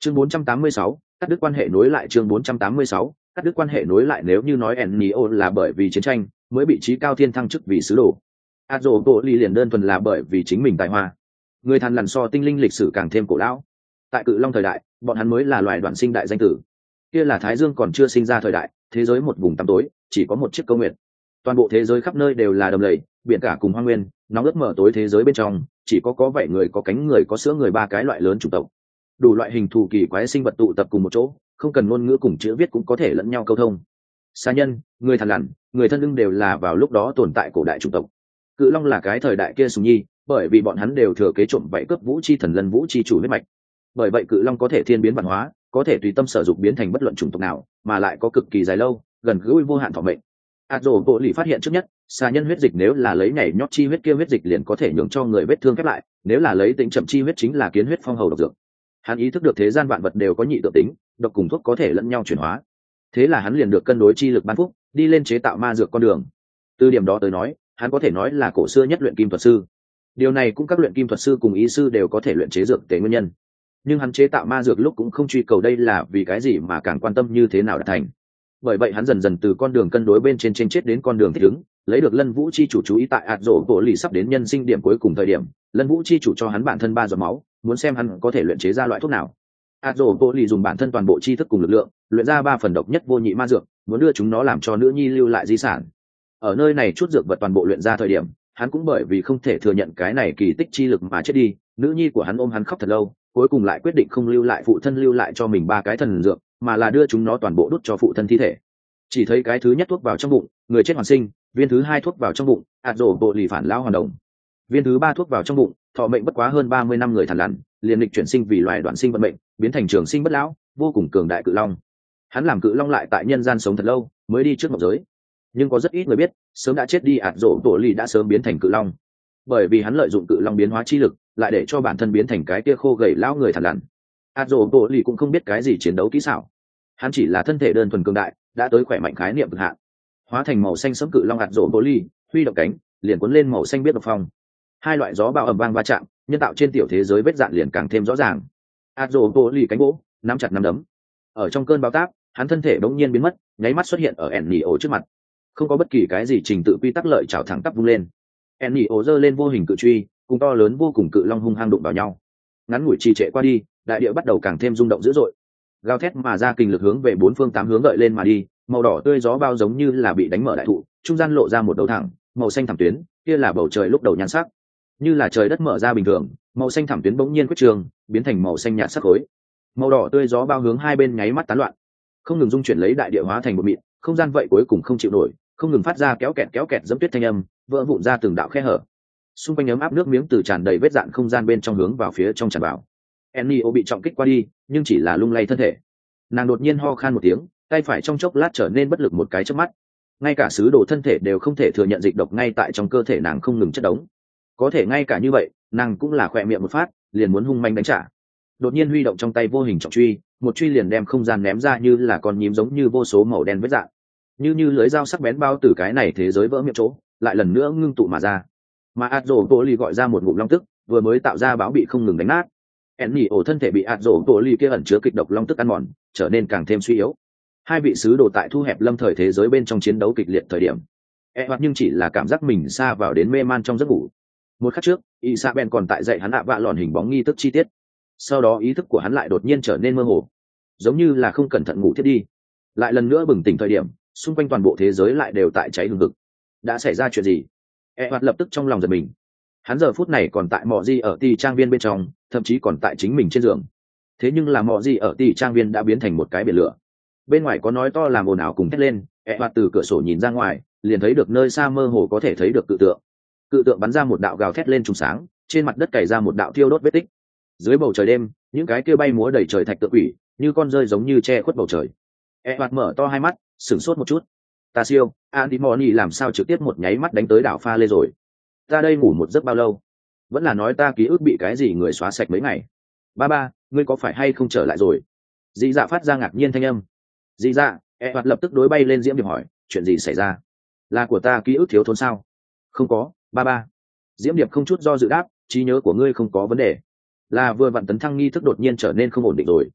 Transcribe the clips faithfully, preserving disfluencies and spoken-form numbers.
chương bốn trăm tám mươi sáu, cắt đứt quan hệ nối lại. Chương bốn trăm tám mươi sáu, cắt đứt quan hệ nối lại. Nếu như nói Ennio là bởi vì chiến tranh mới bị trí cao thiên thăng chức vì sứ đồ, Adropolis liền đơn thuần là bởi vì chính mình tài hoa. Người thằn lằn so tinh linh lịch sử càng thêm cổ lão. Tại Cự Long thời đại, bọn hắn mới là loài đoạn sinh đại danh tử. Kia là Thái Dương còn chưa sinh ra thời đại, thế giới một vùng tăm tối, chỉ có một chiếc câu nguyệt. Toàn bộ thế giới khắp nơi đều là đầm lầy, biển cả cùng hoang nguyên, nóng ướt mở tối thế giới bên trong, chỉ có có vảy người, có cánh người, có sữa người, ba cái loại lớn chủng tộc. Đủ loại hình thù kỳ quái sinh vật tụ tập cùng một chỗ, không cần ngôn ngữ cùng chữ viết cũng có thể lẫn nhau câu thông. Sa nhân, người thằn lằn, người thân lưng đều là vào lúc đó tồn tại cổ đại chủng tộc. Cự Long là cái thời đại kia sùng nhi, bởi vì bọn hắn đều thừa kế trộm vậy cướp vũ chi thần lân vũ chi chủ huyết mạch. Bởi vậy Cự Long có thể thiên biến văn hóa, có thể tùy tâm sở dục biến thành bất luận chủng tộc nào, mà lại có cực kỳ dài lâu, gần gũi vô hạn thọ mệnh. Adropolis phát hiện trước nhất, xà nhân huyết dịch nếu là lấy nhảy nhót chi huyết kia huyết dịch liền có thể nhường cho người vết thương khép lại, nếu là lấy tĩnh chậm chi huyết chính là kiến huyết phong hầu độc dược. Hắn ý thức được thế gian vạn vật đều có nhị tự tính, độc cùng thuốc có thể lẫn nhau chuyển hóa. Thế là hắn liền được cân đối chi lực ban phúc, đi lên chế tạo ma dược con đường. Từ điểm đó tới nói, hắn có thể nói là cổ xưa nhất luyện kim thuật sư. Điều này cũng các luyện kim thuật sư cùng ý sư đều có thể luyện chế dược tế nguyên nhân. Nhưng hắn chế tạo ma dược lúc cũng không truy cầu đây là vì cái gì mà càng quan tâm như thế nào đạt thành. Bởi vậy hắn dần dần từ con đường cân đối bên trên chênh chết đến con đường thích ứng, lấy được Lân Vũ chi chủ chú ý tại ạt rổ bộ lì sắp đến nhân sinh điểm cuối cùng thời điểm, Lân Vũ chi chủ cho hắn bản thân ba giọt máu, muốn xem hắn có thể luyện chế ra loại thuốc nào. ạt rổ bộ lì dùng bản thân toàn bộ tri thức cùng lực lượng, luyện ra ba phần độc nhất vô nhị ma dược, muốn đưa chúng nó làm cho nữ nhi lưu lại di sản. Ở nơi này chút dược vật toàn bộ luyện ra thời điểm, hắn cũng bởi vì không thể thừa nhận cái này kỳ tích chi lực mà chết đi, nữ nhi của hắn ôm hắn khóc thật lâu, cuối cùng lại quyết định không lưu lại phụ thân lưu lại cho mình ba cái thần dược, mà là đưa chúng nó toàn bộ đút cho phụ thân thi thể. Chỉ thấy cái thứ nhất thuốc vào trong bụng, người chết hoàn sinh, viên thứ hai thuốc vào trong bụng, ạt rổ bộ lì phản lão hoàn đồng, viên thứ ba thuốc vào trong bụng, thọ mệnh bất quá hơn ba mươi năm người thằn lằn, liền lịch chuyển sinh vì loài đoạn sinh vận mệnh, biến thành trường sinh bất lão, vô cùng cường đại Cự Long. Hắn làm Cự Long lại tại nhân gian sống thật lâu, mới đi trước mộng giới. Nhưng có rất ít người biết, sớm đã chết đi ạt rổ bộ lì đã sớm biến thành Cự Long, bởi vì hắn lợi dụng Cự Long biến hóa chi lực, lại để cho bản thân biến thành cái kia khô gầy lão người thằn lằn. ạt rổ bộ lì cũng không biết cái gì chiến đấu kỹ xảo, hắn chỉ là thân thể đơn thuần cường đại, đã tới khỏe mạnh khái niệm cực hạn, hóa thành màu xanh sẫm Cự Long ạt rổ bộ lì, huy động cánh, liền cuốn lên màu xanh biết độc phong. Hai loại gió bão ầm vang va chạm, nhân tạo trên tiểu thế giới vết dạn liền càng thêm rõ ràng. ạt rổ bộ lì cánh gỗ, nắm chặt nắm đấm. Ở trong cơn bão táp, hắn thân thể bỗng nhiên biến mất, nháy mắt xuất hiện ở Ennio trước mặt. Không có bất kỳ cái gì trình tự quy tắc lợi chảo thẳng tắp vung lên. Ennio giơ lên vô hình cự truy, cùng to lớn vô cùng Cự Long hung hăng đụng vào nhau. Ngắn ngủi trì trệ qua đi, đại địa bắt đầu càng thêm rung động dữ dội. Gào thét mà ra kình lực hướng về bốn phương tám hướng gợi lên mà đi, màu đỏ tươi gió bao giống như là bị đánh mở đại thụ, trung gian lộ ra một đầu thẳng, màu xanh thẳm tuyến, kia là bầu trời lúc đầu nhan sắc. Như là trời đất mở ra bình thường, màu xanh thẳm tuyến bỗng nhiên quyết trường, biến thành màu xanh nhạt sắc khối. Màu đỏ tươi gió bao hướng hai bên nháy mắt tán loạn, không ngừng dung chuyển lấy đại địa hóa thành một mịn, không gian vậy cuối cùng không chịu nổi, không ngừng phát ra kéo kẹt kéo kẹt dẫm tuyết thanh âm, vỡ vụn ra từng đạo khe hở. Xung quanh ấm áp nước miếng từ tràn đầy vết dạn không gian bên trong hướng vào phía trong tràn vào. Ennio bị trọng kích qua đi, nhưng chỉ là lung lay thân thể. Nàng đột nhiên ho khan một tiếng, tay phải trong chốc lát trở nên bất lực một cái chớp mắt. Ngay cả sứ đồ thân thể đều không thể thừa nhận dịch độc ngay tại trong cơ thể nàng không ngừng chất đống. Có thể ngay cả như vậy, nàng cũng là khỏe miệng một phát, liền muốn hung manh đánh trả. Đột nhiên huy động trong tay vô hình trọng truy, một truy liền đem không gian ném ra như là con nhím giống như vô số màu đen vết dạn. Như như lưới dao sắc bén bao từ cái này thế giới vỡ miệng chỗ, lại lần nữa ngưng tụ mà ra. Mà Adropolis gọi ra một ngụm long tức, vừa mới tạo ra báo bị không ngừng đánh nát. Ennio thân thể bị Adropolis kia ẩn chứa kịch độc long tức ăn mòn, trở nên càng thêm suy yếu. Hai vị sứ đồ tại thu hẹp lâm thời thế giới bên trong chiến đấu kịch liệt thời điểm, e hoặc nhưng chỉ là cảm giác mình xa vào đến mê man trong giấc ngủ. Một khắc trước, Isabel còn tại dạy hắn ạ vạ lòn hình bóng nghi thức chi tiết. Sau đó ý thức của hắn lại đột nhiên trở nên mơ hồ, giống như là không cẩn thận ngủ thiết đi. Lại lần nữa bừng tỉnh thời điểm, xung quanh toàn bộ thế giới lại đều tại cháy hừng hực. Đã xảy ra chuyện gì? E hoặc lập tức trong lòng giật mình. Hắn giờ phút này còn tại mọ di ở tỷ trang viên bên trong, thậm chí còn tại chính mình trên giường. Thế nhưng là mọ di ở tỷ trang viên đã biến thành một cái biển lửa. Bên ngoài có nói to làm ồn ào cùng thét lên, E hoặc từ cửa sổ nhìn ra ngoài, liền thấy được nơi xa mơ hồ có thể thấy được cự tượng. Cự tượng bắn ra một đạo gào thét lên trùng sáng, trên mặt đất cày ra một đạo thiêu đốt vết tích. Dưới bầu trời đêm, những cái kia bay múa đầy trời thạch tự quỷ, như con rơi giống như che khuất bầu trời. E hoặc mở to hai mắt, sửng sốt một chút. Ta siêu, Antimony làm sao trực tiếp một nháy mắt đánh tới đảo pha lê rồi? Ta đây ngủ một giấc bao lâu? Vẫn là nói ta ký ức bị cái gì người xóa sạch mấy ngày? Ba ba, ngươi có phải hay không trở lại rồi? Dị dạ phát ra ngạc nhiên thanh âm. Dị dạ, E hoặc lập tức đối bay lên Diễm Điệp hỏi, chuyện gì xảy ra? Là của ta ký ức thiếu thốn sao? Không có, ba ba. Diễm Điệp không chút do dự đáp, trí nhớ của ngươi không có vấn đề. Là vừa vặn tấn thăng nghi thức đột nhiên trở nên không ổn định rồi.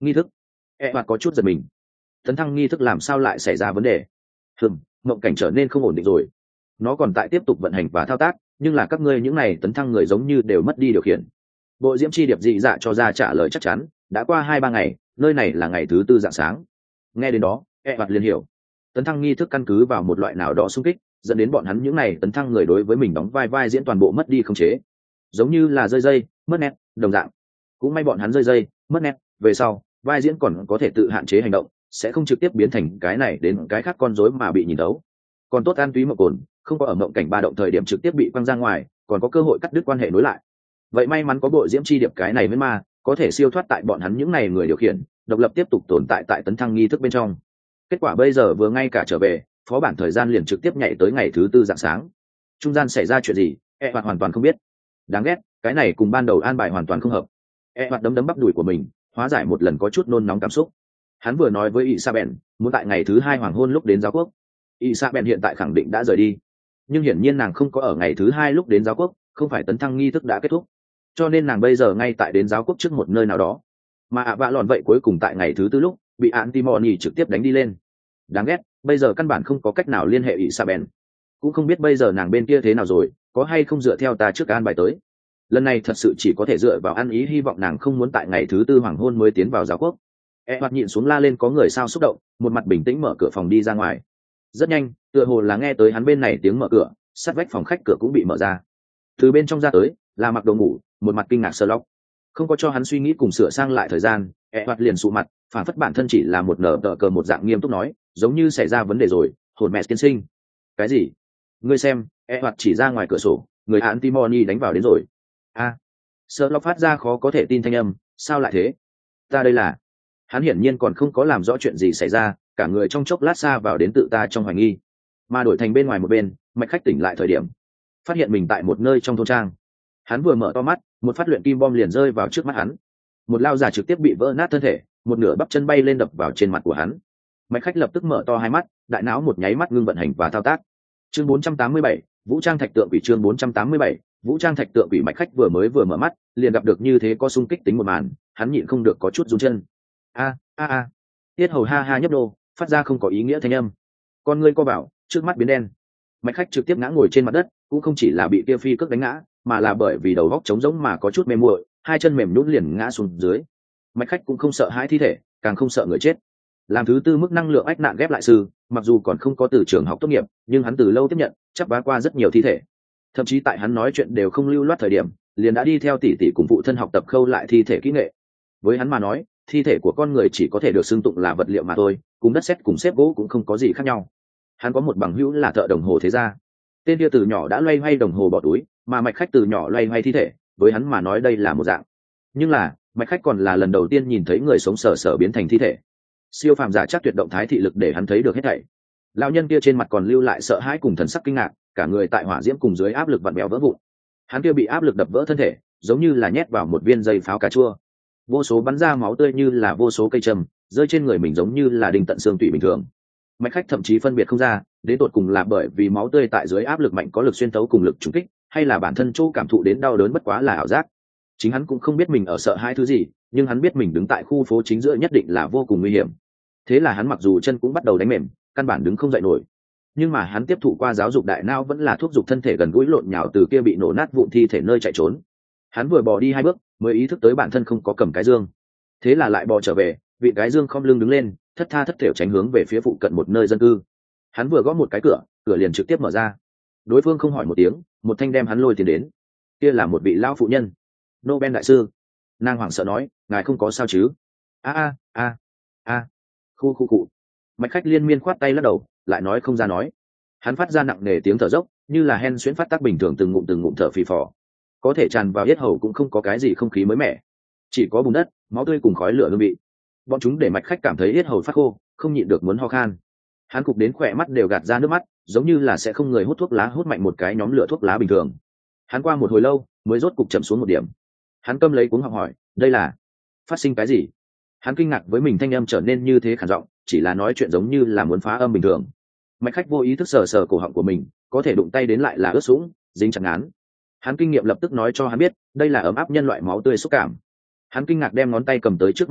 nghi thức. E hoạt có chút giật mình. Tấn thăng nghi thức làm sao lại xảy ra vấn đề? Hừm, mộng cảnh trở nên không ổn định rồi. Nó còn tại tiếp tục vận hành và thao tác, nhưng là các ngươi những này tấn thăng người giống như đều mất đi điều khiển. Bộ diễm chi điệp dị dạ cho ra trả lời chắc chắn. Đã qua hai ba ngày, nơi này là ngày thứ tư rạng sáng. Nghe đến đó, E hoạt liền hiểu. Tấn thăng nghi thức căn cứ vào một loại nào đó xung kích, dẫn đến bọn hắn những này tấn thăng người đối với mình đóng vai vai diễn toàn bộ mất đi khống chế, giống như là rơi dây mất nét đồng dạng. Cũng may bọn hắn rơi dây mất nét về sau, vai diễn còn có thể tự hạn chế hành động, sẽ không trực tiếp biến thành cái này đến cái khác con rối mà bị nhìn thấu. Còn tốt an túy mộng cồn không có ở mộng cảnh ba động thời điểm trực tiếp bị quăng ra ngoài, còn có cơ hội cắt đứt quan hệ nối lại. Vậy may mắn có bộ diễm chi điệp cái này mới ma có thể siêu thoát tại bọn hắn những này người điều khiển, độc lập tiếp tục tồn tại tại tấn thăng nghi thức bên trong. Kết quả bây giờ vừa ngay cả trở về, phó bản thời gian liền trực tiếp nhảy tới ngày thứ tư rạng sáng. Trung gian xảy ra chuyện gì, E hoạt hoàn toàn không biết. Đáng ghét, cái này cùng ban đầu an bài hoàn toàn không hợp. E hoạt đấm đấm bắp đùi của mình, hóa giải một lần có chút nôn nóng cảm xúc. Hắn vừa nói với Isabel, muốn tại ngày thứ hai hoàng hôn lúc đến giáo quốc. Isabel hiện tại khẳng định đã rời đi, nhưng hiển nhiên nàng không có ở ngày thứ hai lúc đến giáo quốc, không phải tấn thăng nghi thức đã kết thúc, cho nên nàng bây giờ ngay tại đến giáo quốc trước một nơi nào đó. Mà ạ vạ lòn vậy cuối cùng tại ngày thứ tư lúc bị Antimony trực tiếp đánh đi lên. Đáng ghét, bây giờ căn bản không có cách nào liên hệ Isabel, cũng không biết bây giờ nàng bên kia thế nào rồi, có hay không dựa theo ta trước an bài tới. Lần này thật sự chỉ có thể dựa vào ăn ý, hy vọng nàng không muốn tại ngày thứ tư hoàng hôn mới tiến vào giáo quốc. E hoạt nhịn xuống la lên có người sao xúc động, một mặt bình tĩnh mở cửa phòng đi ra ngoài. Rất nhanh, tựa hồ là nghe tới hắn bên này tiếng mở cửa, sát vách phòng khách cửa cũng bị mở ra. Từ bên trong ra tới là mặc đồ ngủ, một mặt kinh ngạc Sherlock. Không có cho hắn suy nghĩ cùng sửa sang lại thời gian, E hoạt liền sụ mặt, phản phất bản thân chỉ là một nở tờ cờ một dạng nghiêm túc nói, giống như xảy ra vấn đề rồi, hồn mẹ tiên sinh. Cái gì? Ngươi xem, E hoạt chỉ ra ngoài cửa sổ, người Antimony đánh vào đến rồi. A. À, Sherlock phát ra khó có thể tin thanh âm, sao lại thế? Ta đây là... Hắn hiển nhiên còn không có làm rõ chuyện gì xảy ra, cả người trong chốc lát xa vào đến tự ta trong hoài nghi. Mà đổi thành bên ngoài một bên, mạch khách tỉnh lại thời điểm, phát hiện mình tại một nơi trong thôn trang. Hắn vừa mở to mắt, một phát luyện kim bom liền rơi vào trước mắt hắn. Một lao giả trực tiếp bị vỡ nát thân thể, một nửa bắp chân bay lên đập vào trên mặt của hắn. Mạch khách lập tức mở to hai mắt, đại não một nháy mắt ngưng vận hành và thao tác. Chương bốn trăm tám mươi bảy, Vũ trang thạch tượng quỷ. Chương bốn trăm tám mươi bảy, Vũ trang thạch tượng quỷ. Mạch khách vừa mới vừa mở mắt, liền gặp được như thế có xung kích tính một màn, hắn nhịn không được có chút run chân. A a a. Tiết hầu ha ha nhấp đô, phát ra không có ý nghĩa thanh âm. Con ngươi co bảo, trước mắt biến đen. Mạch khách trực tiếp ngã ngồi trên mặt đất, cũng không chỉ là bị kia phi cước đánh ngã, mà là bởi vì đầu góc trống rỗng mà có chút mềm muội, hai chân mềm nhũn liền ngã xuống dưới. Mạch khách cũng không sợ hãi thi thể, càng không sợ người chết. Làm thứ tư mức năng lượng ách nạn ghép lại sư, mặc dù còn không có từ trường học tốt nghiệp, nhưng hắn từ lâu tiếp nhận, chắc bá qua rất nhiều thi thể. Thậm chí tại hắn nói chuyện đều không lưu loát thời điểm, liền đã đi theo tỷ tỷ cùng phụ thân học tập khâu lại thi thể kỹ nghệ. Với hắn mà nói, thi thể của con người chỉ có thể được xưng tụng là vật liệu mà thôi, cùng đất sét cùng xếp gỗ cũng không có gì khác nhau. Hắn có một bằng hữu là thợ đồng hồ thế gia, tên kia từ nhỏ đã loay hoay đồng hồ bỏ túi, mà mạch khách từ nhỏ loay hoay thi thể, với hắn mà nói đây là một dạng. Nhưng là mạch khách còn là lần đầu tiên nhìn thấy người sống sờ sờ biến thành thi thể. Siêu phàm giả chắc tuyệt động thái thị lực để hắn thấy được hết thảy. Lão nhân kia trên mặt còn lưu lại sợ hãi cùng thần sắc kinh ngạc, cả người tại hỏa diễm cùng dưới áp lực vặn bèo vỡ vụn. Hắn kia bị áp lực đập vỡ thân thể, giống như là nhét vào một viên dây pháo cà chua. Vô số bắn ra máu tươi như là vô số cây châm, rơi trên người mình giống như là đinh tận xương tủy bình thường. Mạch khách thậm chí phân biệt không ra, đến tột cùng là bởi vì máu tươi tại dưới áp lực mạnh có lực xuyên tấu cùng lực trúng kích, hay là bản thân chỗ cảm thụ đến đau đớn bất quá là ảo giác. Chính hắn cũng không biết mình ở sợ hai thứ gì, nhưng hắn biết mình đứng tại khu phố chính giữa nhất định là vô cùng nguy hiểm. Thế là hắn mặc dù chân cũng bắt đầu đánh mềm, căn bản đứng không dậy nổi. Nhưng mà hắn tiếp thụ qua giáo dục đại não vẫn là thuốc dục thân thể gần gũi lộn nhào từ kia bị nổ nát vụn thi thể nơi chạy trốn. Hắn vừa bò đi hai bước, mới ý thức tới bản thân không có cầm cái dương. Thế là lại bò trở về, vị cái dương khom lưng đứng lên, thất tha thất thểu tránh hướng về phía phụ cận một nơi dân cư. Hắn vừa gõ một cái cửa, cửa liền trực tiếp mở ra. Đối phương không hỏi một tiếng, một thanh đem hắn lôi tiền đến. Kia là một vị lão phụ nhân, Nobel đại sư. Nàng hoảng sợ nói, ngài không có sao chứ? A a a a. Khu khu cụ. Mạch khách liên miên khoát tay lắc đầu, lại nói không ra nói. Hắn phát ra nặng nề tiếng thở dốc, như là hen suyễn phát tác bình thường, từng ngụm từng ngụm thở phì phò. Có thể tràn vào yết hầu cũng không có cái gì không khí mới mẻ, chỉ có bùn đất, máu tươi cùng khói lửa hương vị. Bọn chúng để mạch khách cảm thấy yết hầu phát khô, không nhịn được muốn ho khan. Hắn cục đến khỏe mắt đều gạt ra nước mắt, giống như là sẽ không người hút thuốc lá hút mạnh một cái nhóm lửa thuốc lá bình thường. Hắn qua một hồi lâu mới rốt cục chậm xuống một điểm. Hắn câm lấy cuống họng hỏi, đây là phát sinh cái gì? Hắn kinh ngạc với mình thanh âm trở nên như thế khản giọng, chỉ là nói chuyện giống như là muốn phá âm bình thường. Mạch khách vô ý thức sờ sờ cổ họng của mình, có thể đụng tay đến lại là ướt sũng, dính chặt ngán. Hắn kinh nghiệm lập tức nói cho hắn biết, đây là ấm áp nhân loại máu tươi xúc cảm. Hắn kinh ngạc đem ngón tay cầm tới trước mắt nhìn,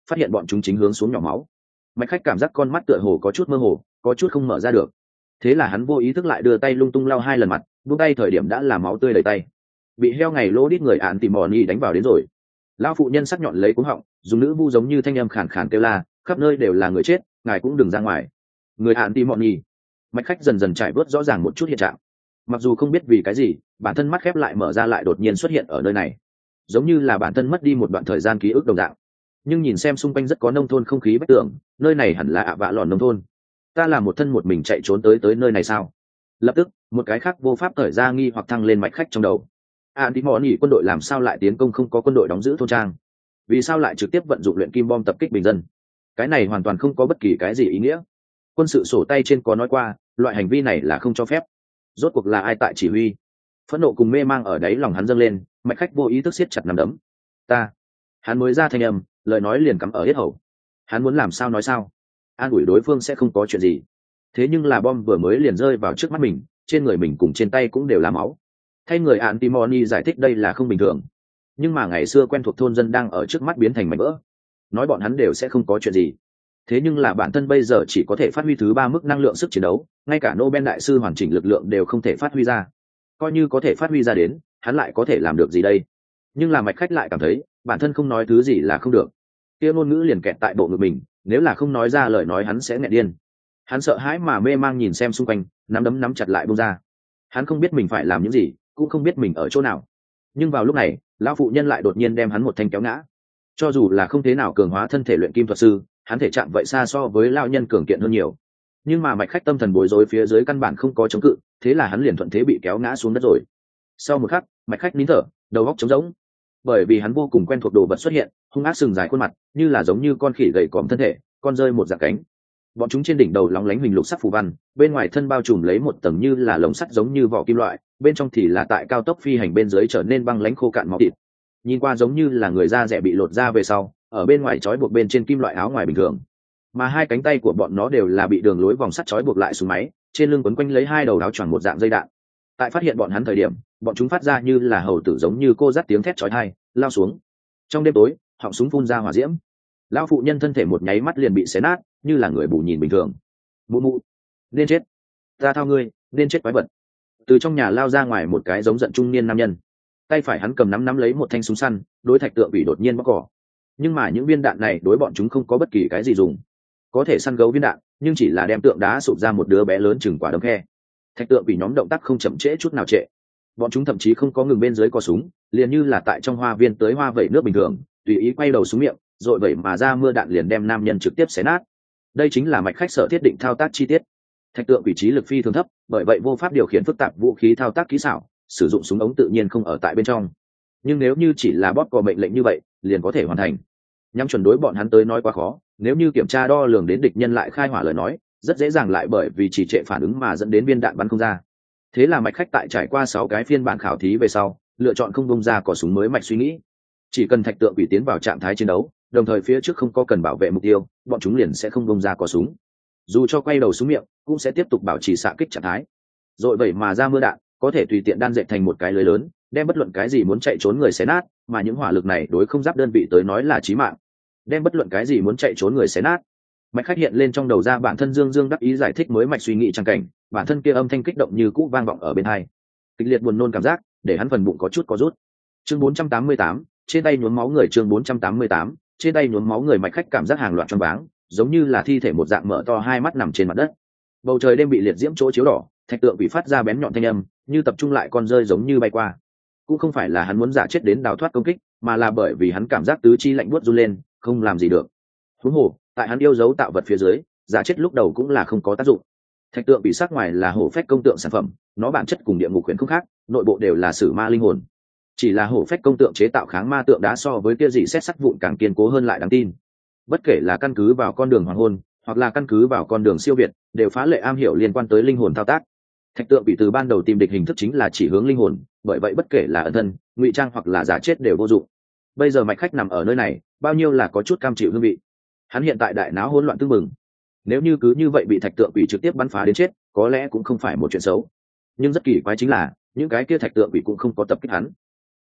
phát hiện bọn chúng chính hướng xuống nhỏ máu. Mạch khách cảm giác con mắt tựa hồ có chút mơ hồ, có chút không mở ra được. Thế là hắn vô ý thức lại đưa tay lung tung lau hai lần mặt, buông tay thời điểm đã là máu tươi đầy tay. Bị heo ngày lỗ đít người ạn tìm mò ni đánh vào đến rồi. Lão phụ nhân sắc nhọn lấy cuống họng, dùng nữ vu giống như thanh âm khàn khàn kêu la, khắp nơi đều là người chết, ngài cũng đừng ra ngoài. Người ạn tìm mò ni. Mạch khách dần dần trải bớt rõ ràng một chút hiện trạng. Mặc dù không biết vì cái gì, bản thân mắt khép lại mở ra lại đột nhiên xuất hiện ở nơi này, giống như là bản thân mất đi một đoạn thời gian ký ức đồng dạng. Nhưng nhìn xem xung quanh rất có nông thôn không khí bách tưởng, nơi này hẳn là ạ vạ lòn nông thôn. Ta là một thân một mình chạy trốn tới tới nơi này sao? Lập tức một cái khác vô pháp thời ra nghi hoặc thăng lên mạch khách trong đầu. À đi mò nhỉ, quân đội làm sao lại tiến công không có quân đội đóng giữ thôn trang? Vì sao lại trực tiếp vận dụng luyện kim bom tập kích bình dân? Cái này hoàn toàn không có bất kỳ cái gì ý nghĩa. Quân sự sổ tay trên có nói qua, loại hành vi này là không cho phép. Rốt cuộc là ai tại chỉ huy? Phẫn nộ cùng mê mang ở đáy lòng hắn dâng lên, mạch khách vô ý thức siết chặt nắm đấm. Ta, hắn mới ra thanh âm, lời nói liền cắm ở hết hầu. Hắn muốn làm sao nói sao? An ủi đối phương sẽ không có chuyện gì. Thế nhưng là bom vừa mới liền rơi vào trước mắt mình, trên người mình cùng trên tay cũng đều là máu. Thay người Antimony giải thích đây là không bình thường. Nhưng mà ngày xưa quen thuộc thôn dân đang ở trước mắt biến thành mảnh vỡ. Nói bọn hắn đều sẽ không có chuyện gì. Thế nhưng là bản thân bây giờ chỉ có thể phát huy thứ ba mức năng lượng sức chiến đấu, ngay cả Nobel đại sư hoàn chỉnh lực lượng đều không thể phát huy ra. Coi như có thể phát huy ra đến, hắn lại có thể làm được gì đây? Nhưng là mạch khách lại cảm thấy, bản thân không nói thứ gì là không được. Kia ngôn ngữ liền kẹt tại bộ ngực mình, nếu là không nói ra lời nói hắn sẽ nghẹn điên. Hắn sợ hãi mà mê mang nhìn xem xung quanh, nắm đấm nắm chặt lại buông ra. Hắn không biết mình phải làm những gì, cũng không biết mình ở chỗ nào. Nhưng vào lúc này, lão phụ nhân lại đột nhiên đem hắn một thanh kéo ngã. Cho dù là không thế nào cường hóa thân thể luyện kim thuật sư, hắn thể trạng vậy xa so với lão nhân cường kiện hơn nhiều. Nhưng mà mạch khách tâm thần bối rối phía dưới căn bản không có chống cự, thế là hắn liền thuận thế bị kéo ngã xuống đất rồi. Sau một khắc, mạch khách nín thở, đầu óc trống rỗng. Bởi vì hắn vô cùng quen thuộc đồ vật xuất hiện, hung ác sừng dài khuôn mặt, như là giống như con khỉ gầy còm thân thể, con rơi một dạng cánh. Bọn chúng trên đỉnh đầu lóng lánh huỳnh lục sắc phù văn, bên ngoài thân bao trùm lấy một tầng như là lồng sắt giống như vỏ kim loại, bên trong thì là tại cao tốc phi hành bên dưới trở nên băng lãnh khô cạn máu thịt. Nhìn qua giống như là người da rẻ bị lột ra về sau, ở bên ngoài trói buộc bên trên kim loại áo ngoài bình thường. Mà hai cánh tay của bọn nó đều là bị đường lối vòng sắt trói buộc lại xuống máy, trên lưng quấn quanh lấy hai đầu áo choàng một dạng dây đạn. Tại phát hiện bọn hắn thời điểm, bọn chúng phát ra như là hầu tử giống như cô dắt tiếng thét chói tai, lao xuống. Trong đêm tối, họng súng phun ra hỏa diễm. Lão phụ nhân thân thể một nháy mắt liền bị xé nát, như là người bù nhìn bình thường. Mụ mụ, nên chết. Ta thao ngươi, nên chết quái vật. Từ trong nhà lao ra ngoài một cái giống giận trung niên nam nhân. Tay phải hắn cầm nắm nắm lấy một thanh súng săn, đối thạch tượng bị đột nhiên bóc cỏ. Nhưng mà những viên đạn này đối bọn chúng không có bất kỳ cái gì dùng. Có thể săn gấu viên đạn, nhưng chỉ là đem tượng đá sụp ra một đứa bé lớn chừng quả đấm khe. Thạch tượng bị nhóm động tác không chậm trễ chút nào trệ. Bọn chúng thậm chí không có ngừng bên dưới cò súng, liền như là tại trong hoa viên tới hoa vẩy nước bình thường, tùy ý quay đầu xuống miệng, rồi vậy mà ra mưa đạn liền đem nam nhân trực tiếp xé nát. Đây chính là mạch khách sở thiết định thao tác chi tiết. Thạch tượng vị trí lực phi thường thấp, bởi vậy vô pháp điều khiển phức tạp vũ khí thao tác kỹ xảo, sử dụng súng ống tự nhiên không ở tại bên trong. Nhưng nếu như chỉ là bóp cò mệnh lệnh như vậy, liền có thể hoàn thành. Nhắm chuẩn đối bọn hắn tới nói quá khó, nếu như kiểm tra đo lường đến địch nhân lại khai hỏa lời nói, rất dễ dàng lại bởi vì trì trệ phản ứng mà dẫn đến viên đạn bắn không ra. Thế là mạch khách tại trải qua sáu cái phiên bản khảo thí về sau, lựa chọn không bung ra cò súng mới mạch suy nghĩ. Chỉ cần thạch tượng bị tiến vào trạng thái chiến đấu, đồng thời phía trước không có cần bảo vệ mục tiêu, bọn chúng liền sẽ không bung ra cò súng. Dù cho quay đầu xuống miệng, cũng sẽ tiếp tục bảo trì xạ kích trạng thái. Rồi vậy mà ra mưa đạn, có thể tùy tiện đan dệt thành một cái lưới lớn, đem bất luận cái gì muốn chạy trốn người xé nát, mà những hỏa lực này đối không giáp đơn vị tới nói là chí mạng. Đem bất luận cái gì muốn chạy trốn người xé nát. Mạch khách hiện lên trong đầu ra bản thân dương dương đắc ý giải thích mới mạch suy nghĩ trang cảnh, bản thân kia âm thanh kích động như cũ vang vọng ở bên tai. Kịch liệt buồn nôn cảm giác, để hắn phần bụng có chút có rút. Chương bốn trăm tám mươi tám, trên tay nhuốm máu người chương bốn trăm tám mươi tám, trên tay nhuốm máu người mạch khách cảm giác hàng loạt choáng váng, giống như là thi thể một dạng mở to hai mắt nằm trên mặt đất. Bầu trời đêm bị liệt diễm chỗ chiếu đỏ, thạch tượng bị phát ra bén nhọn thanh âm, như tập trung lại con rơi giống như bay qua. Cũng không phải là hắn muốn giả chết đến đào thoát công kích, mà là bởi vì hắn cảm giác tứ chi lạnh buốt run lên, không làm gì được. Huống hồ, tại hắn yêu dấu tạo vật phía dưới, giả chết lúc đầu cũng là không có tác dụng. Thạch tượng bị sắc ngoài là hổ phách công tượng sản phẩm, nó bản chất cùng địa ngục huyền không khác, nội bộ đều là sử ma linh hồn. Chỉ là hổ phách công tượng chế tạo kháng ma tượng đá so với kia dị xét sắt vụn càng kiên cố hơn lại đáng tin. Bất kể là căn cứ vào con đường hoàng hôn, hoặc là căn cứ vào con đường siêu việt, đều phá lệ am hiểu liên quan tới linh hồn thao tác. Thạch tượng bị từ ban đầu tìm địch hình thức chính là chỉ hướng linh hồn, bởi vậy bất kể là ẩn thân, ngụy trang hoặc là giả chết đều vô dụng. Bây giờ mạch khách nằm ở nơi này, bao nhiêu là có chút cam chịu hương vị. Hắn hiện tại đại náo hỗn loạn tương mừng. Nếu như cứ như vậy bị thạch tượng quỷ trực tiếp bắn phá đến chết, có lẽ cũng không phải một chuyện xấu. Nhưng rất kỳ quái chính là, những cái kia thạch tượng quỷ cũng không có tập kích hắn.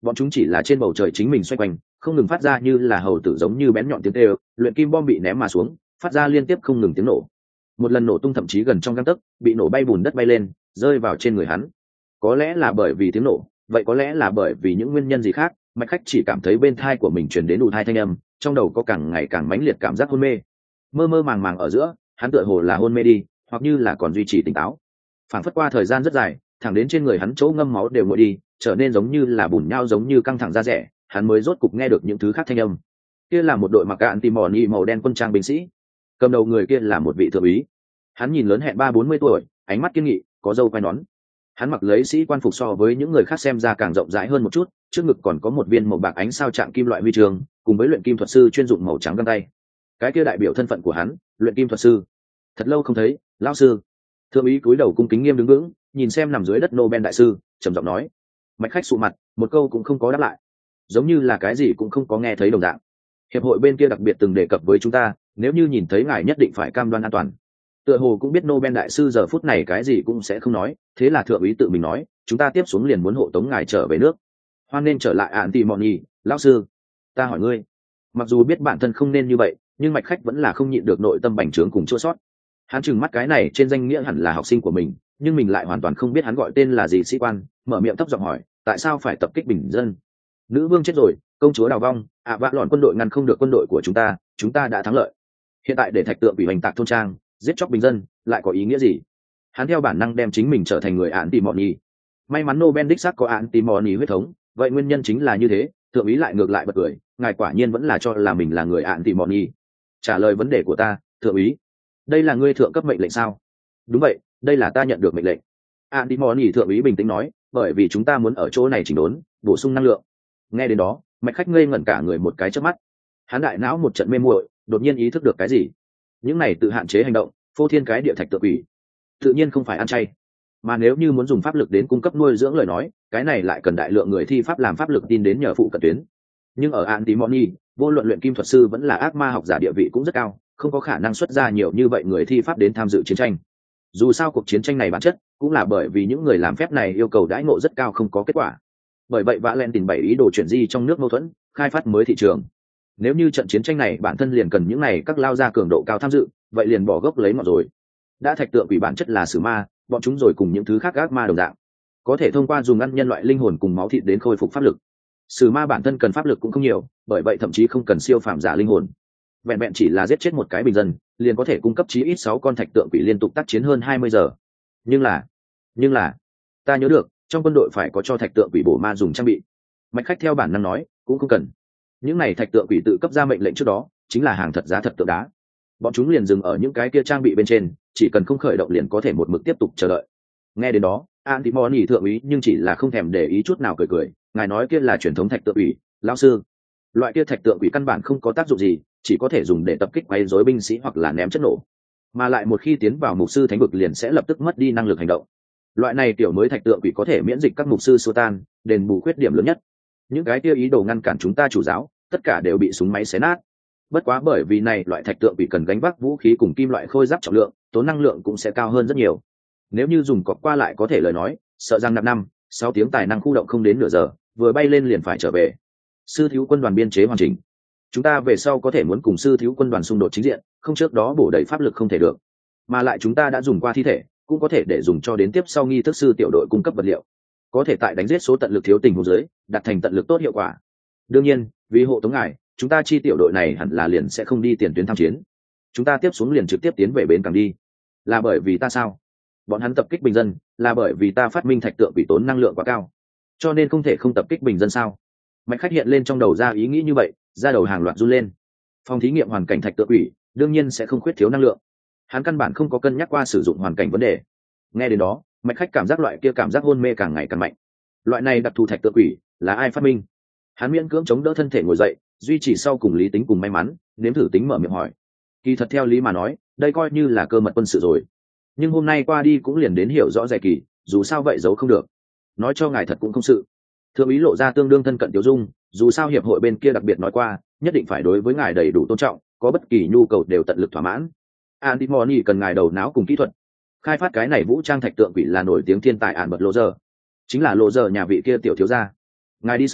bọn chúng chỉ là trên bầu trời chính mình xoay quanh, không ngừng phát ra như là hầu tử giống như bén nhọn tiếng kêu. Luyện kim bom bị ném mà xuống, phát ra liên tiếp không ngừng tiếng nổ. Một lần nổ tung thậm chí gần trong gang tấc, bị nổ bay bùn đất bay lên, rơi vào trên người hắn. Có lẽ là bởi vì tiếng nổ, vậy có lẽ là bởi vì những nguyên nhân gì khác, Mạch Khách chỉ cảm thấy bên thai của mình truyền đến đủ thai thanh âm, trong đầu có càng ngày càng mãnh liệt cảm giác hôn mê. Mơ mơ màng màng ở giữa, hắn tựa hồ là hôn mê đi, hoặc như là còn duy trì tỉnh táo. Phản phất qua thời gian rất dài, thẳng đến trên người hắn chỗ ngâm máu đều nguội đi, trở nên giống như là bùn nhau, giống như căng thẳng da rẻ, hắn mới rốt cục nghe được những thứ khác thanh âm. Kia là một đội mặc cạn tìm mỏ nhị màu đen quân trang binh sĩ, cầm đầu người kia là một vị thượng úy. Hắn nhìn lớn hẹn ba bốn mươi tuổi, ánh mắt kiên nghị, có râu quai nón. Hắn mặc lấy sĩ quan phục so với những người khác xem ra càng rộng rãi hơn một chút, trước ngực còn có một viên màu bạc ánh sao trạng kim loại huy chương, cùng với luyện kim thuật sư chuyên dụng màu trắng găng tay. Cái kia đại biểu thân phận của hắn, luyện kim thuật sư. Thật lâu không thấy, lão sư. Thượng úy cúi đầu cung kính nghiêm đứng vững, nhìn xem nằm dưới đất Nobel đại sư, trầm giọng nói. Mạch Khách sụ mặt, một câu cũng không có đáp lại, giống như là cái gì cũng không có nghe thấy đồng dạng. Hiệp hội bên kia đặc biệt từng đề cập với chúng ta, nếu như nhìn thấy ngài nhất định phải cam đoan an toàn. Tựa hồ cũng biết Nobel đại sư giờ phút này cái gì cũng sẽ không nói, thế là thượng úy tự mình nói, chúng ta tiếp xuống liền muốn hộ tống ngài trở về nước. Hoan nên trở lại ạn tỉ mọn nhì, lão sư. Ta hỏi ngươi, mặc dù biết bản thân không nên như vậy, nhưng Mạch Khách vẫn là không nhịn được nội tâm bành trướng cùng chua sót. Hắn trừng mắt cái này trên danh nghĩa hẳn là học sinh của mình, nhưng mình lại hoàn toàn không biết hắn gọi tên là gì sĩ quan, mở miệng thấp giọng hỏi, tại sao phải tập kích bình dân? Nữ vương chết rồi, công chúa đào vong, ạ vạ lọn quân đội ngăn không được quân đội của chúng ta, chúng ta đã thắng lợi. Hiện tại để thạch tượng bị hành tạc thôn trang, giết chóc bình dân, lại có ý nghĩa gì? Hắn theo bản năng đem chính mình trở thành người ạn tỉ mọn nhì. May mắn Nobel đích xác có ạn tỉ mọn nhì huyết thống, vậy nguyên nhân chính là như thế. Thượng úy lại ngược lại bật cười, ngài quả nhiên vẫn là cho là mình là người ạn tỉ mọn nhì. Trả lời vấn đề của ta, thượng úy. Đây là ngươi thượng cấp mệnh lệnh sao? Đúng vậy, đây là ta nhận được mệnh lệnh. ạn tỉ mọn nhì thượng úy bình tĩnh nói, bởi vì chúng ta muốn ở chỗ này chỉnh đốn, bổ sung năng lượng. Nghe đến đó, Mạch Khách ngây ngẩn cả người một cái chớp mắt. Hắn đại não một trận mê muội, đột nhiên ý thức được cái gì. Những này tự hạn chế hành động, phô thiên cái địa thạch tự quỷ, tự nhiên không phải ăn chay, mà nếu như muốn dùng pháp lực đến cung cấp nuôi dưỡng lời nói, cái này lại cần đại lượng người thi pháp làm pháp lực tin đến nhờ phụ cận tuyến. Nhưng ở Antimony, vô luận luyện kim thuật sư vẫn là ác ma học giả địa vị cũng rất cao, không có khả năng xuất ra nhiều như vậy người thi pháp đến tham dự chiến tranh. Dù sao cuộc chiến tranh này bản chất cũng là bởi vì những người làm phép này yêu cầu đãi ngộ rất cao không có kết quả. Bởi vậy vã len tìm bảy ý đồ chuyển di trong nước mâu thuẫn, khai phát mới thị trường. Nếu như trận chiến tranh này bản thân liền cần những này các lao ra cường độ cao tham dự, vậy liền bỏ gốc lấy ngọn rồi. Đã thạch tượng quỷ bản chất là sử ma, bọn chúng rồi cùng những thứ khác ác ma đồng dạng, có thể thông qua dùng ăn nhân loại linh hồn cùng máu thịt đến khôi phục pháp lực. Sử ma bản thân cần pháp lực cũng không nhiều, bởi vậy thậm chí không cần siêu phàm giả linh hồn. Vẹn vẹn chỉ là giết chết một cái bình dân, liền có thể cung cấp chí ít sáu con thạch tượng quỷ liên tục tác chiến hơn hai mươi giờ. Nhưng là, nhưng là, ta nhớ được, trong quân đội phải có cho thạch tượng quỷ bổ ma dùng trang bị. Mạch Khách theo bản năng nói, cũng không cần. Những này thạch tượng quỷ tự cấp ra mệnh lệnh trước đó, chính là hàng thật giá thật tượng đá. Bọn chúng liền dừng ở những cái kia trang bị bên trên, chỉ cần không khởi động liền có thể một mực tiếp tục chờ đợi. Nghe đến đó, Antimony thượng úy nhưng chỉ là không thèm để ý chút nào cười cười, ngài nói kia là truyền thống thạch tượng quỷ, lão sư. Loại kia thạch tượng quỷ căn bản không có tác dụng gì, chỉ có thể dùng để tập kích quấy rối binh sĩ hoặc là ném chất nổ. Mà lại một khi tiến vào mục sư thánh vực liền sẽ lập tức mất đi năng lực hành động. Loại này tiểu mới thạch tượng quỷ có thể miễn dịch các mục sư xua tan, đền bù khuyết điểm lớn nhất. Những cái kia ý đồ ngăn cản chúng ta chủ giáo, tất cả đều bị súng máy xé nát. Bất quá bởi vì này loại thạch tượng quỷ cần gánh vác vũ khí cùng kim loại khôi giáp trọng lượng, tốn năng lượng cũng sẽ cao hơn rất nhiều. Nếu như dùng cọp qua lại có thể lời nói, sợ rằng nạp năm sáu tiếng tài năng khu động không đến nửa giờ, vừa bay lên liền phải trở về. Sư thiếu quân đoàn biên chế hoàn chỉnh, chúng ta về sau có thể muốn cùng sư thiếu quân đoàn xung đột chính diện, không trước đó bổ đầy pháp lực không thể được. Mà lại chúng ta đã dùng qua thi thể, cũng có thể để dùng cho đến tiếp sau nghi thức sư tiểu đội cung cấp vật liệu, có thể tại đánh giết số tận lực thiếu tình huống dưới, đạt thành tận lực tốt hiệu quả. Đương nhiên, vì hộ tống ngài, chúng ta chi tiểu đội này hẳn là liền sẽ không đi tiền tuyến tham chiến. Chúng ta tiếp xuống liền trực tiếp tiến về bến cảng đi. Là bởi vì ta sao? Bọn hắn tập kích bình dân, là bởi vì ta phát minh thạch tượng bị tốn năng lượng quá cao, cho nên không thể không tập kích bình dân sao? Mạch Khách hiện lên trong đầu ra ý nghĩ như vậy, ra đầu hàng loạt run lên. Phòng thí nghiệm hoàn cảnh thạch tượng quỷ đương nhiên sẽ không khuyết thiếu năng lượng. Hắn căn bản không có cân nhắc qua sử dụng hoàn cảnh vấn đề. Nghe đến đó, Mạch Khách cảm giác loại kia cảm giác hôn mê càng ngày càng mạnh. Loại này đặc thù thạch tượng quỷ là ai phát minh? Hắn miễn cưỡng chống đỡ thân thể ngồi dậy, duy trì sau cùng lý tính cùng may mắn, nếm thử tính mở miệng hỏi. Kỳ thật theo lý mà nói, đây coi như là cơ mật quân sự rồi. Nhưng hôm nay qua đi cũng liền đến hiểu rõ dày kỳ, dù sao vậy giấu không được. Nói cho ngài thật cũng không sự. Thượng úy lộ ra tương đương thân cận Tiểu Dung, dù sao hiệp hội bên kia đặc biệt nói qua, nhất định phải đối với ngài đầy đủ tôn trọng, có bất kỳ nhu cầu đều tận lực thỏa mãn. Antimony cần ngài đầu não cùng kỹ thuật. Khai phát cái này vũ trang thạch tượng quỷ là nổi tiếng thiên tài ản bật lộ giờ, chính là lộ giờ nhà vị kia tiểu thiếu gia. Ngài đi sớm,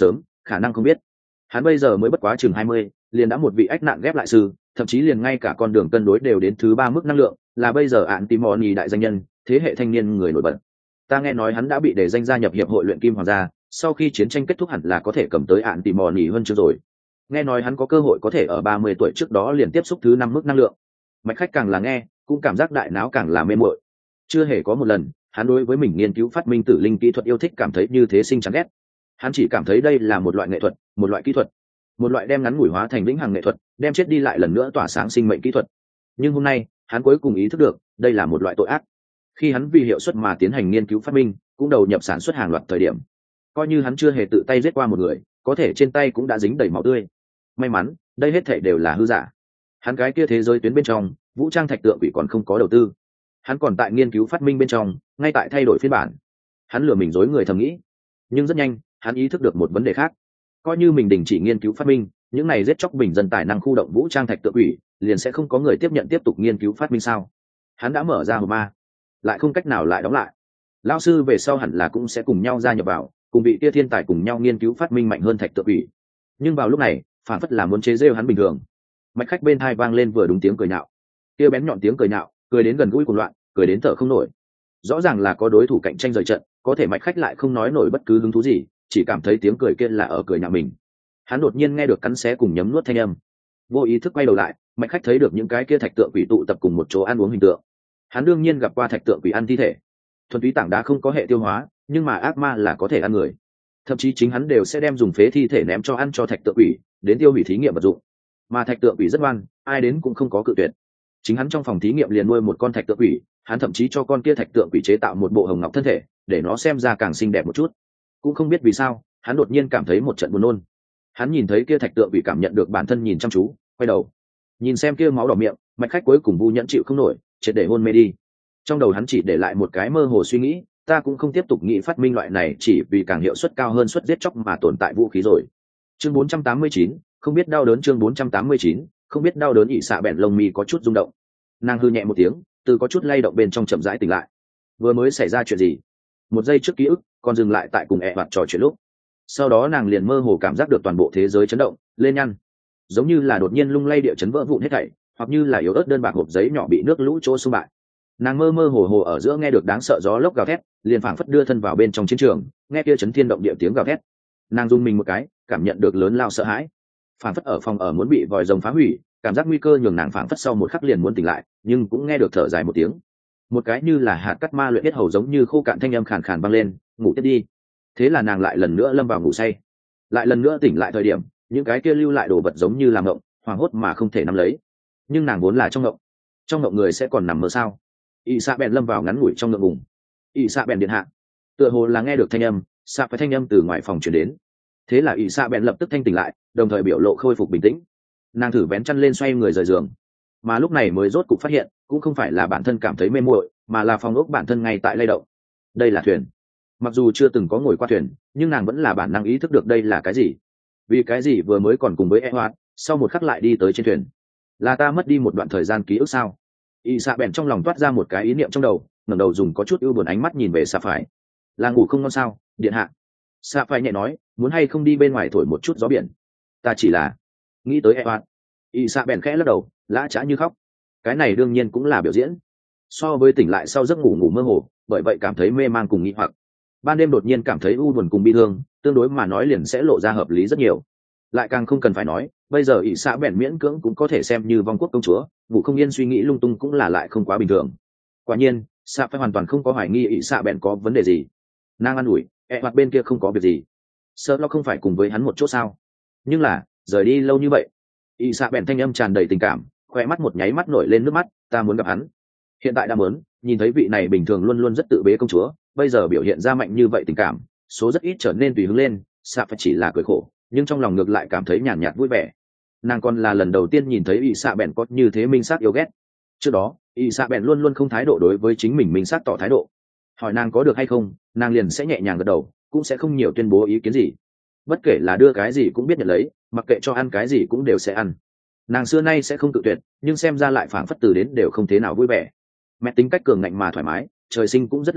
khả năng không biết. Hắn bây giờ mới bất quá chừng hai mươi, liền đã một vị ách nạn ghép lại sư, thậm chí liền ngay cả con đường cân đối đều đến thứ ba mức năng lượng, là bây giờ Antimony đại danh nhân, thế hệ thanh niên người nổi bật. Ta nghe nói hắn đã bị đề danh gia nhập hiệp hội luyện kim hoàng gia, sau khi chiến tranh kết thúc hẳn là có thể cầm tới Antimony hơn chưa rồi. Nghe nói hắn có cơ hội có thể ở ba mươi tuổi trước đó liền tiếp xúc thứ năm mức năng lượng. Mạch Khách càng là nghe, cũng cảm giác đại não càng là mê muội. Chưa hề có một lần, hắn đối với mình nghiên cứu phát minh tử linh kỹ thuật yêu thích cảm thấy như thế sinh chán ghét. Hắn chỉ cảm thấy đây là một loại nghệ thuật, một loại kỹ thuật, một loại đem ngắn ngủi hóa thành vĩnh hằng nghệ thuật, đem chết đi lại lần nữa tỏa sáng sinh mệnh kỹ thuật. Nhưng hôm nay, hắn cuối cùng ý thức được, đây là một loại tội ác. Khi hắn vì hiệu suất mà tiến hành nghiên cứu phát minh, cũng đầu nhập sản xuất hàng loạt thời điểm, coi như hắn chưa hề tự tay giết qua một người, có thể trên tay cũng đã dính đầy máu tươi. May mắn, đây hết thảy đều là hư giả. Hắn cái kia thế giới tuyến bên trong, vũ trang thạch tượng quỷ còn không có đầu tư. Hắn còn tại nghiên cứu phát minh bên trong, ngay tại thay đổi phiên bản. Hắn lừa mình dối người thầm nghĩ. Nhưng rất nhanh, hắn ý thức được một vấn đề khác. Coi như mình đình chỉ nghiên cứu phát minh, những này giết chóc bình dân tài năng khu động vũ trang thạch tượng quỷ, liền sẽ không có người tiếp nhận tiếp tục nghiên cứu phát minh sao? Hắn đã mở ra hộp ma, lại không cách nào lại đóng lại. Lão sư về sau hẳn là cũng sẽ cùng nhau gia nhập vào, cùng vị kia thiên tài cùng nhau nghiên cứu phát minh mạnh hơn thạch tượng quỷ. Nhưng vào lúc này, phản phất là muốn chế giễu hắn bình thường. Mạch Khách bên tai vang lên vừa đúng tiếng cười nhạo. Kia bén nhọn tiếng cười nhạo, cười đến gần gũi cuồng loạn, cười đến thở không nổi. Rõ ràng là có đối thủ cạnh tranh rời trận, có thể Mạch Khách lại không nói nổi bất cứ hứng thú gì, chỉ cảm thấy tiếng cười kia là ở cười nhạo mình. Hắn đột nhiên nghe được cắn xé cùng nhấm nuốt thanh âm, vô ý thức quay đầu lại, Mạch Khách thấy được những cái kia thạch tượng quỷ tụ tập cùng một chỗ ăn uống hình tượng. Hắn đương nhiên gặp qua thạch tượng quỷ ăn thi thể. Thuần túy tảng đá không có hệ tiêu hóa, nhưng mà ác ma là có thể ăn người. Thậm chí chính hắn đều sẽ đem dùng phế thi thể ném cho ăn cho thạch tượng quỷ, đến tiêu hủy thí nghiệm vật dụng. Mà thạch tượng quỷ rất ngoan, ai đến cũng không có cự tuyệt. Chính hắn trong phòng thí nghiệm liền nuôi một con thạch tượng quỷ, hắn thậm chí cho con kia thạch tượng quỷ chế tạo một bộ hồng ngọc thân thể, để nó xem ra càng xinh đẹp một chút. Cũng không biết vì sao, hắn đột nhiên cảm thấy một trận buồn nôn. Hắn nhìn thấy kia thạch tượng quỷ cảm nhận được bản thân nhìn chăm chú, quay đầu nhìn xem kia máu đỏ miệng, Mạch Khách cuối cùng vu nhẫn chịu không nổi, triệt để hôn mê đi. Trong đầu hắn chỉ để lại một cái mơ hồ suy nghĩ, ta cũng không tiếp tục nghĩ phát minh loại này chỉ vì càng hiệu suất cao hơn suất giết chóc mà tồn tại vũ khí rồi. Chương bốn trăm tám mươi chín, không biết đau đớn. Chương bốn trăm tám mươi chín, không biết đau đớn. Ỷ xạ bẹn lông mi có chút rung động, nàng hư nhẹ một tiếng, từ có chút lay động bên trong chậm rãi tỉnh lại. Vừa mới xảy ra chuyện gì? Một giây trước ký ức còn dừng lại tại cùng ẹ hoạt trò chuyện lúc, sau đó nàng liền mơ hồ cảm giác được toàn bộ thế giới chấn động lên nhăn, giống như là đột nhiên lung lay địa chấn vỡ vụn hết thảy, hoặc như là yếu ớt đơn bạc hộp giấy nhỏ bị nước lũ trôi xung bại. Nàng mơ mơ hồ hồ ở giữa nghe được đáng sợ gió lốc gào thét, liền phảng phất đưa thân vào bên trong chiến trường, nghe kia chấn thiên động địa tiếng gào thét. Nàng rung mình một cái, cảm nhận được lớn lao sợ hãi, phảng phất ở phòng ở muốn bị vòi rồng phá hủy, cảm giác nguy cơ nhường nàng phảng phất sau một khắc liền muốn tỉnh lại, nhưng cũng nghe được thở dài một tiếng, một cái như là hạt cắt ma luyện biết hầu giống như khô cạn thanh âm khàn khàn vang lên, ngủ tiếp đi. Thế là nàng lại lần nữa lâm vào ngủ say, lại lần nữa tỉnh lại thời điểm, những cái kia lưu lại đồ vật giống như làm ngộng, hoảng hốt mà không thể nắm lấy. Nhưng nàng vốn là trong ngộng, trong ngộng người sẽ còn nằm mơ sao? Ỷ xạ bèn lâm vào ngắn ngủi trong ngượng ngùng. Ỷ xạ bèn điện hạ, tựa hồ là nghe được thanh âm, xạ phải thanh âm từ ngoài phòng truyền đến. Thế là Ỷ xạ bèn lập tức thanh tỉnh lại, đồng thời biểu lộ khôi phục bình tĩnh. Nàng thử vén chăn lên xoay người rời giường, mà lúc này mới rốt cục phát hiện, cũng không phải là bản thân cảm thấy mê muội, mà là phòng ốc bản thân ngay tại lay động. Đây là thuyền. Mặc dù chưa từng có ngồi qua thuyền, nhưng nàng vẫn là bản năng ý thức được đây là cái gì. Vì cái gì vừa mới còn cùng với e hoạt, sau một khắc lại đi tới trên thuyền? Là ta mất đi một đoạn thời gian ký ức sao? Y xạ bèn trong lòng toát ra một cái ý niệm trong đầu, ngẩng đầu dùng có chút ưu buồn ánh mắt nhìn về xạ phải. Là ngủ không ngon sao, điện hạ? Xạ phải nhẹ nói, muốn hay không đi bên ngoài thổi một chút gió biển? Ta chỉ là nghĩ tới e hoạt. Y xạ bèn khẽ lắc đầu, lã chã như khóc. Cái này đương nhiên cũng là biểu diễn. So với tỉnh lại sau giấc ngủ ngủ mơ hồ, bởi vậy cảm thấy mê man cùng nghi hoặc. Ban đêm đột nhiên cảm thấy u buồn cùng bi thương, tương đối mà nói liền sẽ lộ ra hợp lý rất nhiều. Lại càng không cần phải nói, bây giờ ỷ xạ bèn miễn cưỡng cũng có thể xem như vong quốc công chúa, ngủ không yên suy nghĩ lung tung cũng là lại không quá bình thường. Quả nhiên, xạ phải hoàn toàn không có hoài nghi ỷ xạ bèn có vấn đề gì. Nàng an ủi, e hoặc bên kia không có việc gì, sợ lo không phải cùng với hắn một chỗ sao? Nhưng là rời đi lâu như vậy. ỷ xạ bèn thanh âm tràn đầy tình cảm, khoe mắt một nháy mắt nổi lên nước mắt, ta muốn gặp hắn. Hiện tại đã muốn nhìn thấy vị này bình thường luôn luôn rất tự bế công chúa, bây giờ biểu hiện ra mạnh như vậy tình cảm, số rất ít trở nên tùy hứng lên, xạ phải chỉ là cười khổ, nhưng trong lòng ngược lại cảm thấy nhàn nhạt vui vẻ. Nàng còn là lần đầu tiên nhìn thấy ỷ xạ bèn có như thế minh xác yêu ghét. Trước đó ỷ xạ bèn luôn luôn không thái độ đối với chính mình minh xác tỏ thái độ, hỏi nàng có được hay không, nàng liền sẽ nhẹ nhàng gật đầu, cũng sẽ không nhiều tuyên bố ý kiến gì. Bất kể là đưa cái gì cũng biết nhận lấy, mặc kệ cho ăn cái gì cũng đều sẽ ăn. Nàng xưa nay sẽ không tự tuyệt, nhưng xem ra lại phảng phất từ đến đều không thế nào vui vẻ. Mẹ tính cách cường ngạnh mà thoải mái, trời sinh cũng rất lạc quan,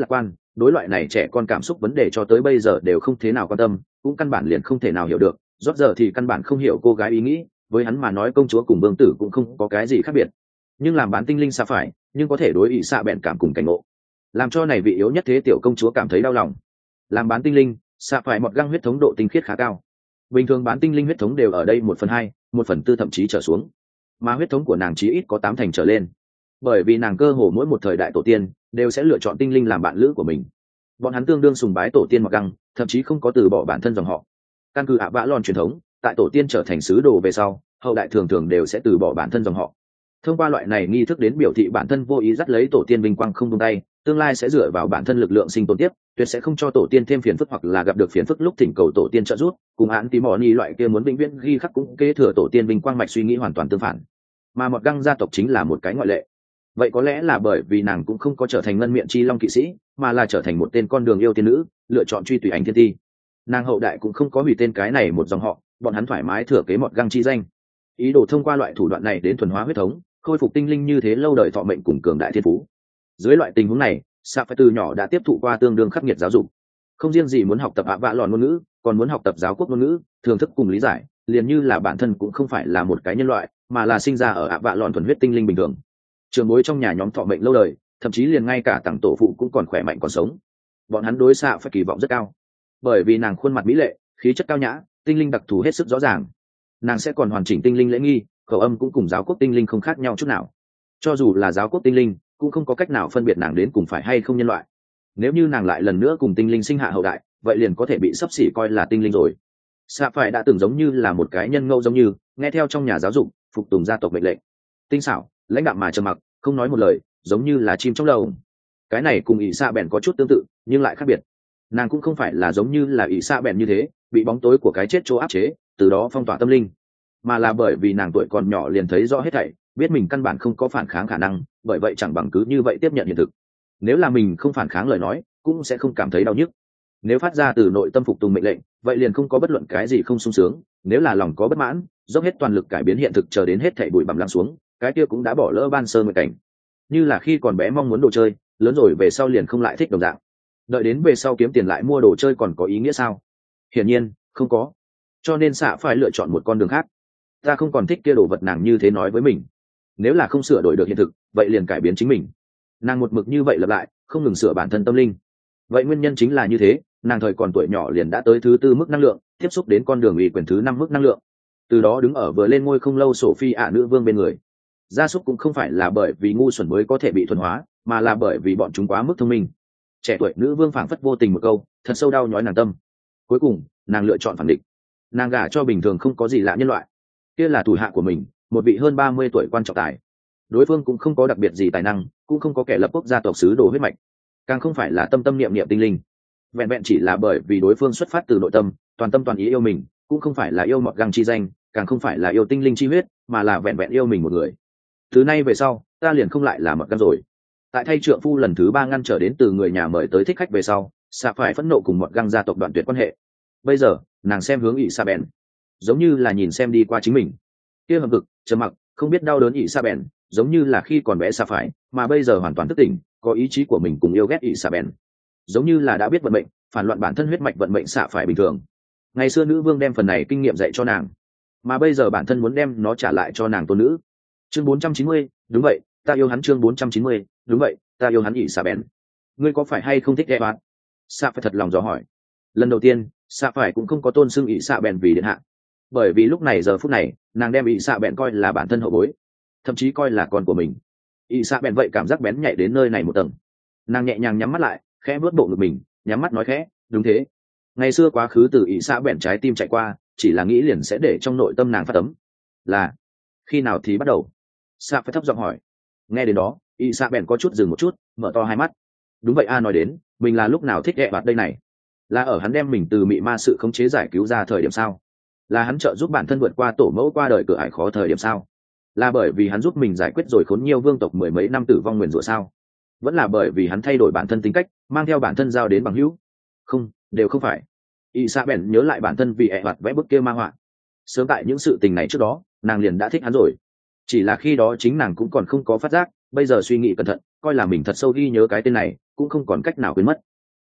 đối loại này trẻ con cảm xúc vấn đề cho tới bây giờ đều không thế nào quan tâm, cũng căn bản liền không thể nào hiểu được. Rốt giờ thì căn bản không hiểu cô gái ý nghĩ, với hắn mà nói công chúa cùng vương tử cũng không có cái gì khác biệt. Nhưng làm bán tinh linh xa phải, nhưng có thể đối ỷ xạ bèn cảm cùng cảnh ngộ, làm cho này vị yếu nhất thế tiểu công chúa cảm thấy đau lòng. Làm bán tinh linh, xạ phải một găng huyết thống độ tinh khiết khá cao. Bình thường bán tinh linh huyết thống đều ở đây một phần hai, một phần tư thậm chí trở xuống, mà huyết thống của nàng chí ít có tám thành trở lên. Bởi vì nàng cơ hồ mỗi một thời đại tổ tiên đều sẽ lựa chọn tinh linh làm bạn lữ của mình. Bọn hắn tương đương sùng bái tổ tiên mặc găng, thậm chí không có từ bỏ bản thân dòng họ. Căn cứ ạ vã lòn truyền thống, tại tổ tiên trở thành sứ đồ về sau, hậu đại thường thường đều sẽ từ bỏ bản thân dòng họ. Thông qua loại này nghi thức đến biểu thị bản thân vô ý dắt lấy tổ tiên vinh quang không buông tay, tương lai sẽ dựa vào bản thân lực lượng sinh tồn tiếp, tuyệt sẽ không cho tổ tiên thêm phiền phức hoặc là gặp được phiền phức lúc thỉnh cầu tổ tiên trợ giúp. Cùng án tí mò ni loại kia muốn vĩnh viễn ghi khắc cũng kế thừa tổ tiên vinh quang mạch suy nghĩ hoàn toàn tương phản. Mà một găng gia tộc chính là một cái ngoại lệ. Vậy có lẽ là bởi vì nàng cũng không có trở thành ngân miệng chi long kỵ sĩ, mà là trở thành một tên con đường yêu tiên nữ, lựa chọn truy tùy ánh thiên ti. Nàng hậu đại cũng không có hủy tên cái này một dòng họ, bọn hắn thoải mái thừa kế một găng chi danh, ý đồ thông qua loại thủ đoạn này đến thuần hóa huyết thống, khôi phục tinh linh như thế lâu đời thọ mệnh cùng cường đại thiên phú. Dưới loại tình huống này, Sa phải từ nhỏ đã tiếp thụ qua tương đương khắc nghiệt giáo dục, không riêng gì muốn học tập ạ vạ lòn ngôn ngữ, còn muốn học tập giáo quốc ngôn ngữ, thưởng thức cùng lý giải, liền như là bản thân cũng không phải là một cái nhân loại, mà là sinh ra ở ạ vạ lòn thuần huyết tinh linh bình thường. Trường bối trong nhà nhóm thọ mệnh lâu đời, thậm chí liền ngay cả tặng tổ phụ cũng còn khỏe mạnh còn sống. Bọn hắn đối Sa phải kỳ vọng rất cao, bởi vì nàng khuôn mặt mỹ lệ, khí chất cao nhã, tinh linh đặc thù hết sức rõ ràng. Nàng sẽ còn hoàn chỉnh tinh linh lễ nghi, khẩu âm cũng cùng giáo quốc tinh linh không khác nhau chút nào. Cho dù là giáo quốc tinh linh cũng không có cách nào phân biệt nàng đến cùng phải hay không nhân loại. Nếu như nàng lại lần nữa cùng tinh linh sinh hạ hậu đại, vậy liền có thể bị xấp xỉ coi là tinh linh rồi. Sa phải đã từng giống như là một cái nhân ngẫu, giống như nghe theo trong nhà giáo dục, phục tùng gia tộc mệnh lệnh, tinh xảo lãnh đạm mà trầm mặc, không nói một lời, giống như là chim trong lồng. Cái này cùng ỷ xạ bèn có chút tương tự nhưng lại khác biệt. Nàng cũng không phải là giống như là ỷ xạ bèn như thế bị bóng tối của cái chết chỗ áp chế, từ đó phong tỏa tâm linh, mà là bởi vì nàng tuổi còn nhỏ liền thấy rõ hết thảy, biết mình căn bản không có phản kháng khả năng, bởi vậy chẳng bằng cứ như vậy tiếp nhận hiện thực. Nếu là mình không phản kháng lời nói, cũng sẽ không cảm thấy đau nhức. Nếu phát ra từ nội tâm phục tùng mệnh lệnh, vậy liền không có bất luận cái gì không sung sướng. Nếu là lòng có bất mãn, dốc hết toàn lực cải biến hiện thực chờ đến hết thảy bụi bặm lắng xuống, cái kia cũng đã bỏ lỡ ban sơ nguyện cảnh. Như là khi còn bé mong muốn đồ chơi, lớn rồi về sau liền không lại thích đồng dạng. Đợi đến về sau kiếm tiền lại mua đồ chơi còn có ý nghĩa sao? Hiển nhiên không có. Cho nên xạ phải lựa chọn một con đường khác. Ta không còn thích kia đồ vật, nàng như thế nói với mình. Nếu là không sửa đổi được hiện thực, vậy liền cải biến chính mình. Nàng một mực như vậy lặp lại, không ngừng sửa bản thân tâm linh. Vậy nguyên nhân chính là như thế, nàng thời còn tuổi nhỏ liền đã tới thứ tư mức năng lượng, tiếp xúc đến con đường ủy quyền thứ năm mức năng lượng. Từ đó đứng ở vừa lên ngôi không lâu Sophie ạ nữ vương bên người. Gia súc cũng không phải là bởi vì ngu xuẩn mới có thể bị thuần hóa, mà là bởi vì bọn chúng quá mức thông minh. Trẻ tuổi nữ vương phảng phất vô tình một câu, thật sâu đau nhói nàng tâm. Cuối cùng, nàng lựa chọn phản định. Nàng gả cho bình thường không có gì lạ nhân loại. Kia là thủ hạ của mình, một vị hơn ba mươi tuổi quan trọng tài. Đối phương cũng không có đặc biệt gì tài năng, cũng không có kẻ lập quốc gia tộc sứ đồ huyết mạch, càng không phải là tâm tâm niệm niệm tinh linh. Vẹn vẹn chỉ là bởi vì đối phương xuất phát từ nội tâm, toàn tâm toàn ý yêu mình, cũng không phải là yêu mọt găng chi danh, càng không phải là yêu tinh linh chi huyết, mà là vẹn vẹn yêu mình một người. Từ nay về sau, ta liền không lại là mọt găng rồi. Tại thay trượng phu lần thứ ba ngăn trở đến từ người nhà mời tới thích khách về sau, xạ phải phẫn nộ cùng mọt găng gia tộc đoạn tuyệt quan hệ. Bây giờ, nàng xem hướng ỷ sa bèn, giống như là nhìn xem đi qua chính mình. Kia hầm vực, trầm mặc, không biết đau đớn ỷ sa bèn, giống như là khi còn bé xạ phải, mà bây giờ hoàn toàn thức tỉnh, có ý chí của mình cùng yêu ghét ỷ sa bèn, giống như là đã biết vận mệnh, phản loạn bản thân huyết mạch vận mệnh xạ phải bình thường. Ngày xưa nữ vương đem phần này kinh nghiệm dạy cho nàng, mà bây giờ bản thân muốn đem nó trả lại cho nàng tôn nữ. Chương bốn trăm chín mươi, đúng vậy, ta yêu hắn. Chương bốn trăm chín mươi, đúng vậy, ta yêu hắn ỷ sa bèn. Ngươi có phải hay không thích Evan? Xạ phải thật lòng dò hỏi. Lần đầu tiên, xạ phải cũng không có tôn xưng ỷ sa bèn vì điện hạ, bởi vì lúc này giờ phút này, nàng đem ỷ sa bèn coi là bản thân hậu bối, thậm chí coi là con của mình. ỷ sa bèn vậy cảm giác bén nhạy đến nơi này một tầng. Nàng nhẹ nhàng nhắm mắt lại, khẽ vuốt bộ ngực mình, nhắm mắt nói khẽ, đúng thế. Ngày xưa quá khứ từ ỷ sa bèn trái tim chạy qua, chỉ là nghĩ liền sẽ để trong nội tâm nàng phát tấm. Là khi nào thì bắt đầu? Xạ phải thấp giọng hỏi. Nghe đến đó, ỷ sa bèn có chút dừng một chút, mở to hai mắt. Đúng vậy a, nói đến mình là lúc nào thích ghẹ bạt đây này? Là ở hắn đem mình từ mị ma sự khống chế giải cứu ra thời điểm sao? Là hắn trợ giúp bản thân vượt qua tổ mẫu qua đời cửa ải khó thời điểm sao? Là bởi vì hắn giúp mình giải quyết rồi khốn nhiều vương tộc mười mấy năm tử vong nguyền rủa sao? Vẫn là bởi vì hắn thay đổi bản thân tính cách, mang theo bản thân giao đến bằng hữu? Không, đều không phải. Y sa bèn nhớ lại bản thân vì ẹ hoạt vẽ bức kia ma họa. Sớm tại những sự tình này trước đó, nàng liền đã thích hắn rồi. Chỉ là khi đó chính nàng cũng còn không có phát giác, bây giờ suy nghĩ cẩn thận, coi là mình thật sâu ghi nhớ cái tên này, cũng không còn cách nào quên mất.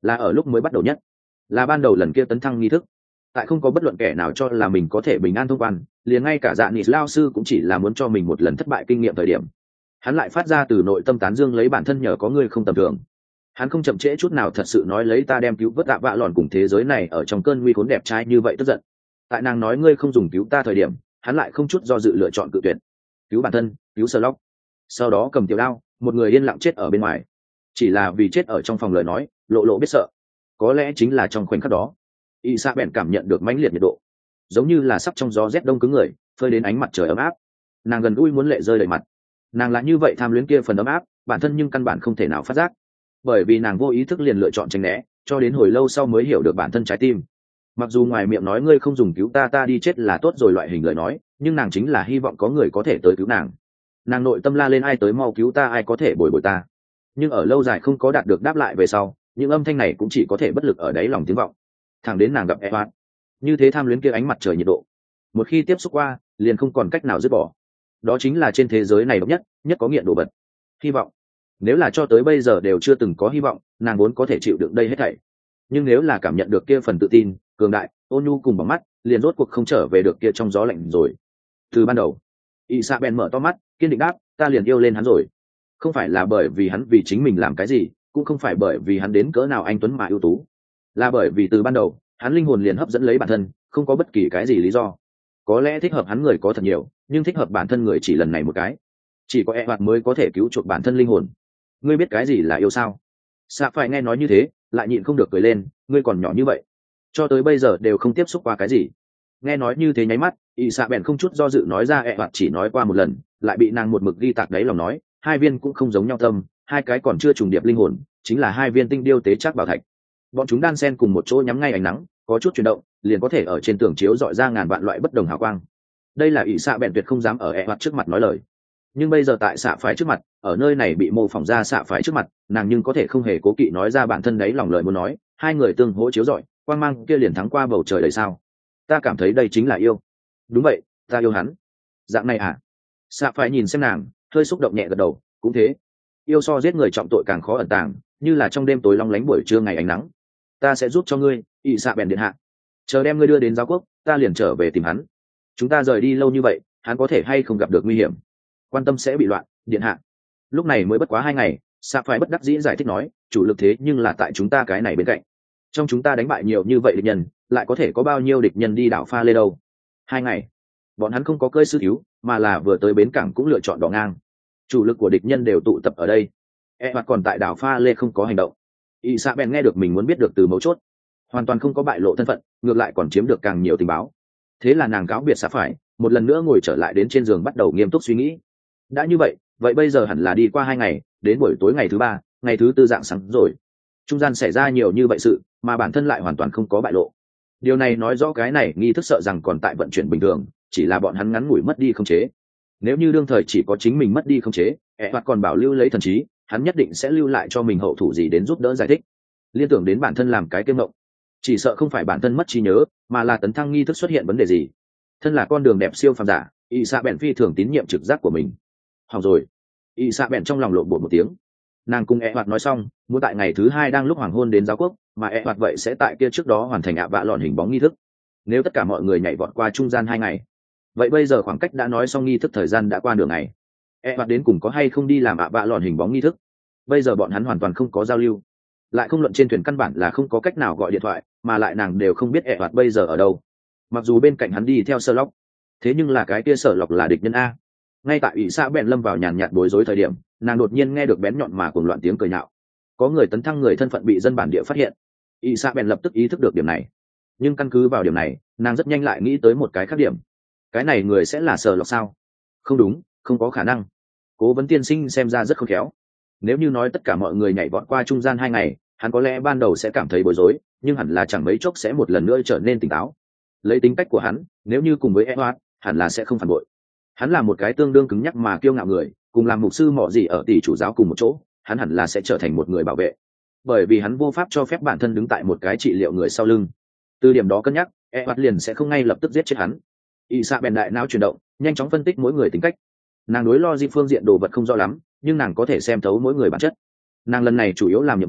là ở lúc mới bắt đầu nhất, là ban đầu lần kia tấn thăng nghi thức. Tại không có bất luận kẻ nào cho là mình có thể bình an thông quan, liền ngay cả dạ nị lao sư cũng chỉ là muốn cho mình một lần thất bại kinh nghiệm thời điểm, hắn lại phát ra từ nội tâm tán dương lấy bản thân nhờ có ngươi không tầm thường. Hắn không chậm trễ chút nào thật sự nói lấy ta đem cứu vớt ạ vạ lòn cùng thế giới này ở trong cơn nguy khốn đẹp trai như vậy tức giận. Tại nàng nói ngươi không dùng cứu ta thời điểm, hắn lại không chút do dự lựa chọn cự tuyệt, cứu bản thân, cứu sơ lóc, sau đó cầm tiểu đao, một người yên lặng chết ở bên ngoài. Chỉ là vì chết ở trong phòng lời nói, lộ lộ biết sợ. Có lẽ chính là trong khoảnh khắc đó, y sa bèn cảm nhận được mãnh liệt nhiệt độ, giống như là sắp trong gió rét đông cứng người, phơi đến ánh mặt trời ấm áp. Nàng gần gũi muốn lệ rơi đầy mặt. Nàng là như vậy tham luyến kia phần ấm áp, bản thân nhưng căn bản không thể nào phát giác, bởi vì nàng vô ý thức liền lựa chọn tránh né, cho đến hồi lâu sau mới hiểu được bản thân trái tim. Mặc dù ngoài miệng nói ngươi không dùng cứu ta ta đi chết là tốt rồi loại hình lời nói, nhưng nàng chính là hy vọng có người có thể tới cứu nàng. Nàng nội tâm la lên ai tới mau cứu ta, ai có thể bồi bồi ta. Nhưng ở lâu dài không có đạt được đáp lại về sau, những âm thanh này cũng chỉ có thể bất lực ở đáy lòng tiếng vọng. Thẳng đến nàng gặp Edward, như thế tham luyến kia ánh mặt trời nhiệt độ, một khi tiếp xúc qua liền không còn cách nào dứt bỏ. Đó chính là trên thế giới này độc nhất nhất có nghiện đồ vật, hy vọng. Nếu là cho tới bây giờ đều chưa từng có hy vọng, nàng vốn có thể chịu đựng đây hết thảy. Nhưng nếu là cảm nhận được kia phần tự tin, cường đại, ôn nhu cùng bóng mắt, liền rốt cuộc không trở về được kia trong gió lạnh rồi. Từ ban đầu, Isabel mở to mắt, kiên định đáp, ta liền yêu lên hắn rồi. Không phải là bởi vì hắn vì chính mình làm cái gì, cũng không phải bởi vì hắn đến cỡ nào anh tuấn mà ưu tú, là bởi vì từ ban đầu, hắn linh hồn liền hấp dẫn lấy bản thân, không có bất kỳ cái gì lý do. Có lẽ thích hợp hắn người có thật nhiều, nhưng thích hợp bản thân người chỉ lần này một cái. Chỉ có Edward mới có thể cứu chuộc bản thân linh hồn. Ngươi biết cái gì là yêu sao? Sạ phải nghe nói như thế, lại nhịn không được cười lên, ngươi còn nhỏ như vậy, cho tới bây giờ đều không tiếp xúc qua cái gì. Nghe nói như thế nháy mắt, y xạ bèn không chút do dự nói ra Edward chỉ nói qua một lần, lại bị nàng một mực ghi tạc đáy lòng nói, hai viên cũng không giống nhau tâm, hai cái còn chưa trùng điệp linh hồn, chính là hai viên tinh điêu tế chắc bảo thạch. Bọn chúng đan xen cùng một chỗ nhắm ngay ánh nắng, có chút chuyển động, liền có thể ở trên tường chiếu dọi ra ngàn vạn loại bất đồng hào quang. Đây là ỷ xạ bèn tuyệt không dám ở Edward trước mặt nói lời. Nhưng bây giờ tại xạ phái trước mặt, ở nơi này bị mô phỏng ra xạ phái trước mặt, nàng nhưng có thể không hề cố kỵ nói ra bản thân đấy lòng lời muốn nói, hai người tương hỗ chiếu rọi, quang mang kia liền thắng qua bầu trời đầy sao. Ta cảm thấy đây chính là yêu. Đúng vậy, ta yêu hắn. Dạng này à? Xạ phái nhìn xem nàng, hơi xúc động nhẹ gật đầu, cũng thế. Yêu so giết người trọng tội càng khó ẩn tàng, như là trong đêm tối long lánh buổi trưa ngày ánh nắng. Ta sẽ giúp cho ngươi, ỷ xạ bèn điện hạ. Chờ đem ngươi đưa đến giáo quốc, ta liền trở về tìm hắn. Chúng ta rời đi lâu như vậy, hắn có thể hay không gặp được nguy hiểm, quan tâm sẽ bị loạn, điện hạ. Lúc này mới bất quá hai ngày, Sa phải bất đắc dĩ giải thích nói, chủ lực thế nhưng là tại chúng ta cái này bên cạnh. Trong chúng ta đánh bại nhiều như vậy địch nhân, lại có thể có bao nhiêu địch nhân đi đảo pha lê đâu? Hai ngày, bọn hắn không có cơi sư cứu, mà là vừa tới bến cảng cũng lựa chọn đỏ ngang. Chủ lực của địch nhân đều tụ tập ở đây. E hoặc còn tại đảo pha lê không có hành động. Isabel nghe được mình muốn biết được từ mấu chốt, hoàn toàn không có bại lộ thân phận, ngược lại còn chiếm được càng nhiều tình báo. Thế là nàng cáo biệt Sa phải, một lần nữa ngồi trở lại đến trên giường bắt đầu nghiêm túc suy nghĩ. Đã như vậy, vậy bây giờ hẳn là đi qua hai ngày, đến buổi tối ngày thứ ba, ngày thứ tư dạng sáng rồi. Trung gian xảy ra nhiều như vậy sự, mà bản thân lại hoàn toàn không có bại lộ. Điều này nói rõ cái này nghi thức sợ rằng còn tại vận chuyển bình thường, chỉ là bọn hắn ngắn ngủi mất đi không chế. Nếu như đương thời chỉ có chính mình mất đi không chế, ẹ hoặc còn bảo lưu lấy thần trí, hắn nhất định sẽ lưu lại cho mình hậu thủ gì đến giúp đỡ giải thích. Liên tưởng đến bản thân làm cái kiêm mộng, chỉ sợ không phải bản thân mất trí nhớ, mà là tấn thăng nghi thức xuất hiện vấn đề gì. Thân là con đường đẹp siêu phàm giả, y xạ bèn phi thường tín nhiệm trực giác của mình. Hỏng rồi. Y xạ bèn trong lòng lộn bột một tiếng. Nàng cùng e hoạt nói xong, muốn tại ngày thứ hai đang lúc hoàng hôn đến giáo quốc, mà e hoạt vậy sẽ tại kia trước đó hoàn thành ạ vạ lọn hình bóng nghi thức. Nếu tất cả mọi người nhảy vọt qua trung gian hai ngày, vậy bây giờ khoảng cách đã nói xong nghi thức thời gian đã qua nửa ngày. E hoạt đến cùng có hay không đi làm ạ vạ lọn hình bóng nghi thức? Bây giờ bọn hắn hoàn toàn không có giao lưu, lại không luận trên thuyền căn bản là không có cách nào gọi điện thoại, mà lại nàng đều không biết e hoạt bây giờ ở đâu. Mặc dù bên cạnh hắn đi theo Sơ Lóc, thế nhưng là cái kia Sở Lộc là địch nhân a. Ngay tại ủy xã bèn lâm vào nhàn nhạt bối rối thời điểm, nàng đột nhiên nghe được bén nhọn mà cuồng loạn tiếng cười nhạo. Có người tấn thăng người thân phận bị dân bản địa phát hiện. ủy xã bèn lập tức ý thức được điểm này, nhưng căn cứ vào điểm này, nàng rất nhanh lại nghĩ tới một cái khác điểm. Cái này người sẽ là Sở Lộc sao? Không đúng, không có khả năng. Cố vấn tiên sinh xem ra rất khôn khéo. Nếu như nói tất cả mọi người nhảy vọt qua trung gian hai ngày, hắn có lẽ ban đầu sẽ cảm thấy bối rối, nhưng hẳn là chẳng mấy chốc sẽ một lần nữa trở nên tỉnh táo. Lấy tính cách của hắn, nếu như cùng với Edward, hẳn là sẽ không phản bội. Hắn là một cái tương đương cứng nhắc mà kiêu ngạo người, cùng làm mục sư mọ gì ở tỷ chủ giáo cùng một chỗ, hắn hẳn là sẽ trở thành một người bảo vệ, bởi vì hắn vô pháp cho phép bản thân đứng tại một cái trị liệu người sau lưng. Từ điểm đó cân nhắc, Edward liền sẽ không ngay lập tức giết chết hắn. Y xạ bèn đại não chuyển động, nhanh chóng phân tích mỗi người tính cách. Nàng đối lo di phương diện đồ vật không rõ lắm, nhưng nàng có thể xem thấu mỗi người bản chất. Nàng lần này chủ yếu làm nhiệm vụ,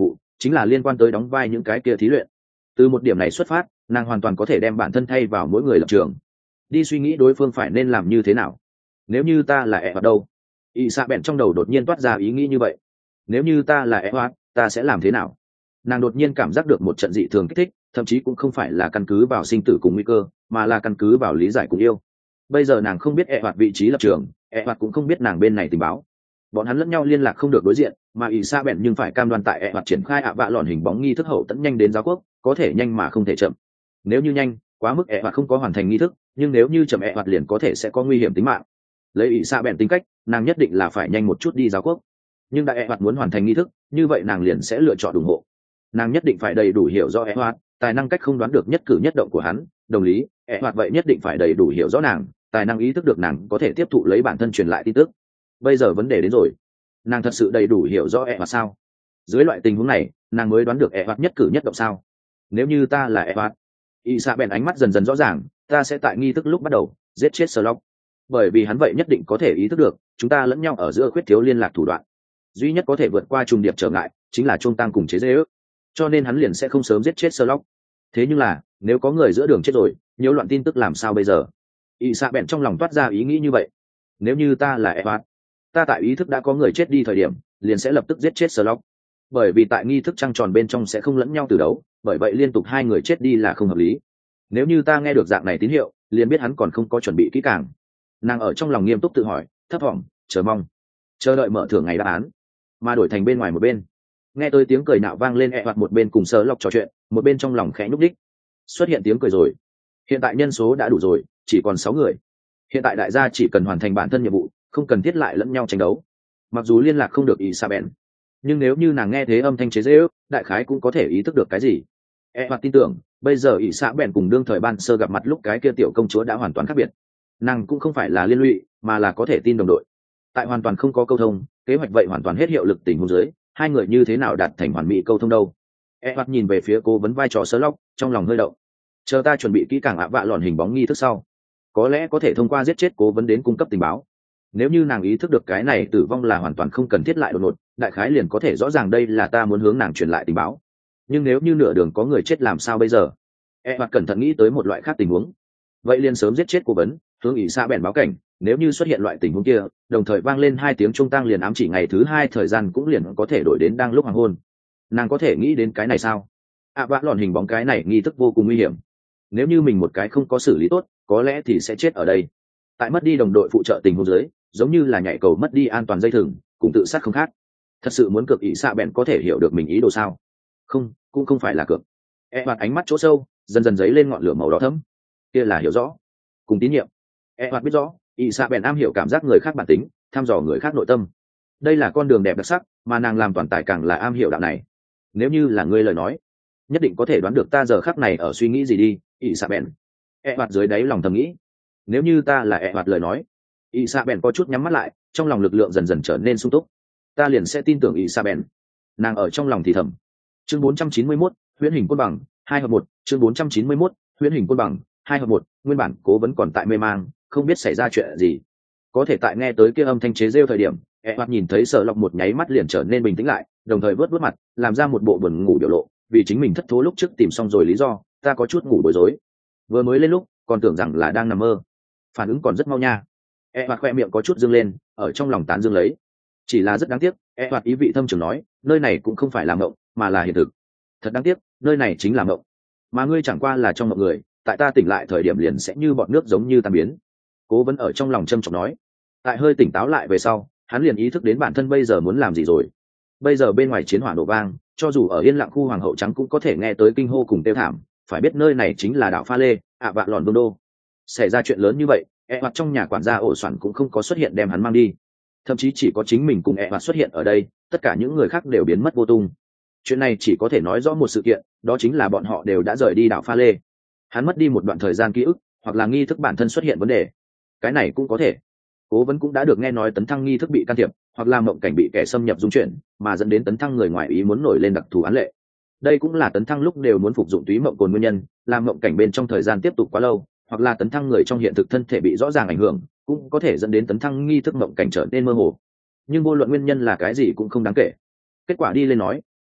chính là liên quan tới đóng vai những cái kia thí luyện. Từ một điểm này xuất phát, nàng hoàn toàn có thể đem bản thân thay vào mỗi người lập trường, đi suy nghĩ đối phương phải nên làm như thế nào. Nếu như ta là ẹ hoạt đâu? Y xạ bèn trong đầu đột nhiên toát ra ý nghĩ như vậy. Nếu như ta là ẹ hoạt, ta sẽ làm thế nào? Nàng đột nhiên cảm giác được một trận dị thường kích thích, thậm chí cũng không phải là căn cứ vào sinh tử cùng nguy cơ, mà là căn cứ vào lý giải cùng yêu. Bây giờ nàng không biết ẹ hoạt vị trí lập trường, ẹ hoạt cũng không biết nàng bên này tình báo. Bọn hắn lẫn nhau liên lạc không được đối diện, mà ỷ xa bèn nhưng phải cam đoan tại ẹ hoạt triển khai ạ vạ lòn hình bóng nghi thức hậu tẫn nhanh đến giáo quốc, có thể nhanh mà không thể chậm. Nếu như nhanh quá mức ẹ hoạt không có hoàn thành nghi thức, nhưng nếu như chậm ẹ hoạt liền có thể sẽ có nguy hiểm tính mạng. Lấy ỷ xa bèn tính cách, nàng nhất định là phải nhanh một chút đi giáo quốc, nhưng đại ẹ hoạt muốn hoàn thành nghi thức, như vậy nàng liền sẽ lựa chọn ủng hộ. Nàng nhất định phải đầy đủ hiểu rõ ẹ hoạt, tài năng cách không đoán được nhất cử nhất động của hắn, đồng lý ẹ hoạt vậy nhất định phải đầy đủ hiểu rõ nàng, tài năng ý thức được nàng có thể tiếp thụ lấy bản thân truyền lại tin tức. Bây giờ vấn đề đến rồi, nàng thật sự đầy đủ hiểu rõ ẹ hoạt sao? Dưới loại tình huống này, nàng mới đoán được ẹ hoạt nhất cử nhất động sao? Nếu như ta là ẹ hoạt, y sa bèn ánh mắt dần dần rõ ràng, ta sẽ tại nghi thức lúc bắt đầu giết chết Sherlock, bởi vì hắn vậy nhất định có thể ý thức được chúng ta lẫn nhau ở giữa khuyết thiếu liên lạc thủ đoạn, duy nhất có thể vượt qua trùng điệp trở ngại chính là chuông tăng cùng chế dễ ước, cho nên hắn liền sẽ không sớm giết chết Sherlock. Thế nhưng là nếu có người giữa đường chết rồi, nhiễu loạn tin tức làm sao bây giờ? Y sa bèn trong lòng toát ra ý nghĩ như vậy. Nếu như ta là ẹ hoạt, ta tại ý thức đã có người chết đi thời điểm liền sẽ lập tức giết chết Sherlock, bởi vì tại nghi thức trăng tròn bên trong sẽ không lẫn nhau từ đấu, bởi vậy liên tục hai người chết đi là không hợp lý. Nếu như ta nghe được dạng này tín hiệu, liền biết hắn còn không có chuẩn bị kỹ càng. Nàng ở trong lòng nghiêm túc tự hỏi, thấp thỏm, chờ mong, chờ đợi mở thưởng ngày đáp án. Mà đổi thành bên ngoài một bên, nghe tới tiếng cười nạo vang lên, ẹ hoạt một bên cùng Sherlock trò chuyện, một bên trong lòng khẽ nhúc đích. Xuất hiện tiếng cười rồi. Hiện tại nhân số đã đủ rồi, chỉ còn sáu người. Hiện tại đại gia chỉ cần hoàn thành bản thân nhiệm vụ, không cần thiết lại lẫn nhau tranh đấu. Mặc dù liên lạc không được Isabel, nhưng nếu như nàng nghe thấy âm thanh chế giễu, đại khái cũng có thể ý thức được cái gì. E hoặc tin tưởng, bây giờ Isabel cùng đương thời ban sơ gặp mặt lúc cái kia tiểu công chúa đã hoàn toàn khác biệt. Nàng cũng không phải là liên lụy, mà là có thể tin đồng đội. Tại hoàn toàn không có câu thông, kế hoạch vậy hoàn toàn hết hiệu lực tình huống dưới, hai người như thế nào đạt thành hoàn mỹ câu thông đâu? E hoặc nhìn về phía cô vấn vai trò Sherlock, trong lòng hơi động. Chờ ta chuẩn bị kỹ càng ạ vạ lòn hình bóng nghi thức sau, có lẽ có thể thông qua giết chết cố vấn đến cung cấp tình báo. Nếu như nàng ý thức được cái này tử vong là hoàn toàn không cần thiết lại đột ngột, đại khái liền có thể rõ ràng đây là ta muốn hướng nàng truyền lại tình báo. Nhưng nếu như nửa đường có người chết làm sao bây giờ? E hoặc cẩn thận nghĩ tới một loại khác tình huống. Vậy liền sớm giết chết cố vấn, hướng ỷ xa bèn báo cảnh, nếu như xuất hiện loại tình huống kia, đồng thời vang lên hai tiếng trung tang liền ám chỉ ngày thứ hai thời gian cũng liền có thể đổi đến đang lúc hoàng hôn. Nàng có thể nghĩ đến cái này sao? ạ vạ lòn hình bóng cái này nghi thức vô cùng nguy hiểm. Nếu như mình một cái không có xử lý tốt, có lẽ thì sẽ chết ở đây. Tại mất đi đồng đội phụ trợ tình huống dưới, giống như là nhảy cầu mất đi an toàn dây thừng, cùng tự sát không khác. Thật sự muốn cược ỷ xạ bèn có thể hiểu được mình ý đồ sao? Không, cũng không phải là cược. E hoạt ánh mắt chỗ sâu dần dần dấy lên ngọn lửa màu đỏ thẫm, kia là hiểu rõ cùng tín nhiệm. E hoạt biết rõ ỷ xạ bèn am hiểu cảm giác người khác bản tính, thăm dò người khác nội tâm. Đây là con đường đẹp đặc sắc, mà nàng làm toàn tài càng là am hiểu đạo này. Nếu như là ngươi lời nói, nhất định có thể đoán được ta giờ khắc này ở suy nghĩ gì đi, ỷ xạ bèn. E hoạt dưới đáy lòng thầm nghĩ, nếu như ta là E hoạt lời nói. Isabel có chút nhắm mắt lại, trong lòng lực lượng dần dần trở nên sung túc. Ta liền sẽ tin tưởng Isabel. Nàng ở trong lòng thì thầm. Chương bốn trăm chín mươi mốt, huyễn hình côn bằng, hai hợp một. Chương bốn trăm chín mươi mốt, huyễn hình côn bằng, hai hợp một. Nguyên bản cố vấn còn tại mê mang, không biết xảy ra chuyện gì. Có thể tại nghe tới kia âm thanh chế rêu thời điểm, E hoặc nhìn thấy Sở Lộc một nháy mắt liền trở nên bình tĩnh lại, đồng thời vớt vớt mặt, làm ra một bộ buồn ngủ biểu lộ, vì chính mình thất thố lúc trước tìm xong rồi lý do, ta có chút ngủ bối rối. Vừa mới lên lúc, còn tưởng rằng là đang nằm mơ. Phản ứng còn rất mau nha. E hoạt khoe miệng có chút dương lên, ở trong lòng tán dương lấy. Chỉ là rất đáng tiếc, E hoạt ý vị thâm trường nói, nơi này cũng không phải là mộng, mà là hiện thực. Thật đáng tiếc, nơi này chính là mộng, mà ngươi chẳng qua là trong mộng người, tại ta tỉnh lại thời điểm liền sẽ như bọn nước giống như tan biến. Cố vấn ở trong lòng trầm trọng nói. Tại hơi tỉnh táo lại về sau, hắn liền ý thức đến bản thân bây giờ muốn làm gì rồi. Bây giờ bên ngoài chiến hỏa nổ vang, cho dù ở yên lặng khu hoàng hậu trắng cũng có thể nghe tới kinh hô cùng tiêu thảm. Phải biết nơi này chính là đảo Pha Lê, ạ vạ lòn vương đô. Xảy ra chuyện lớn như vậy, E hoạt trong nhà quản gia ổ soạn cũng không có xuất hiện đem hắn mang đi, thậm chí chỉ có chính mình cùng E hoạt xuất hiện ở đây, tất cả những người khác đều biến mất vô tung. Chuyện này chỉ có thể nói rõ một sự kiện, đó chính là bọn họ đều đã rời đi đảo Pha Lê. Hắn mất đi một đoạn thời gian ký ức, hoặc là nghi thức bản thân xuất hiện vấn đề. Cái này cũng có thể. Cố vấn cũng đã được nghe nói tấn thăng nghi thức bị can thiệp, hoặc là mộng cảnh bị kẻ xâm nhập dung chuyển, mà dẫn đến tấn thăng người ngoài ý muốn nổi lên đặc thù án lệ. Đây cũng là tấn thăng lúc đều muốn phục dụng túy mộng cồn nguyên nhân, làm mộng cảnh bên trong thời gian tiếp tục quá lâu, hoặc là tấn thăng người trong hiện thực thân thể bị rõ ràng ảnh hưởng, cũng có thể dẫn đến tấn thăng nghi thức mộng cảnh trở nên mơ hồ. Nhưng vô luận nguyên nhân là cái gì cũng không đáng kể. Kết quả đi lên nói,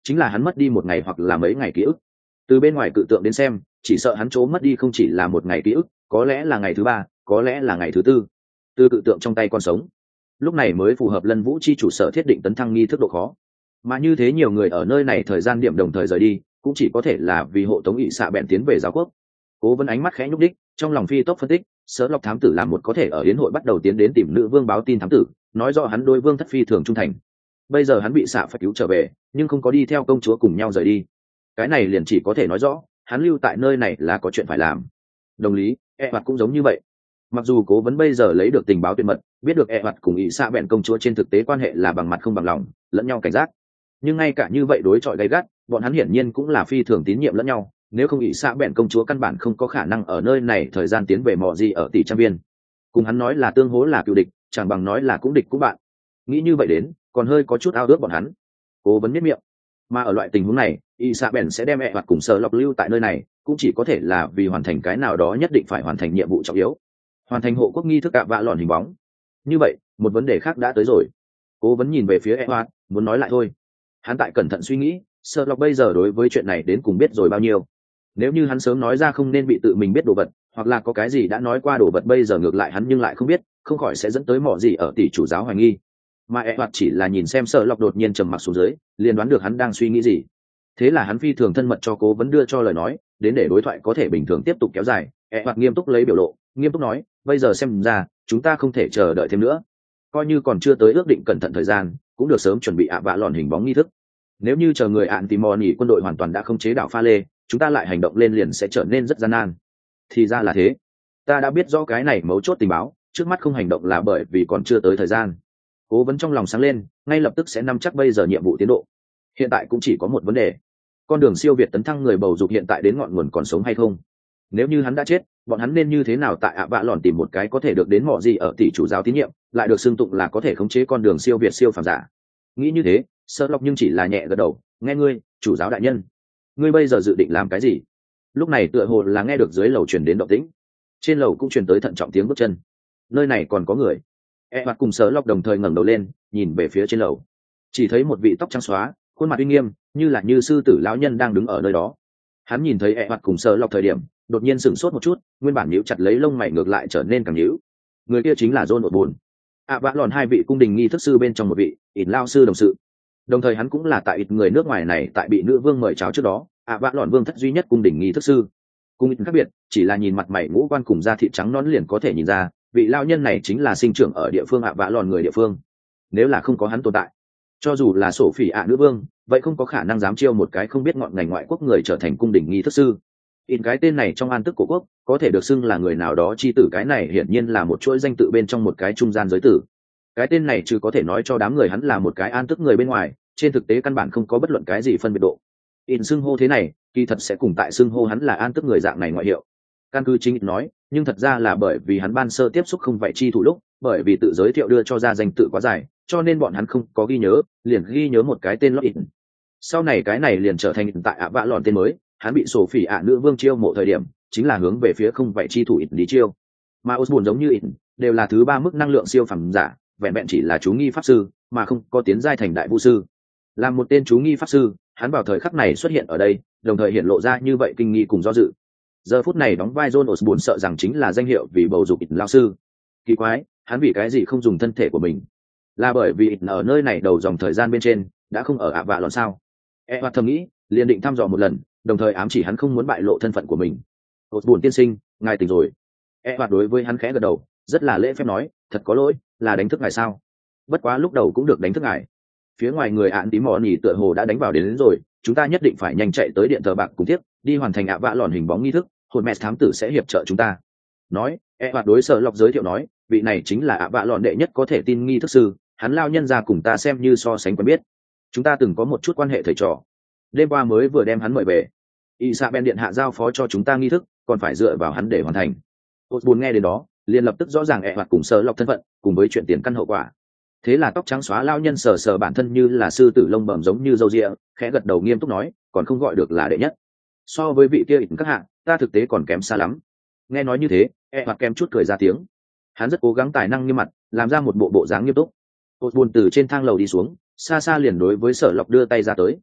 chính là hắn mất đi một ngày hoặc là mấy ngày ký ức. Từ bên ngoài cự tượng đến xem, chỉ sợ hắn chỗ mất đi không chỉ là một ngày ký ức, có lẽ là ngày thứ ba, có lẽ là ngày thứ tư. Từ cự tượng trong tay còn sống, lúc này mới phù hợp Lân Vũ chi chủ sở thiết định tấn thăng nghi thức độ khó. Mà như thế nhiều người ở nơi này thời gian điểm đồng thời rời đi, cũng chỉ có thể là vì hộ tống ỵ xạ bèn tiến về giáo quốc. Cố Vấn ánh mắt khẽ nhúc đích, trong lòng phi tốc phân tích, Sở Lộc thám tử là một có thể ở yến hội bắt đầu tiến đến tìm nữ vương báo tin thám tử, nói rõ hắn đối vương thất phi thường trung thành. Bây giờ hắn bị xạ phải cứu trở về, nhưng không có đi theo công chúa cùng nhau rời đi. Cái này liền chỉ có thể nói rõ, hắn lưu tại nơi này là có chuyện phải làm. Đồng lý, E Hoạt cũng giống như vậy. Mặc dù Cố Vấn bây giờ lấy được tình báo tuyệt mật, biết được E Hoạt cùng ỵ xạ bèn công chúa trên thực tế quan hệ là bằng mặt không bằng lòng, lẫn nhau cảnh giác. Nhưng ngay cả như vậy đối chọi gay gắt, bọn hắn hiển nhiên cũng là phi thường tín nhiệm lẫn nhau, nếu không ỵ xạ bèn công chúa căn bản không có khả năng ở nơi này thời gian tiến về mò gì ở tỷ trăm viên. Cùng hắn nói là tương hố là cựu địch, chẳng bằng nói là cũng địch cũng bạn. Nghĩ như vậy đến, còn hơi có chút ao ước bọn hắn. Cố Vấn biết miệng. Mà ở loại tình huống này, ỵ xạ bèn sẽ đem E Hoạt cùng Sở Lộc lưu tại nơi này, cũng chỉ có thể là vì hoàn thành cái nào đó nhất định phải hoàn thành nhiệm vụ trọng yếu, hoàn thành hộ quốc nghi thức ạ vạ lòn hình bóng. Như vậy, một vấn đề khác đã tới rồi. Cố Vấn nhìn về phía E Hoạt, muốn nói lại thôi. Hắn tại cẩn thận suy nghĩ, Sở Lộc bây giờ đối với chuyện này đến cùng biết rồi bao nhiêu. Nếu như hắn sớm nói ra không nên bị tự mình biết đồ vật, hoặc là có cái gì đã nói qua đồ vật bây giờ ngược lại hắn nhưng lại không biết, không khỏi sẽ dẫn tới mỏ gì ở tỷ chủ giáo hoài nghi. Mà E Hoạt chỉ là nhìn xem Sở Lộc đột nhiên trầm mặc xuống dưới, liền đoán được hắn đang suy nghĩ gì. Thế là hắn phi thường thân mật cho Cố Vấn đưa cho lời nói, đến để đối thoại có thể bình thường tiếp tục kéo dài. E Hoạt nghiêm túc lấy biểu lộ, nghiêm túc nói, bây giờ xem ra chúng ta không thể chờ đợi thêm nữa, coi như còn chưa tới ước định cẩn thận thời gian, cũng được sớm chuẩn bị ạ vạ lòn hình bóng nghi thức. Nếu như chờ người ạn tìm mò nhỉ quân đội hoàn toàn đã không chế đảo Pha Lê, chúng ta lại hành động lên liền sẽ trở nên rất gian nan. Thì ra là thế, ta đã biết rõ cái này mấu chốt tình báo, trước mắt không hành động là bởi vì còn chưa tới thời gian. Cố Vấn trong lòng sáng lên, ngay lập tức sẽ nắm chắc bây giờ nhiệm vụ tiến độ. Hiện tại cũng chỉ có một vấn đề, con đường siêu việt tấn thăng người bầu dục hiện tại đến ngọn nguồn còn sống hay không. Nếu như hắn đã chết, bọn hắn nên như thế nào tại ạ vạ lòn tìm một cái có thể được đến mỏ gì ở tỷ chủ giáo tín nhiệm, lại được xưng tụng là có thể khống chế con đường siêu việt siêu phàm giả. Nghĩ như thế, Sở Lộc nhưng chỉ là nhẹ gật đầu, nghe ngươi, chủ giáo đại nhân, ngươi bây giờ dự định làm cái gì? Lúc này tựa hồ là nghe được dưới lầu truyền đến động tĩnh, trên lầu cũng truyền tới thận trọng tiếng bước chân. Nơi này còn có người. E Hoạt cùng Sở Lộc đồng thời ngẩng đầu lên, nhìn về phía trên lầu, chỉ thấy một vị tóc trắng xóa, khuôn mặt uy nghiêm, như là như sư tử lão nhân đang đứng ở nơi đó. Hắn nhìn thấy E Hoạt cùng Sở Lộc thời điểm, đột nhiên sửng sốt một chút, nguyên bản nhíu chặt lấy lông mày ngược lại trở nên càng nhíu. Người kia chính là John nội buồn. ạ vạ lòn hai vị cung đình nghi thức sư bên trong một vị, ít lao sư đồng sự. Đồng thời hắn cũng là tại ít người nước ngoài này tại bị nữ vương mời cháo trước đó, ạ vạ lòn vương thất duy nhất cung đình nghi thức sư. Cùng ít khác biệt, chỉ là nhìn mặt mày ngũ quan cùng da thịt trắng nõn liền có thể nhìn ra, vị lao nhân này chính là sinh trưởng ở địa phương ạ vạ lòn người địa phương. Nếu là không có hắn tồn tại, cho dù là sổ phỉ ạ nữ vương, vậy không có khả năng dám chiêu một cái không biết ngọn ngành ngoại quốc người trở thành cung đình nghi thức sư. In cái tên này trong an tức cổ quốc có thể được xưng là người nào đó chi tử, cái này hiển nhiên là một chuỗi danh tự bên trong một cái trung gian giới tử. Cái tên này chứ có thể nói cho đám người hắn là một cái an tức người bên ngoài, trên thực tế căn bản không có bất luận cái gì phân biệt độ. In xưng hô thế này kỳ thật sẽ cùng tại xưng hô hắn là an tức người dạng này ngoại hiệu. Căn cứ chính nói, nhưng thật ra là bởi vì hắn ban sơ tiếp xúc không vậy chi thủ lúc, bởi vì tự giới thiệu đưa cho ra danh tự quá dài, cho nên bọn hắn không có ghi nhớ, liền ghi nhớ một cái tên lót In. Sau này cái này liền trở thành tại ạ vạ lòn tên mới. Hắn bị sổ phỉ ạ nữ vương chiêu mộ thời điểm chính là hướng về phía không vậy chi thủ ít đi chiêu, mà Osborne giống như ít đều là thứ ba mức năng lượng siêu phẩm giả, vẹn vẹn chỉ là chú nghi pháp sư mà không có tiến giai thành đại vũ sư. Làm một tên chú nghi pháp sư, hắn vào thời khắc này xuất hiện ở đây, đồng thời hiện lộ ra như vậy kinh nghi cùng do dự. Giờ phút này đóng vai John Osborne sợ rằng chính là danh hiệu vì bầu dục ít lao sư. Kỳ quái, hắn vì cái gì không dùng thân thể của mình? Là bởi vì ít ở nơi này đầu dòng thời gian bên trên đã không ở ạ vạ lòn sao? E Hoạt thầm nghĩ, liền định thăm dò một lần, đồng thời ám chỉ hắn không muốn bại lộ thân phận của mình. Osborne tiên sinh, ngài tỉnh rồi. E Hoạt đối với hắn khẽ gật đầu, rất là lễ phép nói, thật có lỗi, là đánh thức ngài sao? Bất quá lúc đầu cũng được đánh thức ngài. Phía ngoài người ạn tím mỏ nhỉ tựa hồ đã đánh vào đến, đến rồi, chúng ta nhất định phải nhanh chạy tới điện thờ bạc cùng tiếp, đi hoàn thành ạ vạ lòn hình bóng nghi thức, hồn mẹ thám tử sẽ hiệp trợ chúng ta. Nói, E Hoạt đối Sở Lộc giới thiệu nói, vị này chính là ạ vạ lòn đệ nhất có thể tin nghi thức sư, hắn lao nhân ra cùng ta xem như so sánh quen biết. Chúng ta từng có một chút quan hệ thầy trò. Đêm qua mới vừa đem hắn mời về. Isabel điện hạ giao phó cho chúng ta nghi thức, còn phải dựa vào hắn để hoàn thành. Osborne nghe đến đó, liền lập tức rõ ràng E Hoạt cùng Sở Lộc thân phận, cùng với chuyện tiền căn hậu quả. Thế là tóc trắng xóa lao nhân sờ sờ bản thân như là sư tử lông bẩm giống như râu ria, khẽ gật đầu nghiêm túc nói, còn không gọi được là đệ nhất. So với vị kia ít các hạng, ta thực tế còn kém xa lắm. Nghe nói như thế, E Hoạt kém chút cười ra tiếng. Hắn rất cố gắng tài năng nghiêm mặt, làm ra một bộ bộ dáng nghiêm túc. Osborne từ trên thang lầu đi xuống, xa xa liền đối với Sở Lộc đưa tay ra tới.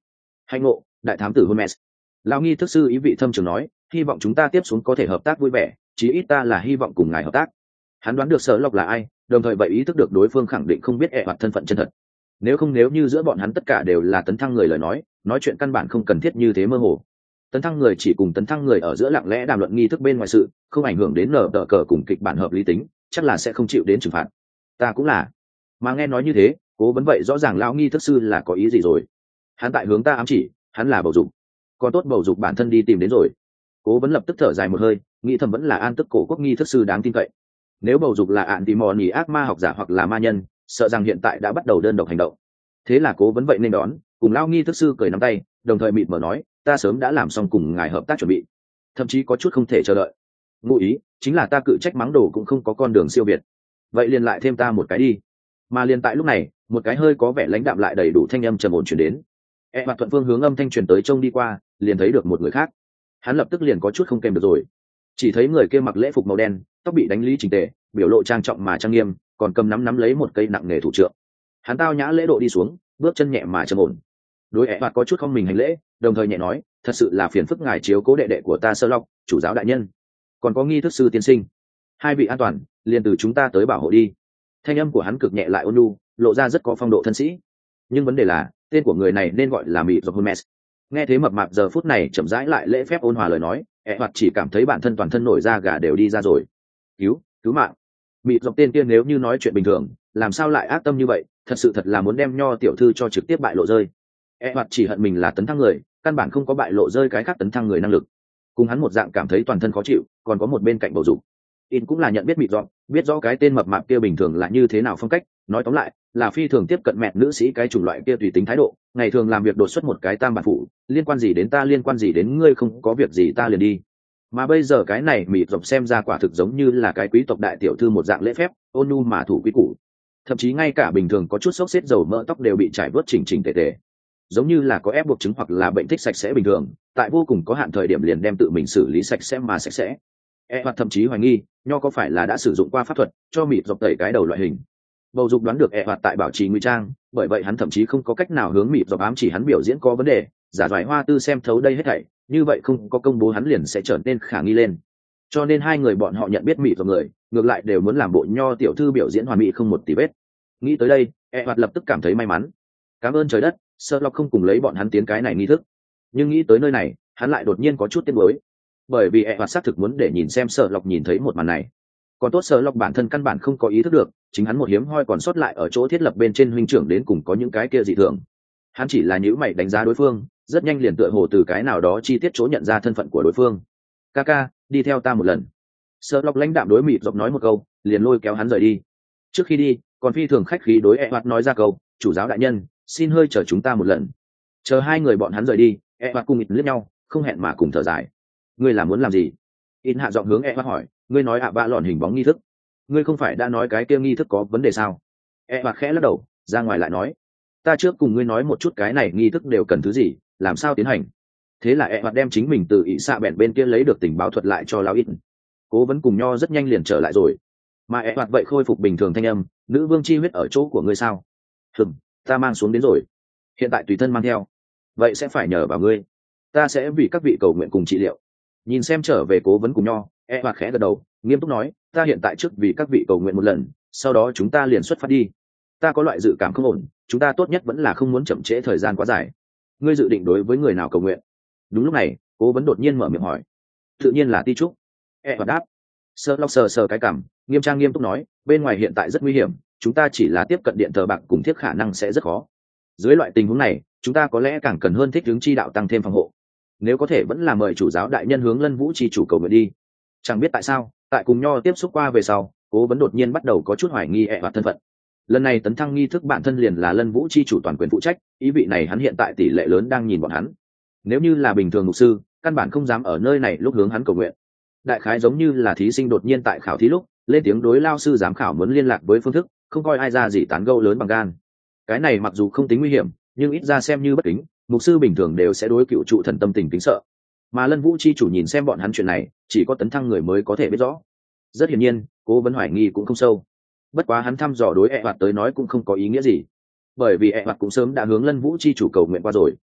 Hạnh ngộ, đại thám tử Hermes. Lão nghi thức sư ý vị thâm trường nói, hy vọng chúng ta tiếp xuống có thể hợp tác vui vẻ, chí ít ta là hy vọng cùng ngài hợp tác. Hắn đoán được Sở Lộc là ai, đồng thời vậy ý thức được đối phương khẳng định không biết ẹ hoặc thân phận chân thật. Nếu không nếu như giữa bọn hắn tất cả đều là tấn thăng người lời nói, nói chuyện căn bản không cần thiết như thế mơ hồ. Tấn thăng người chỉ cùng tấn thăng người ở giữa lặng lẽ đàm luận nghi thức bên ngoài sự, không ảnh hưởng đến nở tờ cờ cùng kịch bản hợp lý tính, chắc là sẽ không chịu đến trừng phạt. Ta cũng là. Mà nghe nói như thế, Cố Vấn vậy rõ ràng lão nghi thức sư là có ý gì rồi. Hắn tại hướng ta ám chỉ, hắn là bầu dục. Còn tốt bầu dục bản thân đi tìm đến rồi. Cố Vấn lập tức thở dài một hơi, nghĩ thầm vẫn là an tức cổ quốc nghi thức sư đáng tin cậy. Nếu bầu dục là ạn thì mò nỉ ác ma học giả hoặc là ma nhân, sợ rằng hiện tại đã bắt đầu đơn độc hành động. Thế là Cố Vấn vậy nên đón, cùng lão nghi thức sư cười nắm tay, đồng thời mịt mở nói, ta sớm đã làm xong cùng ngài hợp tác chuẩn bị, thậm chí có chút không thể chờ đợi. Ngụ ý chính là ta cự trách mắng đồ cũng không có con đường siêu việt, vậy liền lại thêm ta một cái đi. Mà liền tại lúc này, một cái hơi có vẻ lãnh đạm lại đầy đủ thanh âm trầm ổn truyền đến. E mặt thuận phương hướng âm thanh truyền tới trông đi qua, liền thấy được một người khác. Hắn lập tức liền có chút không kèm được rồi. Chỉ thấy người kia mặc lễ phục màu đen, tóc bị đánh lý chỉnh tề, biểu lộ trang trọng mà trang nghiêm, còn cầm nắm nắm lấy một cây nặng nghề thủ trượng. Hắn tao nhã lễ độ đi xuống, bước chân nhẹ mà trầm ổn. Đối E mặt có chút không mình hành lễ, đồng thời nhẹ nói, thật sự là phiền phức ngài chiếu cố đệ đệ của ta Sơ Lộc, chủ giáo đại nhân. Còn có nghi thức sư tiên sinh, hai vị an toàn, liền từ chúng ta tới bảo hộ đi. Thanh âm của hắn cực nhẹ lại ôn nhu, lộ ra rất có phong độ thân sĩ. Nhưng vấn đề là, tên của người này nên gọi là Mị Dọc Hermes. Nghe thế mập mạp giờ phút này chậm rãi lại lễ phép ôn hòa lời nói, E hoặc chỉ cảm thấy bản thân toàn thân nổi da gà đều đi ra rồi. Cứu, cứu mạng. Mị Dọc tên kia nếu như nói chuyện bình thường, làm sao lại ác tâm như vậy, thật sự thật là muốn đem Nho tiểu thư cho trực tiếp bại lộ rơi. E hoặc chỉ hận mình là tấn thăng người, căn bản không có bại lộ rơi cái khác tấn thăng người năng lực. Cùng hắn một dạng cảm thấy toàn thân khó chịu, còn có một bên cạnh bầu dục. In cũng là nhận biết Mị Dọc, biết rõ cái tên mập mạp kia bình thường là như thế nào phong cách, nói tóm lại là phi thường tiếp cận mẹ nữ sĩ cái chủng loại kia tùy tính thái độ, ngày thường làm việc đột xuất một cái tam bản phụ, liên quan gì đến ta liên quan gì đến ngươi, không có việc gì ta liền đi. Mà bây giờ cái này Mị Dọc xem ra quả thực giống như là cái quý tộc đại tiểu thư một dạng lễ phép, ôn nhu mà thủ quý củ, thậm chí ngay cả bình thường có chút xốc xếp dầu mỡ tóc đều bị trải vớt chỉnh chỉnh tề tề, giống như là có ép buộc chứng hoặc là bệnh thích sạch sẽ bình thường, tại vô cùng có hạn thời điểm liền đem tự mình xử lý sạch sẽ mà sạch sẽ. E hoặc thậm chí hoài nghi Nho có phải là đã sử dụng qua pháp thuật cho Mịt Dọc tẩy cái đầu loại hình. Bầu dục đoán được E hoặc tại bảo trì nguy trang, bởi vậy hắn thậm chí không có cách nào hướng Mịt Dọc ám chỉ hắn biểu diễn có vấn đề, giả doài hoa tư xem thấu đây hết thảy, như vậy không có công bố hắn liền sẽ trở nên khả nghi lên. Cho nên hai người bọn họ nhận biết Mịt Dọc người, ngược lại đều muốn làm bộ Nho tiểu thư biểu diễn hoàn mỹ không một tì vết. Nghĩ tới đây, E hoặc lập tức cảm thấy may mắn. Cảm ơn trời đất, Sơ Lộc không cùng lấy bọn hắn tiến cái này nghi thức. Nhưng nghĩ tới nơi này, hắn lại đột nhiên có chút tiếc nuối, bởi vì E hoặc xác thực muốn để nhìn xem Sở Lộc nhìn thấy một màn này. Còn tốt Sở Lộc bản thân căn bản không có ý thức được, chính hắn một hiếm hoi còn sót lại ở chỗ thiết lập bên trên huynh trưởng đến cùng có những cái kia dị thường. Hắn chỉ là nhíu mày đánh giá đối phương, rất nhanh liền tựa hồ từ cái nào đó chi tiết chỗ nhận ra thân phận của đối phương. Kaka, đi theo ta một lần. Sở Lộc lãnh đạm đối Mịt Dọc nói một câu, liền lôi kéo hắn rời đi. Trước khi đi, còn phi thường khách khí đối E hoặc nói ra câu, chủ giáo đại nhân, xin hơi chờ chúng ta một lần. Chờ hai người bọn hắn rời đi, E hoặc cùng ít liếc nhau, không hẹn mà cùng thở dài. Ngươi là muốn làm gì? In hạ giọng hướng E hoặc hỏi, ngươi nói ạ bạ lọn hình bóng nghi thức, ngươi không phải đã nói cái kia nghi thức có vấn đề sao? E hoặc khẽ lắc đầu, ra ngoài lại nói, ta trước cùng ngươi nói một chút cái này nghi thức đều cần thứ gì, làm sao tiến hành. Thế là E hoặc đem chính mình từ ỷ xạ bèn bên kia lấy được tình báo thuật lại cho lão ít. Cố vấn cùng Nho rất nhanh liền trở lại rồi, mà E hoặc vậy khôi phục bình thường thanh âm, nữ vương chi huyết ở chỗ của ngươi sao? Hừm, ta mang xuống đến rồi, hiện tại tùy thân mang theo, vậy sẽ phải nhờ vào ngươi, ta sẽ vì các vị cầu nguyện cùng trị liệu. Nhìn xem trở về Cố vấn cùng Nho, E hoặc khẽ gật đầu, nghiêm túc nói, ta hiện tại trước vì các vị cầu nguyện một lần, sau đó chúng ta liền xuất phát đi. Ta có loại dự cảm không ổn, chúng ta tốt nhất vẫn là không muốn chậm trễ thời gian quá dài. Ngươi dự định đối với người nào cầu nguyện? Đúng lúc này, Cố vấn đột nhiên mở miệng hỏi. Tự nhiên là Ti Trúc. E hoặc đáp. Sơ Lộc sờ sờ cái cằm, nghiêm trang nghiêm túc nói, bên ngoài hiện tại rất nguy hiểm, chúng ta chỉ là tiếp cận điện thờ bạc cùng thiết khả năng sẽ rất khó. Dưới loại tình huống này, chúng ta có lẽ càng cần hơn thích ứng chi đạo tăng thêm phòng hộ. Nếu có thể vẫn là mời chủ giáo đại nhân hướng Lân Vũ chi chủ cầu nguyện đi. Chẳng biết tại sao, tại cùng Nho tiếp xúc qua về sau, Cố vấn đột nhiên bắt đầu có chút hoài nghi E hoặc thân phận. Lần này tấn thăng nghi thức bản thân liền là Lân Vũ chi chủ toàn quyền phụ trách, ý vị này hắn hiện tại tỷ lệ lớn đang nhìn bọn hắn. Nếu như là bình thường mục sư, căn bản không dám ở nơi này lúc hướng hắn cầu nguyện. Đại khái giống như là thí sinh đột nhiên tại khảo thí lúc lên tiếng đối lao sư giám khảo muốn liên lạc với phương thức, không coi ai ra gì tán gẫu lớn bằng gan. Cái này mặc dù không tính nguy hiểm, nhưng ít ra xem như bất kính, mục sư bình thường đều sẽ đối cựu trụ thần tâm tình kính sợ. Mà Lân Vũ chi chủ nhìn xem bọn hắn chuyện này, chỉ có tấn thăng người mới có thể biết rõ. Rất hiển nhiên, Cố vấn hoài nghi cũng không sâu. Bất quá hắn thăm dò đối E hoặc tới nói cũng không có ý nghĩa gì, bởi vì E hoặc cũng sớm đã hướng Lân Vũ chi chủ cầu nguyện qua rồi.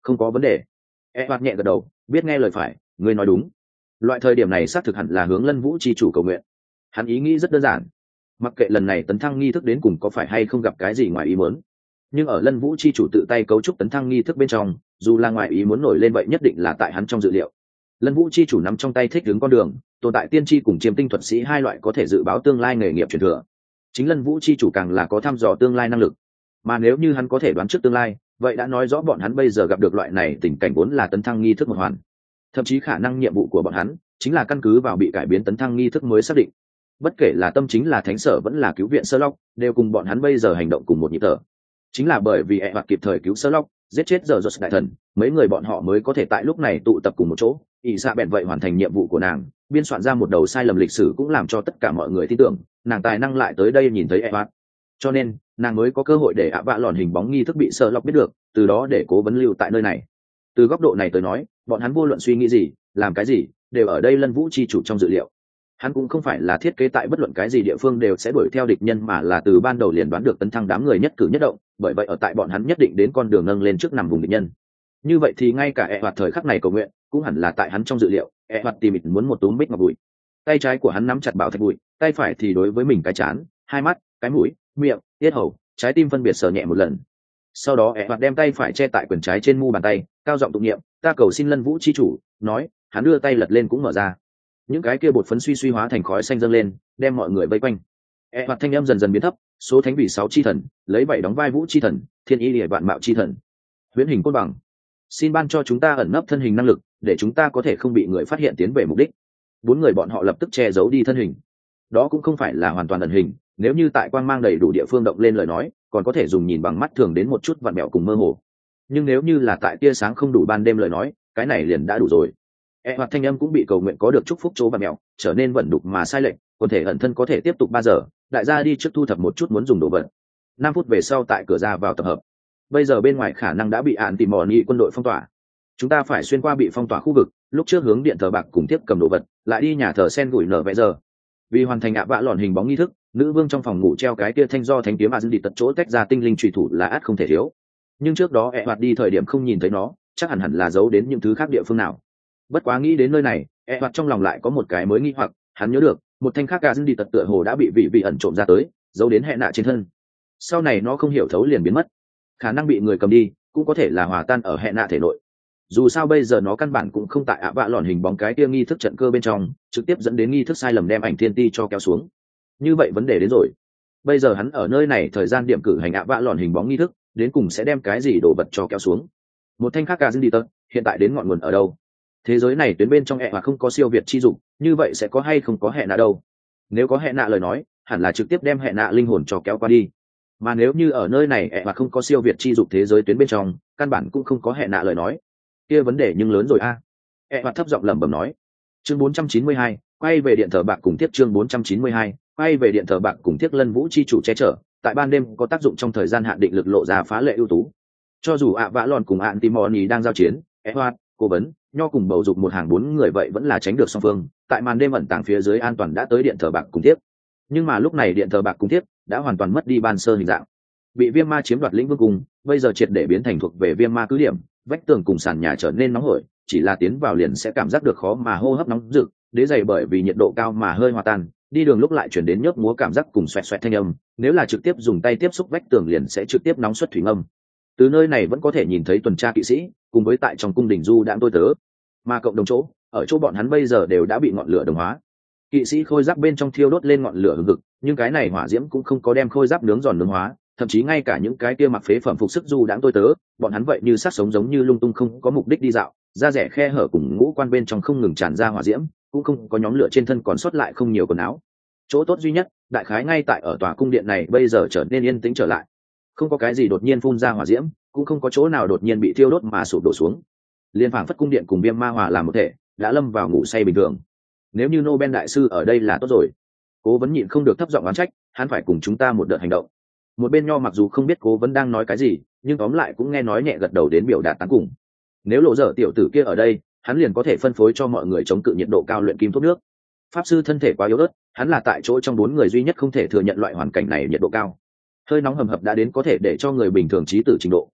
Không có vấn đề. E hoạt nhẹ gật đầu, biết nghe lời phải, ngươi nói đúng. Loại thời điểm này xác thực hẳn là hướng Lân Vũ chi chủ cầu nguyện. Hắn ý nghĩ rất đơn giản, mặc kệ lần này tấn thăng nghi thức đến cùng có phải hay không gặp cái gì ngoài ý muốn, nhưng ở Lân Vũ chi chủ tự tay cấu trúc tấn thăng nghi thức bên trong, dù là ngoài ý muốn nổi lên vậy nhất định là tại hắn trong dự liệu. Lân Vũ chi chủ nắm trong tay thích ứng con đường, tồn tại tiên tri cùng chiêm tinh thuật sĩ hai loại có thể dự báo tương lai nghề nghiệp truyền thừa. Chính Lân Vũ chi chủ càng là có thăm dò tương lai năng lực, mà nếu như hắn có thể đoán trước tương lai, vậy đã nói rõ bọn hắn bây giờ gặp được loại này tình cảnh vốn là tấn thăng nghi thức một hoàn. Thậm chí khả năng nhiệm vụ của bọn hắn chính là căn cứ vào bị cải biến tấn thăng nghi thức mới xác định. Bất kể là tâm chính là thánh sở vẫn là cứu viện sơ lóc, đều cùng bọn hắn bây giờ hành động cùng một nhịp thở. Chính là bởi vì e hoạt kịp thời cứu sơ lóc, giết chết giờ Rốt đại thần, mấy người bọn họ mới có thể tại lúc này tụ tập cùng một chỗ, ỷ xạ bèn vậy hoàn thành nhiệm vụ của nàng, biên soạn ra một đầu sai lầm lịch sử cũng làm cho tất cả mọi người tin tưởng nàng tài năng lại tới đây nhìn thấy e hoạt. Cho nên nàng mới có cơ hội để ạ vạ lòn hình bóng nghi thức bị sơ lóc biết được, từ đó để cố vấn lưu tại nơi này. Từ góc độ này tới nói, bọn hắn vô luận suy nghĩ gì, làm cái gì, đều ở đây Lân Vũ chi chủ trong dự liệu. Hắn cũng không phải là thiết kế tại bất luận cái gì địa phương đều sẽ đuổi theo địch nhân, mà là từ ban đầu liền đoán được tấn thăng đám người nhất cử nhất động, bởi vậy ở tại bọn hắn nhất định đến con đường nâng lên trước nằm vùng địch nhân. Như vậy thì ngay cả e hoạt thời khắc này cầu nguyện cũng hẳn là tại hắn trong dự liệu. E hoạt tìm mịt muốn một túm bích ngọc bụi, tay trái của hắn nắm chặt bảo thạch bụi, tay phải thì đối với mình cái chán, hai mắt, cái mũi, miệng, tiết hầu, trái tim phân biệt sờ nhẹ một lần. Sau đó e hoạt đem tay phải che tại quyền trái trên mu bàn tay, cao giọng tụng niệm, ta cầu xin Lân Vũ chi chủ. Nói, hắn đưa tay lật lên cũng mở ra, những cái kia bột phấn suy suy hóa thành khói xanh dâng lên, đem mọi người vây quanh. E hoạt thanh âm dần dần biến thấp, số thánh vị sáu chi thần, lấy bảy đóng vai Vũ chi thần, thiên ý địa vạn mạo chi thần, huyễn hình côn bằng, xin ban cho chúng ta ẩn nấp thân hình năng lực, để chúng ta có thể không bị người phát hiện tiến về mục đích. Bốn người bọn họ lập tức che giấu đi thân hình. Đó cũng không phải là hoàn toàn ẩn hình, nếu như tại quang mang đầy đủ địa phương động lên lời nói, còn có thể dùng nhìn bằng mắt thường đến một chút vặn mẹo cùng mơ hồ. Nhưng nếu như là tại tia sáng không đủ ban đêm lời nói, cái này liền đã đủ rồi. E hoạt thanh âm cũng bị cầu nguyện có được chúc phúc chỗ vặn mẹo, trở nên vẩn đục mà sai lệch, quần thể ẩn thân có thể tiếp tục ba giờ, đại gia đi trước thu thập một chút muốn dùng đồ vật. Năm phút về sau tại cửa ra vào tập hợp. Bây giờ bên ngoài khả năng đã bị ạn tìm mò nghị quân đội phong tỏa. Chúng ta phải xuyên qua bị phong tỏa khu vực, lúc trước hướng điện thờ bạc cùng tiếp cầm đồ vật, lại đi nhà thờ sen gửi nở vẽ giờ. Vì hoàn thành ạ vạ lòn hình bóng nghi thức, nữ vương trong phòng ngủ treo cái kia thanh do thánh kiếm a đi tận chỗ tách ra tinh linh trùy thủ là ắt không thể thiếu. Nhưng trước đó E hoạt đi thời điểm không nhìn thấy nó, chắc hẳn hẳn là giấu đến những thứ khác địa phương nào. Bất quá nghĩ đến nơi này, E hoạt trong lòng lại có một cái mới nghi hoặc, hắn nhớ được một thanh khác gà dân đi tật tựa hồ đã bị vị vị ẩn trộm ra tới, giấu đến hệ nạ trên thân. Sau này nó không hiểu thấu liền biến mất, khả năng bị người cầm đi, cũng có thể là hòa tan ở hệ nạ thể nội. Dù sao bây giờ nó căn bản cũng không tại ạ vạ lòn hình bóng cái kia nghi thức trận cơ bên trong, trực tiếp dẫn đến nghi thức sai lầm đem ảnh thiên ti cho kéo xuống. Như vậy vấn đề đến rồi, bây giờ hắn ở nơi này thời gian điểm cử hành ạ vạ lòn hình bóng nghi thức, đến cùng sẽ đem cái gì đổ vật cho kéo xuống. Một thanh khác gà dân đi tật hiện tại đến ngọn nguồn ở đâu? Thế giới này tuyến bên trong hệ hoặc không có siêu việt chi dụng, như vậy sẽ có hay không có hệ nạ đâu? Nếu có hệ nạ lời nói, hẳn là trực tiếp đem hệ nạ linh hồn cho kéo qua đi. Mà nếu như ở nơi này hệ hoặc không có siêu việt chi dụng thế giới tuyến bên trong, căn bản cũng không có hệ nạ lời nói, kia vấn đề nhưng lớn rồi a. Hệ hoặc thấp giọng lẩm bẩm nói. Chương bốn trăm chín mươi hai, quay về điện thờ bạc cùng tiếp chương bốn trăm chín mươi hai, quay về điện thờ bạc cùng tiếp Lân Vũ chi chủ che chở, tại ban đêm có tác dụng trong thời gian hạn định lực lộ ra phá lệ ưu tú. Cho dù ạ vạ lòn cùng ạn timoni đang giao chiến, hệ hoặc cố vấn nho cùng bầu dục một hàng bốn người vậy vẫn là tránh được song phương, tại màn đêm ẩn tàng phía dưới an toàn đã tới điện thờ bạc cùng tiếp. Nhưng mà lúc này điện thờ bạc cùng tiếp đã hoàn toàn mất đi ban sơ hình dạng, bị viêm ma chiếm đoạt lĩnh vương cung, bây giờ triệt để biến thành thuộc về viêm ma cứ điểm, vách tường cùng sàn nhà trở nên nóng hổi, chỉ là tiến vào liền sẽ cảm giác được khó mà hô hấp nóng rực, đế dày bởi vì nhiệt độ cao mà hơi hòa tan, đi đường lúc lại chuyển đến nhớp múa cảm giác cùng xoẹt xoẹt thanh âm, nếu là trực tiếp dùng tay tiếp xúc vách tường liền sẽ trực tiếp nóng xuất thủy ngâm. Từ nơi này vẫn có thể nhìn thấy tuần tra kỵ sĩ cùng với tại trong cung đình du đãng tôi tớ, mà cộng đồng chỗ ở chỗ bọn hắn bây giờ đều đã bị ngọn lửa đồng hóa. Kỵ sĩ khôi giáp bên trong thiêu đốt lên ngọn lửa hừng hực, nhưng cái này hỏa diễm cũng không có đem khôi giáp nướng giòn nướng hóa, thậm chí ngay cả những cái kia mặc phế phẩm phục sức du đãng tôi tớ, bọn hắn vậy như sát sống giống như lung tung không có mục đích đi dạo, da rẻ khe hở cùng ngũ quan bên trong không ngừng tràn ra hỏa diễm, cũng không có nhóm lửa trên thân còn sót lại không nhiều quần áo. Chỗ tốt duy nhất, đại khái ngay tại ở tòa cung điện này bây giờ trở nên yên tĩnh trở lại, không có cái gì đột nhiên phun ra hỏa diễm, cũng không có chỗ nào đột nhiên bị thiêu đốt mà sụp đổ xuống. Liên phảng phất cung điện cùng viêm ma hòa làm một thể, đã lâm vào ngủ say bình thường. Nếu như Nobel đại sư ở đây là tốt rồi. Cố vấn nhịn không được thấp giọng oán trách, hắn phải cùng chúng ta một đợt hành động. Một bên nho mặc dù không biết cố vấn đang nói cái gì, nhưng tóm lại cũng nghe nói nhẹ gật đầu đến biểu đạt tán cùng. Nếu lộ dở tiểu tử kia ở đây, hắn liền có thể phân phối cho mọi người chống cự nhiệt độ cao luyện kim thuốc nước. Pháp sư thân thể quá yếu ớt, hắn là tại chỗ trong bốn người duy nhất không thể thừa nhận loại hoàn cảnh này nhiệt độ cao. Hơi nóng hầm hập đã đến có thể để cho người bình thường chí tử trình độ,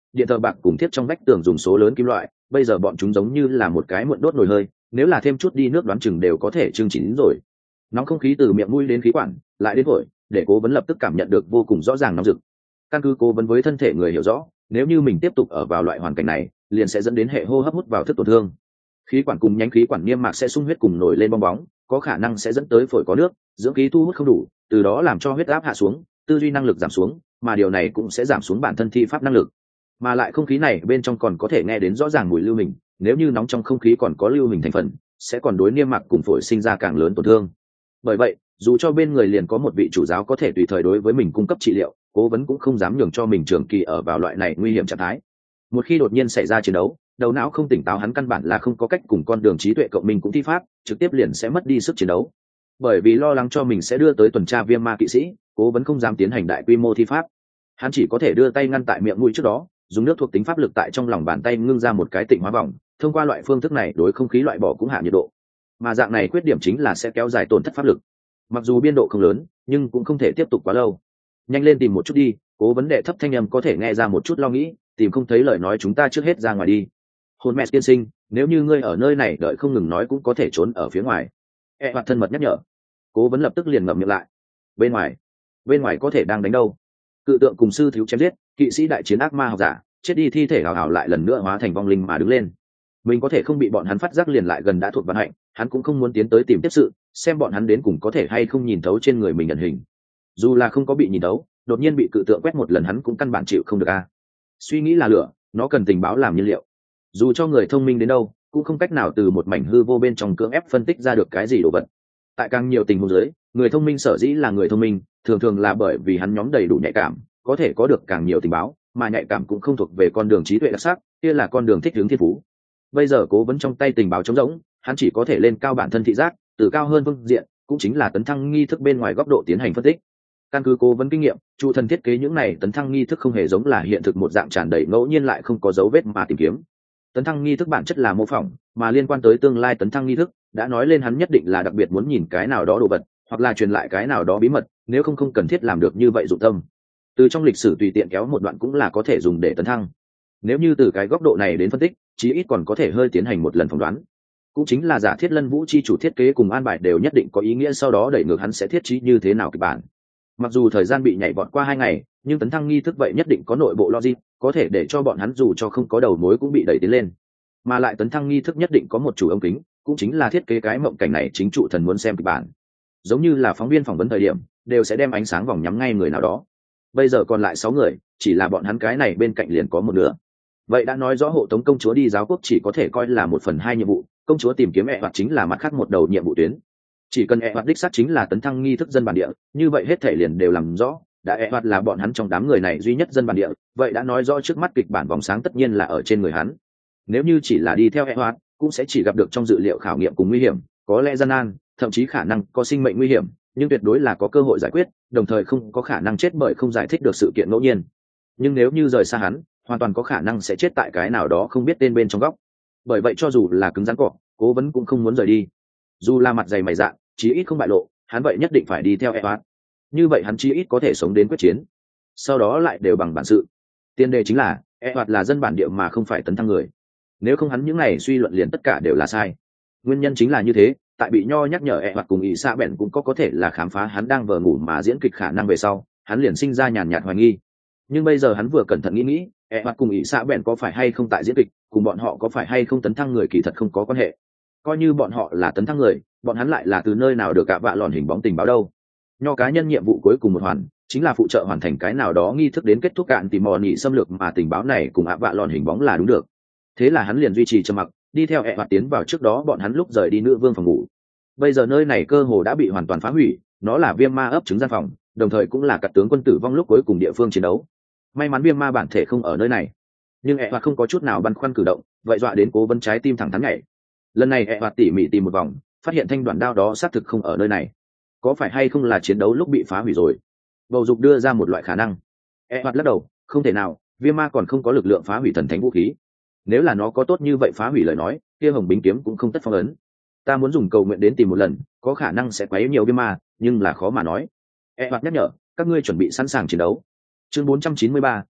điện thờ bạc cùng thiết trong vách tường dùng số lớn kim loại, bây giờ bọn chúng giống như là một cái muộn đốt nồi hơi, nếu là thêm chút đi nước đoán chừng đều có thể chương chín rồi. Nóng không khí từ miệng mũi đến khí quản lại đến phổi, để Cố Vấn lập tức cảm nhận được vô cùng rõ ràng nóng rực. Căn cứ Cố Vấn với thân thể người hiểu rõ, nếu như mình tiếp tục ở vào loại hoàn cảnh này, liền sẽ dẫn đến hệ hô hấp hút vào thức tổn thương. Khí quản cùng nhánh khí quản niêm mạc sẽ sung huyết cùng nổi lên bong bóng, có khả năng sẽ dẫn tới phổi có nước, dưỡng khí thu hút không đủ, từ đó làm cho huyết áp hạ xuống, tư duy năng lực giảm xuống, mà điều này cũng sẽ giảm xuống bản thân thi pháp năng lực. Mà lại không khí này bên trong còn có thể nghe đến rõ ràng mùi lưu huỳnh, nếu như nóng trong không khí còn có lưu huỳnh thành phần, sẽ còn đối niêm mạc cùng phổi sinh ra càng lớn tổn thương. Bởi vậy, dù cho bên người liền có một vị chủ giáo có thể tùy thời đối với mình cung cấp trị liệu, Cố Vấn cũng không dám nhường cho mình trường kỳ ở vào loại này nguy hiểm trạng thái. Một khi đột nhiên xảy ra chiến đấu, đầu não không tỉnh táo, hắn căn bản là không có cách cùng con đường trí tuệ cộng minh cũng thi pháp, trực tiếp liền sẽ mất đi sức chiến đấu. Bởi vì lo lắng cho mình sẽ đưa tới tuần tra viêm ma kỵ sĩ, Cố Vấn không dám tiến hành đại quy mô thi pháp. Hắn chỉ có thể đưa tay ngăn tại miệng mũi trước đó, dùng nước thuộc tính pháp lực tại trong lòng bàn tay ngưng ra một cái tịnh hóa vòng, thông qua loại phương thức này đối không khí loại bỏ cũng hạ nhiệt độ. Mà dạng này khuyết điểm chính là sẽ kéo dài tổn thất pháp lực. Mặc dù biên độ không lớn, nhưng cũng không thể tiếp tục quá lâu. Nhanh lên tìm một chút đi, Cố Vấn đệ thấp thanh âm có thể nghe ra một chút lo nghĩ, tìm không thấy lời nói chúng ta trước hết ra ngoài đi. Hồn mẹ tiên sinh, nếu như ngươi ở nơi này đợi không ngừng nói cũng có thể trốn ở phía ngoài. E hoặc thân mật nhắc nhở. Cố Vấn lập tức liền ngậm miệng lại. Bên ngoài, bên ngoài có thể đang đánh đâu? Cự tượng cùng sư thiếu chém giết, kỵ sĩ đại chiến ác ma học giả, chết đi thi thể hào hào lại lần nữa hóa thành vong linh mà đứng lên. Mình có thể không bị bọn hắn phát giác liền lại gần đã thuộc vận hạnh, hắn cũng không muốn tiến tới tìm tiếp sự, xem bọn hắn đến cùng có thể hay không nhìn thấu trên người mình nhận hình. Dù là không có bị nhìn thấu, đột nhiên bị cự tượng quét một lần hắn cũng căn bản chịu không được a. Suy nghĩ là lửa, nó cần tình báo làm nhiên liệu. Dù cho người thông minh đến đâu, cũng không cách nào từ một mảnh hư vô bên trong cưỡng ép phân tích ra được cái gì đồ vật. Tại càng nhiều tình huống dưới, người thông minh sở dĩ là người thông minh, thường thường là bởi vì hắn nhóm đầy đủ nhạy cảm, có thể có được càng nhiều tình báo, mà nhạy cảm cũng không thuộc về con đường trí tuệ đặc sắc, kia là con đường thích hướng thiên phú. Bây giờ Cố Vấn trong tay tình báo trống rỗng, hắn chỉ có thể lên cao bản thân thị giác, từ cao hơn phương diện, cũng chính là tấn thăng nghi thức bên ngoài góc độ tiến hành phân tích. Căn cứ Cố Vấn kinh nghiệm, trụ thần thiết kế những này tấn thăng nghi thức không hề giống là hiện thực một dạng tràn đầy ngẫu nhiên lại không có dấu vết mà tìm kiếm. Tấn thăng nghi thức bản chất là mô phỏng, mà liên quan tới tương lai tấn thăng nghi thức, đã nói lên hắn nhất định là đặc biệt muốn nhìn cái nào đó đồ vật, hoặc là truyền lại cái nào đó bí mật, nếu không không cần thiết làm được như vậy dụng tâm. Từ trong lịch sử tùy tiện kéo một đoạn cũng là có thể dùng để tấn thăng. Nếu như từ cái góc độ này đến phân tích, chí ít còn có thể hơi tiến hành một lần phỏng đoán. Cũng chính là giả thiết Lân Vũ chi chủ thiết kế cùng an bài đều nhất định có ý nghĩa, sau đó đẩy ngược hắn sẽ thiết trí như thế nào kịch bản. Mặc dù thời gian bị nhảy vọt qua hai ngày, nhưng tấn thăng nghi thức vậy nhất định có nội bộ logic, có thể để cho bọn hắn dù cho không có đầu mối cũng bị đẩy tiến lên. Mà lại tấn thăng nghi thức nhất định có một chủ ống kính, cũng chính là thiết kế cái mộng cảnh này chính trụ thần muốn xem kịch bản. Giống như là phóng viên phỏng vấn thời điểm, đều sẽ đem ánh sáng vòng nhắm ngay người nào đó. Bây giờ còn lại sáu người, chỉ là bọn hắn cái này bên cạnh liền có một nửa. Vậy đã nói rõ hộ tống công chúa đi giáo quốc chỉ có thể coi là một phần hai nhiệm vụ, công chúa tìm kiếm ẹ hoặc chính là mặt khác một đầu nhiệm vụ tuyến. Chỉ cần ẹ hoặc đích xác chính là tấn thăng nghi thức dân bản địa, như vậy hết thể liền đều làm rõ, đã ẹ hoặc là bọn hắn trong đám người này duy nhất dân bản địa, vậy đã nói rõ trước mắt kịch bản vòng sáng tất nhiên là ở trên người hắn. Nếu như chỉ là đi theo ẹ hoặc, cũng sẽ chỉ gặp được trong dự liệu khảo nghiệm cùng nguy hiểm, có lẽ gian nan, thậm chí khả năng có sinh mệnh nguy hiểm, nhưng tuyệt đối là có cơ hội giải quyết, đồng thời không có khả năng chết bởi không giải thích được sự kiện ngẫu nhiên. Nhưng nếu như rời xa hắn, hoàn toàn có khả năng sẽ chết tại cái nào đó không biết tên bên trong góc. Bởi vậy cho dù là cứng rắn cỏ, Cố Vấn cũng không muốn rời đi. Dù là mặt dày mày dạn, chí ít không bại lộ, hắn vậy nhất định phải đi theo Edward. Như vậy hắn chí ít có thể sống đến quyết chiến. Sau đó lại đều bằng bản sự. Tiên đề chính là Edward là dân bản địa mà không phải tấn thăng người. Nếu không hắn những này suy luận liền tất cả đều là sai. Nguyên nhân chính là như thế, tại bị nho nhắc nhở Edward cùng ý xa bèn cũng có có thể là khám phá hắn đang vờ ngủ mà diễn kịch khả năng về sau, hắn liền sinh ra nhàn nhạt hoài nghi. Nhưng bây giờ hắn vừa cẩn thận nghĩ nghĩ, ẹ hoặc cùng ý xã bèn có phải hay không tại diễn kịch, cùng bọn họ có phải hay không tấn thăng người kỳ thật không có quan hệ. Coi như bọn họ là tấn thăng người, bọn hắn lại là từ nơi nào được cả vạ lòn hình bóng tình báo đâu. Nho cá nhân nhiệm vụ cuối cùng một hoàn chính là phụ trợ hoàn thành cái nào đó nghi thức đến kết thúc cạn tìm mò nhị xâm lược, mà tình báo này cùng ạ vạ lòn hình bóng là đúng được. Thế là hắn liền duy trì trầm mặc, đi theo ẹ hoặc tiến vào trước đó bọn hắn lúc rời đi nữ vương phòng ngủ. Bây giờ nơi này cơ hồ đã bị hoàn toàn phá hủy, nó là viêm ma ấp trứng gian phòng, đồng thời cũng là cặp tướng quân tử vong lúc cuối cùng địa phương chiến đấu. May mắn viêm ma bản thể không ở nơi này, nhưng ẹ hoạt không có chút nào băn khoăn cử động, vậy dọa đến Cố Vấn trái tim thẳng thắn nhảy. Lần này ẹ hoạt tỉ mỉ tìm một vòng, phát hiện thanh đoạn đao đó xác thực không ở nơi này. Có phải hay không là chiến đấu lúc bị phá hủy rồi? Bầu dục đưa ra một loại khả năng. ẹ hoạt lắc đầu, không thể nào, viêm ma còn không có lực lượng phá hủy thần thánh vũ khí. Nếu là nó có tốt như vậy phá hủy lời nói, kia hồng bính kiếm cũng không tất phong ấn. Ta muốn dùng cầu nguyện đến tìm một lần, có khả năng sẽ quấy nhiều viêm ma, nhưng là khó mà nói. ẹ hoạt nhắc nhở, các ngươi chuẩn bị sẵn sàng chiến đấu. Chương bốn trăm chín mươi ba,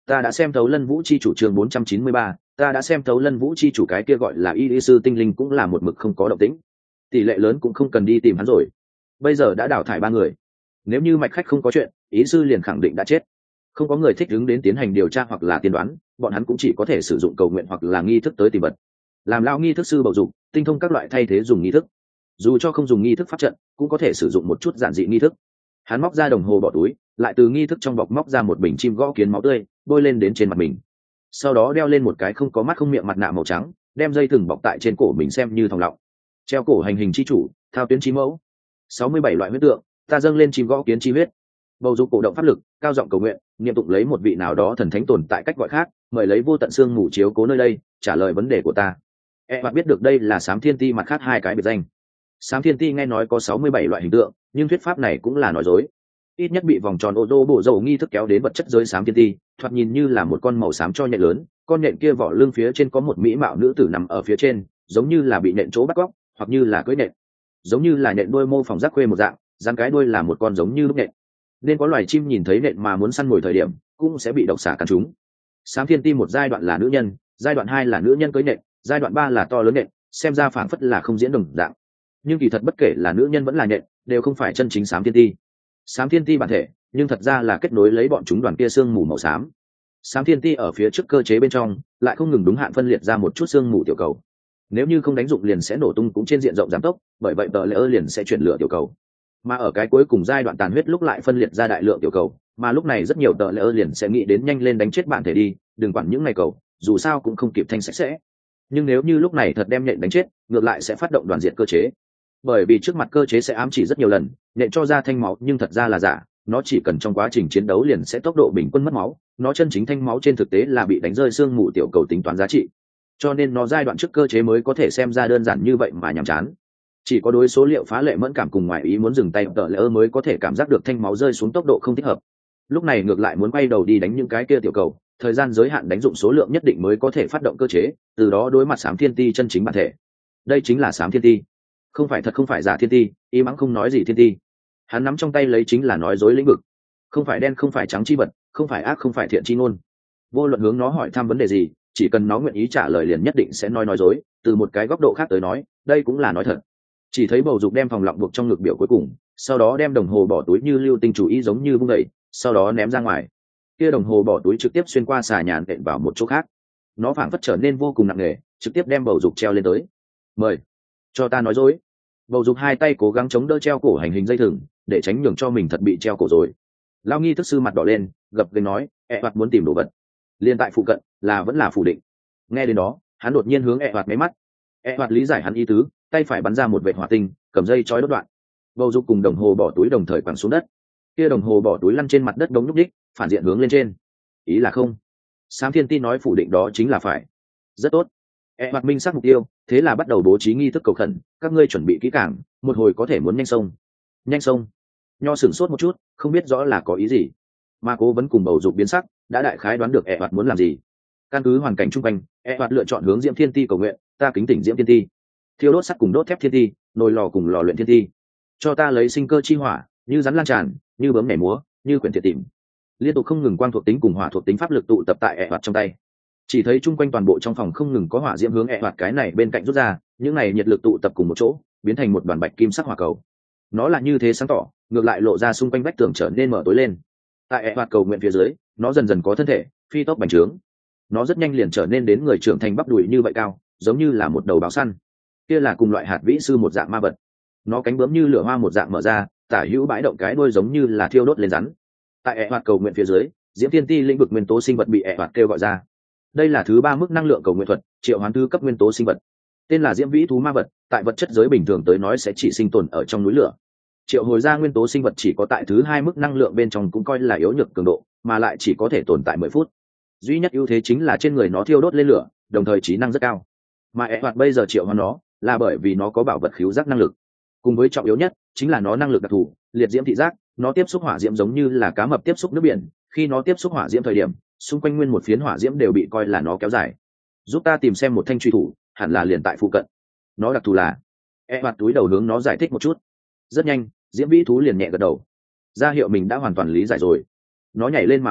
ta đã xem thấu lân vũ chi chủ chương bốn trăm chín mươi ba, ta đã xem thấu lân vũ chi chủ cái kia gọi là y lý sư tinh linh cũng là một mực không có động tĩnh, tỷ lệ lớn cũng không cần đi tìm hắn rồi. Bây giờ đã đào thải ba người, nếu như mạch khách không có chuyện, ý sư liền khẳng định đã chết. Không có người thích ứng đến tiến hành điều tra hoặc là tiên đoán, bọn hắn cũng chỉ có thể sử dụng cầu nguyện hoặc là nghi thức tới tìm vật. Làm lao nghi thức sư bầu dục, tinh thông các loại thay thế dùng nghi thức. Dù cho không dùng nghi thức pháp trận, cũng có thể sử dụng một chút giản dị nghi thức. Hắn móc ra đồng hồ bỏ túi, lại từ nghi thức trong bọc móc ra một bình chim gõ kiến máu tươi, bôi lên đến trên mặt mình. Sau đó đeo lên một cái không có mắt không miệng mặt nạ màu trắng, đem dây thừng bọc tại trên cổ mình xem như thòng lọng. Treo cổ hành hình chi chủ, thao tuyến chi mẫu. sáu mươi bảy loại huyết tượng, ta dâng lên chim gõ kiến chi huyết. Bầu dục cổ động pháp lực, cao giọng cầu nguyện, niệm tụng lấy một vị nào đó thần thánh tồn tại cách gọi khác, mời lấy vô tận xương ngủ chiếu cố nơi đây, trả lời vấn đề của ta. E bạn biết được đây là Sám Thiên Ti mặt khác hai cái biệt danh. Sám Thiên Ti nghe nói có sáu mươi bảy loại hình tượng, nhưng thuyết pháp này cũng là nói dối. Ít nhất bị vòng tròn ô tô bổ dầu nghi thức kéo đến vật chất giới Sám Thiên Ti, thoạt nhìn như là một con màu xám cho nhện lớn, con nhện kia vỏ lưng phía trên có một mỹ mạo nữ tử nằm ở phía trên, giống như là bị nhện chỗ bắt cóc, hoặc như là cưỡi nhện, giống như là nhện đuôi mô phỏng rác khuê một dạng, răng cái đuôi là một con giống như lúc nhện. Nên có loài chim nhìn thấy nện mà muốn săn mồi thời điểm cũng sẽ bị độc xả cắn chúng. Sám Thiên Ti một giai đoạn là nữ nhân, giai đoạn hai là nữ nhân cưới nện, giai đoạn ba là to lớn nện, xem ra phảng phất là không diễn đồng dạng. Nhưng kỳ thật bất kể là nữ nhân vẫn là nện, đều không phải chân chính Sám Thiên Ti. Sám Thiên Ti bản thể, nhưng thật ra là kết nối lấy bọn chúng đoàn kia xương mù màu xám. Sám Thiên Ti ở phía trước cơ chế bên trong, lại không ngừng đúng hạn phân liệt ra một chút xương mù tiểu cầu. Nếu như không đánh dụng liền sẽ nổ tung cũng trên diện rộng giảm tốc, bởi vậy tờ lệ ơ liền sẽ chuyển lửa tiểu cầu. Mà ở cái cuối cùng giai đoạn tàn huyết lúc lại phân liệt ra đại lượng tiểu cầu, mà lúc này rất nhiều tờ lệ ơ liền sẽ nghĩ đến nhanh lên đánh chết bạn thể đi, đừng quản những ngày cầu, dù sao cũng không kịp thanh sạch sẽ. Nhưng nếu như lúc này thật đem nhện đánh chết, ngược lại sẽ phát động đoàn diệt cơ chế, bởi vì trước mặt cơ chế sẽ ám chỉ rất nhiều lần, nhện cho ra thanh máu nhưng thật ra là giả, nó chỉ cần trong quá trình chiến đấu liền sẽ tốc độ bình quân mất máu, nó chân chính thanh máu trên thực tế là bị đánh rơi xương mù tiểu cầu tính toán giá trị, cho nên nó giai đoạn trước cơ chế mới có thể xem ra đơn giản như vậy mà nhàm chán. Chỉ có đối số liệu phá lệ mẫn cảm cùng ngoại ý muốn dừng tay tờ lỡ mới có thể cảm giác được thanh máu rơi xuống tốc độ không thích hợp. Lúc này ngược lại muốn quay đầu đi đánh những cái kia tiểu cầu, thời gian giới hạn đánh dụng số lượng nhất định mới có thể phát động cơ chế, từ đó đối mặt Sám Thiên Ti chân chính bản thể. Đây chính là Sám Thiên Ti, không phải thật không phải giả Thiên Ti, y mắng không nói gì Thiên Ti. Hắn nắm trong tay lấy chính là nói dối lĩnh vực, không phải đen không phải trắng chi vật, không phải ác không phải thiện chi ngôn. Vô luận hướng nó hỏi thăm vấn đề gì, chỉ cần nó nguyện ý trả lời liền nhất định sẽ nói nói dối. Từ một cái góc độ khác tới nói, đây cũng là nói thật. Chỉ thấy bầu dục đem phòng lọng buộc trong ngực biểu cuối cùng, sau đó đem đồng hồ bỏ túi như lưu tinh chủ ý giống như vung đẩy, sau đó ném ra ngoài. Kia đồng hồ bỏ túi trực tiếp xuyên qua xà nhà nện vào một chỗ khác, nó phảng phất trở nên vô cùng nặng nề, trực tiếp đem bầu dục treo lên tới. Mời cho ta nói dối. Bầu dục hai tay cố gắng chống đỡ treo cổ hành hình dây thừng, để tránh nhường cho mình thật bị treo cổ rồi. Lao nghi thức sư mặt đỏ lên, gập ghềnh nói, e hoạt muốn tìm đồ vật, liên tại phụ cận là vẫn là phủ định. Nghe đến đó, hắn đột nhiên hướng e hoạt máy mắt. E hoạt lý giải hắn ý tứ, tay phải bắn ra một vệt hỏa tinh, cầm dây trói đốt đoạn. Bầu dục cùng đồng hồ bỏ túi đồng thời quẳng xuống đất. Kia đồng hồ bỏ túi lăn trên mặt đất đống nhúc đích, phản diện hướng lên trên. Ý là không. Sám Thiên Ti nói phủ định đó chính là phải. Rất tốt. E hoạt minh xác mục tiêu, thế là bắt đầu bố trí nghi thức cầu khẩn, các ngươi chuẩn bị kỹ càng, một hồi có thể muốn nhanh sông. Nhanh sông. Nho sửng sốt một chút, không biết rõ là có ý gì. Mà cố vẫn cùng bầu dục biến sắc, đã đại khái đoán được E hoạt muốn làm gì. Căn cứ hoàn cảnh chung quanh, E hoạt lựa chọn hướng Diễm Thiên Ti cầu nguyện, ta kính tỉnh Diễm Thiên Ti. Thiêu đốt sắt cùng đốt thép thiên ti, nồi lò cùng lò luyện thiên ti, cho ta lấy sinh cơ chi hỏa, như rắn lan tràn, như bướm nhảy múa, như quyển thiệt tìm. Liên tục không ngừng quang thuộc tính cùng hỏa thuộc tính pháp lực tụ tập tại ẹ hoạt trong tay. Chỉ thấy chung quanh toàn bộ trong phòng không ngừng có hỏa diễm hướng ẹ hoạt cái này bên cạnh rút ra, những này nhiệt lực tụ tập cùng một chỗ, biến thành một đoàn bạch kim sắc hỏa cầu. Nó là như thế sáng tỏ, ngược lại lộ ra xung quanh vách tường trở nên mở tối lên. Tại ẹ hoạt cầu nguyện phía dưới, nó dần dần có thân thể, phi tốc bành trướng. Nó rất nhanh liền trở nên đến người trưởng thành bắp đùi như vậy cao, giống như là một đầu báo săn. Kia là cùng loại hạt vĩ sư một dạng ma vật, nó cánh bướm như lửa hoa một dạng mở ra, tả hữu bãi động cái đuôi giống như là thiêu đốt lên rắn. Tại ẹ hoạt cầu nguyện phía dưới, Diễm Thiên Ti lĩnh vực nguyên tố sinh vật bị ẹ hoạt kêu gọi ra. Đây là thứ ba mức năng lượng cầu nguyện thuật, triệu hoán thứ cấp nguyên tố sinh vật, tên là Diễm Vĩ thú ma vật, tại vật chất giới bình thường tới nói sẽ chỉ sinh tồn ở trong núi lửa. Triệu hồi ra nguyên tố sinh vật chỉ có tại thứ hai mức năng lượng bên trong cũng coi là yếu nhược cường độ, mà lại chỉ có thể tồn tại mười phút. Duy nhất ưu thế chính là trên người nó thiêu đốt lên lửa, đồng thời trí năng rất cao. Mà ẹ hoạt bây giờ triệu hoán nó là bởi vì nó có bảo vật khứu giác năng lực, cùng với trọng yếu nhất chính là nó năng lực đặc thù liệt diễm thị giác. Nó tiếp xúc hỏa diễm giống như là cá mập tiếp xúc nước biển, khi nó tiếp xúc hỏa diễm thời điểm, xung quanh nguyên một phiến hỏa diễm đều bị coi là nó kéo dài. Giúp ta tìm xem một thanh truy thủ, hẳn là liền tại phụ cận. Nó đặc thù là e hoạt túi đầu hướng nó giải thích một chút. Rất nhanh, Diễm Vĩ thú liền nhẹ gật đầu, ra hiệu mình đã hoàn toàn lý giải rồi. Nó nhảy lên mà bảo,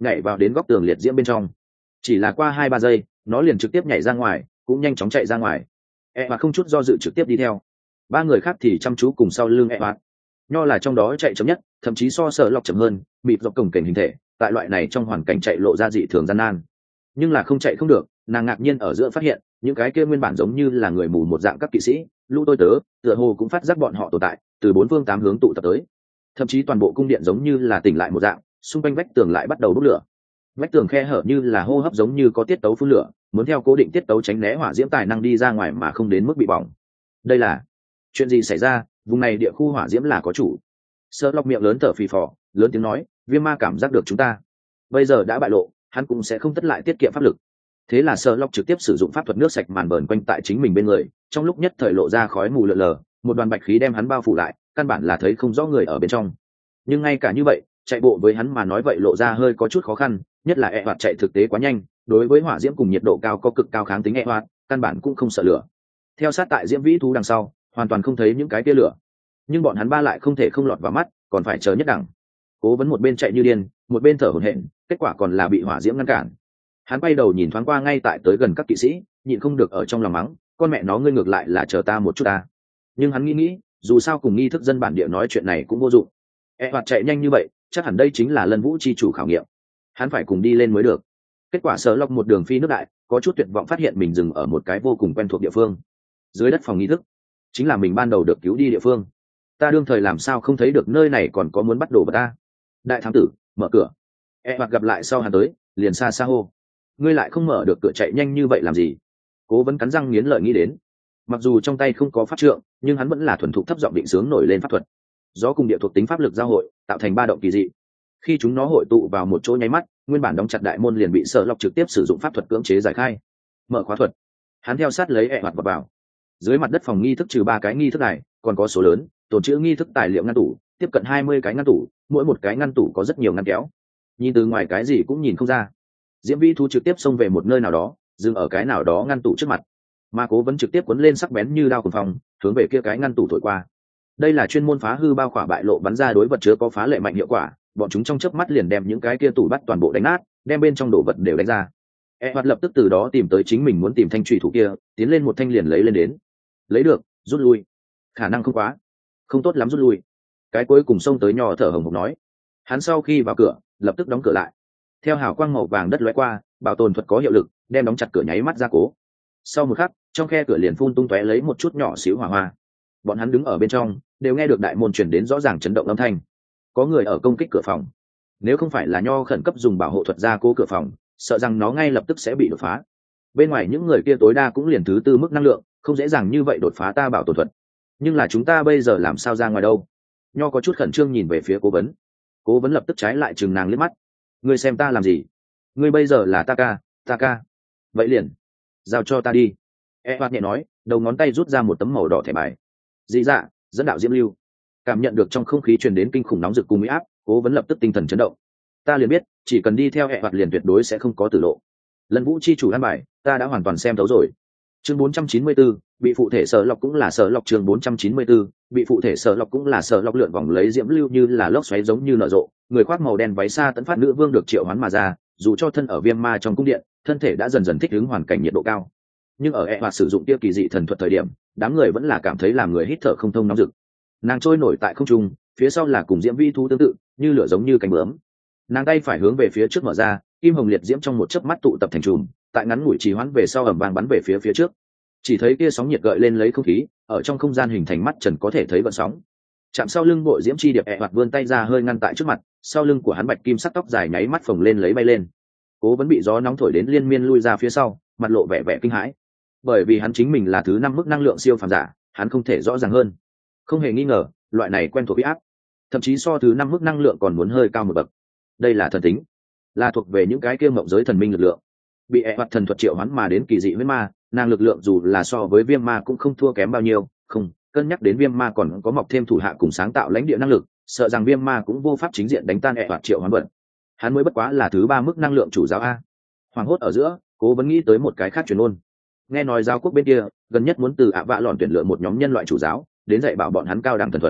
nhảy vào đến góc tường liệt diễm bên trong. Chỉ là qua hai ba giây nó liền trực tiếp nhảy ra ngoài, cũng nhanh chóng chạy ra ngoài. E và không chút do dự trực tiếp đi theo. Ba người khác thì chăm chú cùng sau lưng E và. Nho là trong đó chạy chậm nhất, thậm chí so sợ lọc chậm hơn, mịt dọc cổng cảnh hình thể, tại loại này trong hoàn cảnh chạy lộ ra dị thường gian nan. Nhưng là không chạy không được, nàng ngạc nhiên ở giữa phát hiện những cái kia nguyên bản giống như là người mù một dạng các kỵ sĩ lũ tôi tớ tựa hồ cũng phát giác bọn họ tồn tại, từ bốn phương tám hướng tụ tập tới. Thậm chí toàn bộ cung điện giống như là tỉnh lại một dạng, xung quanh vách tường lại bắt đầu bốc lửa. Vách tường khe hở như là hô hấp, giống như có tiết tấu phun lửa, muốn theo cố định tiết tấu tránh né hỏa diễm tài năng đi ra ngoài mà không đến mức bị bỏng. Đây là chuyện gì xảy ra? Vùng này địa khu hỏa diễm là có chủ. Sơ lọc miệng lớn thở phì phò, lớn tiếng nói, Viêm Ma cảm giác được chúng ta bây giờ đã bại lộ, hắn cũng sẽ không tất lại tiết kiệm pháp lực. Thế là Sơ lọc trực tiếp sử dụng pháp thuật nước sạch màn bờn quanh tại chính mình bên người, trong lúc nhất thời lộ ra khói mù lờ lờ, một đoàn bạch khí đem hắn bao phủ lại, căn bản là thấy không rõ người ở bên trong. Nhưng ngay cả như vậy, chạy bộ với hắn mà nói vậy lộ ra hơi có chút khó khăn, nhất là e hoạt chạy thực tế quá nhanh, đối với hỏa diễm cùng nhiệt độ cao có cực cao kháng tính e hoạt, căn bản cũng không sợ lửa. Theo sát tại diễm vĩ thú đằng sau, hoàn toàn không thấy những cái tia lửa, nhưng bọn hắn ba lại không thể không lọt vào mắt, còn phải chờ nhất đẳng. Cố Vấn một bên chạy như điên, một bên thở hổn hển, kết quả còn là bị hỏa diễm ngăn cản. Hắn quay đầu nhìn thoáng qua ngay tại tới gần các kỵ sĩ, nhịn không được ở trong lòng mắng, con mẹ nó ngươi ngược lại là chờ ta một chút ta. Nhưng hắn nghĩ nghĩ, dù sao cùng nghi thức dân bản địa nói chuyện này cũng vô dụng. E hoạt chạy nhanh như vậy, chắc hẳn đây chính là Lân Vũ chi chủ khảo nghiệm, hắn phải cùng đi lên mới được. Kết quả Sở Lộc một đường phi nước đại, có chút tuyệt vọng phát hiện mình dừng ở một cái vô cùng quen thuộc địa phương. Dưới đất phòng nghi thức, chính là mình ban đầu được cứu đi địa phương. Ta đương thời làm sao không thấy được nơi này còn có muốn bắt đồ vật ta? Đại thám tử, mở cửa. E hoạt gặp lại sau hắn tới, liền xa xa hô, ngươi lại không mở được cửa, chạy nhanh như vậy làm gì? Cố Vấn cắn răng nghiến lợi nghĩ đến, mặc dù trong tay không có pháp trượng, nhưng hắn vẫn là thuần thục thấp giọng định sướng nổi lên pháp thuật. Gió cùng địa thuộc tính pháp lực giao hội, tạo thành ba động kỳ dị. Khi chúng nó hội tụ vào một chỗ nháy mắt, nguyên bản đóng chặt đại môn liền bị Sở Lộc trực tiếp sử dụng pháp thuật cưỡng chế giải khai. Mở khóa thuật. Hắn theo sát lấy E hoạt vào, vào. Dưới mặt đất phòng nghi thức trừ ba cái nghi thức này, còn có số lớn tồn trữ nghi thức tài liệu ngăn tủ, tiếp cận hai mươi cái ngăn tủ, mỗi một cái ngăn tủ có rất nhiều ngăn kéo. Nhìn từ ngoài cái gì cũng nhìn không ra. Diễm Vi thú trực tiếp xông về một nơi nào đó, dừng ở cái nào đó ngăn tủ trước mặt. Mà Cố Vấn trực tiếp cuốn lên sắc bén như đao cuồng phong, hướng về kia cái ngăn tủ thổi qua. Đây là chuyên môn phá hư bao khỏa bại lộ bắn ra đối vật chứa có phá lệ mạnh hiệu quả, bọn chúng trong chớp mắt liền đem những cái kia tủ bắt toàn bộ đánh nát, đem bên trong đồ vật đều đánh ra. E hoạt lập tức từ đó tìm tới chính mình muốn tìm thanh trùy thủ kia, tiến lên một thanh liền lấy lên đến. Lấy được, rút lui. Khả năng không quá, không tốt lắm, rút lui. Cái cuối cùng xông tới nhỏ thở hồng hộc nói. Hắn sau khi vào cửa, lập tức đóng cửa lại. Theo hào quang màu vàng đất lóe qua, bảo tồn thuật có hiệu lực, đem đóng chặt cửa nháy mắt ra cố. Sau một khắc, trong khe cửa liền phun tung tóe lấy một chút nhỏ xíu hỏa hoa. Bọn hắn đứng ở bên trong, đều nghe được đại môn truyền đến rõ ràng chấn động âm thanh. Có người ở công kích cửa phòng. Nếu không phải là nho khẩn cấp dùng bảo hộ thuật ra cố cửa phòng, sợ rằng nó ngay lập tức sẽ bị đột phá. Bên ngoài những người kia tối đa cũng liền thứ tư mức năng lượng, không dễ dàng như vậy đột phá ta bảo tồn thuật. Nhưng là chúng ta bây giờ làm sao ra ngoài đâu? Nho có chút khẩn trương nhìn về phía Cố Vấn. Cố Vấn lập tức trái lại chừng nàng liếc mắt. Ngươi xem ta làm gì? Ngươi bây giờ là ta ca, ta ca. Vậy liền, giao cho ta đi. E hoạt nhẹ nói, đầu ngón tay rút ra một tấm màu đỏ thẻ bài. Dị dạ, dẫn đạo diễm lưu. Cảm nhận được trong không khí truyền đến kinh khủng nóng rực cùng uy áp, Cố Vấn lập tức tinh thần chấn động. Ta liền biết, chỉ cần đi theo E hoạt liền tuyệt đối sẽ không có tử lộ. Lân Vũ chi chủ an bài, ta đã hoàn toàn xem thấu rồi. Chương bốn trăm chín mươi tư, bị phụ thể Sở Lộc cũng là Sở Lộc. Chương bốn trăm chín mươi tư, bị phụ thể Sở Lộc cũng là Sở Lộc. Lượn vòng lấy diễm lưu như là lốc xoáy giống như nở rộ, người khoác màu đen váy xa tấn phát nữ vương được triệu hoán mà ra, dù cho thân ở viêm ma trong cung điện, thân thể đã dần dần thích ứng hoàn cảnh nhiệt độ cao. Nhưng ở E hoạt sử dụng tiêu kỳ dị thần thuật thời điểm, đám người vẫn là cảm thấy làm người hít thở không thông nóng rực. Nàng trôi nổi tại không trung, phía sau là cùng diễm vi thú tương tự, như lửa giống như cánh bướm. Nàng tay phải hướng về phía trước mở ra, kim hồng liệt diễm trong một chớp mắt tụ tập thành chùm, tại ngắn ngủi trì hoãn về sau ầm vang bắn về phía phía trước. Chỉ thấy kia sóng nhiệt gợi lên lấy không khí, ở trong không gian hình thành mắt trần có thể thấy vận sóng. Chạm sau lưng bộ diễm chi điệp E hoạt vươn tay ra hơi ngăn tại trước mặt, sau lưng của hắn bạch kim sắc tóc dài nháy mắt phồng lên lấy bay lên. Cố Vấn bị gió nóng thổi đến liên miên lui ra phía sau, mặt lộ vẻ vẻ kinh hãi. Bởi vì hắn chính mình là thứ năm mức năng lượng siêu phàm giả, hắn không thể rõ ràng hơn. Không hề nghi ngờ, loại này quen thuộc uy áp, thậm chí so thứ năm mức năng lượng còn muốn hơi cao một bậc. Đây là thần tính, là thuộc về những cái kia mộng giới thần minh lực lượng. Bị E hoạt thần thuật triệu hoán mà đến kỳ dị huyết ma, nàng lực lượng dù là so với viêm ma cũng không thua kém bao nhiêu. Không cân nhắc đến viêm ma còn có mọc thêm thủ hạ cùng sáng tạo lãnh địa năng lực, sợ rằng viêm ma cũng vô pháp chính diện đánh tan E hoạt triệu hoán vận. Hắn mới bất quá là thứ ba mức năng lượng chủ giáo a. Hoàng hốt ở giữa, Cố Vấn nghĩ tới một cái khác truyền ôn. Nghe nói giáo quốc bên kia gần nhất muốn từ ạ vạ lòn tuyển lựa một nhóm nhân loại chủ giáo đến dạy bảo bọn hắn cao đẳng thần thuật.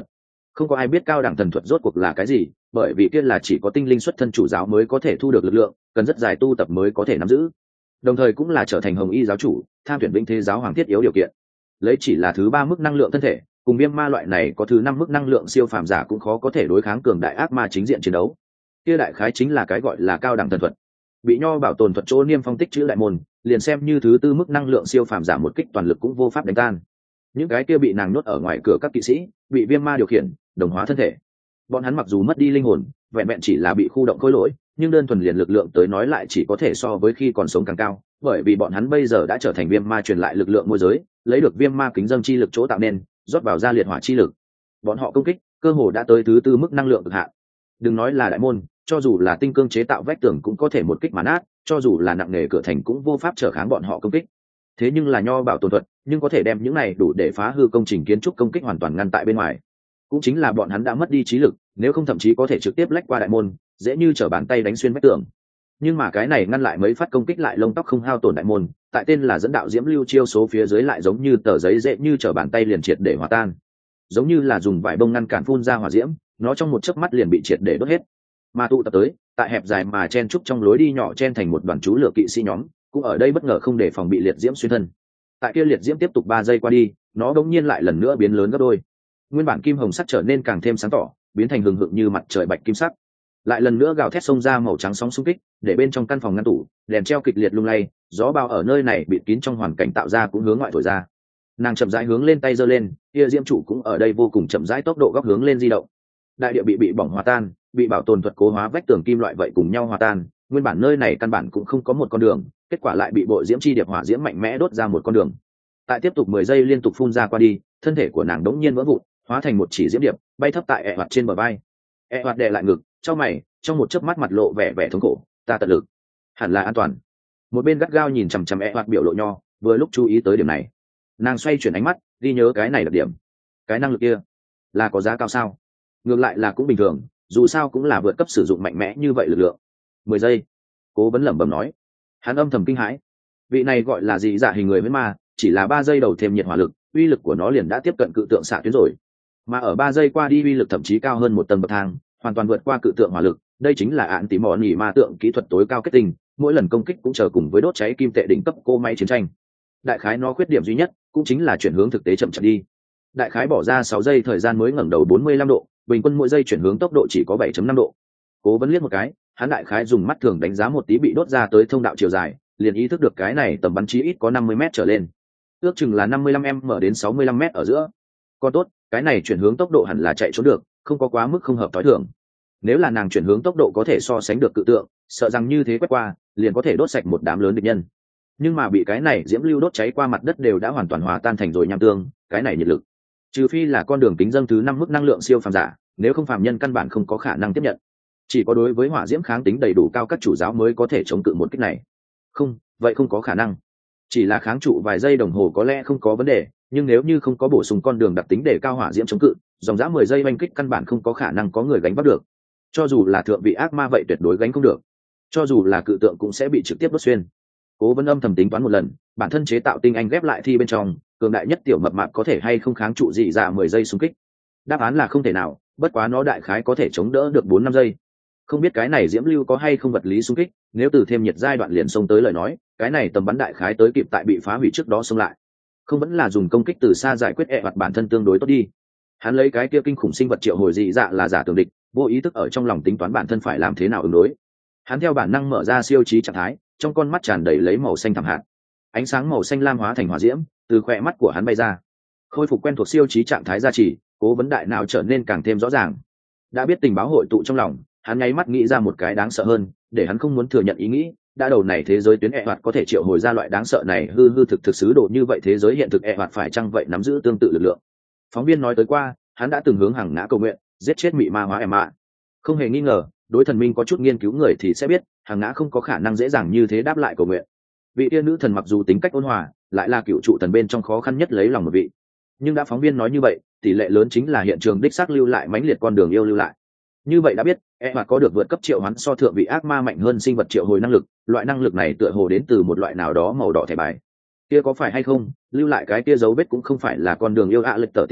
Không có ai biết cao đẳng thần thuật rốt cuộc là cái gì, bởi vì kia là chỉ có tinh linh xuất thân chủ giáo mới có thể thu được lực lượng, cần rất dài tu tập mới có thể nắm giữ, đồng thời cũng là trở thành hồng y giáo chủ, tham tuyển vĩnh thế giáo hoàng thiết yếu điều kiện. Lấy chỉ là thứ ba mức năng lượng thân thể, cùng viêm ma loại này có thứ năm mức năng lượng siêu phàm giả cũng khó có thể đối kháng cường đại ác ma chính diện chiến đấu. Kia đại khái chính là cái gọi là cao đẳng thần thuật. Bị nho bảo tồn thuật chỗ niêm phong tích chữ đại môn, liền xem như thứ tư mức năng lượng siêu phàm giả một kích toàn lực cũng vô pháp đánh tan. Những cái kia bị nàng nhốt ở ngoài cửa các kỵ sĩ, bị viêm ma điều khiển, đồng hóa thân thể. Bọn hắn mặc dù mất đi linh hồn, vẹn vẹn chỉ là bị khu động khối lỗi, nhưng đơn thuần liền lực lượng tới nói lại chỉ có thể so với khi còn sống càng cao, bởi vì bọn hắn bây giờ đã trở thành viêm ma truyền lại lực lượng môi giới, lấy được viêm ma kính dâng chi lực chỗ tạo nên, rót vào ra liệt hỏa chi lực. Bọn họ công kích, cơ hồ đã tới thứ tư mức năng lượng cực hạn. Đừng nói là đại môn, cho dù là tinh cương chế tạo vách tường cũng có thể một kích mà nát, cho dù là nặng nề cửa thành cũng vô pháp trở kháng bọn họ công kích. Thế nhưng là nho bảo tồn thuật, nhưng có thể đem những này đủ để phá hư công trình kiến trúc công kích hoàn toàn ngăn tại bên ngoài. Cũng chính là bọn hắn đã mất đi trí lực, nếu không thậm chí có thể trực tiếp lách qua đại môn, dễ như trở bàn tay đánh xuyên vách tường. Nhưng mà cái này ngăn lại mấy phát công kích lại lông tóc không hao tổn đại môn, tại tên là dẫn đạo diễm lưu chiêu số phía dưới lại giống như tờ giấy dễ như trở bàn tay liền triệt để hòa tan, giống như là dùng vải bông ngăn cản phun ra hỏa diễm, nó trong một chớp mắt liền bị triệt để đốt hết. Mà tụ tập tới, tại hẹp dài mà chen trúc trong lối đi nhỏ chen thành một đoàn chú lửa kỵ sĩ nhóm, cũng ở đây bất ngờ không đề phòng bị liệt diễm xuyên thân. Tại kia liệt diễm tiếp tục ba giây qua đi, nó đống nhiên lại lần nữa biến lớn gấp đôi. Nguyên bản kim hồng sắc trở nên càng thêm sáng tỏ, biến thành hừng hực như mặt trời bạch kim sắc. Lại lần nữa gào thét xông ra màu trắng sóng xung kích, để bên trong căn phòng ngăn tủ, đèn treo kịch liệt lung lay, gió bao ở nơi này bịt kín trong hoàn cảnh tạo ra cũng hướng ngoại thổi ra. Nàng chậm rãi hướng lên tay giơ lên, kia diễm chủ cũng ở đây vô cùng chậm rãi tốc độ góc hướng lên di động. Đại địa bị bị bỏng hòa tan, bị bảo tồn thuật cố hóa vách tường kim loại vậy cùng nhau hòa tan, nguyên bản nơi này căn bản cũng không có một con đường, kết quả lại bị bộ diễm chi điệp hỏa diễm mạnh mẽ đốt ra một con đường. Tại tiếp tục mười giây liên tục phun ra qua đi, thân thể của nàng đống nhiên vỡ vụn, hóa thành một chỉ diễm điệp, bay thấp tại ẹ hoạt trên bờ vai. ẹ hoạt đè lại ngực, trong mày, trong một chớp mắt mặt lộ vẻ vẻ thống khổ, ta tận lực, hẳn là an toàn. Một bên gắt gao nhìn chằm chằm ẹ hoạt biểu lộ nho, vừa lúc chú ý tới điểm này, nàng xoay chuyển ánh mắt, ghi nhớ cái này đặc điểm. Cái năng lực kia là có giá cao sao? Ngược lại là cũng bình thường, dù sao cũng là vượt cấp sử dụng mạnh mẽ như vậy lực lượng. Mười giây, Cố Vấn lẩm bẩm nói. Hắn âm thầm kinh hãi, vị này gọi là gì giả hình người với ma, chỉ là ba giây đầu thêm nhiệt hỏa lực, uy lực của nó liền đã tiếp cận cự tượng xạ tuyến rồi, mà ở ba giây qua đi uy lực thậm chí cao hơn một tầng bậc thang, hoàn toàn vượt qua cự tượng hỏa lực. Đây chính là án tí mỏ nhỉ ma tượng kỹ thuật tối cao kết tinh, mỗi lần công kích cũng chờ cùng với đốt cháy kim tệ đỉnh cấp cô máy chiến tranh. Đại khái nó khuyết điểm duy nhất cũng chính là chuyển hướng thực tế chậm chậm đi. Đại khái bỏ ra sáu giây thời gian mới ngẩng đầu bốn mươi lăm độ, bình quân mỗi giây chuyển hướng tốc độ chỉ có bảy chấm năm độ. Cố Vấn liếc một cái, hắn đại khái dùng mắt thường đánh giá một tí bị đốt ra tới thông đạo chiều dài, liền ý thức được cái này tầm bắn chí ít có năm mươi mét trở lên, ước chừng là năm mươi lăm m đến sáu mươi lăm mét ở giữa. Còn tốt, cái này chuyển hướng tốc độ hẳn là chạy trốn được, không có quá mức không hợp tối thường. Nếu là nàng chuyển hướng tốc độ có thể so sánh được cự tượng, sợ rằng như thế quét qua, liền có thể đốt sạch một đám lớn địch nhân. Nhưng mà bị cái này diễm lưu đốt cháy qua mặt đất đều đã hoàn toàn hòa tan thành rồi nham tương, cái này nhiệt lực, trừ phi là con đường kính dâng thứ năm mức năng lượng siêu phàm giả, nếu không phàm nhân căn bản không có khả năng tiếp nhận. Chỉ có đối với hỏa diễm kháng tính đầy đủ cao các chủ giáo mới có thể chống cự một kích này. Không, vậy không có khả năng. Chỉ là kháng trụ vài giây đồng hồ có lẽ không có vấn đề, nhưng nếu như không có bổ sung con đường đặc tính để cao hỏa diễm chống cự, dòng dã mười giây oanh kích căn bản không có khả năng có người gánh vác được. Cho dù là thượng vị ác ma vậy tuyệt đối gánh không được. Cho dù là cự tượng cũng sẽ bị trực tiếp đốt xuyên. Cố Vấn âm thầm tính toán một lần, bản thân chế tạo tinh anh ghép lại thi bên trong, cường đại nhất tiểu mập mạp có thể hay không kháng trụ dị dạ mười giây xung kích. Đáp án là không thể nào, bất quá nó đại khái có thể chống đỡ được bốn năm giây. Không biết cái này diễm lưu có hay không vật lý xung kích, nếu từ thêm nhiệt giai đoạn liền xông tới lời nói, cái này tầm bắn đại khái tới kịp tại bị phá hủy trước đó xông lại. Không vẫn là dùng công kích từ xa giải quyết ẹ hoặc bản thân tương đối tốt đi. Hắn lấy cái kia kinh khủng sinh vật triệu hồi dị dạ là giả tưởng địch, vô ý thức ở trong lòng tính toán bản thân phải làm thế nào ứng đối. Hắn theo bản năng mở ra siêu trí trạng thái, trong con mắt tràn đầy lấy màu xanh thẳm hạt, ánh sáng màu xanh lam hóa thành hỏa diễm từ khỏe mắt của hắn bay ra. Khôi phục quen thuộc siêu trí trạng thái gia trì, Cố Vấn đại não trở nên càng thêm rõ ràng. Đã biết tình báo hội tụ trong lòng, hắn nháy mắt nghĩ ra một cái đáng sợ hơn, để hắn không muốn thừa nhận ý nghĩ, đã đầu này thế giới tuyến ẹ hoạt có thể triệu hồi ra loại đáng sợ này hư hư thực thực xứ độ như vậy, thế giới hiện thực ẹ hoạt phải chăng vậy nắm giữ tương tự lực lượng. Phóng viên nói tới qua, hắn đã từng hướng hàng ngã cầu nguyện, giết chết mị ma hóa em ạ. Không hề nghi ngờ, đối thần minh có chút nghiên cứu người thì sẽ biết, hàng ngã không có khả năng dễ dàng như thế đáp lại cầu nguyện. Vị tiên nữ thần mặc dù tính cách ôn hòa, lại là cựu trụ thần bên trong khó khăn nhất lấy lòng một vị. Nhưng đã phóng viên nói như vậy, tỷ lệ lớn chính là hiện trường đích xác lưu lại mãnh liệt con đường yêu lưu lại. Như vậy đã biết, e hoạt có được vượt cấp triệu hoán so thượng vị ác ma mạnh hơn sinh vật triệu hồi năng lực, loại năng lực này tựa hồ đến từ một loại nào đó màu đỏ thẻ bài. Kia có phải hay không, lưu lại cái kia dấu vết cũng không phải là con đường yêu ạ à lịch tở tiểu thư,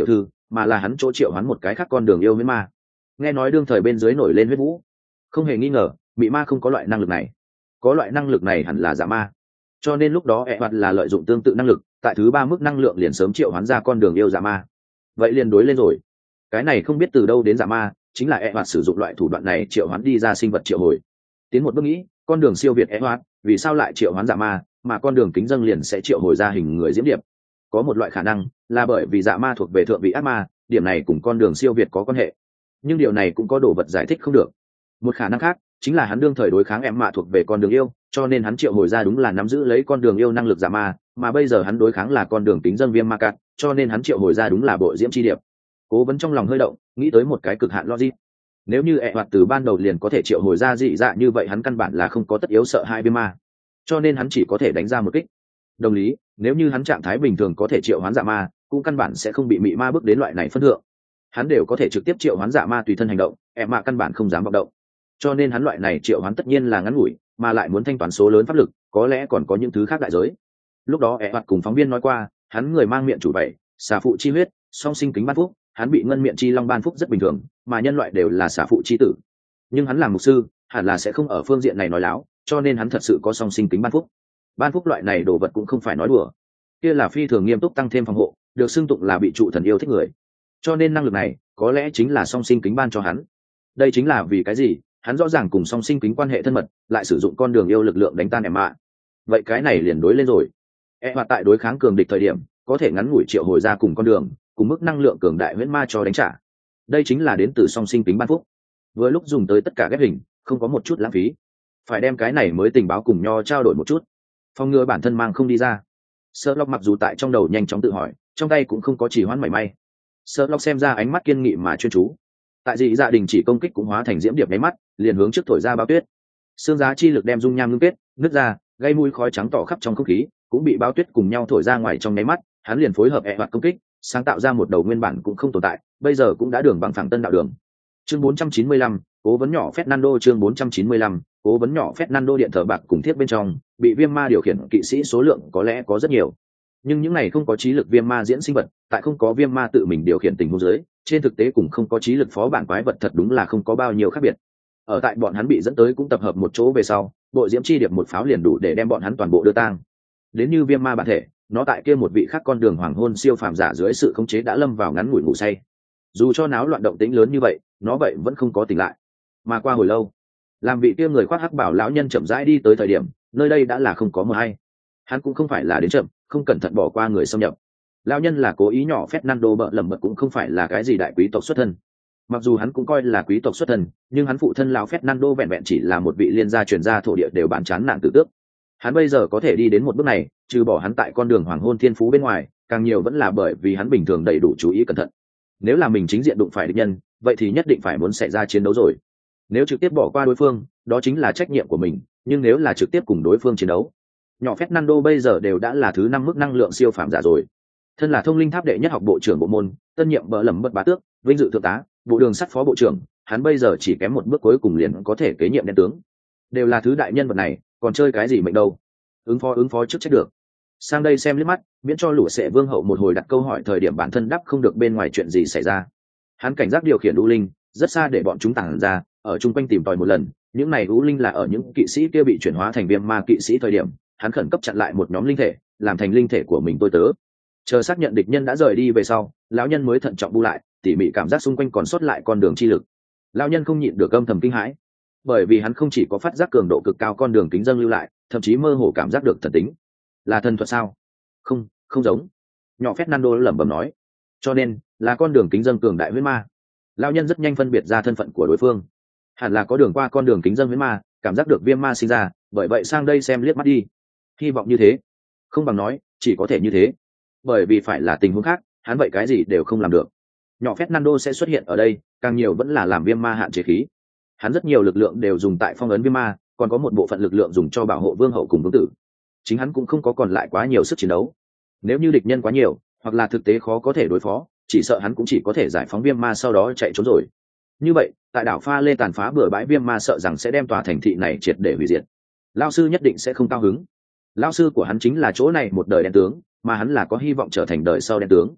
mà là hắn chỗ triệu hắn một cái khác con đường yêu huyễn ma. Nghe nói đương thời bên dưới nổi lên huyết vũ, không hề nghi ngờ mị ma không có loại năng lực này, có loại năng lực này hẳn là giả ma, cho nên lúc đó ẹ hoạt là lợi dụng tương tự năng lực, tại thứ ba mức năng lượng liền sớm triệu hoán ra con đường yêu giả ma. Vậy liền đối lên rồi, cái này không biết từ đâu đến giả ma, chính là ẹ hoạt sử dụng loại thủ đoạn này triệu hoán đi ra sinh vật triệu hồi. Tiến một bước nghĩ, con đường siêu việt ẹ hoạt vì sao lại triệu hoán giả ma, mà con đường kính dâng liền sẽ triệu hồi ra hình người diễm điệp? Có một loại khả năng là bởi vì giả ma thuộc về thượng vị ác ma, điểm này cùng con đường siêu việt có quan hệ, nhưng điều này cũng có đồ vật giải thích không được. Một khả năng khác chính là hắn đương thời đối kháng em mạ thuộc về con đường yêu, cho nên hắn triệu hồi ra đúng là nắm giữ lấy con đường yêu năng lực giả ma, mà bây giờ hắn đối kháng là con đường kính dâng viêm ma cạn, cho nên hắn triệu hồi ra đúng là bộ diễm chi điệp. Cố vấn trong lòng hơi động, nghĩ tới một cái cực hạn logic. Nếu như ẹ hoạt từ ban đầu liền có thể triệu hồi ra dị dạ như vậy, hắn căn bản là không có tất yếu sợ hai viêm ma, cho nên hắn chỉ có thể đánh ra một kích. Đồng lý, nếu như hắn trạng thái bình thường có thể triệu hoán giả ma, cũng căn bản sẽ không bị mị ma bước đến loại này phân thượng. Hắn đều có thể trực tiếp triệu hoán giả ma tùy thân hành động, em mạ căn bản không dám vọng động, cho nên hắn loại này triệu hoán tất nhiên là ngắn ngủi, mà lại muốn thanh toán số lớn pháp lực, có lẽ còn có những thứ khác đại giới. Lúc đó ẹ hoạt cùng phóng viên nói qua, hắn người mang miệng chủ vậy, xà phụ chi huyết, song sinh kính ban phúc, hắn bị ngân miệng chi long ban phúc rất bình thường, mà nhân loại đều là xà phụ chi tử. Nhưng hắn làm mục sư, hẳn là sẽ không ở phương diện này nói láo, cho nên hắn thật sự có song sinh kính ban phúc. Ban phúc loại này đồ vật cũng không phải nói đùa, kia là phi thường nghiêm túc tăng thêm phòng hộ, được xưng tụng là bị trụ thần yêu thích người, cho nên năng lực này có lẽ chính là song sinh kính ban cho hắn. Đây chính là vì cái gì hắn rõ ràng cùng song sinh kính quan hệ thân mật, lại sử dụng con đường yêu lực lượng đánh tan em mạ. Vậy cái này liền đối lên rồi. E hoạt tại đối kháng cường địch thời điểm có thể ngắn ngủi triệu hồi ra cùng con đường cùng mức năng lượng cường đại huyễn ma cho đánh trả, đây chính là đến từ song sinh kính ban phúc. Vừa lúc dùng tới tất cả ghép hình, không có một chút lãng phí. Phải đem cái này mới tình báo cùng nho trao đổi một chút, phòng ngừa bản thân mang không đi ra. Sherlock mặc dù tại trong đầu nhanh chóng tự hỏi, trong tay cũng không có chỉ hoãn mảy may. Sherlock xem ra ánh mắt kiên nghị mà chuyên chú. Tại dị gia đình chỉ công kích cũng hóa thành diễm điệp nháy mắt, liền hướng trước thổi ra bao tuyết. Xương giá chi lực đem dung nham ngưng kết, nứt ra, gây mùi khói trắng tỏ khắp trong không khí, cũng bị bao tuyết cùng nhau thổi ra ngoài trong nháy mắt. Hắn liền phối hợp ẹ hoạt công kích, sáng tạo ra một đầu nguyên bản cũng không tồn tại, bây giờ cũng đã đường bằng phẳng tân đạo đường. Chương bốn trăm chín mươi lăm, cố vấn nhỏ Fernando. Chương bốn trăm chín mươi lăm, cố vấn nhỏ Fernando. Điện thờ bạc cùng thiết bên trong, bị viêm ma điều khiển kỵ sĩ số lượng có lẽ có rất nhiều, nhưng những này không có trí lực viêm ma diễn sinh vật, tại không có viêm ma tự mình điều khiển tình huống dưới, trên thực tế cũng không có trí lực phó bản quái vật thật đúng là không có bao nhiêu khác biệt. Ở tại bọn hắn bị dẫn tới cũng tập hợp một chỗ về sau, bộ diễm chi điệp một pháo liền đủ để đem bọn hắn toàn bộ đưa tang. Đến như viêm ma bản thể, nó tại kia một vị khác con đường hoàng hôn siêu phàm giả dưới sự khống chế đã lâm vào ngắn ngủi ngủ say. Dù cho náo loạn động tĩnh lớn như vậy, nó vậy vẫn không có tỉnh lại. Mà qua hồi lâu, làm vị kia người khoác hắc bảo lão nhân chậm rãi đi tới thời điểm, nơi đây đã là không có mờ hay. Hắn cũng không phải là đến chậm, không cẩn thận bỏ qua người xâm nhập. Lão nhân là cố ý nhỏ Fernando bợ lầm bợ cũng không phải là cái gì đại quý tộc xuất thân. Mặc dù hắn cũng coi là quý tộc xuất thân, nhưng hắn phụ thân lão Fernando vẹn vẹn chỉ là một vị liên gia truyền gia thổ địa đều bán chán nạn tử tước. Hắn bây giờ có thể đi đến một bước này, trừ bỏ hắn tại con đường hoàng hôn thiên phú bên ngoài, càng nhiều vẫn là bởi vì hắn bình thường đầy đủ chú ý cẩn thận. Nếu là mình chính diện đụng phải địch nhân, vậy thì nhất định phải muốn xảy ra chiến đấu rồi. Nếu trực tiếp bỏ qua đối phương, đó chính là trách nhiệm của mình, nhưng nếu là trực tiếp cùng đối phương chiến đấu, nhỏ Fernando bây giờ đều đã là thứ năm mức năng lượng siêu phàm giả rồi. Thân là thông linh tháp đệ nhất học bộ trưởng bộ môn, tân nhiệm bợ lầm bất bá tước, vinh dự thượng tá, bộ đường sắt phó bộ trưởng, hắn bây giờ chỉ kém một bước cuối cùng liền có thể kế nhiệm đen tướng. Đều là thứ đại nhân vật này, còn chơi cái gì mệnh đâu? Ứng phó ứng phó trước trách được. Sang đây xem liếc mắt, miễn cho lũ sệ vương hậu một hồi đặt câu hỏi thời điểm bản thân đáp không được bên ngoài chuyện gì xảy ra. Hắn cảnh giác điều khiển u linh, rất xa để bọn chúng tản ra, ở chung quanh tìm tòi một lần. Những này u linh là ở những kỵ sĩ kia bị chuyển hóa thành viêm ma kỵ sĩ thời điểm, hắn khẩn cấp chặn lại một nhóm linh thể, làm thành linh thể của mình tôi tớ. Chờ xác nhận địch nhân đã rời đi về sau, lão nhân mới thận trọng bu lại, tỉ mỉ cảm giác xung quanh còn sót lại con đường chi lực. Lão nhân không nhịn được âm thầm kinh hãi, bởi vì hắn không chỉ có phát giác cường độ cực cao con đường kính dâng lưu lại, thậm chí mơ hồ cảm giác được thần tính. Là thần thuật sao? Không, không giống. Nhỏ Fernando lẩm bẩm nói. Cho nên là con đường kính dâng cường đại huyết ma. Lão nhân rất nhanh phân biệt ra thân phận của đối phương. Hẳn là có đường qua con đường kính dâng huyết ma, cảm giác được viêm ma sinh ra, bởi vậy sang đây xem liếc mắt đi. Hy vọng như thế, không bằng nói chỉ có thể như thế, bởi vì phải là tình huống khác, hắn vậy cái gì đều không làm được. Nhỏ Fernando sẽ xuất hiện ở đây, càng nhiều vẫn là làm viêm ma hạn chế khí. Hắn rất nhiều lực lượng đều dùng tại phong ấn viêm ma, còn có một bộ phận lực lượng dùng cho bảo hộ vương hậu cùng vương tử. Chính hắn cũng không có còn lại quá nhiều sức chiến đấu. Nếu như địch nhân quá nhiều, hoặc là thực tế khó có thể đối phó, chỉ sợ hắn cũng chỉ có thể giải phóng viêm ma sau đó chạy trốn rồi. Như vậy, tại đảo Pha Lê tàn phá bừa bãi viêm ma sợ rằng sẽ đem tòa thành thị này triệt để hủy diệt. Lão sư nhất định sẽ không cao hứng. Lão sư của hắn chính là chỗ này một đời đen tướng, mà hắn là có hy vọng trở thành đời sau đen tướng.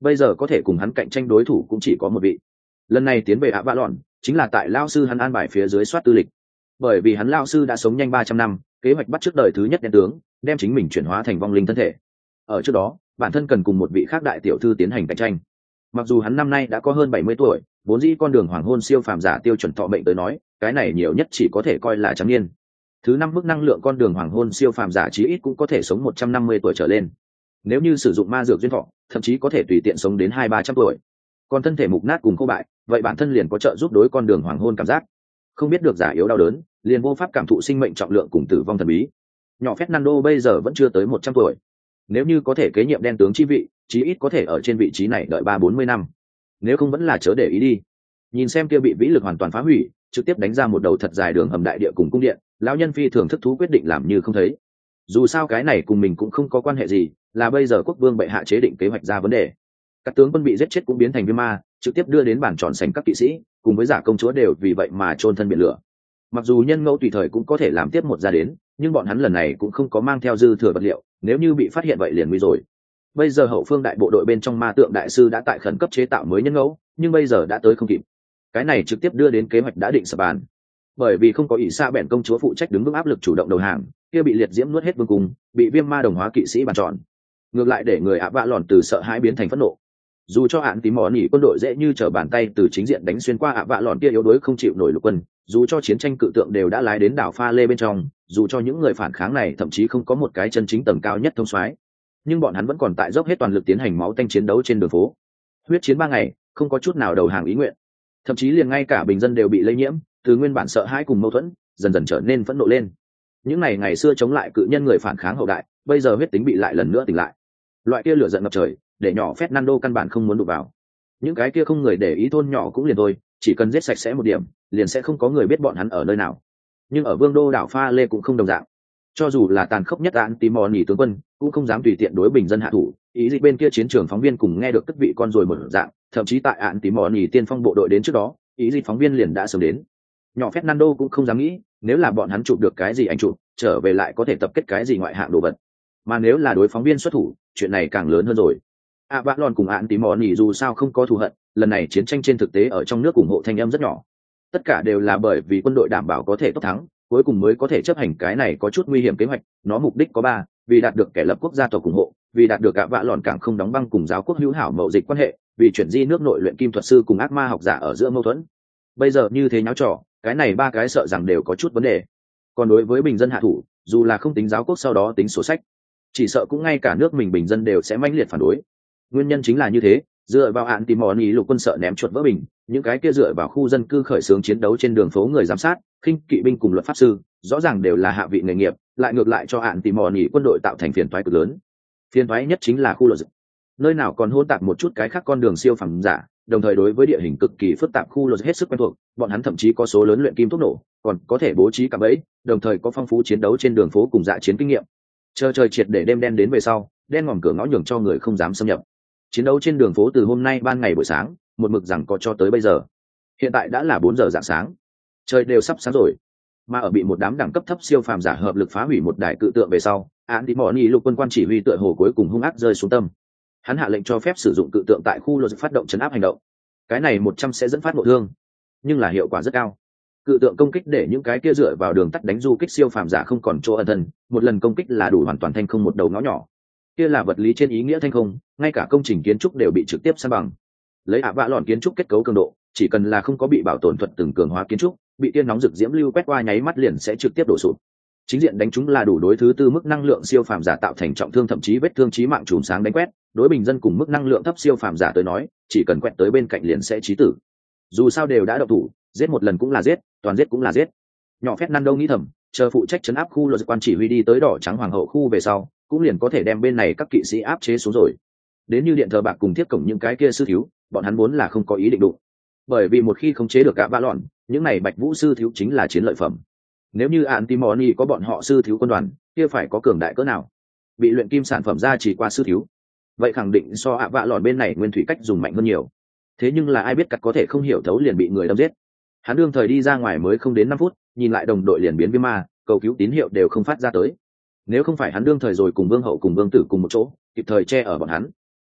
bây giờ có thể cùng hắn cạnh tranh đối thủ cũng chỉ có một vị. Lần này tiến về ạ vạ lọn chính là tại lao sư hắn an bài phía dưới soát tư lịch, bởi vì hắn lao sư đã sống nhanh ba trăm năm, kế hoạch bắt trước đời thứ nhất đen tướng, đem chính mình chuyển hóa thành vong linh thân thể. Ở trước đó bản thân cần cùng một vị khác đại tiểu thư tiến hành cạnh tranh. Mặc dù hắn năm nay đã có hơn bảy mươi tuổi, vốn dĩ con đường hoàng hôn siêu phàm giả tiêu chuẩn thọ mệnh tới nói, cái này nhiều nhất chỉ có thể coi là trắng niên. Thứ năm mức năng lượng con đường hoàng hôn siêu phàm giả chí ít cũng có thể sống một trăm năm mươi tuổi trở lên. Nếu như sử dụng ma dược duyên thọ, thậm chí có thể tùy tiện sống đến hai ba trăm tuổi. Còn thân thể mục nát cùng khô bại, vậy bản thân liền có trợ giúp đối con đường hoàng hôn cảm giác. Không biết được giả yếu đau đớn, liền vô pháp cảm thụ sinh mệnh trọng lượng cùng tử vong thần bí. Nhỏ Fernando bây giờ vẫn chưa tới một trăm tuổi. Nếu như có thể kế nhiệm đen tướng chi vị, chí ít có thể ở trên vị trí này đợi ba bốn mươi năm. Nếu không vẫn là chớ để ý đi. Nhìn xem kia bị vĩ lực hoàn toàn phá hủy, trực tiếp đánh ra một đầu thật dài đường hầm đại địa cùng cung điện, lão nhân phi thường thức thú quyết định làm như không thấy. Dù sao cái này cùng mình cũng không có quan hệ gì, là bây giờ quốc vương bệ hạ chế định kế hoạch ra vấn đề. Các tướng quân bị giết chết cũng biến thành viêm ma, trực tiếp đưa đến bản tròn sành các kỵ sĩ, cùng với giả công chúa đều vì vậy mà chôn thân biển lửa. Mặc dù nhân ngẫu tùy thời cũng có thể làm tiếp một ra đến, nhưng bọn hắn lần này cũng không có mang theo dư thừa vật liệu, nếu như bị phát hiện vậy liền nguy rồi. Bây giờ hậu phương đại bộ đội bên trong ma tượng đại sư đã tại khẩn cấp chế tạo mới nhân ngẫu, nhưng bây giờ đã tới không kịp. Cái này trực tiếp đưa đến kế hoạch đã định sập bàn. Bởi vì không có ỷ xa bèn công chúa phụ trách đứng vững áp lực chủ động đầu hàng, kia bị liệt diễm nuốt hết vương cung, bị viêm ma đồng hóa kỵ sĩ bàn tròn. Ngược lại để người ạ vạ lòn từ sợ hãi biến thành phẫn nộ. Dù cho hạn tím mỏ nỉ quân đội dễ như trở bàn tay từ chính diện đánh xuyên qua ạ vạ lòn kia yếu đuối không chịu nổi lục quân, dù cho chiến tranh cự tượng đều đã lái đến đảo pha lê bên trong, dù cho những người phản kháng này thậm chí không có một cái chân chính tầng cao nhất thông soái, nhưng bọn hắn vẫn còn tại dốc hết toàn lực tiến hành máu tanh chiến đấu trên đường phố. Huyết chiến ba ngày, không có chút nào đầu hàng ý nguyện, thậm chí liền ngay cả bình dân đều bị lây nhiễm, từ nguyên bản sợ hãi cùng mâu thuẫn dần dần trở nên phẫn nộ lên. Những ngày ngày xưa chống lại cự nhân người phản kháng hậu đại, bây giờ huyết tính bị lại lần nữa tỉnh lại. Loại kia lửa giận ngập trời, để nhỏ Fernando căn bản không muốn đụng vào. Những cái kia không người để ý thôn nhỏ cũng liền thôi, chỉ cần giết sạch sẽ một điểm, liền sẽ không có người biết bọn hắn ở nơi nào. Nhưng ở vương đô đảo pha lê cũng không đồng dạng. Cho dù là tàn khốc nhất án tím mò nỉ tướng quân, cũng không dám tùy tiện đối bình dân hạ thủ. Ý gì bên kia chiến trường phóng viên cùng nghe được cất vị con rồi một dạng, thậm chí tại án tím mò nỉ tiên phong bộ đội đến trước đó, ý gì phóng viên liền đã sớm đến. Nhỏ Fernando cũng không dám nghĩ, nếu là bọn hắn chụp được cái gì ảnh chụp, trở về lại có thể tập kết cái gì ngoại hạng đồ vật. Mà nếu là đối phóng viên xuất thủ, chuyện này càng lớn hơn rồi. ạ vạ lòn cùng án tím mò nỉ dù sao không có thù hận, lần này chiến tranh trên thực tế ở trong nước ủng hộ thanh âm rất nhỏ. Tất cả đều là bởi vì quân đội đảm bảo có thể tốc thắng, cuối cùng mới có thể chấp hành cái này có chút nguy hiểm kế hoạch. Nó mục đích có ba: vì đạt được kẻ lập quốc gia tộc ủng hộ, vì đạt được ạ vạ lòn cảng không đóng băng cùng giáo quốc hữu hảo mậu dịch quan hệ, vì chuyển di nước nội luyện kim thuật sư cùng ác ma học giả ở giữa mâu thuẫn. Bây giờ như thế nháo trò, cái này ba cái sợ rằng đều có chút vấn đề. Còn đối với bình dân hạ thủ, dù là không tính giáo quốc sau đó tính sổ sách, chỉ sợ cũng ngay cả nước mình bình dân đều sẽ mãnh liệt phản đối. Nguyên nhân chính là như thế, dựa vào hạn tìm mòn ý lục quân sợ ném chuột vỡ bình, những cái kia dựa vào khu dân cư khởi xướng chiến đấu trên đường phố người giám sát, khinh kỵ binh cùng luật pháp sư, rõ ràng đều là hạ vị nghề nghiệp, lại ngược lại cho hạn tìm mòn ý quân đội tạo thành phiền toái cực lớn. Phiền toái nhất chính là khu luật, nơi nào còn hỗn tạp một chút cái khác con đường siêu phàm giả, đồng thời đối với địa hình cực kỳ phức tạp khu luật hết sức quen thuộc, bọn hắn thậm chí có số lớn luyện kim thuốc nổ, còn có thể bố trí cả bẫy, đồng thời có phong phú chiến đấu trên đường phố cùng dạ chiến kinh nghiệm. Chờ trời triệt để đêm đen đến về sau, đen ngòm cửa ngõ nhường cho người không dám xâm nhập. Chiến đấu trên đường phố từ hôm nay ban ngày buổi sáng, một mực rằng có cho tới bây giờ. Hiện tại đã là bốn giờ rạng sáng, trời đều sắp sáng rồi. Mà ở bị một đám đẳng cấp thấp siêu phàm giả hợp lực phá hủy một đài cự tượng về sau, án tí mỏ nỉ lục quân quan chỉ huy tựa hồ cuối cùng hung ác rơi xuống tâm. Hắn hạ lệnh cho phép sử dụng cự tượng tại khu luật phát động chấn áp hành động. Cái này một trăm sẽ dẫn phát nội thương, nhưng là hiệu quả rất cao. Cự tượng công kích để những cái kia dựa vào đường tắt đánh du kích siêu phàm giả không còn chỗ ẩn thân, một lần công kích là đủ hoàn toàn thanh không một đầu ngõ nhỏ. Kia là vật lý trên ý nghĩa thanh không, ngay cả công trình kiến trúc đều bị trực tiếp san bằng. Lấy ạ vạ lòn kiến trúc kết cấu cường độ, chỉ cần là không có bị bảo tồn thuật từng cường hóa kiến trúc, bị tiên nóng rực diễm lưu quét qua nháy mắt liền sẽ trực tiếp đổ sụp. Chính diện đánh chúng là đủ đối thứ tư mức năng lượng siêu phàm giả tạo thành trọng thương thậm chí vết thương chí mạng chùm sáng đánh quét, đối bình dân cùng mức năng lượng thấp siêu phàm giả tới nói, chỉ cần quét tới bên cạnh liền sẽ chí tử. Dù sao đều đã động thủ, giết một lần cũng là giết, toàn giết cũng là giết. Nhỏ Fernando nghĩ thầm, chờ phụ trách trấn áp khu luật quan chỉ huy đi tới đỏ trắng hoàng hậu khu về sau, cũng liền có thể đem bên này các kỵ sĩ áp chế xuống rồi. Đến như điện thờ bạc cùng thiết cổng những cái kia sư thiếu, bọn hắn muốn là không có ý định đụng. Bởi vì một khi khống chế được cả ba lọn, những này bạch vũ sư thiếu chính là chiến lợi phẩm. Nếu như Antimony có bọn họ sư thiếu quân đoàn, kia phải có cường đại cỡ nào? Bị luyện kim sản phẩm ra chỉ qua sư thiếu, vậy khẳng định so ạ vạ lọn bên này nguyên thủy cách dùng mạnh hơn nhiều. Thế nhưng là ai biết cắt có thể không hiểu thấu liền bị người đâm giết. Hắn đương thời đi ra ngoài mới không đến năm phút, nhìn lại đồng đội liền biến viêm ma, cầu cứu tín hiệu đều không phát ra tới. Nếu không phải hắn đương thời rồi cùng vương hậu cùng vương tử cùng một chỗ, kịp thời che ở bọn hắn,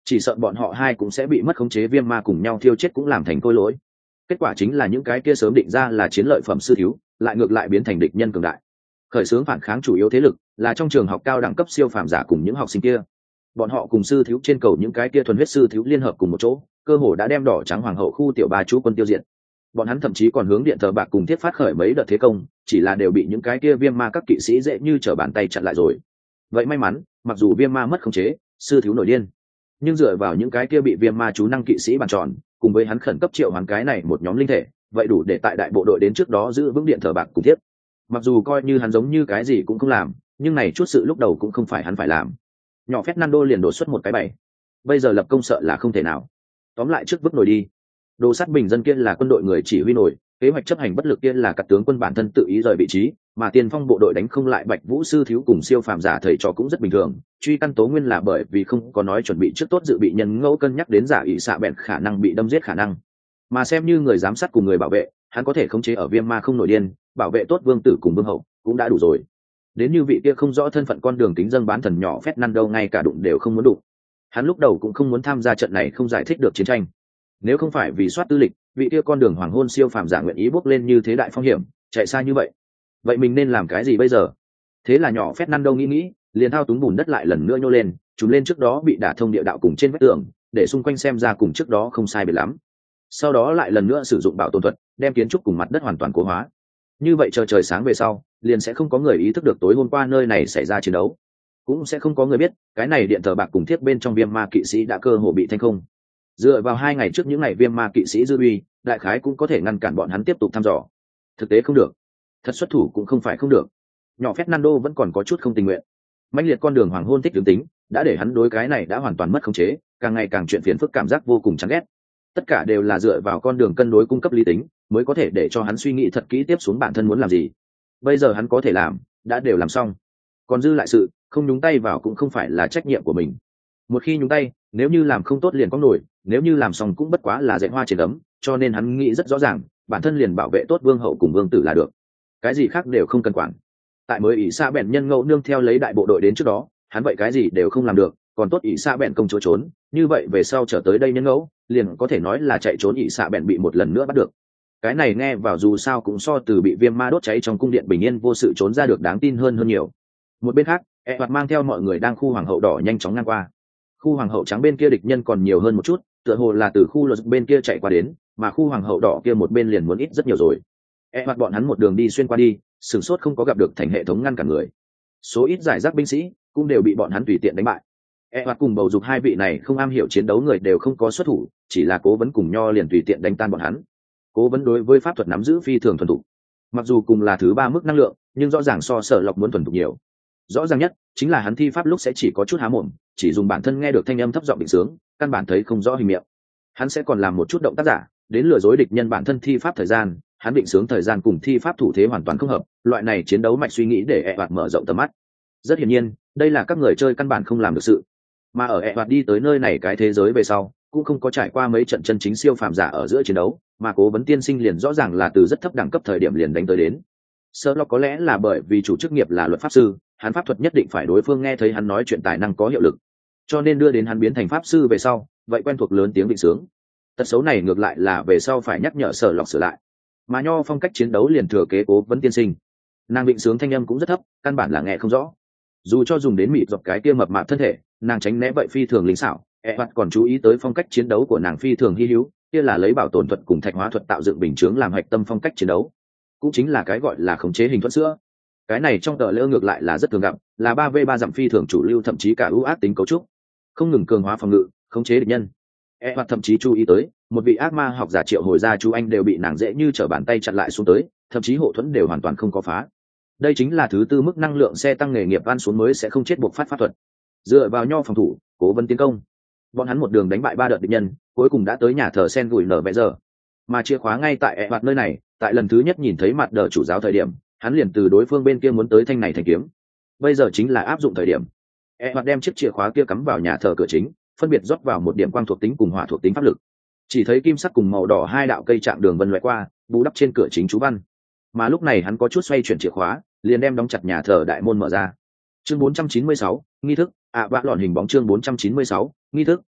chỉ sợ bọn họ hai cũng sẽ bị mất khống chế viêm ma cùng nhau thiêu chết cũng làm thành khôi lỗi. Kết quả chính là những cái kia sớm định ra là chiến lợi phẩm sư thiếu lại ngược lại biến thành địch nhân cường đại. Khởi xướng phản kháng chủ yếu thế lực là trong trường học cao đẳng cấp siêu phàm giả cùng những học sinh kia. Bọn họ cùng sư thiếu trên cầu những cái kia thuần huyết sư thiếu liên hợp cùng một chỗ, cơ hồ đã đem đỏ trắng hoàng hậu khu tiểu ba chú quân tiêu diệt. Bọn hắn thậm chí còn hướng điện thờ bạc cùng thiết phát khởi mấy đợt thế công, chỉ là đều bị những cái kia viêm ma các kỵ sĩ dễ như trở bàn tay chặn lại rồi. Vậy may mắn, mặc dù viêm ma mất khống chế, sư thiếu nổi điên, nhưng dựa vào những cái kia bị viêm ma chú năng kỵ sĩ bàn tròn, cùng với hắn khẩn cấp triệu hoán cái này một nhóm linh thể, vậy đủ để tại đại bộ đội đến trước đó giữ vững điện thờ bạc cùng thiết. Mặc dù coi như hắn giống như cái gì cũng không làm, nhưng này chút sự lúc đầu cũng không phải hắn phải làm. Nhỏ Fernando liền đổ xuất một cái bẫy. Bây giờ lập công sợ là không thể nào. Tóm lại trước vứt nổi đi. Đồ sát bình dân kia là quân đội người chỉ huy nổi, kế hoạch chấp hành bất lực kia là các tướng quân bản thân tự ý rời vị trí, mà tiền phong bộ đội đánh không lại Bạch Vũ sư thiếu cùng siêu phàm giả thầy trò cũng rất bình thường. Truy căn tố nguyên là bởi vì không có nói chuẩn bị trước tốt dự bị nhân ngẫu cân nhắc đến giả ý xạ bẹn khả năng bị đâm giết khả năng. Mà xem như người giám sát cùng người bảo vệ, hắn có thể khống chế ở viêm ma không nổi điên, bảo vệ tốt vương tử cùng vương hậu cũng đã đủ rồi. Đến như vị kia không rõ thân phận con đường kính dâng bán thần nhỏ Fernando ngay cả đụng đều không muốn đụng. Hắn lúc đầu cũng không muốn tham gia trận này không giải thích được chiến tranh. Nếu không phải vì soát tư lịch, vị kia con đường hoàng hôn siêu phàm giả nguyện ý bước lên như thế đại phong hiểm, chạy xa như vậy. Vậy mình nên làm cái gì bây giờ? Thế là nhỏ Fernando nghĩ nghĩ, liền thao túng bùn đất lại lần nữa nhô lên, trùm lên trước đó bị đả thông địa đạo cùng trên vách tường, để xung quanh xem ra cùng trước đó không sai biệt lắm. Sau đó lại lần nữa sử dụng bảo tồn thuật, đem kiến trúc cùng mặt đất hoàn toàn cố hóa. Như vậy chờ trời sáng về sau, liền sẽ không có người ý thức được tối hôm qua nơi này xảy ra chiến đấu, cũng sẽ không có người biết cái này điện thờ bạc cùng thiết bên trong viêm ma kỵ sĩ đã cơ hồ bị thanh không. Dựa vào hai ngày trước những ngày viêm ma kỵ sĩ dư uy, đại khái cũng có thể ngăn cản bọn hắn tiếp tục thăm dò. Thực tế không được, thật xuất thủ cũng không phải không được. Nhỏ Fernando vẫn còn có chút không tình nguyện. Mãnh liệt con đường hoàng hôn thích tướng tính đã để hắn đối cái này đã hoàn toàn mất khống chế, càng ngày càng chuyện phiền phức cảm giác vô cùng chán ghét. Tất cả đều là dựa vào con đường cân đối cung cấp lý tính mới có thể để cho hắn suy nghĩ thật kỹ tiếp xuống bản thân muốn làm gì. Bây giờ hắn có thể làm đã đều làm xong, còn dư lại sự không nhúng tay vào cũng không phải là trách nhiệm của mình. Một khi nhúng tay, nếu như làm không tốt liền có nổi, nếu như làm xong cũng bất quá là dạy hoa trên ấm. Cho nên hắn nghĩ rất rõ ràng, bản thân liền bảo vệ tốt vương hậu cùng vương tử là được, cái gì khác đều không cần quản. Tại mới ỷ xa bèn nhân ngẫu nương theo lấy đại bộ đội đến trước đó, hắn vậy cái gì đều không làm được, còn tốt ỷ xa bèn công chỗ trốn, như vậy về sau trở tới đây nhân ngẫu liền có thể nói là chạy trốn ỷ xa bèn bị một lần nữa bắt được. Cái này nghe vào dù sao cũng so từ bị viêm ma đốt cháy trong cung điện bình yên vô sự trốn ra được đáng tin hơn hơn nhiều. Một bên khác, e hoạt mang theo mọi người đang khu hoàng hậu đỏ nhanh chóng ngang qua. Khu hoàng hậu trắng bên kia địch nhân còn nhiều hơn một chút, tựa hồ là từ khu luật bên kia chạy qua đến, mà khu hoàng hậu đỏ kia một bên liền muốn ít rất nhiều rồi. E hoạt bọn hắn một đường đi xuyên qua đi, sửng sốt không có gặp được thành hệ thống ngăn cản người. Số ít giải rác binh sĩ cũng đều bị bọn hắn tùy tiện đánh bại. E hoạt cùng bầu dục hai vị này không am hiểu chiến đấu người đều không có xuất thủ, chỉ là cố vấn cùng nho liền tùy tiện đánh tan bọn hắn. Cố vấn đối với pháp thuật nắm giữ phi thường thuần thục, mặc dù cùng là thứ ba mức năng lượng, nhưng rõ ràng so Sở Lộc muốn thuần thục nhiều. Rõ ràng nhất chính là hắn thi pháp lúc sẽ chỉ có chút há mồm, chỉ dùng bản thân nghe được thanh âm thấp giọng định sướng, căn bản thấy không rõ hình miệng. Hắn sẽ còn làm một chút động tác giả, đến lừa dối địch nhân bản thân thi pháp thời gian, hắn định sướng thời gian cùng thi pháp thủ thế hoàn toàn không hợp, loại này chiến đấu mạch suy nghĩ để E hoạt mở rộng tầm mắt. Rất hiển nhiên, đây là các người chơi căn bản không làm được sự. Mà ở E hoạt đi tới nơi này cái thế giới về sau, cũng không có trải qua mấy trận chân chính siêu phàm giả ở giữa chiến đấu, mà cố vấn tiên sinh liền rõ ràng là từ rất thấp đẳng cấp thời điểm liền đánh tới đến. Sherlock có lẽ là bởi vì chủ chức nghiệp là luật pháp sư, hắn pháp thuật nhất định phải đối phương nghe thấy hắn nói chuyện tài năng có hiệu lực, cho nên đưa đến hắn biến thành pháp sư về sau, vậy quen thuộc lớn tiếng định sướng. Tật xấu này ngược lại là về sau phải nhắc nhở Sherlock sửa lại. Mà nho phong cách chiến đấu liền thừa kế cố vấn tiên sinh, nàng định sướng thanh âm cũng rất thấp, căn bản là nghe không rõ. Dù cho dùng đến mịt dọc cái kia mập mạp thân thể, nàng tránh né vậy phi thường linh xảo. E hoạt còn chú ý tới phong cách chiến đấu của nàng phi thường hy hữu, kia là lấy bảo tồn thuật cùng thạch hóa thuật tạo dựng bình chướng làm hạch tâm phong cách chiến đấu, cũng chính là cái gọi là khống chế hình thuẫn sữa. Cái này trong tờ lỡ ngược lại là rất thường gặp, là ba v ba dặm phi thường chủ lưu, thậm chí cả ưu ác tính cấu trúc, không ngừng cường hóa phòng ngự, khống chế địch nhân. E hoạt thậm chí chú ý tới, một vị ác ma học giả triệu hồi ra chú anh đều bị nàng dễ như trở bàn tay chặn lại xuống tới, thậm chí hộ thuẫn đều hoàn toàn không có phá. Đây chính là thứ tư mức năng lượng xe tăng nghề nghiệp ăn xuống mới sẽ không chết buộc phát pháp thuật. Dựa vào nho phòng thủ, cố vấn tiến công, bọn hắn một đường đánh bại ba đợt địch nhân, cuối cùng đã tới nhà thờ sen gửi nở vẽ giờ. Mà chìa khóa ngay tại E hoạt nơi này, tại lần thứ nhất nhìn thấy mặt đờ chủ giáo thời điểm, hắn liền từ đối phương bên kia muốn tới thanh này thành kiếm. Bây giờ chính là áp dụng thời điểm. E hoạt đem chiếc chìa khóa kia cắm vào nhà thờ cửa chính, phân biệt rót vào một điểm quang thuộc tính cùng hỏa thuộc tính pháp lực. Chỉ thấy kim sắc cùng màu đỏ hai đạo cây trạng đường vân loại qua, bù đắp trên cửa chính chú văn. Mà lúc này hắn có chút xoay chuyển chìa khóa, liền đem đóng chặt nhà thờ đại môn mở ra. Chương bốn trăm chín mươi sáu, nghi thức, ạ à, vạ lọn hình bóng chương bốn trăm chín mươi sáu, nghi thức,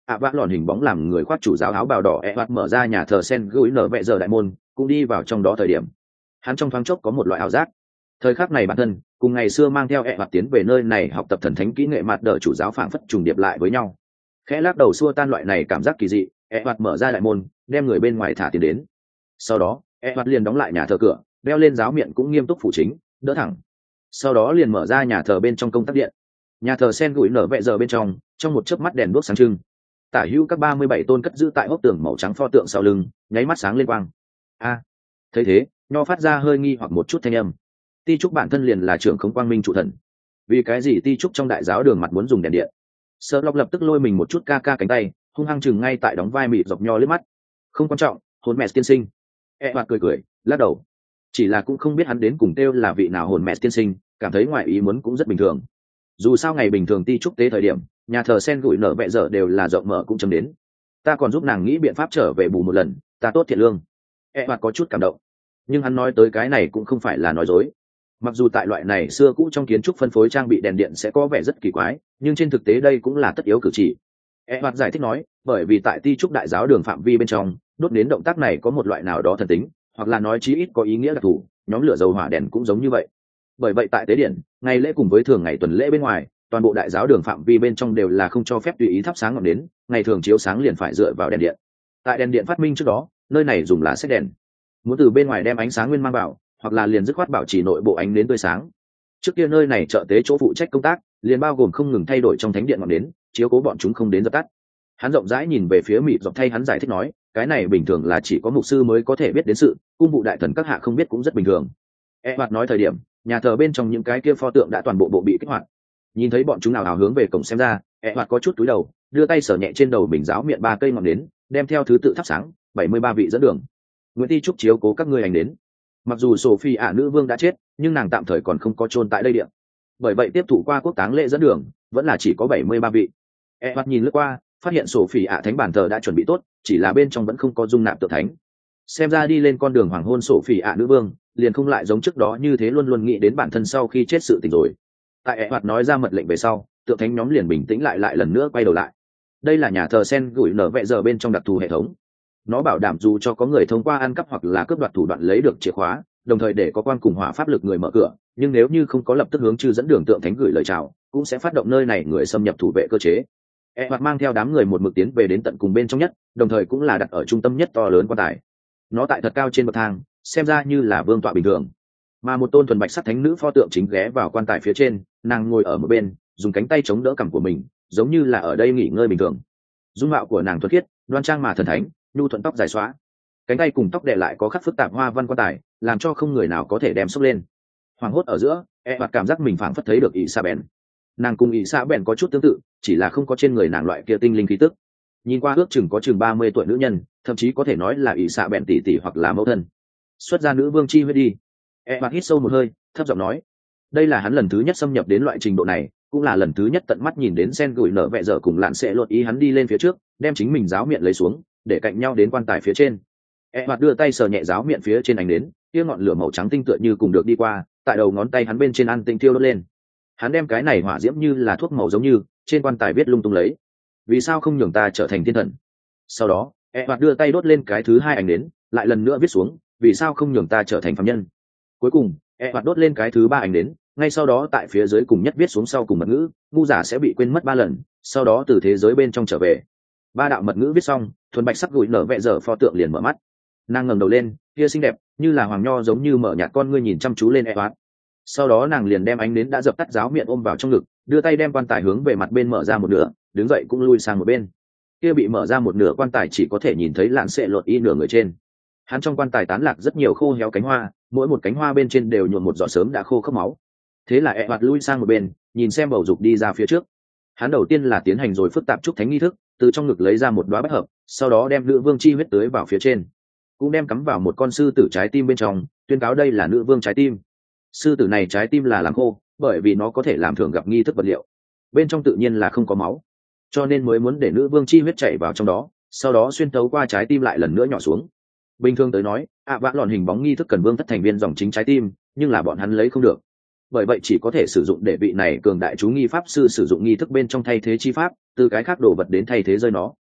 ạ vã lòn hình bóng làm người khoác chủ giáo áo bào đỏ e hoạt mở ra nhà thờ sen gửi nở vẹ giờ đại môn, cũng đi vào trong đó thời điểm hắn trong thoáng chốc có một loại ảo giác. Thời khắc này bản thân cùng ngày xưa mang theo e hoạt tiến về nơi này học tập thần thánh kỹ nghệ mặt đỡ chủ giáo phảng phất trùng điệp lại với nhau. Khẽ lắc đầu xua tan loại này cảm giác kỳ dị, e hoạt mở ra đại môn đem người bên ngoài thả tiền đến. Sau đó e hoạt liền đóng lại nhà thờ cửa, đeo lên giáo miệng cũng nghiêm túc phụ chính đỡ thẳng. Sau đó liền mở ra nhà thờ bên trong công tắc điện. Nhà thờ sen gửi nở vẹ giờ bên trong trong một chớp mắt đèn đuốc sáng trưng, tả hữu các ba mươi bảy tôn cất giữ tại hốc tường màu trắng pho tượng sau lưng nháy mắt sáng lên quang. A thấy thế nho phát ra hơi nghi hoặc một chút thanh âm. Ti trúc bản thân liền là trưởng không quang minh trụ thần, vì cái gì ti trúc trong đại giáo đường mặt muốn dùng đèn điện? Sợ lọc lập tức lôi mình một chút ca ca cánh tay hung hăng chừng ngay tại đóng vai mịt dọc nho liếc mắt. Không quan trọng, hồn mẹ tiên sinh. E hoạt cười cười lắc đầu, chỉ là cũng không biết hắn đến cùng kêu là vị nào hồn mẹ tiên sinh, cảm thấy ngoài ý muốn cũng rất bình thường. Dù sao ngày bình thường ti trúc tế thời điểm nhà thờ sen gửi nở vẹ giờ đều là rộng mở cũng chấm đến. Ta còn giúp nàng nghĩ biện pháp trở về bù một lần, ta tốt thiện lương. E hoạt có chút cảm động, nhưng hắn nói tới cái này cũng không phải là nói dối. Mặc dù tại loại này xưa cũ trong kiến trúc phân phối trang bị đèn điện sẽ có vẻ rất kỳ quái, nhưng trên thực tế đây cũng là tất yếu cử chỉ. E hoạt giải thích nói, bởi vì tại ti trúc đại giáo đường phạm vi bên trong đốt đến động tác này có một loại nào đó thần tính, hoặc là nói chí ít có ý nghĩa đặc thù, nhóm lửa dầu hỏa đèn cũng giống như vậy. Bởi vậy tại tế điện ngày lễ cùng với thường ngày tuần lễ bên ngoài, toàn bộ đại giáo đường phạm vi bên trong đều là không cho phép tùy ý thắp sáng ngọn nến, ngày thường chiếu sáng liền phải dựa vào đèn điện. Tại đèn điện phát minh trước đó nơi này dùng là xét đèn, muốn từ bên ngoài đem ánh sáng nguyên mang vào, hoặc là liền dứt khoát bảo trì nội bộ ánh nến tươi sáng. Trước kia nơi này trợ tế chỗ phụ trách công tác liền bao gồm không ngừng thay đổi trong thánh điện ngọn nến, chiếu cố bọn chúng không đến dập tắt. Hắn rộng rãi nhìn về phía mịt dọc thay hắn giải thích nói, cái này bình thường là chỉ có mục sư mới có thể biết đến sự, cung vụ đại thần các hạ không biết cũng rất bình thường. E hoạt nói thời điểm nhà thờ bên trong những cái kia pho tượng đã toàn bộ bộ bị kích hoạt. Nhìn thấy bọn chúng nào hào hướng về cổng xem ra, E hoạt có chút túi đầu đưa tay sờ nhẹ trên đầu bình giáo miệng ba cây ngọn nến, đem theo thứ tự thắp sáng bảy mươi ba vị dẫn đường. Nguyễn Ti trúc chiếu cố các ngươi hành đến. Mặc dù Sophie ả nữ vương đã chết, nhưng nàng tạm thời còn không có chôn tại đây địa, bởi vậy tiếp thụ qua quốc táng lễ dẫn đường vẫn là chỉ có bảy mươi ba vị. E hoạt nhìn lướt qua phát hiện Sophie ả thánh bàn thờ đã chuẩn bị tốt, chỉ là bên trong vẫn không có dung nạp tượng thánh. Xem ra đi lên con đường hoàng hôn Sophie ả nữ vương liền không lại giống trước đó như thế luôn luôn nghĩ đến bản thân sau khi chết sự tình rồi. Tại E hoạt nói ra mật lệnh về sau, tượng thánh nhóm liền bình tĩnh lại lại lần nữa quay đầu lại. Đây là nhà thờ sen gửi nở vẹ giờ bên trong đặc thù hệ thống, nó bảo đảm dù cho có người thông qua ăn cắp hoặc là cướp đoạt thủ đoạn lấy được chìa khóa, đồng thời để có quan cùng hỏa pháp lực người mở cửa, nhưng nếu như không có lập tức hướng chư dẫn đường tượng thánh gửi lời chào, cũng sẽ phát động nơi này người xâm nhập thủ vệ cơ chế. E hoạt mang theo đám người một mực tiến về đến tận cùng bên trong nhất, đồng thời cũng là đặt ở trung tâm nhất to lớn quan tài. Nó tại thật cao trên bậc thang, xem ra như là vương tọa bình thường, mà một tôn thuần bạch sắc thánh nữ pho tượng chính ghé vào quan tài phía trên, nàng ngồi ở một bên dùng cánh tay chống đỡ cằm của mình, giống như là ở đây nghỉ ngơi bình thường. Dung mạo của nàng thuần khiết đoan trang mà thần thánh, nhu thuận tóc dài xóa, cánh tay cùng tóc đệ lại có khắc phức tạp hoa văn quan tài, làm cho không người nào có thể đem xốc lên. Hoàng hốt ở giữa, E hoạt cảm giác mình phảng phất thấy được ỷ sa bèn. Nàng cùng ỷ sa bèn có chút tương tự, chỉ là không có trên người nàng loại kia tinh linh khí tức. Nhìn qua ước chừng có chừng ba mươi tuổi nữ nhân, thậm chí có thể nói là ỷ sa bèn tỷ tỷ hoặc là mẫu thân. Xuất ra nữ vương chi huyết đi. E hoạt hít sâu một hơi, thấp giọng nói. Đây là hắn lần thứ nhất xâm nhập đến loại trình độ này, cũng là lần thứ nhất tận mắt nhìn đến sen gửi nở vẹ dở cùng lạn sẽ lột ý hắn đi lên phía trước, đem chính mình giáo miệng lấy xuống, để cạnh nhau đến quan tài phía trên. E hoạt đưa tay sờ nhẹ giáo miệng phía trên ánh đến, kia ngọn lửa màu trắng tinh tựa như cùng được đi qua, tại đầu ngón tay hắn bên trên ăn tinh thiêu đốt lên. Hắn đem cái này hỏa diễm như là thuốc màu giống như trên quan tài viết lung tung lấy, vì sao không nhường ta trở thành thiên thần. Sau đó E hoạt đưa tay đốt lên cái thứ hai ánh đến, lại lần nữa viết xuống, vì sao không nhường ta trở thành phàm nhân. Cuối cùng E hoạt đốt lên cái thứ ba ánh đến, ngay sau đó tại phía dưới cùng nhất viết xuống sau cùng mật ngữ, ngu giả sẽ bị quên mất ba lần, sau đó từ thế giới bên trong trở về. Ba đạo mật ngữ viết xong, thuần bạch sắc gửi nở vẹ dở pho tượng liền mở mắt. Nàng ngẩng đầu lên, kia xinh đẹp như là hoàng nho giống như mở nhạt con ngươi nhìn chăm chú lên E hoạt. Sau đó nàng liền đem ánh nến đã dập tắt giáo miệng ôm vào trong ngực, đưa tay đem quan tài hướng về mặt bên mở ra một nửa, đứng dậy cũng lui sang một bên. Kia bị mở ra một nửa quan tài chỉ có thể nhìn thấy lạn sệ lột y nửa người trên. Hắn trong quan tài tán lạc rất nhiều khô héo cánh hoa, mỗi một cánh hoa bên trên đều nhuộm một giọt sớm đã khô khốc máu. Thế là E hoạt lui sang một bên, nhìn xem bầu dục đi ra phía trước. Hắn đầu tiên là tiến hành rồi phức tạp trúc thánh nghi thức, từ trong ngực lấy ra một đóa bách hợp, sau đó đem nữ vương chi huyết tưới vào phía trên, cũng đem cắm vào một con sư tử trái tim bên trong, tuyên cáo đây là nữ vương trái tim. Sư tử này trái tim là làm khô, bởi vì nó có thể làm thường gặp nghi thức vật liệu, bên trong tự nhiên là không có máu, cho nên mới muốn để nữ vương chi huyết chảy vào trong đó, sau đó xuyên tấu qua trái tim lại lần nữa nhỏ xuống. Bình thường tới nói, ạ vã lòn hình bóng nghi thức cần vương thất thành viên dòng chính trái tim, nhưng là bọn hắn lấy không được, bởi vậy chỉ có thể sử dụng để vị này cường đại chú nghi pháp sư sử dụng nghi thức bên trong thay thế chi pháp, từ cái khác đồ vật đến thay thế rơi nó.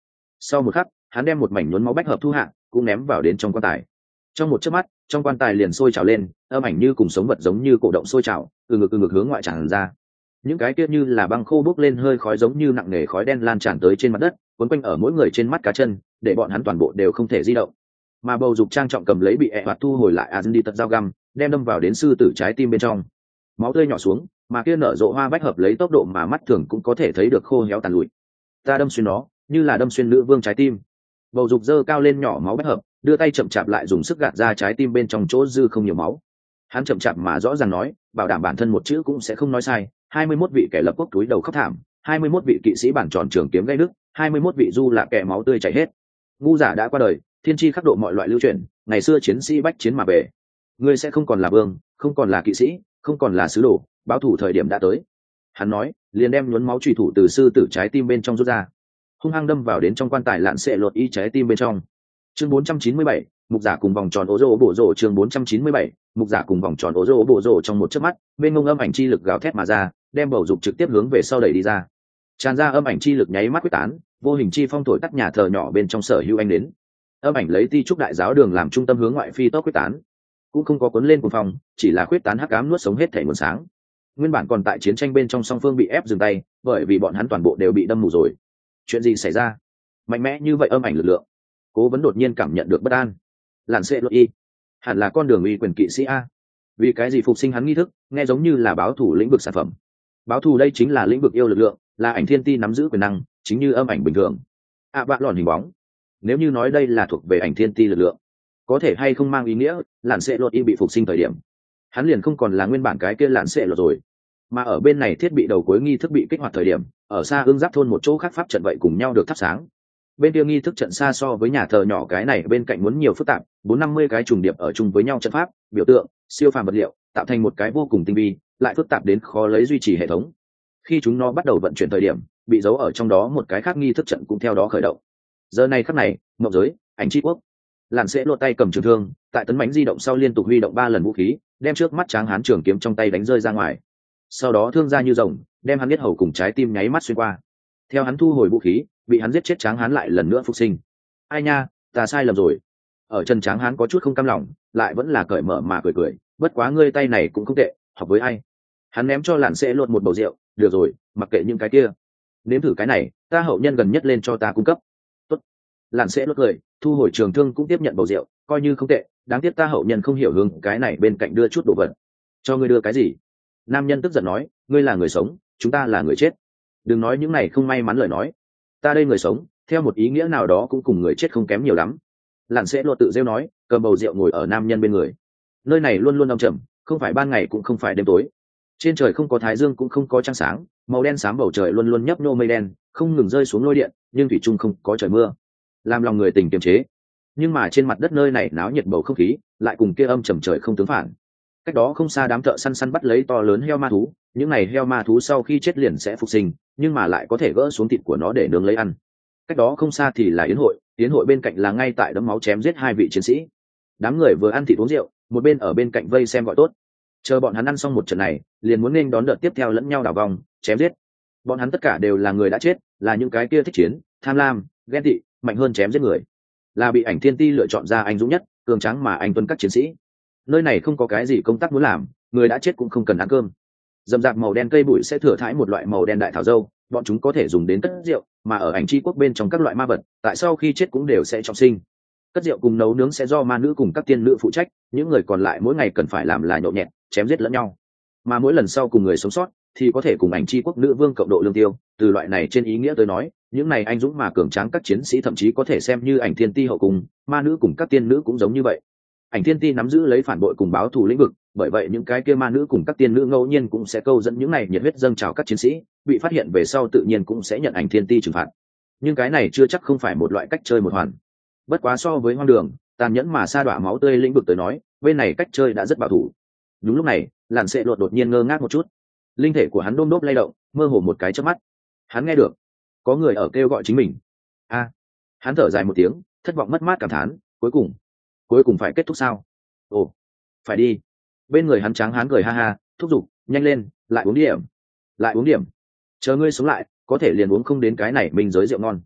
Sau một khắc hắn đem một mảnh nhuốm máu bách hợp thu hạ cũng ném vào đến trong quan tài. Trong một chớp mắt trong quan tài liền sôi trào lên, âm ảnh như cùng sống vật giống như cổ động sôi trào, từ ngực từ ngực hướng ngoại tràn ra. Những cái kia như là băng khô bốc lên hơi khói giống như nặng nề khói đen lan tràn tới trên mặt đất, quấn quanh ở mỗi người trên mắt cá chân, để bọn hắn toàn bộ đều không thể di động. Mà bầu dục trang trọng cầm lấy bị ẹ hoạt thu hồi lại Azen đi tật dao găm, đem đâm vào đến sư tử trái tim bên trong. Máu tươi nhỏ xuống, mà kia nở rộ hoa bách hợp lấy tốc độ mà mắt thường cũng có thể thấy được khô héo tàn lụi. Ta đâm xuyên nó, như là đâm xuyên nữ vương trái tim. Bầu dục dơ cao lên nhỏ máu bách hợp, đưa tay chậm chạp lại dùng sức gạt ra trái tim bên trong chỗ dư không nhiều máu. Hắn chậm chạp mà rõ ràng nói, bảo đảm bản thân một chữ cũng sẽ không nói sai. hai mươi mốt vị kẻ lập quốc túi đầu khóc thảm, hai mươi mốt vị kỵ sĩ bản tròn trường kiếm gây nước, hai mươi mốt vị du lạ kẻ máu tươi chảy hết. Ngu giả đã qua đời, thiên tri khắc độ mọi loại lưu truyền, ngày xưa chiến sĩ bách chiến mà về. Ngươi sẽ không còn là vương, không còn là kỵ sĩ, không còn là sứ đồ, báo thủ thời điểm đã tới. Hắn nói, liền đem nhuốm máu truy thủ từ sư tử trái tim bên trong rút ra, hung hăng đâm vào đến trong quan tài lạn xệ lột y trái tim bên trong. Chương bốn trăm chín mươi bảy, mục giả cùng vòng tròn ố rô bổ rổ. Chương bốn trăm chín mươi bảy, mục giả cùng vòng tròn ố rô bổ rổ. Trong một chớp mắt bên ngông âm ảnh chi lực gào thét mà ra, đem bầu dục trực tiếp hướng về sau đẩy đi ra. Tràn ra âm ảnh chi lực nháy mắt quyết tán, vô hình chi phong thổi tắt nhà thờ nhỏ bên trong sở hữu anh đến. Âm ảnh lấy ti trúc đại giáo đường làm trung tâm hướng ngoại phi tốc quyết tán, cũng không có cuốn lên cuồng phong, chỉ là quyết tán hắc ám nuốt sống hết thể nguồn sáng. Nguyên bản còn tại chiến tranh bên trong song phương bị ép dừng tay, bởi vì bọn hắn toàn bộ đều bị đâm mù rồi. Chuyện gì xảy ra? Mạnh mẽ như vậy âm ảnh lực lượng. Cố Vấn đột nhiên cảm nhận được bất an. Làn xệ luật y, hẳn là con đường uy quyền kỵ sĩ a. Vì cái gì phục sinh hắn nghi thức, nghe giống như là báo thủ lĩnh vực sản phẩm. Báo thù đây chính là lĩnh vực yêu lực lượng, là ảnh thiên ti nắm giữ quyền năng, chính như âm ảnh bình thường. À bạn lòn hình bóng. Nếu như nói đây là thuộc về ảnh thiên ti lực lượng, có thể hay không mang ý nghĩa làn xệ luật y bị phục sinh thời điểm, hắn liền không còn là nguyên bản cái kia làn xệ luật rồi. Mà ở bên này thiết bị đầu cuối nghi thức bị kích hoạt thời điểm, ở xa ương giáp thôn một chỗ khác pháp trận vậy cùng nhau được thắp sáng. Bên kia nghi thức trận xa so với nhà thờ nhỏ cái này bên cạnh muốn nhiều phức tạp, bốn năm mươi cái trùng điệp ở chung với nhau trận pháp, biểu tượng, siêu phàm vật liệu, tạo thành một cái vô cùng tinh vi, lại phức tạp đến khó lấy duy trì hệ thống. Khi chúng nó bắt đầu vận chuyển thời điểm, bị giấu ở trong đó một cái khác nghi thức trận cũng theo đó khởi động. Giờ này khắc này, mộng giới, ảnh chi quốc, làn sẽ lột tay cầm trường thương, tại tấn bánh di động sau liên tục huy động ba lần vũ khí, đem trước mắt tráng hán trường kiếm trong tay đánh rơi ra ngoài. Sau đó thương ra như rồng, đem hắn giết hầu cùng trái tim nháy mắt xuyên qua. Theo hắn thu hồi vũ khí, bị hắn giết chết tráng hán lại lần nữa phục sinh. Ai nha, ta sai lầm rồi. Ở chân tráng hán có chút không cam lòng, lại vẫn là cởi mở mà cười cười, bất quá ngươi tay này cũng không tệ, học với ai. Hắn ném cho làn sẽ lột một bầu rượu, được rồi, mặc kệ những cái kia, nếm thử cái này, ta hậu nhân gần nhất lên cho ta cung cấp. Tốt. Làn sẽ lột cười, thu hồi trường thương cũng tiếp nhận bầu rượu, coi như không tệ, đáng tiếc ta hậu nhân không hiểu hướng cái này bên cạnh đưa chút đồ vật. Cho ngươi đưa cái gì? Nam nhân tức giận nói, ngươi là người sống, chúng ta là người chết. Đừng nói những này không may mắn lời nói. Ta đây người sống, theo một ý nghĩa nào đó cũng cùng người chết không kém nhiều lắm. Làn sẽ lột tự rêu nói, cầm bầu rượu ngồi ở nam nhân bên người. Nơi này luôn luôn âm trầm, không phải ban ngày cũng không phải đêm tối. Trên trời không có thái dương cũng không có trăng sáng, màu đen xám bầu trời luôn luôn nhấp nhô mây đen, không ngừng rơi xuống lôi điện, nhưng thủy chung không có trời mưa, làm lòng người tình kiềm chế. Nhưng mà trên mặt đất nơi này náo nhiệt bầu không khí, lại cùng kia âm trầm trời không tướng phản. Cách đó không xa đám thợ săn săn bắt lấy to lớn heo ma thú, những này heo ma thú sau khi chết liền sẽ phục sinh, nhưng mà lại có thể gỡ xuống thịt của nó để nướng lấy ăn. Cách đó không xa thì là yến hội, yến hội bên cạnh là ngay tại đấm máu chém giết hai vị chiến sĩ. Đám người vừa ăn thịt uống rượu, một bên ở bên cạnh vây xem gọi tốt. Chờ bọn hắn ăn xong một trận này, liền muốn nên đón đợt tiếp theo lẫn nhau đảo vòng chém giết. Bọn hắn tất cả đều là người đã chết, là những cái kia thích chiến, tham lam, ghen tị, mạnh hơn chém giết người, là bị ảnh thiên ti lựa chọn ra anh dũng nhất, cường tráng mà anh tuân các chiến sĩ. Nơi này không có cái gì công tác muốn làm, người đã chết cũng không cần ăn cơm. Dầm dạp màu đen cây bụi sẽ thừa thãi một loại màu đen đại thảo dâu, bọn chúng có thể dùng đến cất rượu, mà ở ảnh chi quốc bên trong các loại ma vật, tại sau khi chết cũng đều sẽ trọng sinh. Cất rượu cùng nấu nướng sẽ do ma nữ cùng các tiên nữ phụ trách, những người còn lại mỗi ngày cần phải làm là nhậu nhẹt, chém giết lẫn nhau. Mà mỗi lần sau cùng người sống sót thì có thể cùng ảnh chi quốc nữ vương cộng độ lương tiêu. Từ loại này trên ý nghĩa tôi nói, những này anh dũng mà cường tráng các chiến sĩ thậm chí có thể xem như ảnh thiên ti hậu cùng, ma nữ cùng các tiên nữ cũng giống như vậy. Ảnh thiên ti nắm giữ lấy phản bội cùng báo thù lĩnh vực, bởi vậy những cái kia ma nữ cùng các tiên nữ ngẫu nhiên cũng sẽ câu dẫn những này nhiệt huyết dâng trào các chiến sĩ, bị phát hiện về sau tự nhiên cũng sẽ nhận ảnh thiên ti trừng phạt. Nhưng cái này chưa chắc không phải một loại cách chơi một hoàn. Bất quá so với hoang đường, tàn nhẫn mà sa đọa máu tươi lĩnh vực tới nói, bên này cách chơi đã rất bảo thủ. Đúng lúc này, làn sệ lột đột nhiên ngơ ngác một chút, linh thể của hắn đôm đốp lay động, mơ hồ một cái chớp mắt, hắn nghe được có người ở kêu gọi chính mình. A, hắn thở dài một tiếng, thất vọng mất mát cảm thán, cuối cùng cuối cùng phải kết thúc sao? Ồ, phải đi. Bên người hắn tráng hắn cười ha ha, thúc giục, nhanh lên, lại uống điểm, lại uống điểm, chờ ngươi sống lại có thể liền uống không đến cái này mình giới rượu ngon.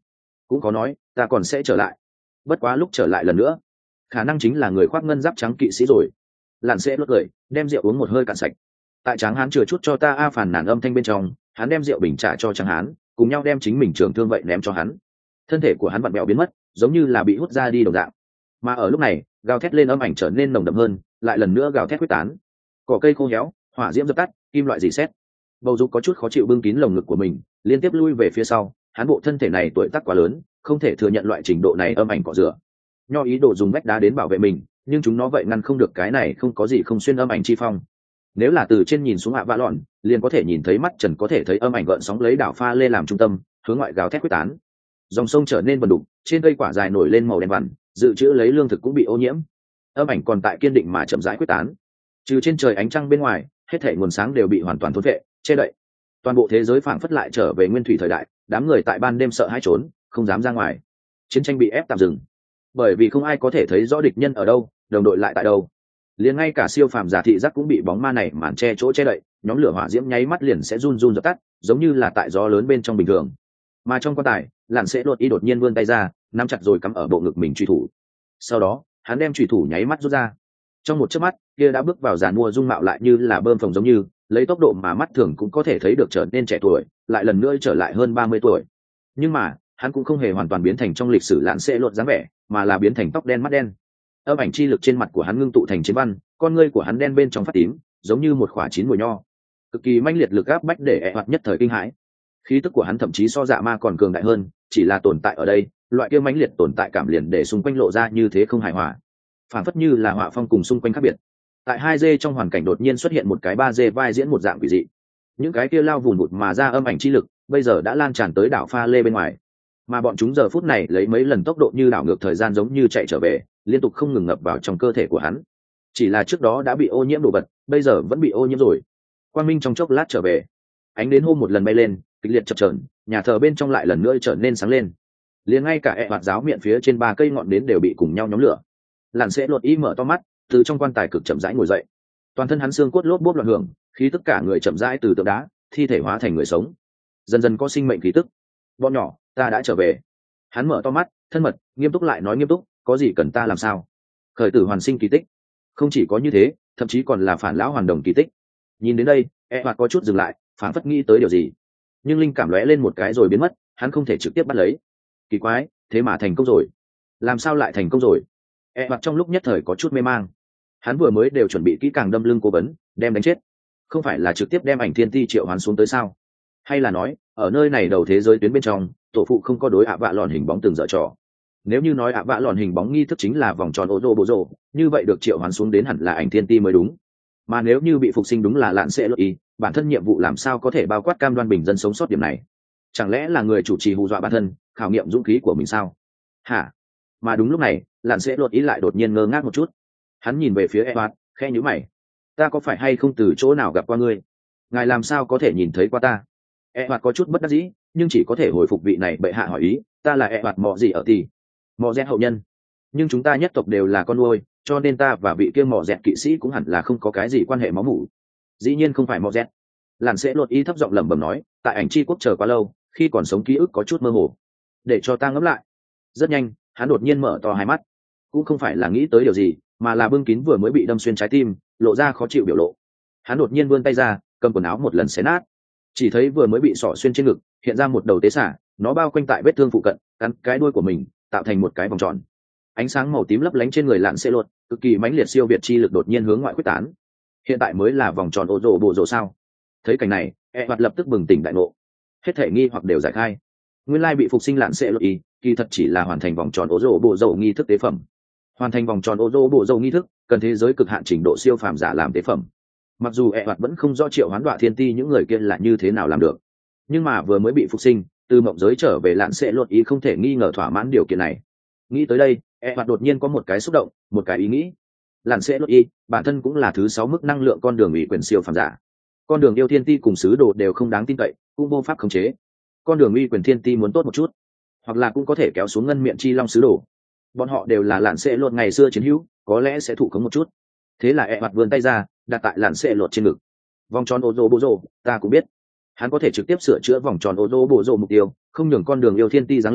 cũng có nói ta còn sẽ trở lại, bất quá lúc trở lại lần nữa khả năng chính là người khoác ngân giáp trắng kỵ sĩ rồi. Lạn sẽ lót cười đem rượu uống một hơi cạn sạch. Tại tráng hán chừa chút cho ta a phàn nàn âm thanh bên trong, hắn đem rượu bình trả cho tráng hán, cùng nhau đem chính mình trường thương vậy ném cho hắn. Thân thể của hắn vặn bẹo biến mất, giống như là bị hút ra đi đồng dạng. Mà ở lúc này gào thét lên âm ảnh trở nên nồng đậm hơn, lại lần nữa gào thét quyết tán. Cỏ cây khô héo, hỏa diễm dập tắt, kim loại rỉ sét. Bầu dục có chút khó chịu bưng kín lồng ngực của mình, liên tiếp lui về phía sau. Hắn bộ thân thể này tuổi tác quá lớn, không thể thừa nhận loại trình độ này âm ảnh cọ rửa. Nho ý đồ dùng vách đá đến bảo vệ mình, nhưng chúng nó vậy ngăn không được cái này không có gì không xuyên âm ảnh chi phong. Nếu là từ trên nhìn xuống ạ vạ lọn, liền có thể nhìn thấy mắt trần có thể thấy âm ảnh gợn sóng lấy đảo pha lê làm trung tâm, hướng ngoại gào thét quyết tán. Dòng sông trở nên vần đục, trên cây quả dài nổi lên màu đen vằn, dự trữ lấy lương thực cũng bị ô nhiễm. Âm ảnh còn tại kiên định mà chậm rãi quyết tán. Trừ trên trời ánh trăng bên ngoài, hết thảy nguồn sáng đều bị hoàn toàn thôn vệ, che đậy. Toàn bộ thế giới phảng phất lại trở về nguyên thủy thời đại, đám người tại ban đêm sợ hãi trốn, không dám ra ngoài. Chiến tranh bị ép tạm dừng, bởi vì không ai có thể thấy rõ địch nhân ở đâu, đồng đội lại tại đâu. Liền ngay cả siêu phàm giả thị giác cũng bị bóng ma này màn che chỗ che đậy, nhóm lửa hỏa diễm nháy mắt liền sẽ run run dập tắt, giống như là tại gió lớn bên trong bình thường. Mà trong quan tài, Lạn sẽ đột ý đột nhiên vươn tay ra, nắm chặt rồi cắm ở bộ ngực mình truy thủ. Sau đó hắn đem truy thủ nháy mắt rút ra. Trong một chớp mắt kia đã bước vào giàn mua dung mạo lại như là bơm phồng giống như lấy tốc độ mà mắt thường cũng có thể thấy được trở nên trẻ tuổi, lại lần nữa trở lại hơn ba mươi tuổi. Nhưng mà hắn cũng không hề hoàn toàn biến thành trong lịch sử Lạn sẽ lột dáng vẻ, mà là biến thành tóc đen mắt đen. Âm ảnh chi lực trên mặt của hắn ngưng tụ thành chiến văn, con ngươi của hắn đen bên trong phát tím, giống như một quả chín mùi nho, cực kỳ mãnh liệt lực áp bách để ẹ hoạt nhất thời kinh hãi. Khí tức của hắn thậm chí so dạ ma còn cường đại hơn, chỉ là tồn tại ở đây, loại kia mãnh liệt tồn tại cảm liền để xung quanh lộ ra như thế không hài hòa, phản phất như là họa phong cùng xung quanh khác biệt. Tại hai dê trong hoàn cảnh đột nhiên xuất hiện một cái ba dê vai diễn một dạng quỷ dị, những cái kia lao vùn vụt mà ra âm ảnh chi lực bây giờ đã lan tràn tới đảo pha lê bên ngoài, mà bọn chúng giờ phút này lấy mấy lần tốc độ như đảo ngược thời gian giống như chạy trở về, liên tục không ngừng ngập vào trong cơ thể của hắn. Chỉ là trước đó đã bị ô nhiễm đồ vật, bây giờ vẫn bị ô nhiễm rồi. Quang minh trong chốc lát trở về, ánh đến hôm một lần bay lên, kịch liệt chập chờn, nhà thờ bên trong lại lần nữa trở nên sáng lên. Liền ngay cả ẹ hoạt giáo miệng phía trên ba cây ngọn nến đều bị cùng nhau nhóm lửa. Lạn sẽ lột ý mở to mắt, từ trong quan tài cực chậm rãi ngồi dậy. Toàn thân hắn xương cốt lốp bốp loạn hưởng, khí tất cả người chậm rãi từ tượng đá, thi thể hóa thành người sống, dần dần có sinh mệnh khí tức. Bọn nhỏ, ta đã trở về. Hắn mở to mắt, thân mật, nghiêm túc lại nói nghiêm túc, có gì cần ta làm sao? Khởi tử hoàn sinh kỳ tích. Không chỉ có như thế, thậm chí còn là phản lão hoàn đồng kỳ tích. Nhìn đến đây, e hoạt có chút dừng lại, phảng phất nghĩ tới điều gì, nhưng linh cảm lóe lên một cái rồi biến mất, hắn không thể trực tiếp bắt lấy. Kỳ quái, thế mà thành công rồi? Làm sao lại thành công rồi? E hoạt trong lúc nhất thời có chút mê mang. Hắn vừa mới đều chuẩn bị kỹ càng đâm lưng cố vấn, đem đánh chết, không phải là trực tiếp đem ảnh thiên ti triệu hoán xuống tới sao? Hay là nói ở nơi này đầu thế giới tuyến bên trong, tổ phụ không có đối ạ vạ lòn hình bóng từng dở trò? Nếu như nói ạ vạ lòn hình bóng nghi thức chính là vòng tròn ô rô bộ rô, như vậy được triệu hoán xuống đến hẳn là ảnh thiên ti mới đúng. Mà nếu như bị phục sinh đúng là Lạn sẽ lột ý, bản thân nhiệm vụ làm sao có thể bao quát cam đoan bình dân sống sót điểm này? Chẳng lẽ là người chủ trì hù dọa bản thân, khảo nghiệm dũng khí của mình sao? Hả? Mà đúng lúc này, Lạn sẽ lột ý lại đột nhiên ngơ ngác một chút. Hắn nhìn về phía Edward, khẽ nhíu mày. Ta có phải hay không từ chỗ nào gặp qua ngươi? Ngài làm sao có thể nhìn thấy qua ta? Edward có chút bất đắc dĩ, nhưng chỉ có thể hồi phục vị này bệ hạ hỏi ý. Ta là Edward mọ gì ở tỷ, mọ dẹt hậu nhân, nhưng chúng ta nhất tộc đều là con nuôi, cho nên ta và vị kia mọ dẹt kỵ sĩ cũng hẳn là không có cái gì quan hệ máu mủ. Dĩ nhiên không phải mọ dẹt. Làn sẽ lột ý thấp giọng lẩm bẩm nói, tại ảnh chi quốc chờ quá lâu, khi còn sống ký ức có chút mơ hồ, để cho ta ngẫm lại. Rất nhanh, hắn đột nhiên mở to hai mắt, cũng không phải là nghĩ tới điều gì, mà là bưng kín vừa mới bị đâm xuyên trái tim, lộ ra khó chịu biểu lộ. Hắn đột nhiên vươn tay ra, cầm quần áo một lần xé nát, chỉ thấy vừa mới bị xỏ xuyên trên ngực hiện ra một đầu tế xả, nó bao quanh tại vết thương phụ cận, cắn cái đuôi của mình, tạo thành một cái vòng tròn. Ánh sáng màu tím lấp lánh trên người Lạn sẽ lột, cực kỳ mãnh liệt siêu việt chi lực đột nhiên hướng ngoại quyết tán. Hiện tại mới là vòng tròn ô rồ bộ rồ sao? Thấy cảnh này, e hoạt lập tức bừng tỉnh đại ngộ, hết thể nghi hoặc đều giải khai. Nguyên lai bị phục sinh Lạn sẽ lột ý, kỳ thật chỉ là hoàn thành vòng tròn ô rồ bộ rồ nghi thức tế phẩm. Hoàn thành vòng tròn ô rồ bộ rồ nghi thức, cần thế giới cực hạn trình độ siêu phàm giả làm tế phẩm. Mặc dù e hoạt vẫn không rõ triệu hoán đọa thiên ti những người kia là như thế nào làm được, nhưng mà vừa mới bị phục sinh, từ mộng giới trở về Lạn sẽ lột ý không thể nghi ngờ thỏa mãn điều kiện này. Nghĩ tới đây, e hoạt đột nhiên có một cái xúc động, một cái ý nghĩ. Lạn sẽ lột ý bản thân cũng là thứ sáu mức năng lượng con đường ủy quyền siêu phàm giả, con đường yêu thiên ti cùng sứ đồ đều không đáng tin cậy, cũng vô pháp khống chế. Con đường uy quyền thiên ti muốn tốt một chút, hoặc là cũng có thể kéo xuống ngân miệng chi long sứ đồ. Bọn họ đều là Lạn sẽ lột ngày xưa chiến hữu, có lẽ sẽ thụ khống một chút. Thế là e hoạt vươn tay ra, đặt tại Lạn sẽ lột trên ngực. Vòng tròn ô rô bộ rô, ta cũng biết. Hắn có thể trực tiếp sửa chữa vòng tròn ô rô bộ rô mục tiêu, không nhường con đường yêu thiên ti giáng lâm,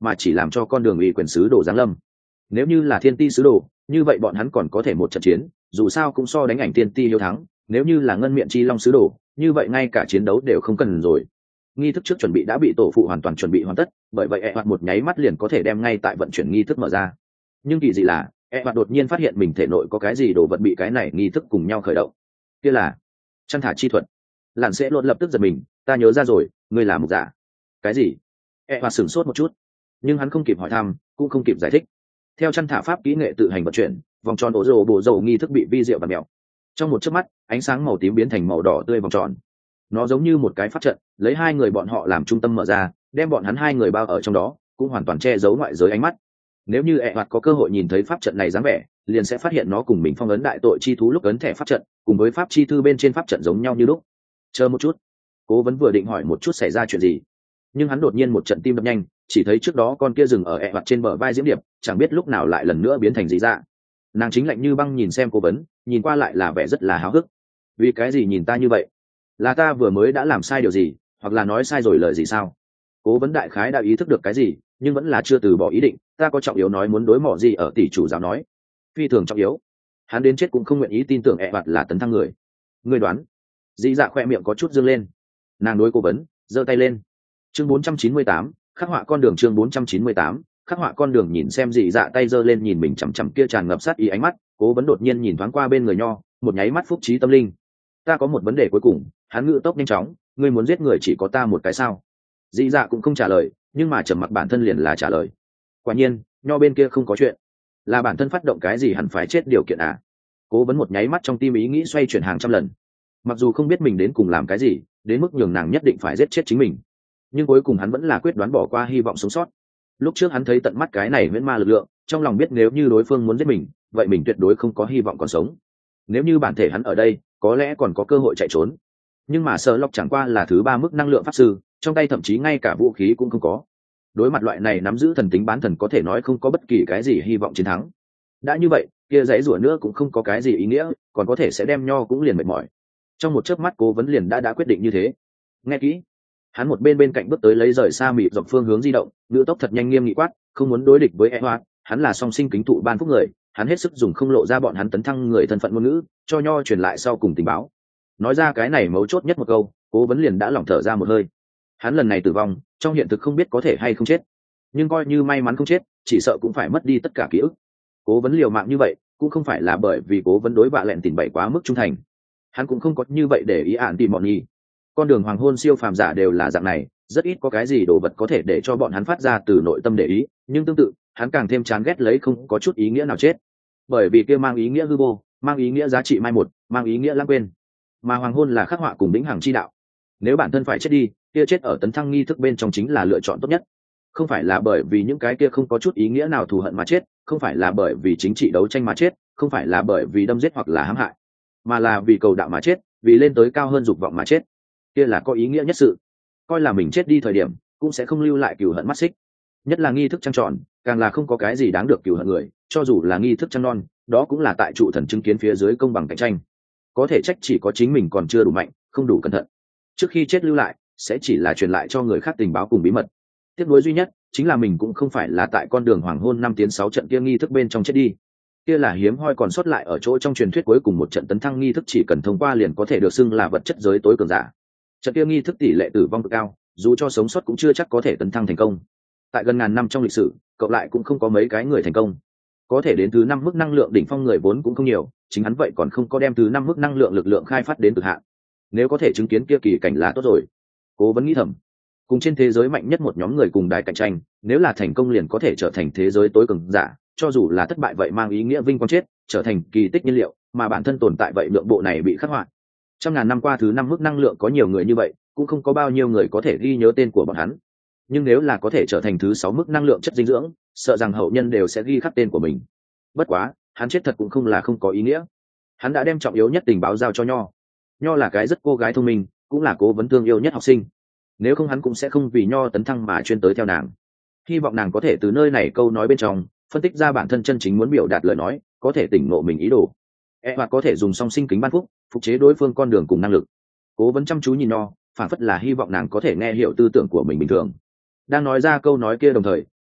mà chỉ làm cho con đường ủy quyền sứ đồ giáng lâm. Nếu như là thiên ti sứ đồ, như vậy bọn hắn còn có thể một trận chiến, dù sao cũng so đánh ảnh thiên ti hiếu thắng. Nếu như là ngân miệng chi long sứ đồ, như vậy ngay cả chiến đấu đều không cần rồi. Nghi thức trước chuẩn bị đã bị tổ phụ hoàn toàn chuẩn bị hoàn tất, bởi vậy e hoạt một nháy mắt liền có thể đem ngay tại vận chuyển nghi thức mở ra. Nhưng kỳ dị là e hoạt đột nhiên phát hiện mình thể nội có cái gì đồ vật bị cái này nghi thức cùng nhau khởi động. Kia là chăn thả chi thuật. Lặn sẽ luôn lập tức giật mình, ta nhớ ra rồi, ngươi là mục giả. Cái gì? E hoạt sửng sốt một chút, nhưng hắn không kịp hỏi thăm, cũng không kịp giải thích. Theo chăn thả pháp kỹ nghệ tự hành vận chuyển, vòng tròn ổ rồ bộ dầu nghi thức bị vi diệu và mèo. Trong một chớp mắt, ánh sáng màu tím biến thành màu đỏ tươi vòng tròn. Nó giống như một cái pháp trận, lấy hai người bọn họ làm trung tâm mở ra, đem bọn hắn hai người bao ở trong đó, cũng hoàn toàn che giấu ngoại giới ánh mắt. Nếu như e hoạt có cơ hội nhìn thấy pháp trận này dáng vẻ, liền sẽ phát hiện nó cùng mình phong ấn đại tội chi thú lúc ấn thẻ pháp trận, cùng với pháp chi thư bên trên pháp trận giống nhau như lúc. Chờ một chút, Cố Vấn vừa định hỏi một chút xảy ra chuyện gì, nhưng hắn đột nhiên một trận tim đập nhanh, chỉ thấy trước đó con kia dừng ở e hoạt trên bờ vai Diễm Điệp, chẳng biết lúc nào lại lần nữa biến thành gì ra. Nàng chính lạnh như băng nhìn xem Cố Vấn, nhìn qua lại là vẻ rất là háo hức. Vì cái gì nhìn ta như vậy? Là ta vừa mới đã làm sai điều gì, hoặc là nói sai rồi lời gì sao? Cố Vấn đại khái đã ý thức được cái gì, nhưng vẫn là chưa từ bỏ ý định. Ta có trọng yếu nói muốn đối mỏ gì ở tỷ chủ giáo nói, phi thường trọng yếu. Hắn đến chết cũng không nguyện ý tin tưởng e hoạt là tấn thăng người. Người đoán? Dĩ Dạ khoe miệng có chút dương lên, nàng đối Cố Vấn giơ tay lên. Chương bốn trăm chín mươi tám, khắc họa con đường. Chương bốn trăm chín mươi tám, khắc họa con đường. Nhìn xem Dĩ Dạ tay giơ lên nhìn mình chằm chằm kia tràn ngập sát ý ánh mắt, Cố Vấn đột nhiên nhìn thoáng qua bên người Nho, một nháy mắt phúc trí tâm linh. Ta có một vấn đề cuối cùng. Hắn ngự tốc nhanh chóng, ngươi muốn giết người chỉ có ta một cái sao? Dĩ Dạ cũng không trả lời, nhưng mà trầm mặc bản thân liền là trả lời. Quả nhiên, Nho bên kia không có chuyện, là bản thân phát động cái gì hẳn phải chết điều kiện à? Cố Vấn một nháy mắt trong tim ý nghĩ xoay chuyển hàng trăm lần. Mặc dù không biết mình đến cùng làm cái gì, đến mức nhường nàng nhất định phải giết chết chính mình, nhưng cuối cùng hắn vẫn là quyết đoán bỏ qua hy vọng sống sót. Lúc trước hắn thấy tận mắt cái này huyễn ma lực lượng, trong lòng biết nếu như đối phương muốn giết mình, vậy mình tuyệt đối không có hy vọng còn sống. Nếu như bản thể hắn ở đây, có lẽ còn có cơ hội chạy trốn. Nhưng mà Sở Lộc chẳng qua là thứ ba mức năng lượng pháp sư, trong tay thậm chí ngay cả vũ khí cũng không có. Đối mặt loại này nắm giữ thần tính bán thần có thể nói không có bất kỳ cái gì hy vọng chiến thắng. Đã như vậy, kia giấy rủa nữa cũng không có cái gì ý nghĩa, còn có thể sẽ đem Nho cũng liền mệt mỏi. Trong một chớp mắt Cố Vấn liền đã đã quyết định như thế. Nghe kỹ, hắn một bên bên cạnh bước tới lấy rời xa mịt dọc phương hướng di động, ngữ tốc thật nhanh nghiêm nghị quát, không muốn đối địch với e hoạt, hắn là song sinh kính thụ ban phúc người, hắn hết sức dùng không lộ ra bọn hắn tấn thăng người thân phận ngôn ngữ, cho Nho truyền lại sau cùng tình báo. Nói ra cái này mấu chốt nhất một câu, Cố Vấn liền đã lỏng thở ra một hơi. Hắn lần này tử vong, trong hiện thực không biết có thể hay không chết, nhưng coi như may mắn không chết, chỉ sợ cũng phải mất đi tất cả ký ức. Cố Vấn liều mạng như vậy, cũng không phải là bởi vì Cố Vấn đối vạ lẹn tìm bậy quá mức trung thành, hắn cũng không có như vậy để ý ạn tìm bọn nghi. Con đường hoàng hôn siêu phàm giả đều là dạng này, rất ít có cái gì đồ vật có thể để cho bọn hắn phát ra từ nội tâm để ý, nhưng tương tự, hắn càng thêm chán ghét lấy không có chút ý nghĩa nào chết, bởi vì kia mang ý nghĩa hư vô, mang ý nghĩa giá trị mai một, mang ý nghĩa lãng quên. Mà hoàng hôn là khắc họa cùng vĩnh hằng chi đạo. Nếu bản thân phải chết đi, kia chết ở tấn thăng nghi thức bên trong chính là lựa chọn tốt nhất. Không phải là bởi vì những cái kia không có chút ý nghĩa nào thù hận mà chết, không phải là bởi vì chính trị đấu tranh mà chết, không phải là bởi vì đâm giết hoặc là hãm hại, mà là vì cầu đạo mà chết, vì lên tới cao hơn dục vọng mà chết. Kia là có ý nghĩa nhất sự. Coi là mình chết đi thời điểm, cũng sẽ không lưu lại cừu hận mắt xích. Nhất là nghi thức trăng tròn, càng là không có cái gì đáng được cừu hận người, cho dù là nghi thức trăng non, đó cũng là tại trụ thần chứng kiến phía dưới công bằng cạnh tranh. Có thể trách chỉ có chính mình còn chưa đủ mạnh, không đủ cẩn thận. Trước khi chết lưu lại, sẽ chỉ là truyền lại cho người khác tình báo cùng bí mật. Tiếc nuối duy nhất chính là mình cũng không phải là tại con đường hoàng hôn năm tiến sáu trận kia nghi thức bên trong chết đi. Kia là hiếm hoi còn sót lại ở chỗ trong truyền thuyết cuối cùng một trận tấn thăng nghi thức chỉ cần thông qua liền có thể được xưng là vật chất giới tối cường giả. Trận kia nghi thức tỷ lệ tử vong cực cao, dù cho sống sót cũng chưa chắc có thể tấn thăng thành công. Tại gần ngàn năm trong lịch sử, cộng lại cũng không có mấy cái người thành công. Có thể đến thứ năm mức năng lượng đỉnh phong người vốn cũng không nhiều, chính hắn vậy còn không có đem thứ năm mức năng lượng lực lượng khai phát đến cực hạn. Nếu có thể chứng kiến kia kỳ cảnh là tốt rồi. Cố Vấn nghĩ thầm, cùng trên thế giới mạnh nhất một nhóm người cùng đài cạnh tranh, nếu là thành công liền có thể trở thành thế giới tối cường giả, cho dù là thất bại vậy mang ý nghĩa vinh quang chết, trở thành kỳ tích nhiên liệu, mà bản thân tồn tại vậy lượng bộ này bị khắc họa. Trăm ngàn năm qua thứ năm mức năng lượng có nhiều người như vậy, cũng không có bao nhiêu người có thể ghi nhớ tên của bọn hắn. Nhưng nếu là có thể trở thành thứ sáu mức năng lượng chất dinh dưỡng, sợ rằng hậu nhân đều sẽ ghi khắc tên của mình. Bất quá, hắn chết thật cũng không là không có ý nghĩa. Hắn đã đem trọng yếu nhất tình báo giao cho Nho. Nho là cái rất cô gái thông minh, cũng là Cố Vấn thương yêu nhất học sinh. Nếu không hắn cũng sẽ không vì Nho tấn thăng mà chuyên tới theo nàng. Hy vọng nàng có thể từ nơi này câu nói bên trong phân tích ra bản thân chân chính muốn biểu đạt lời nói, có thể tỉnh ngộ mình ý đồ. E hoặc có thể dùng song sinh kính ban phúc, phục chế đối phương con đường cùng năng lực. Cố Vấn chăm chú nhìn Nho, phản phất là hy vọng nàng có thể nghe hiểu tư tưởng của mình bình thường. Đang nói ra câu nói kia đồng thời,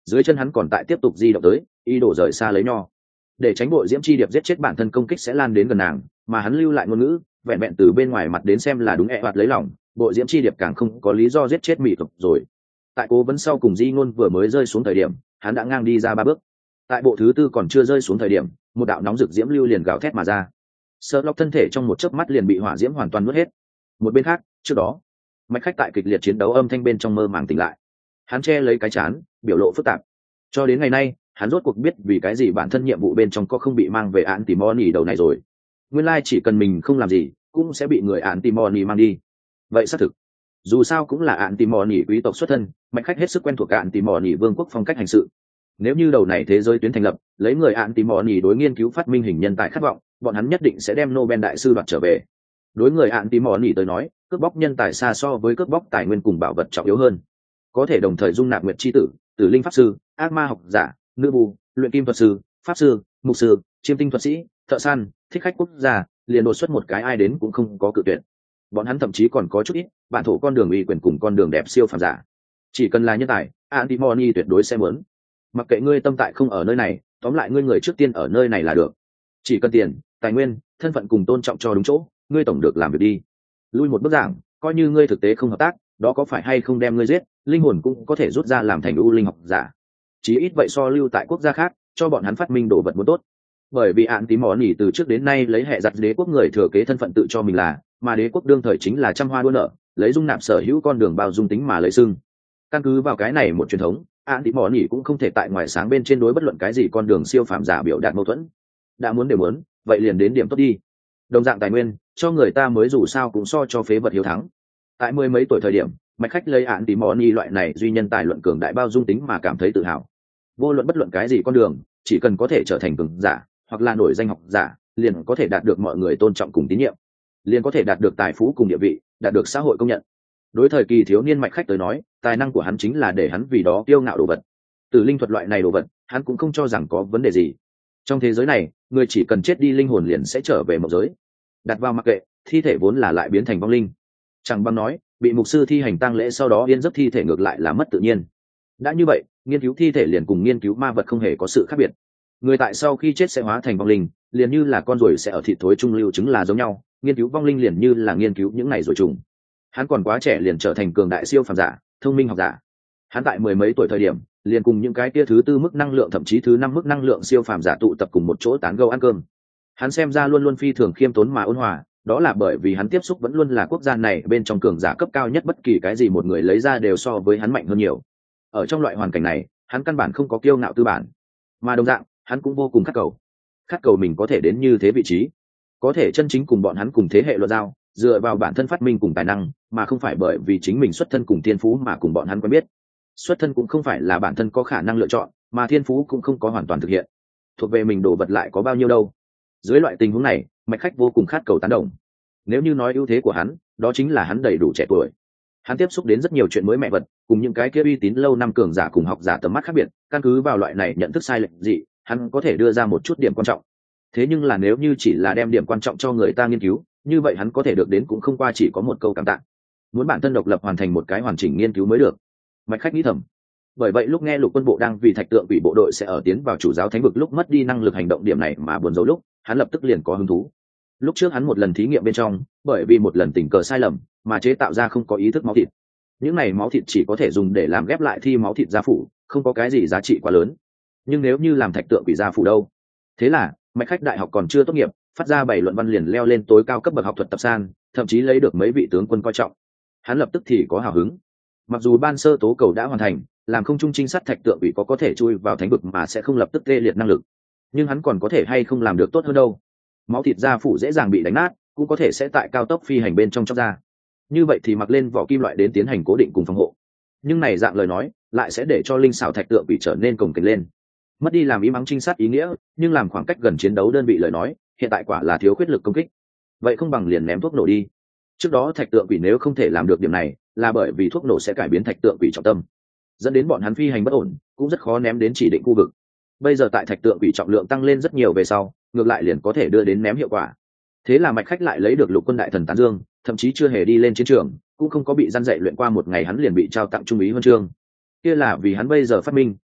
dưới chân hắn còn tại tiếp tục di động tới, ý đồ rời xa lấy nho. Để tránh bội diễm chi điệp giết chết bản thân công kích sẽ lan đến gần nàng, mà hắn lưu lại ngôn ngữ vẹn vẹn từ bên ngoài mặt đến xem là đúng ẹ hoạt lấy lòng, bội diễm chi điệp càng không có lý do giết chết mỹ thực rồi. Tại cố vấn sau cùng di ngôn vừa mới rơi xuống thời điểm, hắn đã ngang đi ra ba bước. Tại bộ thứ tư còn chưa rơi xuống thời điểm, một đạo nóng rực diễm lưu liền gào thét mà ra. Sợ lọc thân thể trong một chớp mắt liền bị hỏa diễm hoàn toàn nuốt hết. Một bên khác, trước đó, Mạch Khách tại kịch liệt chiến đấu âm thanh bên trong mơ màng tỉnh lại. Hắn che lấy cái chán, biểu lộ phức tạp. Cho đến ngày nay, hắn rốt cuộc biết vì cái gì bản thân nhiệm vụ bên trong có không bị mang về án Timoni đầu này rồi. Nguyên lai chỉ cần mình không làm gì, cũng sẽ bị người án Timoni mang đi. Vậy xác thực, dù sao cũng là án Timoni quý tộc xuất thân, Mạch Khách hết sức quen thuộc án Timoni vương quốc phong cách hành sự. Nếu như đầu này thế giới tuyến thành lập, lấy người án Timoni đối nghiên cứu phát minh hình nhân tài khát vọng, bọn hắn nhất định sẽ đem Nobel đại sư đoạt trở về. Đối người án Timoni tới nói, cướp bóc nhân tài xa so với cướp bóc tài nguyên cùng bảo vật trọng yếu hơn. Có thể đồng thời dung nạp nguyệt chi tử, tử linh pháp sư, ác ma học giả, nữ bù, luyện kim thuật sư, pháp sư, mục sư, chiêm tinh thuật sĩ, thợ săn, thích khách quốc gia, liền đột xuất một cái ai đến cũng không có cự tuyệt. Bọn hắn thậm chí còn có chút ít bản thổ con đường uy quyền cùng con đường đẹp siêu phàm giả. Chỉ cần là nhân tài, Antimony tuyệt đối sẽ muốn. Mặc kệ ngươi tâm tại không ở nơi này, tóm lại ngươi người trước tiên ở nơi này là được. Chỉ cần tiền, tài nguyên, thân phận cùng tôn trọng cho đúng chỗ, ngươi tổng được làm việc đi. Lui một bước giảng, coi như ngươi thực tế không hợp tác, đó có phải hay không đem ngươi giết, linh hồn cũng có thể rút ra làm thành u linh học giả. Chí ít vậy so lưu tại quốc gia khác, cho bọn hắn phát minh đồ vật muốn tốt. Bởi vì án tím món nhỉ từ trước đến nay lấy hệ giặt đế quốc người thừa kế thân phận tự cho mình là, mà đế quốc đương thời chính là trăm hoa đua nở, lấy dung nạp sở hữu con đường bao dung tính mà lấy xưng. Căn cứ vào cái này một truyền thống, án tím món nhỉ cũng không thể tại ngoài sáng bên trên đối bất luận cái gì con đường siêu phàm giả biểu đạt mâu thuẫn. Đã muốn đều muốn, vậy liền đến điểm tốt đi. Đồng dạng tài nguyên, cho người ta mới dù sao cũng so cho phế vật hiếu thắng. Tại mười mấy tuổi thời điểm, Mạch Khách lấy án tím món nhỉ loại này duy nhân tài luận cường đại bao dung tính mà cảm thấy tự hào. Vô luận bất luận cái gì con đường, chỉ cần có thể trở thành cường giả hoặc là nổi danh học giả, liền có thể đạt được mọi người tôn trọng cùng tín nhiệm, liền có thể đạt được tài phú cùng địa vị, đạt được xã hội công nhận. Đối thời kỳ thiếu niên Mạch Khách tới nói, tài năng của hắn chính là để hắn vì đó kiêu ngạo đồ vật. Từ linh thuật loại này đồ vật, hắn cũng không cho rằng có vấn đề gì. Trong thế giới này, người chỉ cần chết đi linh hồn liền sẽ trở về mộng giới. Đặt vào mặc kệ, thi thể vốn là lại biến thành vong linh. Chẳng bằng nói, bị mục sư thi hành tang lễ sau đó yên giấc thi thể ngược lại là mất tự nhiên. Đã như vậy, nghiên cứu thi thể liền cùng nghiên cứu ma vật không hề có sự khác biệt. Người tại sau khi chết sẽ hóa thành vong linh, liền như là con ruồi sẽ ở thịt thối trung lưu trứng là giống nhau, nghiên cứu vong linh liền như là nghiên cứu những này rồi trùng. Hắn còn quá trẻ liền trở thành cường đại siêu phàm giả, thông minh học giả. Hắn tại mười mấy tuổi thời điểm, liền cùng những cái kia thứ tư mức năng lượng thậm chí thứ năm mức năng lượng siêu phàm giả tụ tập cùng một chỗ tán gẫu ăn cơm. Hắn xem ra luôn luôn phi thường khiêm tốn mà ôn hòa, đó là bởi vì hắn tiếp xúc vẫn luôn là quốc gia này bên trong cường giả cấp cao nhất, bất kỳ cái gì một người lấy ra đều so với hắn mạnh hơn nhiều. Ở trong loại hoàn cảnh này, hắn căn bản không có kiêu ngạo tư bản, mà đồng dạng hắn cũng vô cùng khát cầu khát cầu mình có thể đến như thế vị trí, có thể chân chính cùng bọn hắn cùng thế hệ luận giao, dựa vào bản thân phát minh cùng tài năng, mà không phải bởi vì chính mình xuất thân cùng thiên phú mà cùng bọn hắn quen biết. Xuất thân cũng không phải là bản thân có khả năng lựa chọn, mà thiên phú cũng không có hoàn toàn thực hiện. Thuộc về mình đồ vật lại có bao nhiêu đâu. Dưới loại tình huống này, Mạch Khách vô cùng khát cầu tán đồng. Nếu như nói ưu thế của hắn, đó chính là hắn đầy đủ trẻ tuổi. Hắn tiếp xúc đến rất nhiều chuyện mới mẹ vật, cùng những cái kia uy tín lâu năm cường giả cùng học giả tầm mắt khác biệt, căn cứ vào loại này nhận thức sai lệch gì, hắn có thể đưa ra một chút điểm quan trọng. Thế nhưng là nếu như chỉ là đem điểm quan trọng cho người ta nghiên cứu, như vậy hắn có thể được đến cũng không qua chỉ có một câu cảm tạ. Muốn bản thân độc lập hoàn thành một cái hoàn chỉnh nghiên cứu mới được. Mạch Khách nghĩ thầm. Bởi vậy lúc nghe Lục Quân bộ đang vì Thạch Tượng Quỷ bộ đội sẽ ở tiến vào chủ giáo thánh vực lúc mất đi năng lực hành động điểm này mà buồn rầu lúc, hắn lập tức liền có hứng thú. Lúc trước hắn một lần thí nghiệm bên trong, bởi vì một lần tình cờ sai lầm mà chế tạo ra không có ý thức máu thịt. Những này máu thịt chỉ có thể dùng để làm ghép lại thi máu thịt gia phủ, không có cái gì giá trị quá lớn. Nhưng nếu như làm Thạch Tượng Quỷ gia phủ đâu? Thế là Mạch Khách đại học còn chưa tốt nghiệp, phát ra bảy luận văn liền leo lên tối cao cấp bậc học thuật tập san, thậm chí lấy được mấy vị tướng quân coi trọng. Hắn lập tức thì có hào hứng. Mặc dù ban sơ tố cầu đã hoàn thành, làm không trung trinh sát Thạch Tượng Quỷ có có thể chui vào thánh vực mà sẽ không lập tức tê liệt năng lực, nhưng hắn còn có thể hay không làm được tốt hơn đâu. Máu thịt da phủ dễ dàng bị đánh nát, cũng có thể sẽ tại cao tốc phi hành bên trong chóc ra. Như vậy thì mặc lên vỏ kim loại đến tiến hành cố định cùng phòng hộ. Nhưng này dạng lời nói lại sẽ để cho linh xảo Thạch Tượng Quỷ trở nên cồng kềnh lên, mất đi làm im ắng trinh sát ý nghĩa. Nhưng làm khoảng cách gần chiến đấu đơn vị lời nói, hiện tại quả là thiếu khuyết lực công kích. Vậy không bằng liền ném thuốc nổ đi. Trước đó Thạch Tượng Quỷ nếu không thể làm được điểm này, là bởi vì thuốc nổ sẽ cải biến Thạch Tượng Quỷ trọng tâm, dẫn đến bọn hắn phi hành bất ổn, cũng rất khó ném đến chỉ định khu vực. Bây giờ tại Thạch Tượng Quỷ trọng lượng tăng lên rất nhiều về sau, ngược lại liền có thể đưa đến ném hiệu quả. Thế là Mạch Khách lại lấy được Lục Quân đại thần tán dương, thậm chí chưa hề đi lên chiến trường, cũng không có bị gian dạy luyện qua một ngày hắn liền bị trao tặng trung úy huân chương. Kia là vì hắn bây giờ phát minh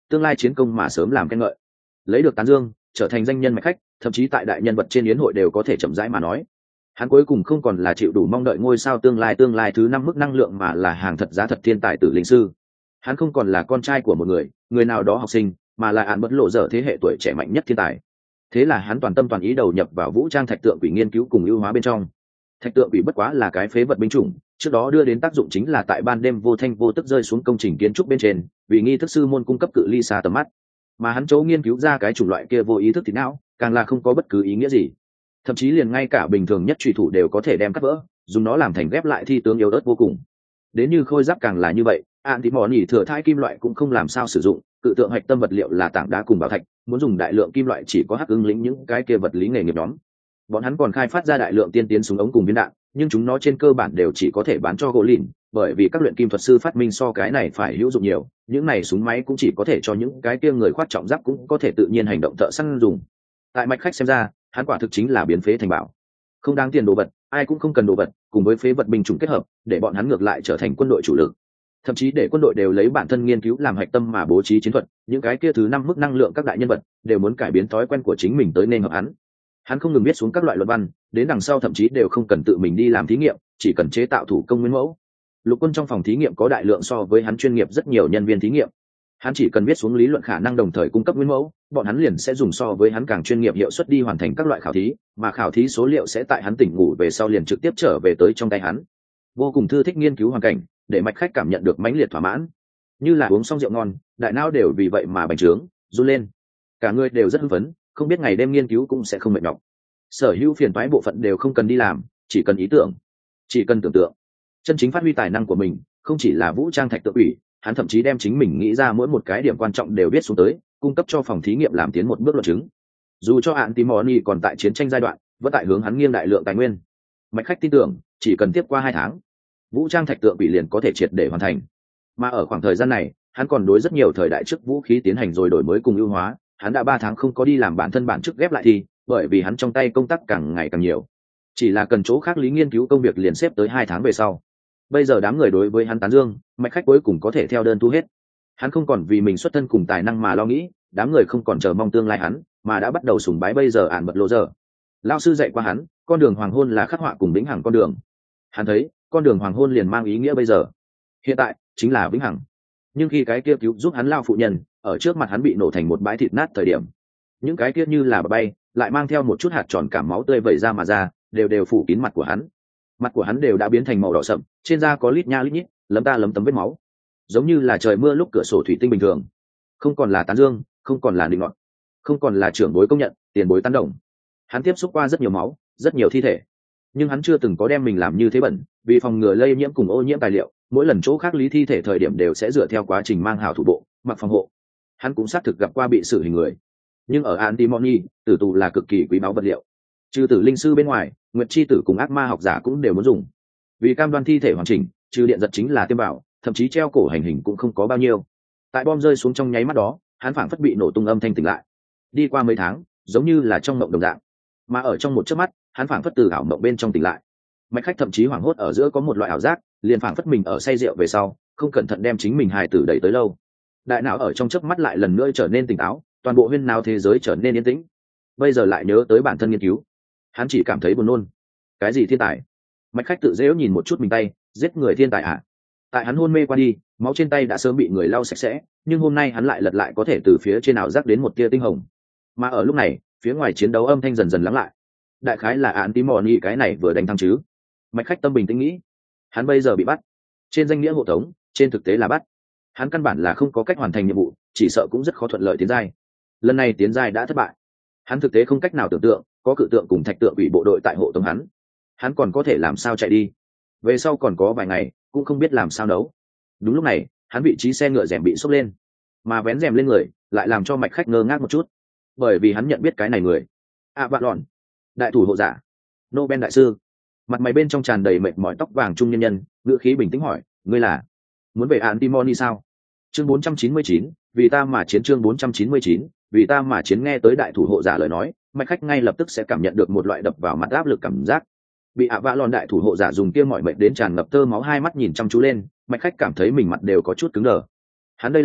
tương lai chiến công mà sớm làm khen ngợi. Lấy được tán dương, trở thành danh nhân mạch khách, thậm chí tại đại nhân vật trên yến hội đều có thể chậm rãi mà nói. Hắn cuối cùng không còn là chịu đủ mong đợi ngôi sao tương lai tương lai thứ năm mức năng lượng, mà là hàng thật giá thật thiên tài tử linh sư. Hắn không còn là con trai của một người người nào đó học sinh, mà là án bất lộ dở thế hệ tuổi trẻ mạnh nhất thiên tài. Thế là hắn toàn tâm toàn ý đầu nhập vào vũ trang thạch tượng quỷ nghiên cứu cùng ưu hóa bên trong. Thạch tượng quỷ bất quá là cái phế vật binh chủng, trước đó đưa đến tác dụng chính là tại ban đêm vô thanh vô tức rơi xuống công trình kiến trúc bên trên, vì nghi thức sư môn cung cấp cự ly xa tầm mắt. Mà hắn chỗ nghiên cứu ra cái chủng loại kia vô ý thức thì não, càng là không có bất cứ ý nghĩa gì. Thậm chí liền ngay cả bình thường nhất truy thủ đều có thể đem cắt vỡ, dùng nó làm thành ghép lại thi tướng yếu ớt vô cùng. Đến như khôi giáp càng là như vậy, án tí mỏ nỉ thừa thai kim loại cũng không làm sao sử dụng, cự tượng hạch tâm vật liệu là tảng đá cùng bảo thạch, muốn dùng đại lượng kim loại chỉ có hắc ứng lĩnh những cái kia vật lý nghề nghiệp nhóm. Bọn hắn còn khai phát ra đại lượng tiên tiến súng ống cùng viên đạn, nhưng chúng nó trên cơ bản đều chỉ có thể bán cho gỗ lìn, bởi vì các luyện kim thuật sư phát minh so cái này phải hữu dụng nhiều. Những này súng máy cũng chỉ có thể cho những cái kia người khoác trọng giáp cũng có thể tự nhiên hành động thợ săn dùng. Tại mạch khách xem ra, hắn quả thực chính là biến phế thành bảo, không đáng tiền đồ vật, ai cũng không cần đồ vật, cùng với phế vật binh chủng kết hợp, để bọn hắn ngược lại trở thành quân đội chủ lực. Thậm chí để quân đội đều lấy bản thân nghiên cứu làm hạch tâm mà bố trí chiến thuật, những cái kia thứ năm mức năng lượng các đại nhân vật đều muốn cải biến thói quen của chính mình tới nên hợp hắn. Hắn không ngừng viết xuống các loại luận văn, đến đằng sau thậm chí đều không cần tự mình đi làm thí nghiệm, chỉ cần chế tạo thủ công nguyên mẫu. Lục quân trong phòng thí nghiệm có đại lượng so với hắn chuyên nghiệp rất nhiều nhân viên thí nghiệm. Hắn chỉ cần viết xuống lý luận khả năng đồng thời cung cấp nguyên mẫu, bọn hắn liền sẽ dùng so với hắn càng chuyên nghiệp hiệu suất đi hoàn thành các loại khảo thí, mà khảo thí số liệu sẽ tại hắn tỉnh ngủ về sau liền trực tiếp trở về tới trong tay hắn. Vô cùng thư thích nghiên cứu hoàn cảnh, để mạch khách cảm nhận được mãnh liệt thỏa mãn, như là uống xong rượu ngon, đại não đều vì vậy mà bành trướng, run lên. Cả người đều rất hưng phấn, không biết ngày đêm nghiên cứu cũng sẽ không mệt nhọc. Sở hữu phiền toái bộ phận đều không cần đi làm, chỉ cần ý tưởng, chỉ cần tưởng tượng. Chân chính phát huy tài năng của mình, không chỉ là vũ trang thạch tự ủy, hắn thậm chí đem chính mình nghĩ ra mỗi một cái điểm quan trọng đều viết xuống tới, cung cấp cho phòng thí nghiệm làm tiến một bước luận chứng. Dù cho hạn Timoni còn tại chiến tranh giai đoạn, vẫn tại hướng hắn nghiêng đại lượng tài nguyên. Mạch khách tin tưởng, chỉ cần tiếp qua hai tháng, vũ trang thạch tượng bị liền có thể triệt để hoàn thành. Mà ở khoảng thời gian này, hắn còn đối rất nhiều thời đại trước vũ khí tiến hành rồi đổi mới cùng ưu hóa. Hắn đã ba tháng không có đi làm bản thân bản chức ghép lại thì, bởi vì hắn trong tay công tác càng ngày càng nhiều, chỉ là cần chỗ khác lý nghiên cứu công việc liền xếp tới hai tháng về sau. Bây giờ đám người đối với hắn tán dương, mạch khách cuối cùng có thể theo đơn thu hết. Hắn không còn vì mình xuất thân cùng tài năng mà lo nghĩ, đám người không còn chờ mong tương lai hắn, mà đã bắt đầu sùng bái bây giờ ản bật lộ giờ. Lão sư dạy qua hắn, con đường hoàng hôn là khắc họa cùng vĩnh hằng con đường. Hắn thấy, con đường hoàng hôn liền mang ý nghĩa bây giờ, hiện tại chính là vĩnh hằng. Nhưng khi cái kia cứu giúp hắn lao phụ nhân ở trước mặt hắn bị nổ thành một bãi thịt nát thời điểm, những cái kia như là bà bay lại mang theo một chút hạt tròn cảm máu tươi vẩy ra mà ra, đều đều phủ kín mặt của hắn. Mặt của hắn đều đã biến thành màu đỏ sậm, trên da có lít nha lít nhít, lấm ta lấm tấm vết máu, giống như là trời mưa lúc cửa sổ thủy tinh bình thường. Không còn là tán dương, không còn là định ngọn, không còn là trưởng bối công nhận, tiền bối tán đồng. Hắn tiếp xúc qua rất nhiều máu, rất nhiều thi thể, nhưng hắn chưa từng có đem mình làm như thế bẩn, vì phòng ngừa lây nhiễm cùng ô nhiễm tài liệu, mỗi lần chỗ khác lý thi thể thời điểm đều sẽ dựa theo quá trình mang hào thủ bộ, mặc phòng hộ. Hắn cũng xác thực gặp qua bị xử hình người, nhưng ở Antimony, tử tù là cực kỳ quý báu vật liệu. Trừ tử linh sư bên ngoài, nguyệt chi tử cùng ác ma học giả cũng đều muốn dùng. Vì cam đoan thi thể hoàn chỉnh, trừ điện giật chính là tiêm bảo, thậm chí treo cổ hành hình cũng không có bao nhiêu. Tại bom rơi xuống trong nháy mắt đó, hắn phảng phất bị nổ tung âm thanh tỉnh lại. Đi qua mấy tháng, giống như là trong mộng đồng dạng, mà ở trong một chớp mắt, hắn phảng phất từ ảo mộng bên trong tỉnh lại. Mạch khách thậm chí hoảng hốt ở giữa có một loại ảo giác, liền phảng phất mình ở say rượu về sau, không cẩn thận đem chính mình hài tử đẩy tới lâu. Đại não ở trong chớp mắt lại lần nữa trở nên tỉnh táo, toàn bộ huyên náo thế giới trở nên yên tĩnh. Bây giờ lại nhớ tới bản thân nghiên cứu, hắn chỉ cảm thấy buồn nôn. Cái gì thiên tài? Mạch khách tự dễu nhìn một chút mình tay, giết người thiên tài à? Tại hắn hôn mê qua đi, máu trên tay đã sớm bị người lau sạch sẽ, nhưng hôm nay hắn lại lật lại có thể từ phía trên ảo giác đến một tia tinh hồng. Mà ở lúc này, phía ngoài chiến đấu âm thanh dần dần lắng lại. Đại khái là án tí mò ni cái này vừa đánh thắng chứ. Mạch khách tâm bình tĩnh nghĩ, hắn bây giờ bị bắt, trên danh nghĩa hộ tống, trên thực tế là bắt. Hắn căn bản là không có cách hoàn thành nhiệm vụ, chỉ sợ cũng rất khó thuận lợi tiến giai. Lần này tiến giai đã thất bại, hắn thực tế không cách nào tưởng tượng có cự tượng cùng thạch tượng bị bộ đội tại hộ tống hắn, hắn còn có thể làm sao chạy đi? Về sau còn có vài ngày, cũng không biết làm sao nấu. Đúng lúc này, hắn vị trí xe ngựa rèm bị xốc lên, mà vén rèm lên người lại làm cho mạch khách ngơ ngác một chút, bởi vì hắn nhận biết cái này người. À bạn lọn, đại thủ hộ giả, Nobel đại sư. Mặt mày bên trong tràn đầy mệt mỏi, tóc vàng trung nhân nhân, ngữ khí bình tĩnh hỏi, ngươi là muốn về Antimony sao? Chương bốn trăm chín mươi chín, vì ta mà chiến. Chương bốn trăm chín mươi chín, vì ta mà chiến. Nghe tới đại thủ hộ giả lời nói, mạch khách ngay lập tức sẽ cảm nhận được một loại đập vào mặt áp lực cảm giác. Bị ạ vạ lòn đại thủ hộ giả dùng kia mọi mệt đến tràn ngập tơ máu hai mắt nhìn chăm chú lên, mạch khách cảm thấy mình mặt đều có chút cứng đờ. Hắn đây là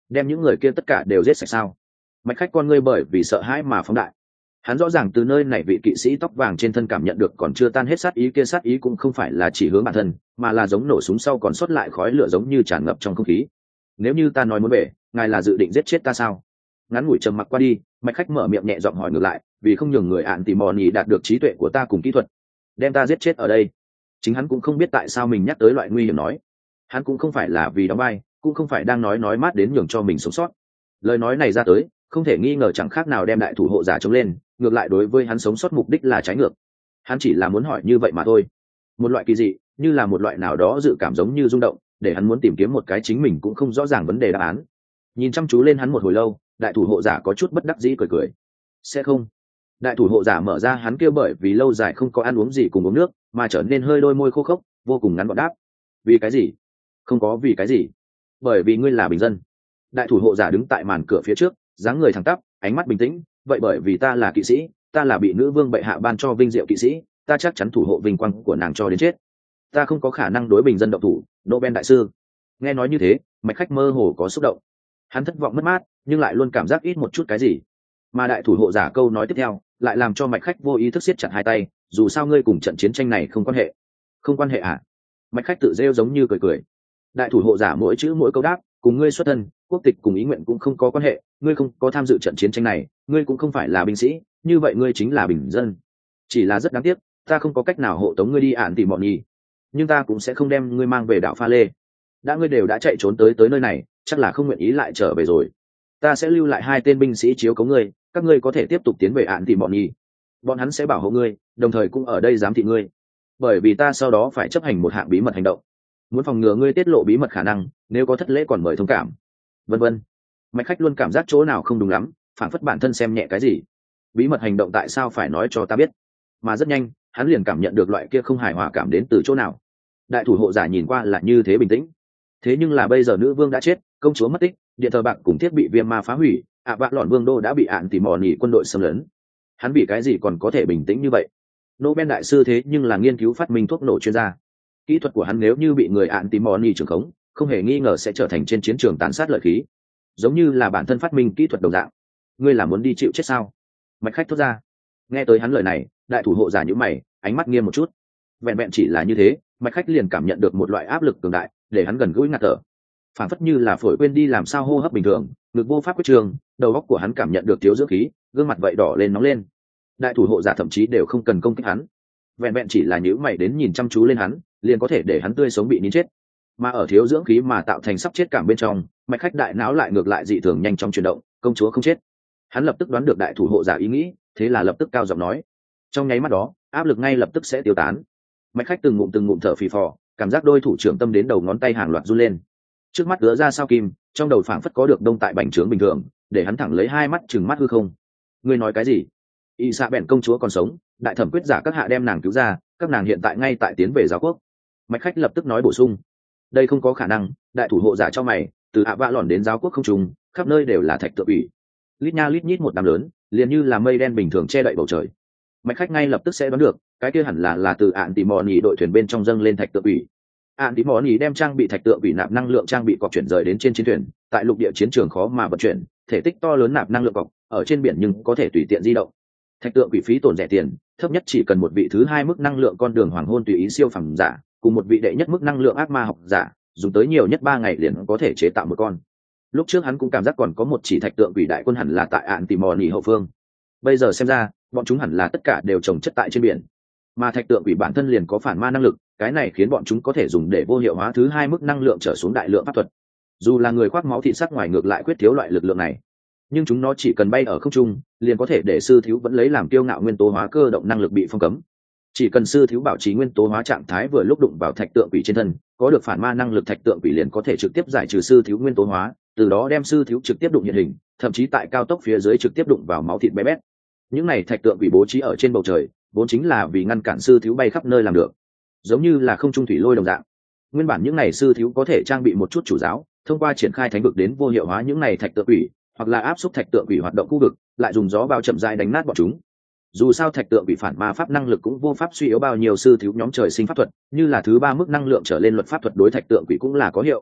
đem những người kia tất cả đều giết sạch sao? Mạch khách con ngươi bởi vì sợ hãi mà phóng đại. Hắn rõ ràng từ nơi này vị kỵ sĩ tóc vàng trên thân cảm nhận được còn chưa tan hết sát ý kia, sát ý cũng không phải là chỉ hướng bản thân, mà là giống nổ súng sau còn sót lại khói lửa giống như tràn ngập trong không khí. Nếu như ta nói muốn về, ngài là dự định giết chết ta sao? Ngắn ngủi trầm mặc qua đi, mạch khách mở miệng nhẹ giọng hỏi ngược lại, vì không nhường người ạn tìm mò nhì đạt được trí tuệ của ta cùng kỹ thuật, đem ta giết chết ở đây. Chính hắn cũng không biết tại sao mình nhắc tới loại nguy hiểm nói. Hắn cũng không phải là vì đóng vai, cũng không phải đang nói nói mát đến nhường cho mình sống sót. Lời nói này ra tới, không thể nghi ngờ chẳng khác nào đem đại thủ hộ giả chống lên, ngược lại đối với hắn sống sót mục đích là trái ngược. Hắn chỉ là muốn hỏi như vậy mà thôi. Một loại kỳ dị, như là một loại nào đó dự cảm giống như rung động, để hắn muốn tìm kiếm một cái chính mình cũng không rõ ràng vấn đề đáp án. Nhìn chăm chú lên hắn một hồi lâu, đại thủ hộ giả có chút bất đắc dĩ cười cười. Sẽ không. Đại thủ hộ giả mở ra hắn kia bởi vì lâu dài không có ăn uống gì cùng uống nước, mà trở nên hơi đôi môi khô khốc, vô cùng ngắn gọn đáp. Vì cái gì? Không có vì cái gì. Bởi vì ngươi là bình dân. Đại thủ hộ giả đứng tại màn cửa phía trước, dáng người thẳng tắp, ánh mắt bình tĩnh. Vậy bởi vì ta là kỵ sĩ, ta là bị nữ vương bệ hạ ban cho vinh diệu kỵ sĩ, ta chắc chắn thủ hộ vinh quang của nàng cho đến chết. Ta không có khả năng đối bình dân động thủ. Nobel đại sư. Nghe nói như thế, mạch khách mơ hồ có xúc động. Hắn thất vọng mất mát, nhưng lại luôn cảm giác ít một chút cái gì. Mà đại thủ hộ giả câu nói tiếp theo lại làm cho mạch khách vô ý thức siết chặt hai tay. Dù sao ngươi cùng trận chiến tranh này không quan hệ. Không quan hệ à? Mạch khách tự rêu giống như cười cười. Đại thủ hộ giả mỗi chữ mỗi câu đáp, cùng ngươi xuất thân, quốc tịch cùng ý nguyện cũng không có quan hệ. Ngươi không có tham dự trận chiến tranh này, ngươi cũng không phải là binh sĩ, như vậy ngươi chính là bình dân. Chỉ là rất đáng tiếc, ta không có cách nào hộ tống ngươi đi ạn tìm bọn nhì, nhưng ta cũng sẽ không đem ngươi mang về đảo Pha Lê. Đã ngươi đều đã chạy trốn tới tới nơi này, chắc là không nguyện ý lại trở về rồi. Ta sẽ lưu lại hai tên binh sĩ chiếu cố ngươi, các ngươi có thể tiếp tục tiến về ạn tìm bọn nhì. Bọn hắn sẽ bảo hộ ngươi, đồng thời cũng ở đây giám thị ngươi, bởi vì ta sau đó phải chấp hành một hạng bí mật hành động, muốn phòng ngừa ngươi tiết lộ bí mật khả năng, nếu có thất lễ còn mời thông cảm, vân vân. Mạch khách luôn cảm giác chỗ nào không đúng lắm, phản phất bản thân xem nhẹ cái gì. Bí mật hành động tại sao phải nói cho ta biết? Mà rất nhanh, hắn liền cảm nhận được loại kia không hài hòa cảm đến từ chỗ nào. Đại thủ hộ giả nhìn qua là như thế bình tĩnh, thế nhưng là bây giờ nữ vương đã chết, công chúa mất tích, điện thờ bạc cùng thiết bị viêm ma phá hủy, ạ vạ lọn vương đô đã bị ạn tỉ mò nỉ quân đội xâm lấn. Hắn bị cái gì còn có thể bình tĩnh như vậy? Nobel đại sư thế nhưng là nghiên cứu phát minh thuốc nổ chuyên gia. Kỹ thuật của hắn nếu như bị người ạn tỉ mò nỉ trưởng khống, không hề nghi ngờ sẽ trở thành trên chiến trường tàn sát lợi khí, giống như là bản thân phát minh kỹ thuật đồng dạng. Ngươi là muốn đi chịu chết sao? Mạch khách thốt ra. Nghe tới hắn lời này, đại thủ hộ giả nhíu mày, ánh mắt nghiêm một chút. Vẹn vẹn chỉ là như thế, mạch khách liền cảm nhận được một loại áp lực cường đại, để hắn gần gũi ngạt thở, phản phất như là phổi quên đi làm sao hô hấp bình thường, ngực vô pháp quyết trường, đầu óc của hắn cảm nhận được thiếu dưỡng khí, gương mặt vậy đỏ lên nóng lên. Đại thủ hộ giả thậm chí đều không cần công kích hắn, vẹn vẹn chỉ là nhíu mày đến nhìn chăm chú lên hắn, liền có thể để hắn tươi sống bị nín chết. Mà ở thiếu dưỡng khí mà tạo thành sắp chết cảm bên trong, mạch khách đại não lại ngược lại dị thường nhanh chóng chuyển động, công chúa không chết. Hắn lập tức đoán được đại thủ hộ giả ý nghĩ, thế là lập tức cao giọng nói. Trong nháy mắt đó, áp lực ngay lập tức sẽ tiêu tán. Mạch khách từng ngụm từng ngụm thở phì phò, cảm giác đôi thủ trưởng tâm đến đầu ngón tay hàng loạt run lên. Trước mắt ứa ra sao kim, trong đầu phảng phất có được đông tại bành trướng bình thường, để hắn thẳng lấy hai mắt chừng mắt hư không. Ngươi nói cái gì? Y xạ bèn công chúa còn sống, đại thẩm quyết giả các hạ đem nàng cứu ra, các nàng hiện tại ngay tại tiến về giáo quốc. Mạch khách lập tức nói bổ sung. Đây không có khả năng, đại thủ hộ giả cho mày, từ ạ vạ lòn đến giáo quốc không trùng, khắp nơi đều là thạch tự ủy. Lít nha lít nhít một đám lớn, liền như là mây đen bình thường che đậy bầu trời. Mạch khách ngay lập tức sẽ đoán được, cái kia hẳn là là từ ạn tỉ mò nỉ đội thuyền bên trong dâng lên thạch tự ủy. Ạn tỉ mò nỉ đem trang bị thạch tượng bị nạp năng lượng trang bị cọc chuyển rời đến trên chiến thuyền, tại lục địa chiến trường khó mà vận chuyển, thể tích to lớn nạp năng lượng cọc, ở trên biển nhưng có thể tùy tiện di động. Thạch tượng bị phí tổn rẻ tiền, thấp nhất chỉ cần một vị thứ hai mức năng lượng con đường hoàng hôn tùy ý siêu phẩm giả, cùng một vị đệ nhất mức năng lượng ác ma học giả, dùng tới nhiều nhất ba ngày liền có thể chế tạo một con. Lúc trước hắn cũng cảm giác còn có một chỉ thạch tượng quỷ đại quân hẳn là tại ạn tỉ mò nỉ hậu phương. Bây giờ xem ra, bọn chúng hẳn là tất cả đều trồng chất tại trên biển. Mà thạch tượng quỷ bản thân liền có phản ma năng lực, cái này khiến bọn chúng có thể dùng để vô hiệu hóa thứ hai mức năng lượng trở xuống đại lượng pháp thuật. Dù là người khoác máu thịt sắc ngoài ngược lại quyết thiếu loại lực lượng này, nhưng chúng nó chỉ cần bay ở không trung, liền có thể để sư thiếu vẫn lấy làm kiêu ngạo nguyên tố hóa cơ động năng lực bị phong cấm. Chỉ cần sư thiếu bảo trì nguyên tố hóa trạng thái vừa lúc đụng vào thạch tượng quỷ trên thân, có được phản ma năng lực thạch tượng quỷ liền có thể trực tiếp giải trừ sư thiếu nguyên tố hóa, từ đó đem sư thiếu trực tiếp đụng hiện hình, thậm chí tại cao tốc phía dưới trực tiếp đụng vào máu thịt bé bét. Những này thạch tượng quỷ bố trí ở trên bầu trời, vốn chính là vì ngăn cản sư thiếu bay khắp nơi làm được, giống như là không trung thủy lôi đồng dạng. Nguyên bản những này sư thiếu có thể trang bị một chút chủ giáo, thông qua triển khai thánh vực đến vô hiệu hóa những này thạch tượng quỷ, hoặc là áp xúc thạch tượng quỷ hoạt động khu vực, lại dùng gió bao chậm rãi đánh nát bọn chúng. Dù sao thạch tượng quỷ phản ma pháp năng lực cũng vô pháp suy yếu bao nhiêu sư thiếu nhóm trời sinh pháp thuật, như là thứ ba mức năng lượng trở lên luật pháp thuật đối thạch tượng quỷ cũng là có hiệu.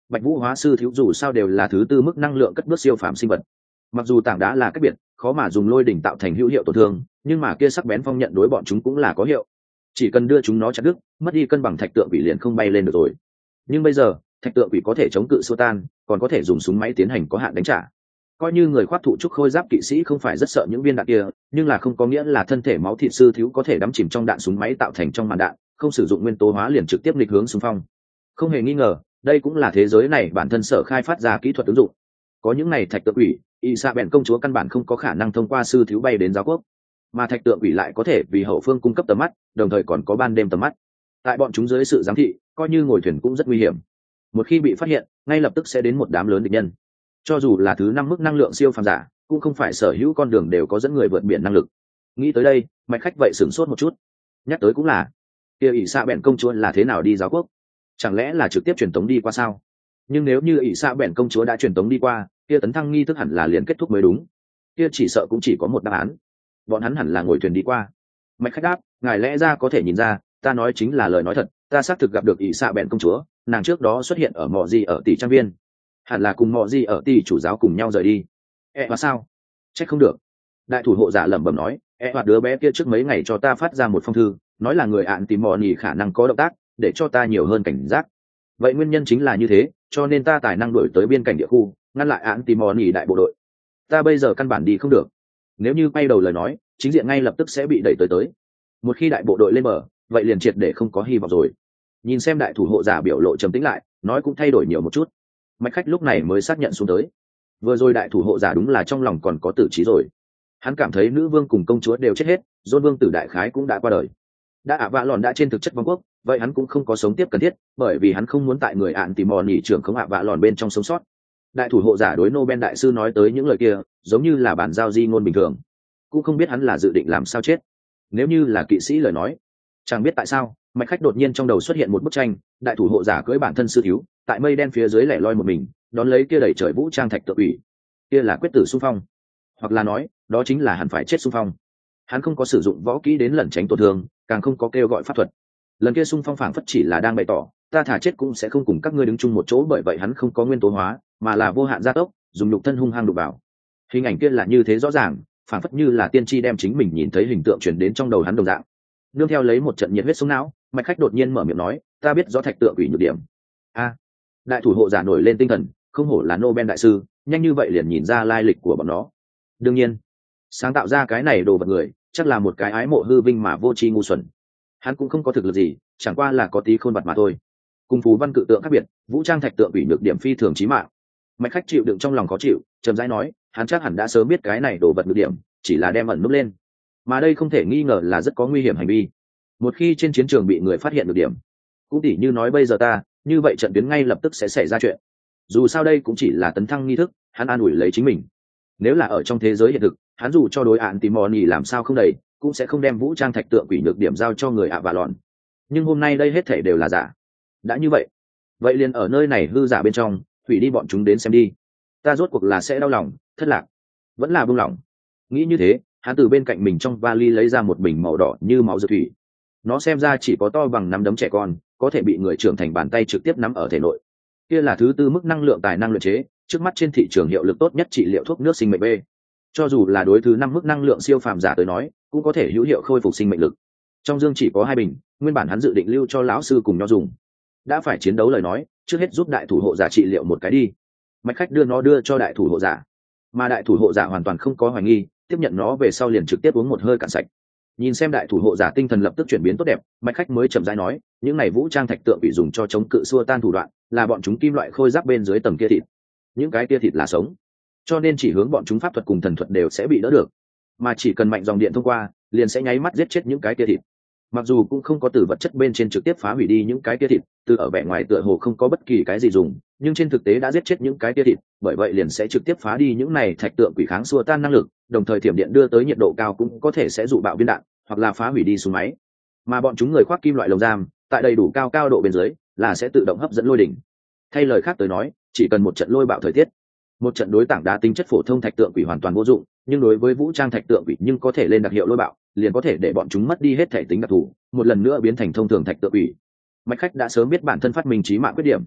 Bạch Vũ hóa sư thiếu dù sao đều là thứ tư mức năng lượng cất bước siêu phàm sinh vật, mặc dù tảng đá là cách biệt, khó mà dùng lôi đỉnh tạo thành hữu hiệu tổn thương, nhưng mà kia sắc bén phong nhận đối bọn chúng cũng là có hiệu, chỉ cần đưa chúng nó chặt đứt, mất đi cân bằng thạch tượng quỷ liền không bay lên được rồi. Nhưng bây giờ thạch tượng quỷ có thể chống cự xua tan, còn có thể dùng súng máy tiến hành có hạn đánh trả. Coi như người khoác thụ trúc khôi giáp kỵ sĩ không phải rất sợ những viên đạn kia, nhưng là không có nghĩa là thân thể máu thịt sư thiếu có thể đắm chìm trong đạn súng máy tạo thành trong màn đạn, không sử dụng nguyên tố hóa liền trực tiếp nghịch hướng xung phong. Không hề nghi ngờ, đây cũng là thế giới này bản thân sở khai phát ra kỹ thuật ứng dụng. Có những này thạch tượng quỷ, y sa bèn công chúa căn bản không có khả năng thông qua sư thiếu bay đến giáo quốc, mà thạch tượng quỷ lại có thể vì hậu phương cung cấp tầm mắt, đồng thời còn có ban đêm tầm mắt. Tại bọn chúng dưới sự giám thị, coi như ngồi thuyền cũng rất nguy hiểm. Một khi bị phát hiện, ngay lập tức sẽ đến một đám lớn địch nhân. Cho dù là thứ năm mức năng lượng siêu phàm giả, cũng không phải sở hữu con đường đều có dẫn người vượt biển năng lực. Nghĩ tới đây, mạch khách vậy sửng sốt một chút. Nhắc tới cũng là, kia ỷ xạ bèn công chúa là thế nào đi giáo quốc? Chẳng lẽ là trực tiếp truyền tống đi qua sao? Nhưng nếu như ỷ xạ bèn công chúa đã truyền tống đi qua, kia tấn thăng nghi thức hẳn là liền kết thúc mới đúng. Kia chỉ sợ cũng chỉ có một đáp án, bọn hắn hẳn là ngồi thuyền đi qua. Mạch khách đáp, ngài lẽ ra có thể nhìn ra, ta nói chính là lời nói thật, ta xác thực gặp được ỷ xạ bèn công chúa, nàng trước đó xuất hiện ở mọ gì ở tỷ trang viên, hẳn là cùng mọ gì ở tỷ chủ giáo cùng nhau rời đi. E và sao? Chắc không được. Đại thủ hộ giả lẩm bẩm nói, e và đứa bé kia trước mấy ngày cho ta phát ra một phong thư, nói là người ạn tìm mò nhì khả năng có động tác, để cho ta nhiều hơn cảnh giác. Vậy nguyên nhân chính là như thế, cho nên ta tài năng đuổi tới biên cảnh địa khu, ngăn lại ạn tìm mò nhì đại bộ đội. Ta bây giờ căn bản đi không được, nếu như quay đầu lời nói, chính diện ngay lập tức sẽ bị đẩy tới tới. Một khi đại bộ đội lên bờ, vậy liền triệt để không có hy vọng rồi. Nhìn xem đại thủ hộ giả biểu lộ trầm tĩnh lại, nói cũng thay đổi nhiều một chút. Mạch khách lúc này mới xác nhận xuống tới, vừa rồi đại thủ hộ giả đúng là trong lòng còn có tử trí rồi. Hắn cảm thấy nữ vương cùng công chúa đều chết hết, Dôn vương tử đại khái cũng đã qua đời. Đã ạ vạ lòn đã trên thực chất vong quốc, vậy hắn cũng không có sống tiếp cần thiết, bởi vì hắn không muốn tại người ạn tìm mò nhỉ trưởng không ạ vạ lòn bên trong sống sót. Đại thủ hộ giả đối Nobel đại sư nói tới những lời kia, giống như là bản giao di ngôn bình thường, cũng không biết hắn là dự định làm sao chết. Nếu như là kỵ sĩ lời nói, chẳng biết tại sao mạch khách đột nhiên trong đầu xuất hiện một bức tranh, đại thủ hộ giả cưỡi bản thân sư thiếu, tại mây đen phía dưới lẻ loi một mình, đón lấy kia đẩy trời vũ trang thạch tự ủy, kia là quyết tử xung phong, hoặc là nói đó chính là hẳn phải chết xung phong. Hắn không có sử dụng võ kỹ đến lẩn tránh tổn thương, càng không có kêu gọi pháp thuật. Lần kia xung phong phảng phất chỉ là đang bày tỏ, ta thả chết cũng sẽ không cùng các ngươi đứng chung một chỗ, bởi vậy hắn không có nguyên tố hóa, mà là vô hạn gia tốc, dùng nhục thân hung hăng đục vào. Hình ảnh kia là như thế rõ ràng, phảng phất như là tiên tri đem chính mình nhìn thấy hình tượng truyền đến trong đầu hắn đồng dạng. Nương theo lấy một trận nhiệt huyết xuống não, mạch khách đột nhiên mở miệng nói, ta biết rõ thạch tượng quỷ nhược điểm. A, đại thủ hộ giả nổi lên tinh thần, không hổ là Nobel đại sư, nhanh như vậy liền nhìn ra lai lịch của bọn nó. Đương nhiên, sáng tạo ra cái này đồ vật người, chắc là một cái ái mộ hư vinh mà vô tri ngu xuẩn. Hắn cũng không có thực lực gì, chẳng qua là có tí khôn vặt mà thôi. Cùng phú văn cự tượng khác biệt, vũ trang thạch tượng quỷ nhược điểm phi thường chí mạng. Mạch khách chịu đựng trong lòng khó chịu, chậm rãi nói, hắn chắc hẳn đã sớm biết cái này đồ vật nhược điểm, chỉ là đem ẩn núp lên. Mà đây không thể nghi ngờ là rất có nguy hiểm hành vi. Một khi trên chiến trường bị người phát hiện nhược điểm, cũng tỉ như nói bây giờ ta, như vậy trận tuyến ngay lập tức sẽ xảy ra chuyện. Dù sao đây cũng chỉ là tấn thăng nghi thức, hắn an ủi lấy chính mình. Nếu là ở trong thế giới hiện thực, hắn dù cho đối ạn tìm mò nhì làm sao không đầy, cũng sẽ không đem vũ trang thạch tượng quỷ nhược điểm giao cho người ạ và lòn. Nhưng hôm nay đây hết thể đều là giả. Đã như vậy, vậy liền ở nơi này hư giả bên trong, hủy đi bọn chúng đến xem đi. Ta rốt cuộc là sẽ đau lòng, thất lạc, vẫn là buông lỏng. Nghĩ như thế, hắn từ bên cạnh mình trong vali lấy ra một bình màu đỏ như máu dược thủy. Nó xem ra chỉ có to bằng nắm đấm trẻ con, có thể bị người trưởng thành bàn tay trực tiếp nắm ở thể nội. Kia là thứ tư mức năng lượng tài năng luyện chế, trước mắt trên thị trường hiệu lực tốt nhất trị liệu thuốc nước sinh mệnh B. Cho dù là đối thứ năm mức năng lượng siêu phàm giả tới nói, cũng có thể hữu hiệu khôi phục sinh mệnh lực. Trong dương chỉ có hai bình, nguyên bản hắn dự định lưu cho lão sư cùng nhau dùng. Đã phải chiến đấu lời nói, trước hết giúp đại thủ hộ giả trị liệu một cái đi. Mạch khách đưa nó đưa cho đại thủ hộ giả, mà đại thủ hộ giả hoàn toàn không có hoài nghi, tiếp nhận nó về sau liền trực tiếp uống một hơi cạn sạch. Nhìn xem đại thủ hộ giả tinh thần lập tức chuyển biến tốt đẹp, mạch khách mới chậm rãi nói, những này vũ trang thạch tượng bị dùng cho chống cự xua tan thủ đoạn, là bọn chúng kim loại khôi giáp bên dưới tầng kia thịt. Những cái kia thịt là sống, cho nên chỉ hướng bọn chúng pháp thuật cùng thần thuật đều sẽ bị đỡ được, mà chỉ cần mạnh dòng điện thông qua, liền sẽ nháy mắt giết chết những cái kia thịt. Mặc dù cũng không có từ vật chất bên trên trực tiếp phá hủy đi những cái kia thịt, từ ở vẻ ngoài tựa hồ không có bất kỳ cái gì dùng, nhưng trên thực tế đã giết chết những cái kia thịt, bởi vậy liền sẽ trực tiếp phá đi những này thạch tượng quỷ kháng xua tan năng lực, đồng thời thiểm điện đưa tới nhiệt độ cao cũng có thể sẽ dụ bạo viên đạn, hoặc là phá hủy đi súng máy. Mà bọn chúng người khoác kim loại lồng giam, tại đầy đủ cao cao độ bên dưới, là sẽ tự động hấp dẫn lôi đỉnh. Thay lời khác tới nói, chỉ cần một trận lôi bạo thời tiết, một trận đối tảng đá tính chất phổ thông thạch tượng quỷ hoàn toàn vô dụng, nhưng đối với vũ trang thạch tượng quỷ nhưng có thể lên đặc hiệu lôi bạo, liền có thể để bọn chúng mất đi hết thể tính đặc thù, một lần nữa biến thành thông thường thạch tượng quỷ. Mạch khách đã sớm biết bản thân phát minh chí mạng khuyết điểm,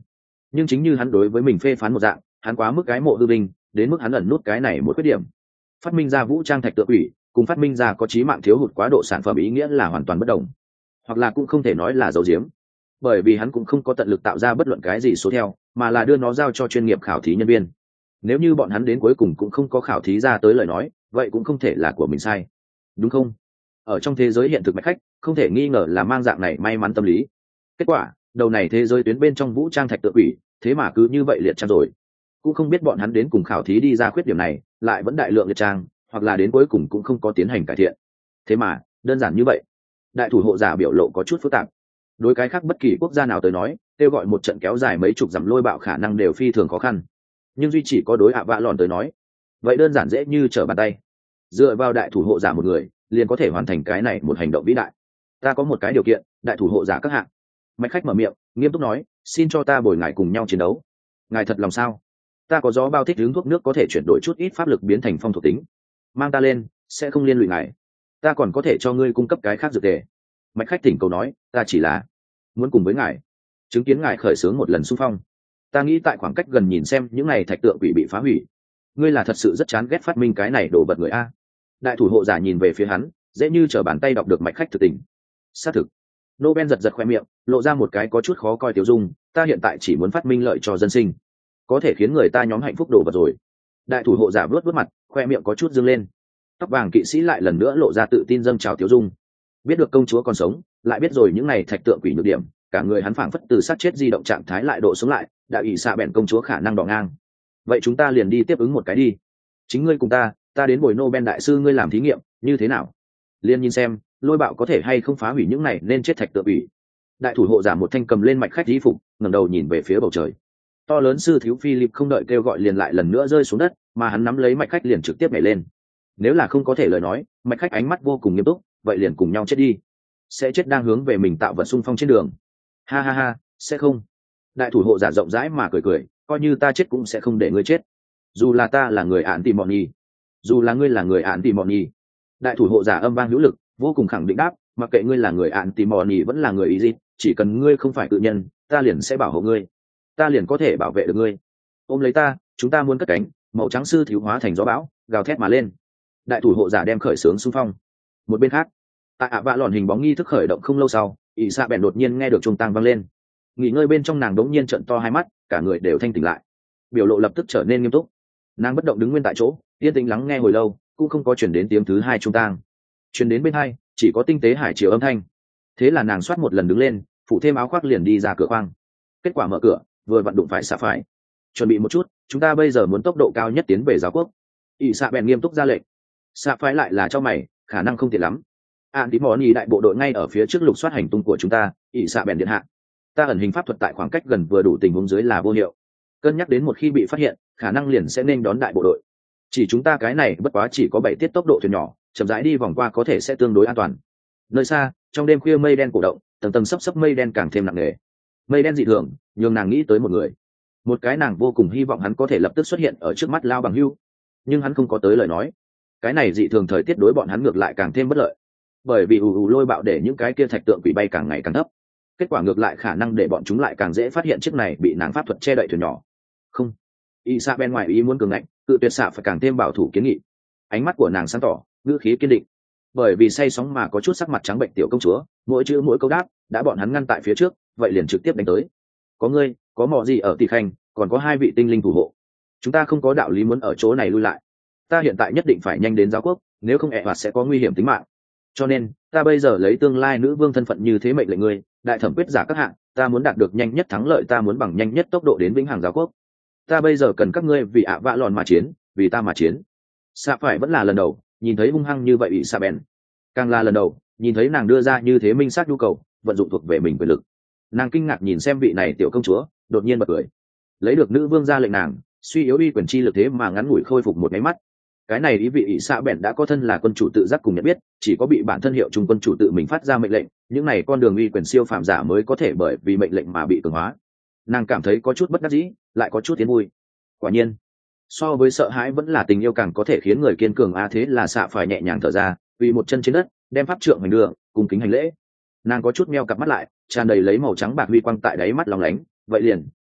nhưng chính như hắn đối với mình phê phán một dạng, hắn quá mức cái mộ hư binh, đến mức hắn ẩn nút cái này một khuyết điểm. Phát minh ra vũ trang thạch tượng quỷ cùng phát minh ra có chí mạng thiếu hụt quá độ sản phẩm ý nghĩa là hoàn toàn bất đồng, hoặc là cũng không thể nói là dấu diếm, bởi vì hắn cũng không có tận lực tạo ra bất luận cái gì số theo, mà là đưa nó giao cho chuyên nghiệp khảo thí nhân viên. Nếu như bọn hắn đến cuối cùng cũng không có khảo thí ra tới lời nói, vậy cũng không thể là của mình sai, đúng không? Ở trong thế giới hiện thực Mạch Khách không thể nghi ngờ là mang dạng này may mắn tâm lý. Kết quả đầu này thế giới tuyến bên trong vũ trang thạch tự quỷ thế mà cứ như vậy liệt trang rồi, cũng không biết bọn hắn đến cùng khảo thí đi ra khuyết điểm này lại vẫn đại lượng liệt trang, hoặc là đến cuối cùng cũng không có tiến hành cải thiện. Thế mà đơn giản như vậy. Đại thủ hộ giả biểu lộ có chút phức tạp. Đối cái khác bất kỳ quốc gia nào tới nói, kêu gọi một trận kéo dài mấy chục dặm lôi bạo khả năng đều phi thường khó khăn, nhưng duy chỉ có đối ạ vạ lòn tới nói, vậy đơn giản dễ như trở bàn tay. Dựa vào đại thủ hộ giả một người liền có thể hoàn thành cái này một hành động vĩ đại. Ta có một cái điều kiện, đại thủ hộ giả các hạng. Mạch Khách mở miệng nghiêm túc nói, xin cho ta bồi ngài cùng nhau chiến đấu. Ngài thật lòng sao? Ta có gió bao thích hướng thuốc nước có thể chuyển đổi chút ít pháp lực biến thành phong thuộc tính, mang ta lên sẽ không liên lụy ngài. Ta còn có thể cho ngươi cung cấp cái khác dược tề. Mạch Khách thỉnh cầu nói, ta chỉ là muốn cùng với ngài chứng kiến ngài khởi xướng một lần xung phong. Ta nghĩ tại khoảng cách gần nhìn xem những này thạch tượng quỷ bị phá hủy. Ngươi là thật sự rất chán ghét phát minh cái này đổ bật người a. Đại thủ hộ giả nhìn về phía hắn, dễ như trở bàn tay đọc được Mạch Khách thực tình. Xác thực. Nobel giật giật khoe miệng, lộ ra một cái có chút khó coi tiểu dung. Ta hiện tại chỉ muốn phát minh lợi cho dân sinh, có thể khiến người ta nhóm hạnh phúc đổ vật rồi. Đại thủ hộ giả vớt vớt mặt, khoe miệng có chút dương lên. Tóc vàng kỵ sĩ lại lần nữa lộ ra tự tin dâng trào tiểu dung. Biết được công chúa còn sống, lại biết rồi những này thạch tượng quỷ nhược điểm, cả người hắn phảng phất từ sát chết di động trạng thái lại độ sống lại, đã ủy xạ bèn công chúa khả năng đỏ ngang. Vậy chúng ta liền đi tiếp ứng một cái đi. Chính ngươi cùng ta, ta đến bồi Nobel đại sư ngươi làm thí nghiệm, như thế nào? Liên nhìn xem, lôi bạo có thể hay không phá hủy những này nên chết thạch tượng quỷ. Đại thủ hộ giả một thanh cầm lên Mạch Khách y phục, ngẩng đầu nhìn về phía bầu trời. To lớn sư thiếu Philip không đợi kêu gọi liền lại lần nữa rơi xuống đất, mà hắn nắm lấy Mạch Khách liền trực tiếp nhảy lên. Nếu là không có thể lời nói, Mạch Khách ánh mắt vô cùng nghiêm túc, vậy liền cùng nhau chết đi. Sẽ chết đang hướng về mình tạo vật xung phong trên đường. Ha ha ha, sẽ không. Đại thủ hộ giả rộng rãi mà cười cười, coi như ta chết cũng sẽ không để ngươi chết. Dù là ta là người ạn tìm bọn nhi, dù là ngươi là người ạn tìm bọn nhi. Đại thủ hộ giả âm vang hữu lực, vô cùng khẳng định đáp, mặc kệ ngươi là người ạn tìm bọn nhi vẫn là người ý gì, chỉ cần ngươi không phải tự nhân, ta liền sẽ bảo hộ ngươi, ta liền có thể bảo vệ được ngươi. Ôm lấy ta, chúng ta muốn cất cánh. Màu trắng sư thiếu hóa thành gió bão, gào thét mà lên. Đại thủ hộ giả đem khởi xướng xung phong. Một bên khác, tại ạ vạ lòn hình bóng nghi thức khởi động không lâu sau, ỷ xạ bèn đột nhiên nghe được chuông tang vang lên. Nghỉ ngơi bên trong nàng đống nhiên trợn to hai mắt, cả người đều thanh tỉnh lại, biểu lộ lập tức trở nên nghiêm túc. Nàng bất động đứng nguyên tại chỗ, yên tĩnh lắng nghe hồi lâu, cũng không có chuyển đến tiếng thứ hai chuông tang. Chuyển đến bên hai chỉ có tinh tế hải chiều âm thanh. Thế là nàng soát một lần đứng lên, phủ thêm áo khoác liền đi ra cửa khoang. Kết quả mở cửa, vừa vặn đụng phải xạ phải. Chuẩn bị một chút, chúng ta bây giờ muốn tốc độ cao nhất tiến về giáo quốc. ỷ xạ bèn nghiêm túc ra lệnh. Xạ phải lại là cho mày, khả năng không tiện lắm. Ạn tí món nhì đại bộ đội ngay ở phía trước lục soát hành tung của chúng ta. ỷ xạ bèn điện hạ, ta ẩn hình pháp thuật tại khoảng cách gần vừa đủ tình huống dưới là vô hiệu, cân nhắc đến một khi bị phát hiện khả năng liền sẽ nên đón đại bộ đội. Chỉ chúng ta cái này bất quá chỉ có bảy tiết tốc độ thuyền nhỏ, chậm rãi đi vòng qua có thể sẽ tương đối an toàn. Nơi xa trong đêm khuya mây đen cổ động, tầng tầng sấp sấp mây đen càng thêm nặng nề. Mây đen dị thường nhường nàng nghĩ tới một người, một cái nàng vô cùng hy vọng hắn có thể lập tức xuất hiện ở trước mắt lao bằng hưu, nhưng hắn không có tới lời nói. Cái này dị thường thời tiết đối bọn hắn ngược lại càng thêm bất lợi, bởi vì ù ù lôi bạo để những cái kia thạch tượng quỷ bay càng ngày càng thấp. Kết quả ngược lại khả năng để bọn chúng lại càng dễ phát hiện chiếc này bị nàng pháp thuật che đậy thuyền nhỏ. Không, Isabel ngoài ý muốn cường ngạnh, cự tuyệt xạ phải càng thêm bảo thủ kiến nghị. Ánh mắt của nàng sáng tỏ, ngữ khí kiên định. Bởi vì say sóng mà có chút sắc mặt trắng bệnh tiểu công chúa, mỗi chữ mỗi câu đáp, đã bọn hắn ngăn tại phía trước, vậy liền trực tiếp đánh tới. Có ngươi, có mọ gì ở tỷ khanh, còn có hai vị tinh linh thủ hộ. Chúng ta không có đạo lý muốn ở chỗ này lui lại. Ta hiện tại nhất định phải nhanh đến giáo quốc, nếu không ẹ hoạt sẽ có nguy hiểm tính mạng. Cho nên, ta bây giờ lấy tương lai nữ vương thân phận như thế mệnh lệnh ngươi, đại thẩm quyết giả các hạng, ta muốn đạt được nhanh nhất thắng lợi, ta muốn bằng nhanh nhất tốc độ đến vĩnh hằng giáo quốc. Ta bây giờ cần các ngươi vì ạ vạ lòn mà chiến, vì ta mà chiến. Xạ phải vẫn là lần đầu nhìn thấy hung hăng như vậy ủy Sa bèn, càng là lần đầu nhìn thấy nàng đưa ra như thế minh xác nhu cầu, vận dụng thuộc về mình quyền lực. Nàng kinh ngạc nhìn xem vị này tiểu công chúa, đột nhiên bật cười. Lấy được nữ vương ra lệnh nàng, suy yếu uy quyền chi lực thế mà ngắn ngủi khôi phục một cái mắt. Cái này ý vị ỷ xạ bèn đã có thân là quân chủ tự giác cùng nhận biết, chỉ có bị bản thân hiệu trung quân chủ tự mình phát ra mệnh lệnh, những này con đường uy quyền siêu phàm giả mới có thể bởi vì mệnh lệnh mà bị cường hóa. Nàng cảm thấy có chút bất đắc dĩ, lại có chút tiến vui. Quả nhiên, so với sợ hãi vẫn là tình yêu càng có thể khiến người kiên cường a. Thế là xạ phải nhẹ nhàng thở ra, vì một chân trên đất, đem pháp trượng hành đường, cùng kính hành lễ. Nàng có chút meo cặp mắt lại, tràn đầy lấy màu trắng bạc huy quang tại đáy mắt lóng lánh. Vậy liền,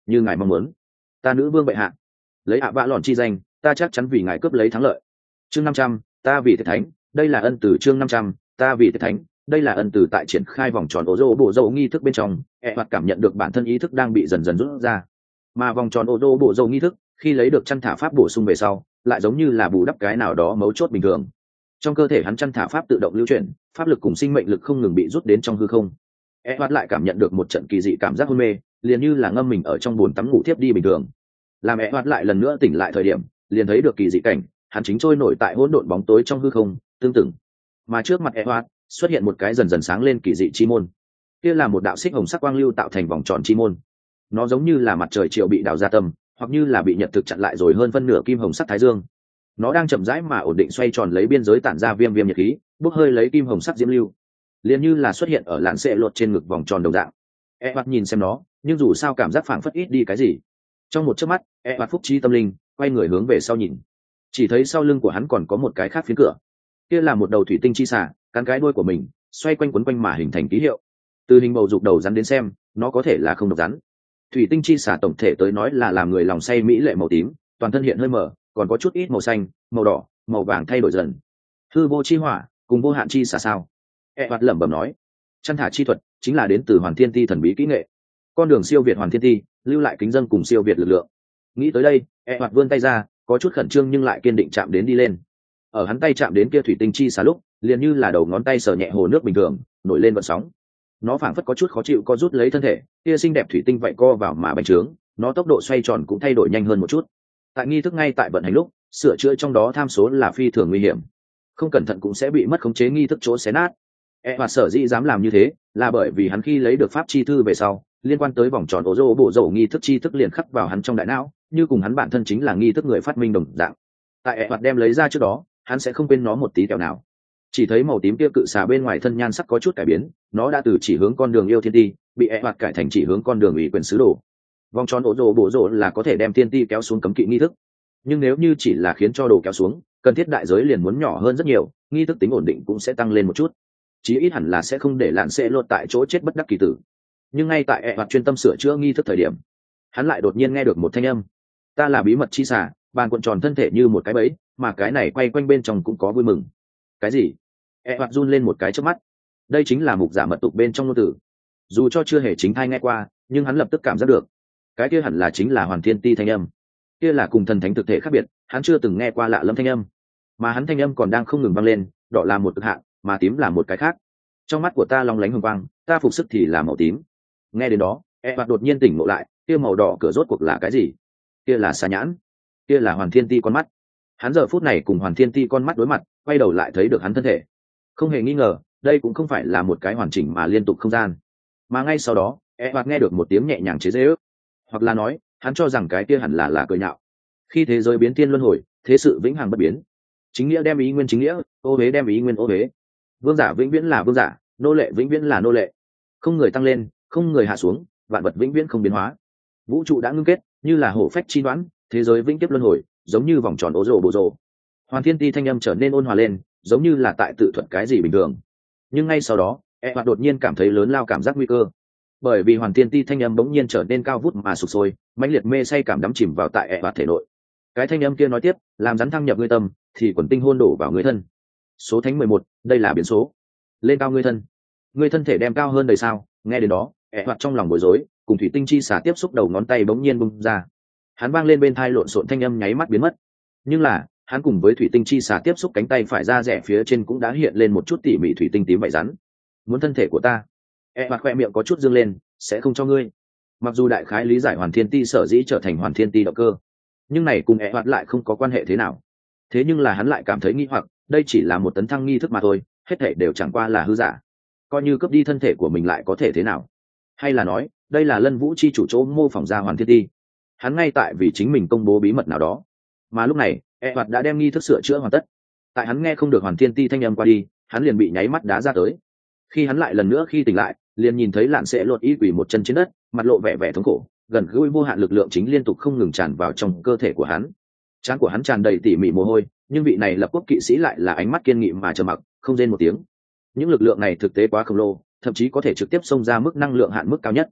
như ngài mong muốn. Ta nữ vương bệ hạ, lấy ạ vạ lòn chi danh, ta chắc chắn vì ngài cướp lấy thắng lợi. Chương năm trăm, ta vì thiệt thánh, đây là ân từ. Chương năm trăm, ta vì thiệt thánh, đây là ân từ. Tại triển khai vòng tròn ô rô bộ dầu nghi thức bên trong, e hoạt cảm nhận được bản thân ý thức đang bị dần dần rút ra, mà vòng tròn ô rô bộ dầu nghi thức khi lấy được chăn thả pháp bổ sung về sau, lại giống như là bù đắp cái nào đó mấu chốt bình thường. Trong cơ thể hắn chăn thả pháp tự động lưu chuyển, pháp lực cùng sinh mệnh lực không ngừng bị rút đến trong hư không. E hoạt lại cảm nhận được một trận kỳ dị cảm giác hôn mê, liền như là ngâm mình ở trong bồn tắm ngủ thiếp đi bình thường. Làm E hoạt lại lần nữa tỉnh lại thời điểm, liền thấy được kỳ dị cảnh, hắn chính trôi nổi tại hỗn độn bóng tối trong hư không, tương tự. Mà trước mặt E hoạt xuất hiện một cái dần dần sáng lên kỳ dị chi môn. Kia là một đạo xích hồng sắc quang lưu tạo thành vòng tròn chi môn. Nó giống như là mặt trời chiều bị đào ra tâm, hoặc như là bị nhật thực chặn lại rồi hơn phân nửa kim hồng sắc thái dương. Nó đang chậm rãi mà ổn định xoay tròn lấy biên giới tản ra viêm viêm nhiệt khí, bốc hơi lấy kim hồng sắc diễm lưu, liền như là xuất hiện ở làn xệ lột trên ngực vòng tròn đồng dạng. E hoạt nhìn xem nó, nhưng dù sao cảm giác phảng phất ít đi cái gì. Trong một chớp mắt, E hoạt phúc trí tâm linh, quay người hướng về sau nhìn, chỉ thấy sau lưng của hắn còn có một cái khác phiến cửa. Kia là một đầu thủy tinh chi xà, cắn cái đuôi của mình, xoay quanh quấn quanh mà hình thành ký hiệu. Từ hình bầu dục đầu rắn đến xem, nó có thể là không độc rắn. Thủy tinh chi xà tổng thể tới nói là làm người lòng say mỹ lệ màu tím, toàn thân hiện hơi mờ, còn có chút ít màu xanh, màu đỏ, màu vàng thay đổi dần. Hư vô chi hỏa cùng vô hạn chi xà sao? E hoạt lẩm bẩm nói. Chăn thả chi thuật chính là đến từ Hoàn Thiên Ti thần bí kỹ nghệ, con đường siêu việt Hoàn Thiên Ti, lưu lại kính dân cùng siêu việt lực lượng. Nghĩ tới đây, E hoạt vươn tay ra, có chút khẩn trương nhưng lại kiên định chạm đến đi lên. Ở hắn tay chạm đến kia thủy tinh chi xà lúc, liền như là đầu ngón tay sờ nhẹ hồ nước bình thường, nổi lên vận sóng. Nó phảng phất có chút khó chịu co rút lấy thân thể, kia xinh đẹp thủy tinh vậy co vào mà bành trướng, nó tốc độ xoay tròn cũng thay đổi nhanh hơn một chút. Tại nghi thức ngay tại vận hành lúc, sửa chữa trong đó tham số là phi thường nguy hiểm, không cẩn thận cũng sẽ bị mất khống chế nghi thức chỗ xé nát. E và sở dĩ dám làm như thế là bởi vì hắn khi lấy được pháp chi thư về sau, liên quan tới vòng tròn ổ rô bộ dầu nghi thức chi thức liền khắc vào hắn trong đại não, như cùng hắn bản thân chính là nghi thức người phát minh đồng dạng. Tại E hoạt đem lấy ra trước đó, hắn sẽ không quên nó một tí kẹo nào. Chỉ thấy màu tím kia cự xà bên ngoài thân nhan sắc có chút cải biến, nó đã từ chỉ hướng con đường yêu thiên ti, bị E hoạt cải thành chỉ hướng con đường ủy quyền sứ đồ. Vòng tròn ổ rô bộ dầu là có thể đem thiên ti kéo xuống cấm kỵ nghi thức, nhưng nếu như chỉ là khiến cho đồ kéo xuống, cần thiết đại giới liền muốn nhỏ hơn rất nhiều, nghi thức tính ổn định cũng sẽ tăng lên một chút, chí ít hẳn là sẽ không để lạn sẽ lột tại chỗ chết bất đắc kỳ tử. Nhưng ngay tại E hoạt chuyên tâm sửa chữa nghi thức thời điểm, hắn lại đột nhiên nghe được một thanh âm. Ta là bí mật chi xà, bàn cuộn tròn thân thể như một cái bẫy, mà cái này quay quanh bên trong cũng có vui mừng. Cái gì? E hoạt run lên một cái trước mắt. Đây chính là mục giả mật tục bên trong ngôn từ. Dù cho chưa hề chính thai nghe qua, nhưng hắn lập tức cảm giác được, cái kia hẳn là chính là Hoàn Thiên Ti thanh âm. Kia là cùng thần thánh thực thể khác biệt, hắn chưa từng nghe qua lạ lẫm thanh âm, mà hắn thanh âm còn đang không ngừng vang lên, đỏ là một cực hạn, mà tím là một cái khác. Trong mắt của ta long lánh hồng quang, ta phục sức thì là màu tím. Nghe đến đó, E hoạt đột nhiên tỉnh ngộ lại, kia màu đỏ cửa rốt cuộc là cái gì? Kia là xà nhãn, kia là Hoàn Thiên Ti con mắt. Hắn giờ phút này cùng Hoàn Thiên Ti con mắt đối mặt, quay đầu lại thấy được hắn thân thể. Không hề nghi ngờ, đây cũng không phải là một cái hoàn chỉnh mà liên tục không gian. Mà ngay sau đó, E hoạt nghe được một tiếng nhẹ nhàng chế giễu, hoặc là nói, hắn cho rằng cái kia hẳn là là cười nhạo. Khi thế giới biến thiên luân hồi, thế sự vĩnh hằng bất biến. Chính nghĩa đem ý nguyên chính nghĩa, ô hế đem ý nguyên ô hế. Vương giả vĩnh viễn là vương giả, nô lệ vĩnh viễn là nô lệ. Không người tăng lên, không người hạ xuống, vạn vật vĩnh viễn không biến hóa. Vũ trụ đã ngưng kết, như là hổ phách chi đoán, thế giới vĩnh kiếp luân hồi, giống như vòng tròn ố rồ bộ rồ. Hoàn Thiên Ti thanh âm trở nên ôn hòa lên, giống như là tại tự thuật cái gì bình thường. Nhưng ngay sau đó, E hoạt đột nhiên cảm thấy lớn lao cảm giác nguy cơ, bởi vì Hoàn Thiên Ti thanh âm bỗng nhiên trở nên cao vút mà sụp sôi, mãnh liệt mê say cảm đắm chìm vào tại E hoạt thể nội. Cái thanh âm kia nói tiếp, làm rắn thăng nhập ngươi tâm, thì quần tinh hôn đổ vào ngươi thân. Số thánh mười một, đây là biến số. Lên cao ngươi thân. Ngươi thân thể đem cao hơn đời sao? Nghe đến đó, E hoạt trong lòng bối rối, cùng thủy tinh chi xả tiếp xúc đầu ngón tay bỗng nhiên bung ra. Hắn vang lên bên tai lộn xộn thanh âm nháy mắt biến mất. Nhưng là, hắn cùng với thủy tinh chi xả tiếp xúc cánh tay phải ra rẻ phía trên cũng đã hiện lên một chút tỉ mỉ thủy tinh tím vậy rắn. Muốn thân thể của ta? E hoạt khoe miệng có chút dương lên, sẽ không cho ngươi. Mặc dù đại khái lý giải Hoàn Thiên Ti sở dĩ trở thành Hoàn Thiên Ti động cơ, nhưng này cùng E hoạt lại không có quan hệ thế nào. Thế nhưng là hắn lại cảm thấy nghi hoặc, đây chỉ là một tấn thăng nghi thức mà thôi, hết thảy đều chẳng qua là hư giả. Coi như cướp đi thân thể của mình lại có thể thế nào? Hay là nói, đây là Lân Vũ chi chủ chỗ mô phỏng ra Hoàn Thiên Ti? Hắn ngay tại vì chính mình công bố bí mật nào đó. Mà lúc này, E hoạt đã đem nghi thức sửa chữa hoàn tất. Tại hắn nghe không được Hoàn Thiên Ti thanh âm qua đi, hắn liền bị nháy mắt đá ra tới. Khi hắn lại lần nữa khi tỉnh lại, liền nhìn thấy Lạn Sẽ Lột y quỳ một chân trên đất, mặt lộ vẻ vẻ thống khổ, gần gũi vô hạn lực lượng chính liên tục không ngừng tràn vào trong cơ thể của hắn. Trán của hắn tràn đầy tỉ mỉ mồ hôi, nhưng vị này lập quốc kỵ sĩ lại là ánh mắt kiên nghị mà trầm mặc, không rên một tiếng. Những lực lượng này thực tế quá khổng lồ, thậm chí có thể trực tiếp xông ra mức năng lượng hạn mức cao nhất.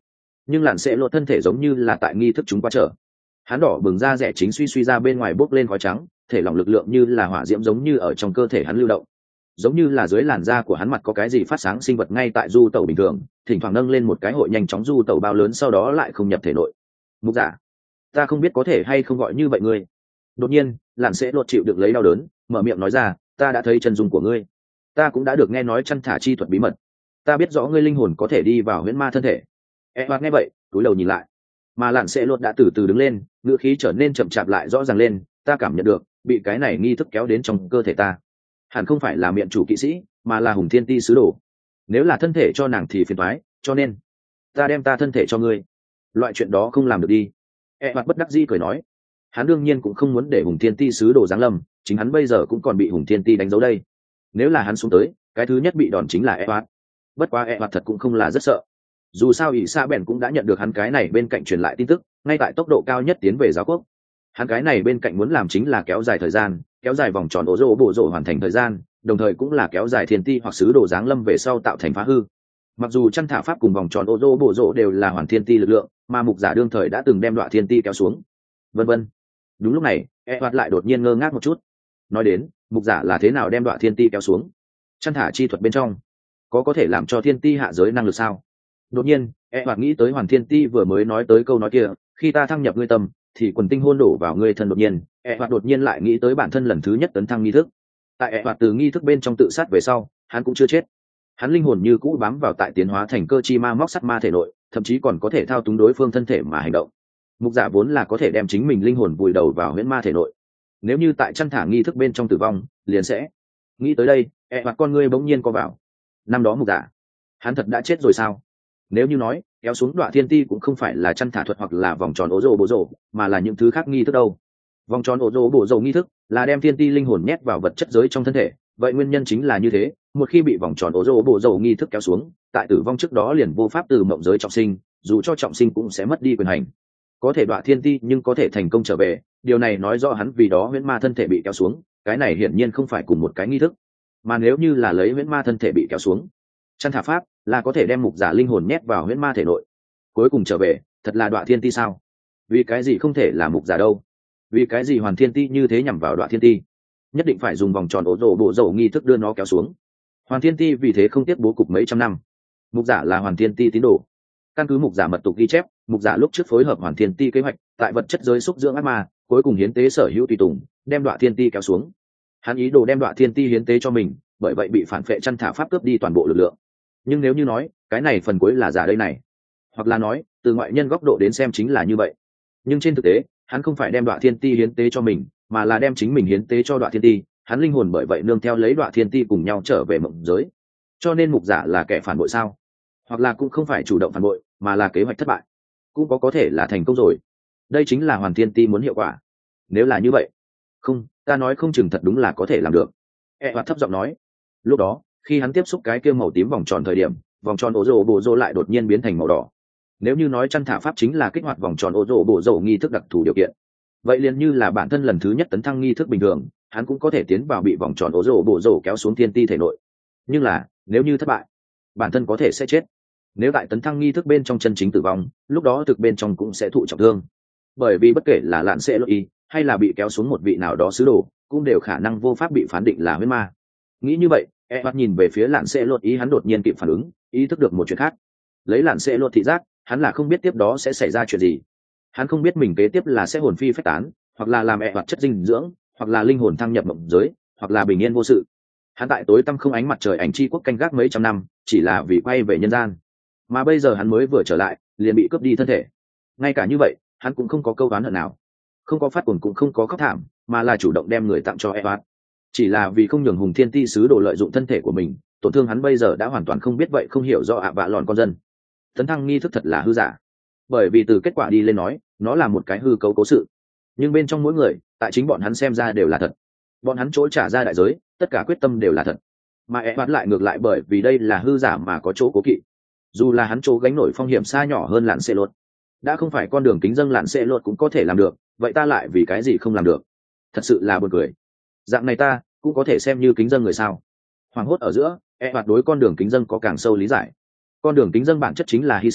nhưng lạn sẽ lột thân thể giống như là tại nghi thức chúng qua trở. Hắn đỏ bừng da rẻ chính suy suy ra bên ngoài bốc lên khói trắng, thể lỏng lực lượng như là hỏa diễm giống như ở trong cơ thể hắn lưu động, giống như là dưới làn da của hắn mặt có cái gì phát sáng sinh vật ngay tại du tẩu bình thường, thỉnh thoảng nâng lên một cái hội nhanh chóng du tẩu bao lớn sau đó lại không nhập thể nội. Mục giả, ta không biết có thể hay không gọi như vậy ngươi. Đột nhiên lạn sẽ lột chịu được lấy đau đớn, mở miệng nói ra, ta đã thấy chân dung của ngươi, ta cũng đã được nghe nói chăn thả chi thuật bí mật, ta biết rõ ngươi linh hồn có thể đi vào huyễn ma thân thể. E hoặc nghe vậy cúi đầu nhìn lại, mà lạn sẽ lột đã từ từ đứng lên, ngữ khí trở nên chậm chạp lại rõ ràng lên, ta cảm nhận được bị cái này nghi thức kéo đến trong cơ thể ta, hẳn không phải là miệng chủ kỵ sĩ mà là hùng thiên ti sứ đồ. Nếu là thân thể cho nàng thì phiền toái, cho nên ta đem ta thân thể cho ngươi. Loại chuyện đó không làm được đi. E hoặc bất đắc dĩ cười nói, hắn đương nhiên cũng không muốn để hùng thiên ti sứ đồ giáng lâm, chính hắn bây giờ cũng còn bị hùng thiên ti đánh dấu đây. Nếu là hắn xuống tới, cái thứ nhất bị đòn chính là E hoặc. Bất quá E hoặc thật cũng không là rất sợ, dù sao ỷ xa bèn cũng đã nhận được hắn cái này bên cạnh truyền lại tin tức, ngay tại tốc độ cao nhất tiến về giáo quốc. Hắn cái này bên cạnh muốn làm chính là kéo dài thời gian, kéo dài vòng tròn ổ rô bộ rộ hoàn thành thời gian, đồng thời cũng là kéo dài thiên ti hoặc sứ đồ giáng lâm về sau tạo thành phá hư. Mặc dù chăn thả pháp cùng vòng tròn ổ rô bộ rộ đều là hoàn thiên ti lực lượng, mà mục giả đương thời đã từng đem đoạn thiên ti kéo xuống, vân vân. Đúng lúc này E hoạt lại đột nhiên ngơ ngác một chút, nói đến mục giả là thế nào đem đoạn thiên ti kéo xuống, chăn thả chi thuật bên trong có có thể làm cho thiên ti hạ giới năng lực sao? Đột nhiên E hoạt nghĩ tới hoàn thiên ti vừa mới nói tới câu nói kia, khi ta thăng nhập ngươi tâm thì quần tinh hôn đổ vào ngươi thân. Đột nhiên E hoạt đột nhiên lại nghĩ tới bản thân lần thứ nhất tấn thăng nghi thức. Tại E hoạt từ nghi thức bên trong tự sát về sau, hắn cũng chưa chết, hắn linh hồn như cũ bám vào tại tiến hóa thành cơ chi ma móc sắt ma thể nội, thậm chí còn có thể thao túng đối phương thân thể mà hành động. Mục giả vốn là có thể đem chính mình linh hồn vùi đầu vào huyễn ma thể nội, nếu như tại chăn thả nghi thức bên trong tử vong liền sẽ. Nghĩ tới đây E hoạt con ngươi bỗng nhiên co vào. Năm đó mục giả, hắn thật đã chết rồi sao? Nếu như nói kéo xuống đoạn thiên ti cũng không phải là chăn thả thuật hoặc là vòng tròn ố rô bố rô, mà là những thứ khác nghi thức đâu. Vòng tròn ố rô bố rô nghi thức là đem thiên ti linh hồn nhét vào vật chất giới trong thân thể, vậy nguyên nhân chính là như thế, một khi bị vòng tròn ố rô bố rô nghi thức kéo xuống, tại tử vong trước đó liền vô pháp từ mộng giới trọng sinh, dù cho trọng sinh cũng sẽ mất đi quyền hành. Có thể đoạn thiên ti nhưng có thể thành công trở về, điều này nói rõ hắn vì đó huyễn ma thân thể bị kéo xuống, cái này hiển nhiên không phải cùng một cái nghi thức. Mà nếu như là lấy huyễn ma thân thể bị kéo xuống, chăn thả pháp là có thể đem mục giả linh hồn nhét vào huyễn ma thể nội cuối cùng trở về, thật là đoạn thiên ti sao? Vì cái gì không thể là mục giả đâu? Vì cái gì hoàn thiên ti như thế nhằm vào đoạn thiên ti, nhất định phải dùng vòng tròn ổ rổ bộ rổ nghi thức đưa nó kéo xuống? Hoàn thiên ti vì thế không tiếp bố cục mấy trăm năm. Mục giả là hoàn thiên ti tín đồ, căn cứ mục giả mật tục ghi chép, mục giả lúc trước phối hợp hoàn thiên ti kế hoạch, tại vật chất giới xúc dưỡng ác ma, cuối cùng hiến tế sở hữu tùy tùng, đem đoạn thiên ti kéo xuống. Hắn ý đồ đem đoạn thiên ti hiến tế cho mình, bởi vậy bị phản phệ chăn thả pháp cướp đi toàn bộ lực lượng. Nhưng nếu như nói cái này phần cuối là giả đây này, hoặc là nói từ ngoại nhân góc độ đến xem chính là như vậy, nhưng trên thực tế hắn không phải đem đoạn thiên ti hiến tế cho mình, mà là đem chính mình hiến tế cho đoạn thiên ti, hắn linh hồn bởi vậy nương theo lấy đoạn thiên ti cùng nhau trở về mộng giới. Cho nên mục giả là kẻ phản bội sao? Hoặc là cũng không phải chủ động phản bội, mà là kế hoạch thất bại, cũng có có thể là thành công rồi. Đây chính là hoàn thiên ti muốn hiệu quả. Nếu là như vậy, không, ta nói không chừng thật đúng là có thể làm được. E hoạt thấp giọng nói. Lúc đó khi hắn tiếp xúc cái kia màu tím vòng tròn thời điểm, vòng tròn ổ rổ bộ rổ lại đột nhiên biến thành màu đỏ. Nếu như nói chăn thả pháp chính là kích hoạt vòng tròn ổ rổ bộ rổ nghi thức đặc thù điều kiện, vậy liền như là bản thân lần thứ nhất tấn thăng nghi thức bình thường, hắn cũng có thể tiến vào bị vòng tròn ổ rổ bộ rổ kéo xuống thiên ti thể nội. Nhưng là nếu như thất bại, bản thân có thể sẽ chết. Nếu tại tấn thăng nghi thức bên trong chân chính tử vong, lúc đó thực bên trong cũng sẽ thụ trọng thương, bởi vì bất kể là lạn sẽ lỗi ý hay là bị kéo xuống một vị nào đó sứ đồ, cũng đều khả năng vô pháp bị phán định là huyễn ma. Nghĩ như vậy E bắt nhìn về phía lạn sẽ lột ý, hắn đột nhiên kịp phản ứng, ý thức được một chuyện khác. Lấy lạn sẽ lột thị giác, hắn là không biết tiếp đó sẽ xảy ra chuyện gì. Hắn không biết mình kế tiếp là sẽ hồn phi phách tán, hoặc là làm E bắt chất dinh dưỡng, hoặc là linh hồn thăng nhập mộng giới, hoặc là bình yên vô sự. Hắn tại tối tăm không ánh mặt trời ảnh chi quốc canh gác mấy trăm năm, chỉ là vì quay về nhân gian. Mà bây giờ hắn mới vừa trở lại, liền bị cướp đi thân thể. Ngay cả như vậy, hắn cũng không có câu oán hận nào, không có phát cuồng cũng không có khóc thảm, mà là chủ động đem người tặng cho E bắt. Chỉ là vì không nhường hùng thiên ti sứ đồ lợi dụng thân thể của mình, tổn thương hắn bây giờ đã hoàn toàn không biết vậy không hiểu do ạ vạ lòn con dân. Tấn thăng nghi thức thật là hư giả, bởi vì từ kết quả đi lên nói, nó là một cái hư cấu cố sự, nhưng bên trong mỗi người, tại chính bọn hắn xem ra đều là thật. Bọn hắn chỗ trả ra đại giới, tất cả quyết tâm đều là thật. Mà E bắt lại ngược lại bởi vì đây là hư giả mà có chỗ cố kỵ. Dù là hắn chỗ gánh nổi phong hiểm xa nhỏ hơn lạn xê lột, đã không phải con đường kính dâng lạn xê lột cũng có thể làm được, vậy ta lại vì cái gì không làm được? Thật sự là buồn cười. Dạng này ta cũng có thể xem như kính dân người sao? Hoàng hốt ở giữa, E hoạt đối con đường kính dân có càng sâu lý giải. Con đường kính dân bản chất chính là hy sinh,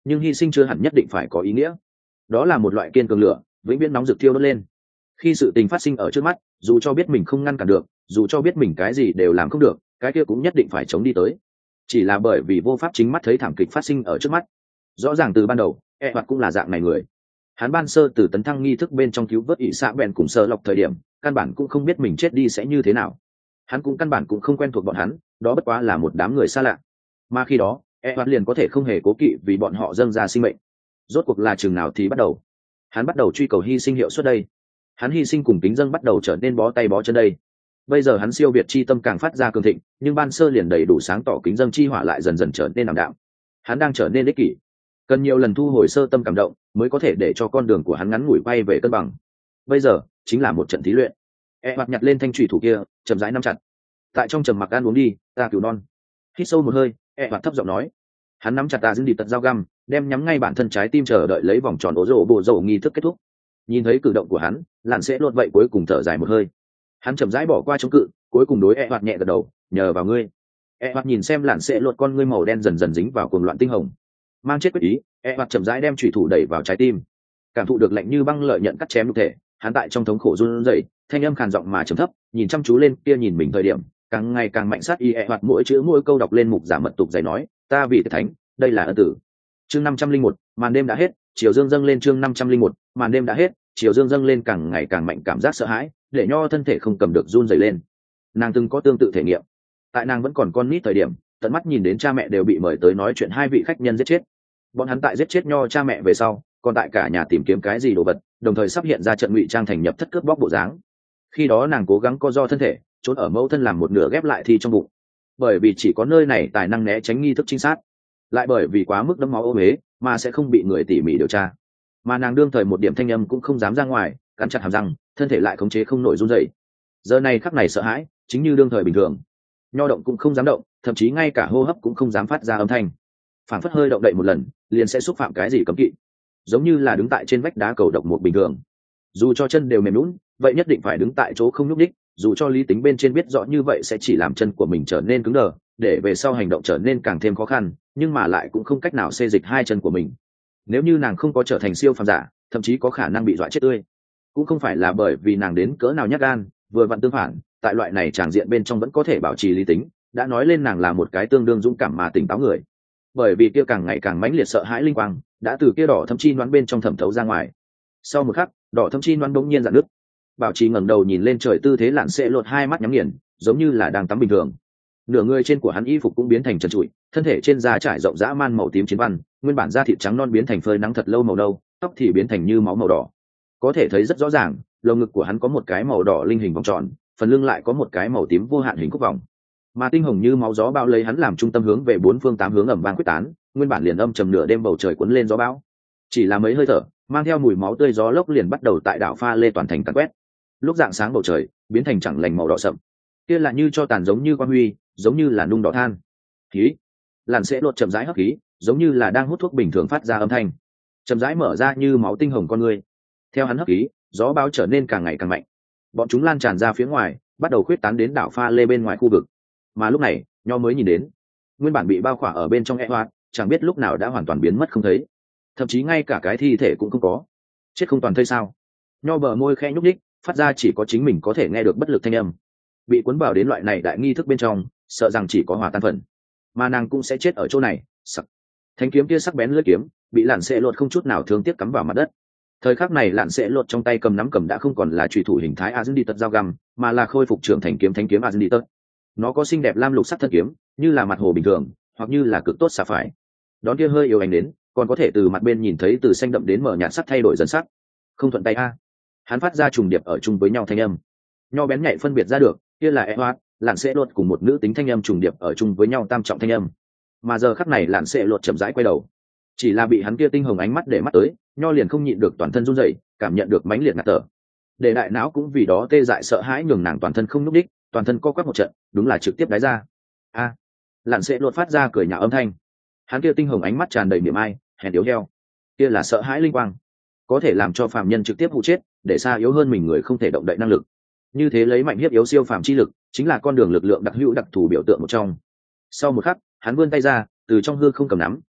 nhưng hy sinh chưa hẳn nhất định phải có ý nghĩa. Đó là một loại kiên cường lửa, vĩnh viễn nóng rực thiêu đốt lên. Khi sự tình phát sinh ở trước mắt, dù cho biết mình không ngăn cản được, dù cho biết mình cái gì đều làm không được, cái kia cũng nhất định phải chống đi tới. Chỉ là bởi vì vô pháp chính mắt thấy thảm kịch phát sinh ở trước mắt. Rõ ràng từ ban đầu, e hoạt cũng là dạng này người. Hắn ban sơ từ tấn thăng nghi thức bên trong cứu vớt ỷ xạ bèn cùng sơ lọc thời điểm, căn bản cũng không biết mình chết đi sẽ như thế nào. Hắn cũng căn bản cũng không quen thuộc bọn hắn, đó bất quá là một đám người xa lạ. Mà khi đó, e hoạt liền có thể không hề cố kỵ vì bọn họ dâng ra sinh mệnh. Rốt cuộc là chừng nào thì bắt đầu. Hắn bắt đầu truy cầu hy sinh hiệu suất đây. Hắn hy sinh cùng kính dâng bắt đầu trở nên bó tay bó chân đây. Bây giờ hắn siêu việt chi tâm càng phát ra cường thịnh, nhưng ban sơ liền đầy đủ sáng tỏ kính dâng chi hỏa lại dần dần trở nên ảm đạm. Hắn đang trở nên ích kỷ, cần nhiều lần thu hồi sơ tâm cảm động mới có thể để cho con đường của hắn ngắn ngủi quay về cân bằng. Bây giờ chính là một trận thí luyện. E hoặc nhặt lên thanh thủy thủ kia, chậm rãi nắm chặt. Tại trong trầm mặc ăn uống đi, ta cứu non. Hít sâu một hơi, E hoặc thấp giọng nói. Hắn nắm chặt tà dính đi tận dao găm, đem nhắm ngay bản thân trái tim chờ đợi lấy vòng tròn ố rổ bộ rổ nghi thức kết thúc. Nhìn thấy cử động của hắn, lặn sẽ lột vậy cuối cùng thở dài một hơi. Hắn chậm rãi bỏ qua chống cự, cuối cùng đối E hoặc nhẹ gật đầu, nhờ vào ngươi. E hoặc nhìn xem lặn sẽ lột con ngươi màu đen dần dần dính vào cuồng loạn tinh hồng, mang chết quyết ý. E hoặc chậm rãi đem chủy thủ đẩy vào trái tim, cảm thụ được lạnh như băng lợi nhận cắt chém nhục thể. Hắn tại trong thống khổ run rẩy, thanh âm khàn giọng mà trầm thấp, nhìn chăm chú lên kia nhìn mình thời điểm, càng ngày càng mạnh sát y. E hoặc mỗi chữ mỗi câu đọc lên mục giả mật tục dày nói, ta vì thánh, đây là ân tử. Chương năm trăm linh một, màn đêm đã hết, chiều dương dâng lên. Chương năm trăm linh một, màn đêm đã hết, chiều dương dâng lên, càng ngày càng mạnh cảm giác sợ hãi, để nho thân thể không cầm được run rẩy lên. Nàng từng có tương tự thể nghiệm, tại nàng vẫn còn con nít thời điểm, tận mắt nhìn đến cha mẹ đều bị mời tới nói chuyện hai vị khách nhân giết chết. Bọn hắn tại giết chết nho cha mẹ về sau, còn tại cả nhà tìm kiếm cái gì đồ vật, đồng thời sắp hiện ra trận ngụy trang thành nhập thất cướp bóc bộ dáng. Khi đó nàng cố gắng co do thân thể, trốn ở mẫu thân làm một nửa ghép lại thi trong bụng, bởi vì chỉ có nơi này tài năng né tránh nghi thức chính xác, lại bởi vì quá mức đẫm máu ô uế mà sẽ không bị người tỉ mỉ điều tra. Mà nàng đương thời một điểm thanh âm cũng không dám ra ngoài, cắn chặt hàm răng, thân thể lại khống chế không nổi run rẩy. Giờ này khắc này sợ hãi, chính như đương thời bình thường. Nho động cũng không dám động, thậm chí ngay cả hô hấp cũng không dám phát ra âm thanh. Phản phất hơi động đậy một lần, liền sẽ xúc phạm cái gì cấm kỵ, giống như là đứng tại trên vách đá cầu độc một bình thường. Dù cho chân đều mềm nhũn, vậy nhất định phải đứng tại chỗ không nhúc nhích, dù cho lý tính bên trên biết rõ như vậy sẽ chỉ làm chân của mình trở nên cứng đờ, để về sau hành động trở nên càng thêm khó khăn, nhưng mà lại cũng không cách nào xê dịch hai chân của mình. Nếu như nàng không có trở thành siêu phàm giả, thậm chí có khả năng bị dọa chết tươi. Cũng không phải là bởi vì nàng đến cỡ nào nhát gan, vừa vặn tương phản, tại loại này tràng diện bên trong vẫn có thể bảo trì lý tính, đã nói lên nàng là một cái tương đương dũng cảm mà tỉnh táo người. Bởi vì kia càng ngày càng mãnh liệt sợ hãi linh quang đã từ kia đỏ thâm chi đoán bên trong thẩm thấu ra ngoài. Sau một khắc, đỏ thâm chi đoán bỗng nhiên rạn nứt. Bảo trì ngẩng đầu nhìn lên trời, tư thế lặn sẽ lột hai mắt nhắm nghiền, giống như là đang tắm bình thường. Nửa người trên của hắn y phục cũng biến thành trần trụi, thân thể trên da trải rộng dã man màu tím chiến văn, nguyên bản da thịt trắng non biến thành phơi nắng thật lâu màu nâu, tóc thì biến thành như máu màu đỏ. Có thể thấy rất rõ ràng, lồng ngực của hắn có một cái màu đỏ linh hình vòng tròn, phần lưng lại có một cái màu tím vô hạn hình cúc vòng, mà tinh hồng như máu gió bão lấy hắn làm trung tâm hướng về bốn phương tám hướng ẩm vang quyết tán. Nguyên bản liền âm trầm nửa đêm bầu trời cuốn lên gió bão, chỉ là mấy hơi thở, mang theo mùi máu tươi gió lốc liền bắt đầu tại đảo Pha Lê toàn thành càn quét. Lúc rạng sáng bầu trời biến thành chẳng lành màu đỏ sậm, kia là như cho tàn, giống như quan huy, giống như là nung đỏ than. Khí làn sẽ lột chậm rãi hấp khí, giống như là đang hút thuốc bình thường phát ra âm thanh, chậm rãi mở ra như máu tinh hồng con người. Theo hắn hấp khí, gió bão trở nên càng ngày càng mạnh, bọn chúng lan tràn ra phía ngoài, bắt đầu khuyết tán đến đảo Pha Lê bên ngoài khu vực. Mà lúc này nho mới nhìn đến, nguyên bản bị bao khỏa ở bên trong e hoạt, chẳng biết lúc nào đã hoàn toàn biến mất không thấy, thậm chí ngay cả cái thi thể cũng không có. Chết không toàn thây sao? Nho bờ môi khẽ nhúc nhích, phát ra chỉ có chính mình có thể nghe được bất lực thanh âm. Bị cuốn vào đến loại này đại nghi thức bên trong, sợ rằng chỉ có hòa tan phần, mà nàng cũng sẽ chết ở chỗ này. Sắc thanh kiếm kia sắc bén lưỡi kiếm bị lạn sẽ lột không chút nào thương tiếc cắm vào mặt đất. Thời khắc này lạn sẽ lột trong tay cầm nắm cầm đã không còn là chùy thủ hình thái Azendit dao găm, mà là khôi phục trưởng thành kiếm thanh kiếm Azendit. Nó có xinh đẹp lam lục sắc thân kiếm, như là mặt hồ bình thường, hoặc như là cực tốt xà phải. Đón kia hơi yếu ánh đến, còn có thể từ mặt bên nhìn thấy từ xanh đậm đến mở nhạt sắc thay đổi dần sắc. Không thuận tay a. Hắn phát ra trùng điệp ở chung với nhau thanh âm. Nho bén nhạy phân biệt ra được, kia là Edward, lạn sẽ lột cùng một nữ tính thanh âm trùng điệp ở chung với nhau tam trọng thanh âm. Mà giờ khắc này lạn sẽ lột chậm rãi quay đầu, chỉ là bị hắn kia tinh hồng ánh mắt để mắt tới, nho liền không nhịn được toàn thân run rẩy, cảm nhận được mãnh liệt ngạt thở. Để đại não cũng vì đó tê dại sợ hãi, nhường nàng toàn thân không nhúc đích, toàn thân co quắp một trận, đúng là trực tiếp đáy ra. A, à, lạn sẽ lột phát ra cười nhạo âm thanh. Hắn kia tinh hồng ánh mắt tràn đầy niềm ai, hèn yếu heo. Kia là sợ hãi linh quang, có thể làm cho phàm nhân trực tiếp hụ chết, để xa yếu hơn mình người không thể động đậy năng lực. Như thế lấy mạnh hiếp yếu siêu phàm chi lực, chính là con đường lực lượng đặc hữu đặc thù biểu tượng một trong. Sau một khắc, hắn vươn tay ra, từ trong hư không cầm nắm,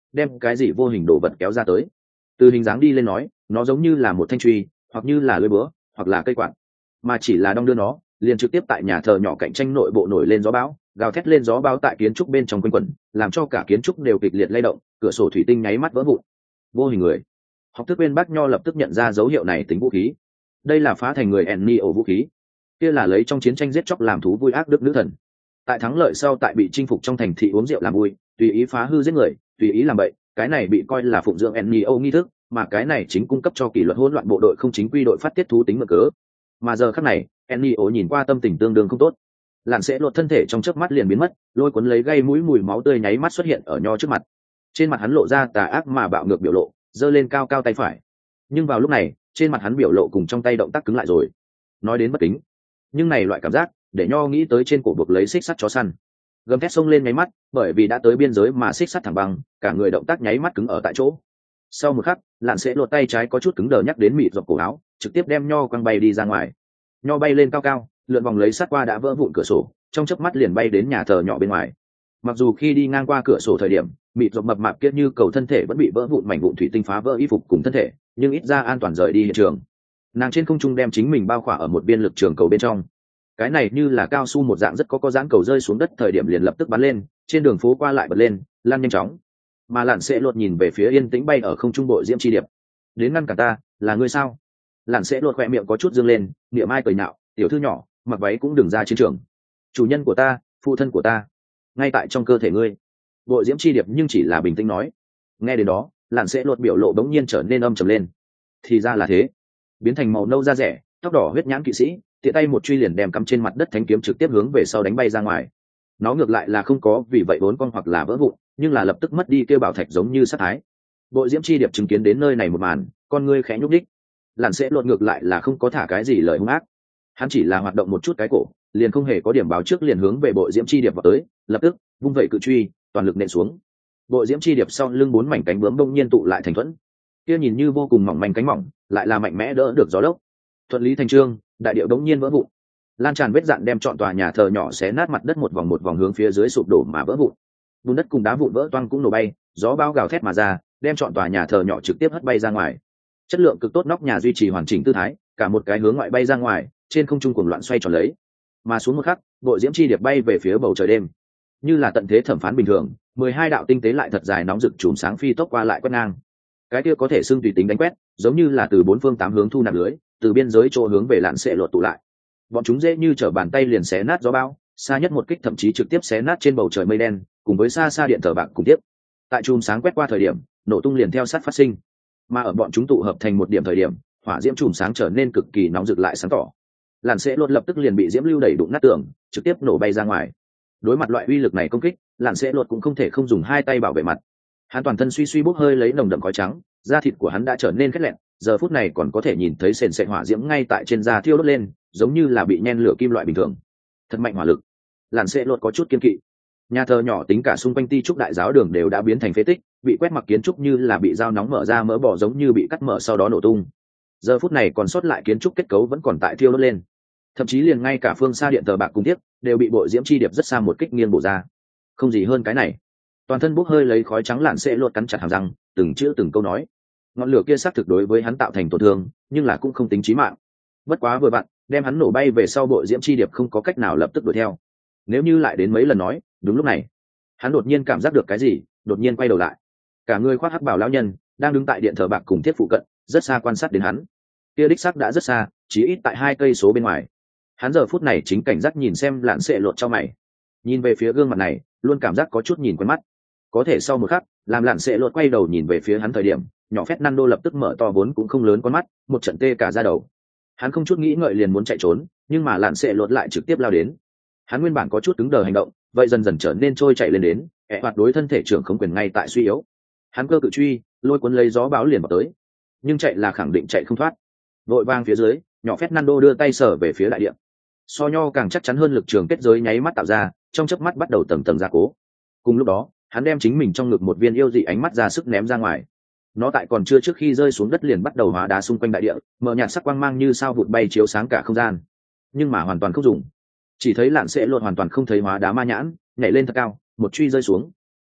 đem cái gì vô hình đồ vật kéo ra tới. Từ hình dáng đi lên nói, nó giống như là một thanh truy, hoặc như là lưỡi búa, hoặc là cây quạt, mà chỉ là đong đưa nó, liền trực tiếp tại nhà thờ nhỏ cạnh tranh nội bộ nổi lên gió bão, gào thét lên gió bão tại kiến trúc bên trong quanh quẩn, làm cho cả kiến trúc đều kịch liệt lay động, cửa sổ thủy tinh nháy mắt vỡ vụn. Vô hình người. Học thức bên Bác Nho lập tức nhận ra dấu hiệu này tính vũ khí. Đây là phá thành người Ennio vũ khí. Kia là lấy trong chiến tranh giết chóc làm thú vui ác đức nữ thần. Tại thắng lợi sau tại bị chinh phục trong thành thị uống rượu làm vui, tùy ý phá hư giết người, tùy ý làm bậy, cái này bị coi là phụng dưỡng Ennio nghi thức, mà cái này chính cung cấp cho kỷ luật hỗn loạn bộ đội không chính quy đội phát tiết thú tính mượn cớ. Mà giờ khắc này, Ennio nhìn qua tâm tình tương đương không tốt. Lạn sẽ lột thân thể trong chớp mắt liền biến mất, lôi cuốn lấy gây mũi mùi máu tươi nháy mắt xuất hiện ở Nho trước mặt. Trên mặt hắn lộ ra tà ác mà bạo ngược biểu lộ, giơ lên cao cao tay phải. Nhưng vào lúc này, trên mặt hắn biểu lộ cùng trong tay động tác cứng lại rồi. Nói đến bất kính, nhưng này loại cảm giác để Nho nghĩ tới trên cổ buộc lấy xích sắt chó săn. Gầm thét xông lên nháy mắt, bởi vì đã tới biên giới mà xích sắt thẳng băng, cả người động tác nháy mắt cứng ở tại chỗ. Sau một khắc, Lạn sẽ lột tay trái có chút cứng đờ nhắc đến mịt dọc cổ áo, trực tiếp đem Nho quăng bay đi ra ngoài. Nho bay lên cao cao, lượn vòng lấy sát qua đã vỡ vụn cửa sổ, trong chớp mắt liền bay đến nhà thờ nhỏ bên ngoài. Mặc dù khi đi ngang qua cửa sổ thời điểm, mịt dọc mập mạp kia như cầu thân thể vẫn bị vỡ vụn mảnh vụn thủy tinh phá vỡ y phục cùng thân thể, nhưng ít ra an toàn rời đi hiện trường. Nàng trên không trung đem chính mình bao khỏa ở một biên lực trường cầu bên trong. Cái này như là cao su một dạng rất có có dáng cầu rơi xuống đất thời điểm liền lập tức bắn lên, trên đường phố qua lại bật lên, lan nhanh chóng. Mà Lạn sẽ lột nhìn về phía yên tĩnh bay ở không trung bộ Diễm Chi Điệp. Đến ngăn cả ta, là ngươi sao? Lạn sẽ lột khỏe miệng có chút dương lên, niệm ai cười nhạo, tiểu thư nhỏ, mặc váy cũng đừng ra chiến trường. Chủ nhân của ta, phụ thân của ta, ngay tại trong cơ thể ngươi. Bộ Diễm Chi Điệp nhưng chỉ là bình tĩnh nói. Nghe đến đó, Lạn sẽ lột biểu lộ bỗng nhiên trở nên âm trầm lên. Thì ra là thế, biến thành màu nâu da rẻ, tóc đỏ huyết nhãn kỵ sĩ, tiện tay một truy liền đem cắm trên mặt đất thánh kiếm trực tiếp hướng về sau đánh bay ra ngoài. Nó ngược lại là không có vì vậy bốn con hoặc là vỡ vụn, nhưng là lập tức mất đi kêu bảo thạch giống như sát thái. Bộ Diễm Chi Điệp chứng kiến đến nơi này một màn, con ngươi khẽ nhúc đích. Lạn sẽ lột ngược lại là không có thả cái gì lời hung ác, hắn chỉ là hoạt động một chút cái cổ, liền không hề có điểm báo trước liền hướng về bộ Diễm Chi Điệp vào tới, lập tức vung vẩy cự truy, toàn lực nện xuống. Bộ Diễm Chi Điệp sau lưng bốn mảnh cánh bướm bỗng nhiên tụ lại thành thuẫn, kia nhìn như vô cùng mỏng manh cánh mỏng, lại là mạnh mẽ đỡ được gió lốc. Thuận lý thành trương, đại điệu đống nhiên vỡ vụn, lan tràn vết dạn đem trọn tòa nhà thờ nhỏ xé nát mặt đất một vòng một vòng hướng phía dưới sụp đổ mà vỡ vụn. Bùn đất cùng đá vụn vỡ toang cũng nổ bay, gió bão gào thét mà ra, đem trọn tòa nhà thờ nhỏ trực tiếp hất bay ra ngoài. Chất lượng cực tốt nóc nhà duy trì hoàn chỉnh tư thái, cả một cái hướng ngoại bay ra ngoài, trên không trung cuồng loạn xoay tròn lấy. Mà xuống một khắc, bộ Diễm Chi Điệp bay về phía bầu trời đêm, như là tận thế thẩm phán bình thường, mười hai đạo tinh tế lại thật dài nóng rực chùm sáng phi tốc qua lại quét ngang. Cái kia có thể xưng tùy tính đánh quét, giống như là từ bốn phương tám hướng thu nạp lưới, từ biên giới chỗ hướng về Lạn sẽ lột tụ lại. Bọn chúng dễ như trở bàn tay liền xé nát gió bão, xa nhất một kích thậm chí trực tiếp xé nát trên bầu trời mây đen, cùng với xa xa điện thờ bạc cùng tiếp. Tại chùm sáng quét qua thời điểm, nổ tung liền theo sát phát sinh. Mà ở bọn chúng tụ hợp thành một điểm thời điểm, hỏa diễm chùm sáng trở nên cực kỳ nóng rực lại sáng tỏ. Lạn sẽ lột lập tức liền bị diễm lưu đẩy đụng nát tường, trực tiếp nổ bay ra ngoài. Đối mặt loại uy lực này công kích, Lạn sẽ lột cũng không thể không dùng hai tay bảo vệ mặt. Hắn toàn thân suy suy bốc hơi lấy nồng đậm khói trắng, da thịt của hắn đã trở nên khét lẹn, giờ phút này còn có thể nhìn thấy sền sệt hỏa diễm ngay tại trên da thiêu đốt lên, giống như là bị nhen lửa kim loại bình thường. Thật mạnh hỏa lực. Lạn sẽ lột có chút kiên kỵ. Nhà thờ nhỏ tính cả xung quanh ti trúc đại giáo đường đều đã biến thành phế tích, bị quét mặc kiến trúc như là bị dao nóng mở ra mỡ bỏ giống như bị cắt mở sau đó nổ tung. Giờ phút này còn sót lại kiến trúc kết cấu vẫn còn tại thiêu đốt lên, thậm chí liền ngay cả phương xa điện thờ bạc cùng tiếp đều bị bộ Diễm Chi Điệp rất xa một kích nghiêng bổ ra. Không gì hơn cái này. Toàn thân bốc hơi lấy khói trắng Lạn sẽ lột cắn chặt hàm răng, từng chữ từng câu nói. Ngọn lửa kia xác thực đối với hắn tạo thành tổn thương, nhưng là cũng không tính chí mạng. Bất quá vừa vặn, đem hắn nổ bay về sau bộ Diễm Chi Điệp không có cách nào lập tức đuổi theo. Nếu như lại đến mấy lần nói, đúng lúc này, hắn đột nhiên cảm giác được cái gì, đột nhiên quay đầu lại. Cả người khoác hắc bào lão nhân đang đứng tại điện thờ bạc cùng thiết phụ cận, rất xa quan sát đến hắn. Kia đích xác đã rất xa, chỉ ít tại hai cây số bên ngoài. Hắn giờ phút này chính cảnh giác nhìn xem Lạn sẽ lột cho mày, nhìn về phía gương mặt này, luôn cảm giác có chút nhìn quen mắt. Có thể sau một khắc, làm Lạn sẽ lột quay đầu nhìn về phía hắn thời điểm, nhỏ Fernando lập tức mở to vốn cũng không lớn con mắt, một trận tê cả da đầu. Hắn không chút nghĩ ngợi liền muốn chạy trốn, nhưng mà Lạn sẽ lột lại trực tiếp lao đến. Hắn nguyên bản có chút cứng đờ hành động, vậy dần dần trở nên trôi chạy lên đến, ẻ hoạt đối thân thể trưởng không quyền ngay tại suy yếu. Hắn cơ cự truy, lôi cuốn lấy gió báo liền vào tới, nhưng chạy là khẳng định chạy không thoát. Vội vang phía dưới, nhỏ Fernando đưa tay sở về phía đại địa. So nho càng chắc chắn hơn lực trường kết giới nháy mắt tạo ra, trong chớp mắt bắt đầu tầng tầng gia cố. Cùng lúc đó, hắn đem chính mình trong ngực một viên yêu dị ánh mắt ra sức ném ra ngoài. Nó tại còn chưa trước khi rơi xuống đất liền bắt đầu hóa đá xung quanh đại địa, mở nhạt sắc quang mang như sao vụt bay chiếu sáng cả không gian. Nhưng mà hoàn toàn không dùng. Chỉ thấy Lạn sẽ lột hoàn toàn không thấy hóa đá ma nhãn, nhảy lên thật cao, một truy rơi xuống.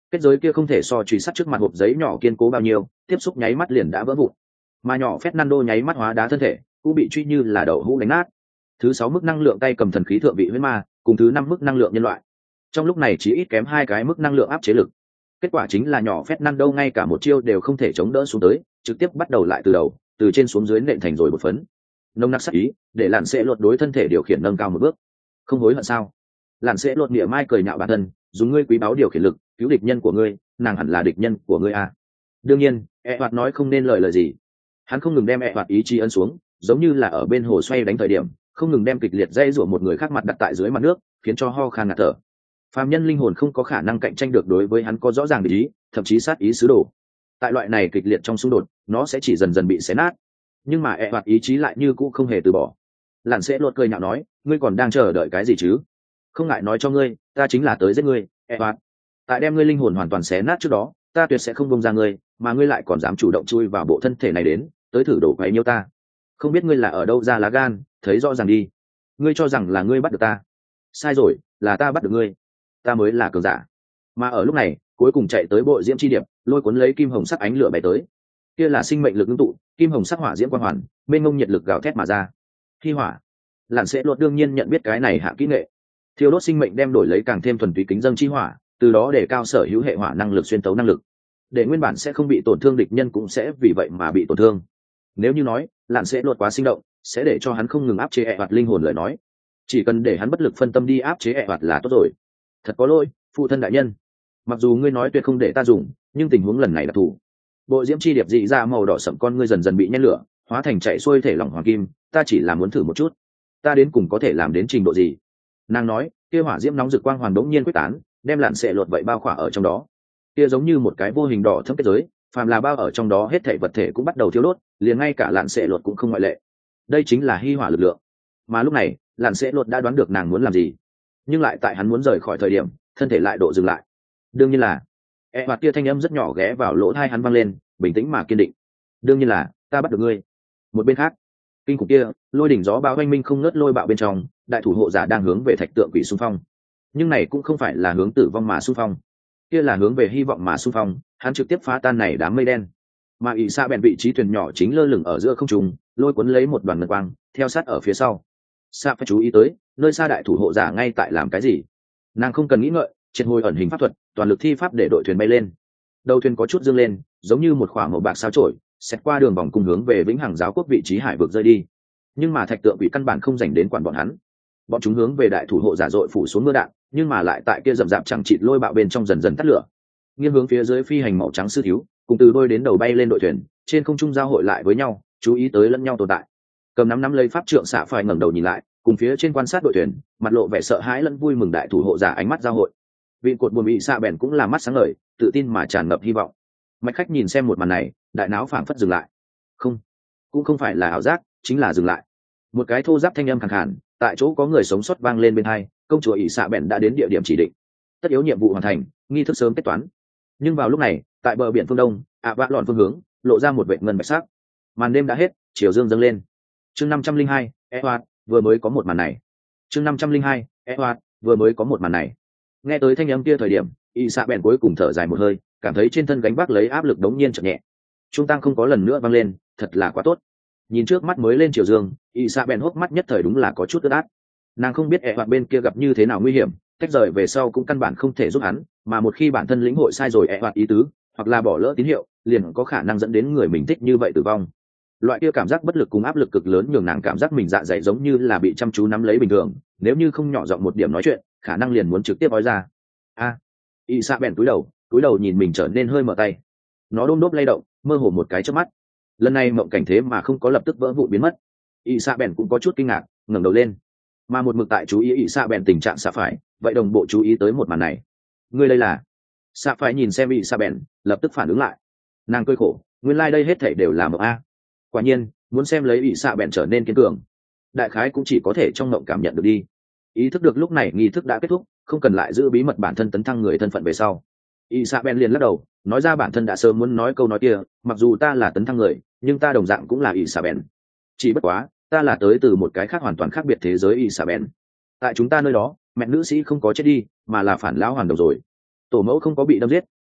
Kết giới kia không thể so truy sát trước mặt hộp giấy nhỏ kiên cố bao nhiêu, tiếp xúc nháy mắt liền đã vỡ vụn. Mà nhỏ Fernando nháy mắt hóa đá thân thể, cũng bị truy như là đậu hũ đánh nát. Thứ sáu mức năng lượng tay cầm thần khí thượng vị huyết ma, cùng thứ năm mức năng lượng nhân loại. Trong lúc này chỉ ít kém hai cái mức năng lượng áp chế lực. Kết quả chính là nhỏ Fernando ngay cả một chiêu đều không thể chống đỡ xuống tới, trực tiếp bắt đầu lại từ đầu, từ trên xuống dưới nện thành rồi một phấn. Nông nặc sắc ý, để lạn sẽ luật đối thân thể điều khiển nâng cao một bước. Không hối hận sao? Lạn sẽ luật niệm mai cười nhạo bản thân, dùng ngươi quý báu điều khiển lực, cứu địch nhân của ngươi, nàng hẳn là địch nhân của ngươi à? Đương nhiên, E Hoạt nói không nên lời lời gì. Hắn không ngừng đem E Hoạt ý chí ấn xuống, giống như là ở bên hồ xoay đánh thời điểm, không ngừng đem kịch liệt dây rủa một người khác mặt đặt tại dưới mặt nước, khiến cho ho khan ngạt thở. Phàm nhân linh hồn không có khả năng cạnh tranh được đối với hắn có rõ ràng ý, thậm chí sát ý sứ đồ. Tại loại này kịch liệt trong xung đột, nó sẽ chỉ dần dần bị xé nát. Nhưng mà E Hoạt ý chí lại như cũ không hề từ bỏ. Lạn sẽ luật cười nhạo nói, ngươi còn đang chờ đợi cái gì chứ? Không ngại nói cho ngươi, ta chính là tới giết ngươi, E Hoạt. Tại đem ngươi linh hồn hoàn toàn xé nát trước đó, ta tuyệt sẽ không bông ra ngươi, mà ngươi lại còn dám chủ động chui vào bộ thân thể này đến, tới thử đổ quấy nhiêu ta. Không biết ngươi là ở đâu ra lá gan, thấy rõ ràng đi. Ngươi cho rằng là ngươi bắt được ta? Sai rồi, là ta bắt được ngươi. Ta mới là cường giả. Mà ở lúc này, cuối cùng chạy tới bộ diễm chi điệp, lôi cuốn lấy kim hồng sắc ánh lửa bay tới. Kia là sinh mệnh lực ngưng tụ, kim hồng sắc hỏa diễm quang hoàn, mênh mông nhiệt lực gào thét mà ra. Khi hỏa, Lạn sẽ luật đương nhiên nhận biết cái này hạ kỹ nghệ. Thiêu đốt sinh mệnh đem đổi lấy càng thêm thuần túy kính dâng chi hỏa, từ đó để cao sở hữu hệ hỏa năng lực xuyên tấu năng lực, để nguyên bản sẽ không bị tổn thương địch nhân cũng sẽ vì vậy mà bị tổn thương. Nếu như nói Lạn sẽ luật quá sinh động, sẽ để cho hắn không ngừng áp chế E Hoạt linh hồn lời nói, chỉ cần để hắn bất lực phân tâm đi áp chế E Hoạt là tốt rồi. Thật có lỗi, phụ thân đại nhân, mặc dù ngươi nói tuyệt không để ta dùng, nhưng tình huống lần này là thủ. Bộ diễm chi điệp dị ra màu đỏ sẫm con ngươi dần dần bị nhen lửa, hóa thành chạy xuôi thể lỏng hoàng kim, ta chỉ là muốn thử một chút, ta đến cùng có thể làm đến trình độ gì. Nàng nói, kia hỏa diễm nóng rực quang hoàn đống nhiên quyết tán, đem Lạn sẽ luật vậy bao khỏa ở trong đó. Kia giống như một cái vô hình đỏ thẫm kết giới, phàm là bao ở trong đó hết thảy vật thể cũng bắt đầu thiêu đốt, liền ngay cả Lạn sẽ luật cũng không ngoại lệ. Đây chính là hy hỏa lực lượng. Mà lúc này, Lạn sẽ luật đã đoán được nàng muốn làm gì, nhưng lại tại hắn muốn rời khỏi thời điểm, thân thể lại độ dừng lại. Đương nhiên là, E Hoạt kia thanh âm rất nhỏ ghé vào lỗ tai hắn vang lên, bình tĩnh mà kiên định. Đương nhiên là, ta bắt được ngươi. Một bên khác, kinh khủng kia, lôi đỉnh gió bão oanh minh không ngớt lôi bạo bên trong, đại thủ hộ giả đang hướng về thạch tượng quỷ xung phong. Nhưng này cũng không phải là hướng tử vong mà xung phong, kia là hướng về hy vọng mà xung phong, hắn trực tiếp phá tan này đám mây đen. Mà ỷ xa bèn vị trí thuyền nhỏ chính lơ lửng ở giữa không trung, lôi cuốn lấy một đoàn ngân quang, theo sát ở phía sau. Sa phải chú ý tới, nơi xa đại thủ hộ giả ngay tại làm cái gì. Nàng không cần nghĩ ngợi, triệt hồi ẩn hình pháp thuật, toàn lực thi pháp để đội thuyền bay lên. Đầu thuyền có chút dương lên, giống như một khoảng màu bạc sao chổi, xét qua đường vòng cùng hướng về vĩnh hằng giáo quốc vị trí hải vực rơi đi. Nhưng mà thạch tượng quỷ căn bản không dành đến quản bọn hắn. Bọn chúng hướng về đại thủ hộ giả dội phủ xuống mưa đạn, nhưng mà lại tại kia rậm rạp chẳng chịt lôi bạo bên trong dần dần tắt lửa. Nghiêng hướng phía dưới phi hành màu trắng sư thiếu, cùng từ đôi đến đầu bay lên đội thuyền, trên không trung giao hội lại với nhau, chú ý tới lẫn nhau tồn tại. Cầm nắm nắm lấy pháp trượng xạ phải ngẩng đầu nhìn lại, cùng phía trên quan sát đội thuyền, mặt lộ vẻ sợ hãi lẫn vui mừng đại thủ hộ giả ánh mắt giao hội. Vị cột buồm bị xạ bèn cũng là mắt sáng ngời, tự tin mà tràn ngập hy vọng. Mạch khách nhìn xem một màn này, đại não phảng phất dừng lại. Không, cũng không phải là ảo giác, chính là dừng lại. Một cái thô giáp thanh âm khàn khàn, tại chỗ có người sống sót vang lên bên hai, công chúa ỷ xạ bèn đã đến địa điểm chỉ định, tất yếu nhiệm vụ hoàn thành, nghi thức sớm kết toán. Nhưng vào lúc này, tại bờ biển phương đông, ạ vạ lọn phương hướng lộ ra một vệt ngân bạch sắc. Màn đêm đã hết, chiều dương dâng lên. Chương năm trăm linh hai, Edward vừa mới có một màn này. Chương năm trăm linh hai, Edward vừa mới có một màn này. Nghe tới thanh âm kia thời điểm, ỷ xạ bèn cuối cùng thở dài một hơi, cảm thấy trên thân gánh vác lấy áp lực đống nhiên chợt nhẹ. Trung tăng không có lần nữa vang lên, thật là quá tốt. Nhìn trước mắt mới lên chiều dương, ỷ xạ bèn hốc mắt nhất thời đúng là có chút ướt át. Nàng không biết Edward bên kia gặp như thế nào nguy hiểm, tách rời về sau cũng căn bản không thể giúp hắn, mà một khi bản thân lĩnh hội sai rồi Edward ý tứ, hoặc là bỏ lỡ tín hiệu, liền có khả năng dẫn đến người mình thích như vậy tử vong. Loại kia cảm giác bất lực cùng áp lực cực lớn nhường nàng cảm giác mình dạ dày giống như là bị chăm chú nắm lấy bình thường, nếu như không nhỏ giọng một điểm nói chuyện, khả năng liền muốn trực tiếp nói ra. A, ỷ xạ bèn cúi đầu, cúi đầu nhìn mình trở nên hơi mở tay. Nó đôm đốp lay động, mơ hồ một cái chớp mắt. Lần này mộng cảnh thế mà không có lập tức vỡ vụn biến mất. ỷ xạ bèn cũng có chút kinh ngạc, ngẩng đầu lên. Mà một mực tại chú ý ỷ xạ bèn tình trạng xạ phải, vậy đồng bộ chú ý tới một màn này. Ngươi đây là? Xạ phải nhìn xem ỷ xạ bèn, lập tức phản ứng lại. Nàng cười khổ, nguyên lai like đây hết thảy đều là mộng a. Quả nhiên, muốn xem lấy ỷ xạ bèn trở nên kiên cường, đại khái cũng chỉ có thể trong mộng cảm nhận được đi. Ý thức được lúc này nghi thức đã kết thúc, không cần lại giữ bí mật bản thân tấn thăng người thân phận về sau. ỷ xạ bèn liền lắc đầu, nói ra bản thân đã sớm muốn nói câu nói kia, mặc dù ta là tấn thăng người, nhưng ta đồng dạng cũng là ỷ xạ bèn. Chỉ bất quá, ta là tới từ một cái khác hoàn toàn khác biệt thế giới ỷ xạ bèn. Tại chúng ta nơi đó, mẹ nữ sĩ không có chết đi, mà là phản lão hoàn đồng rồi. Tổ mẫu không có bị đâm giết,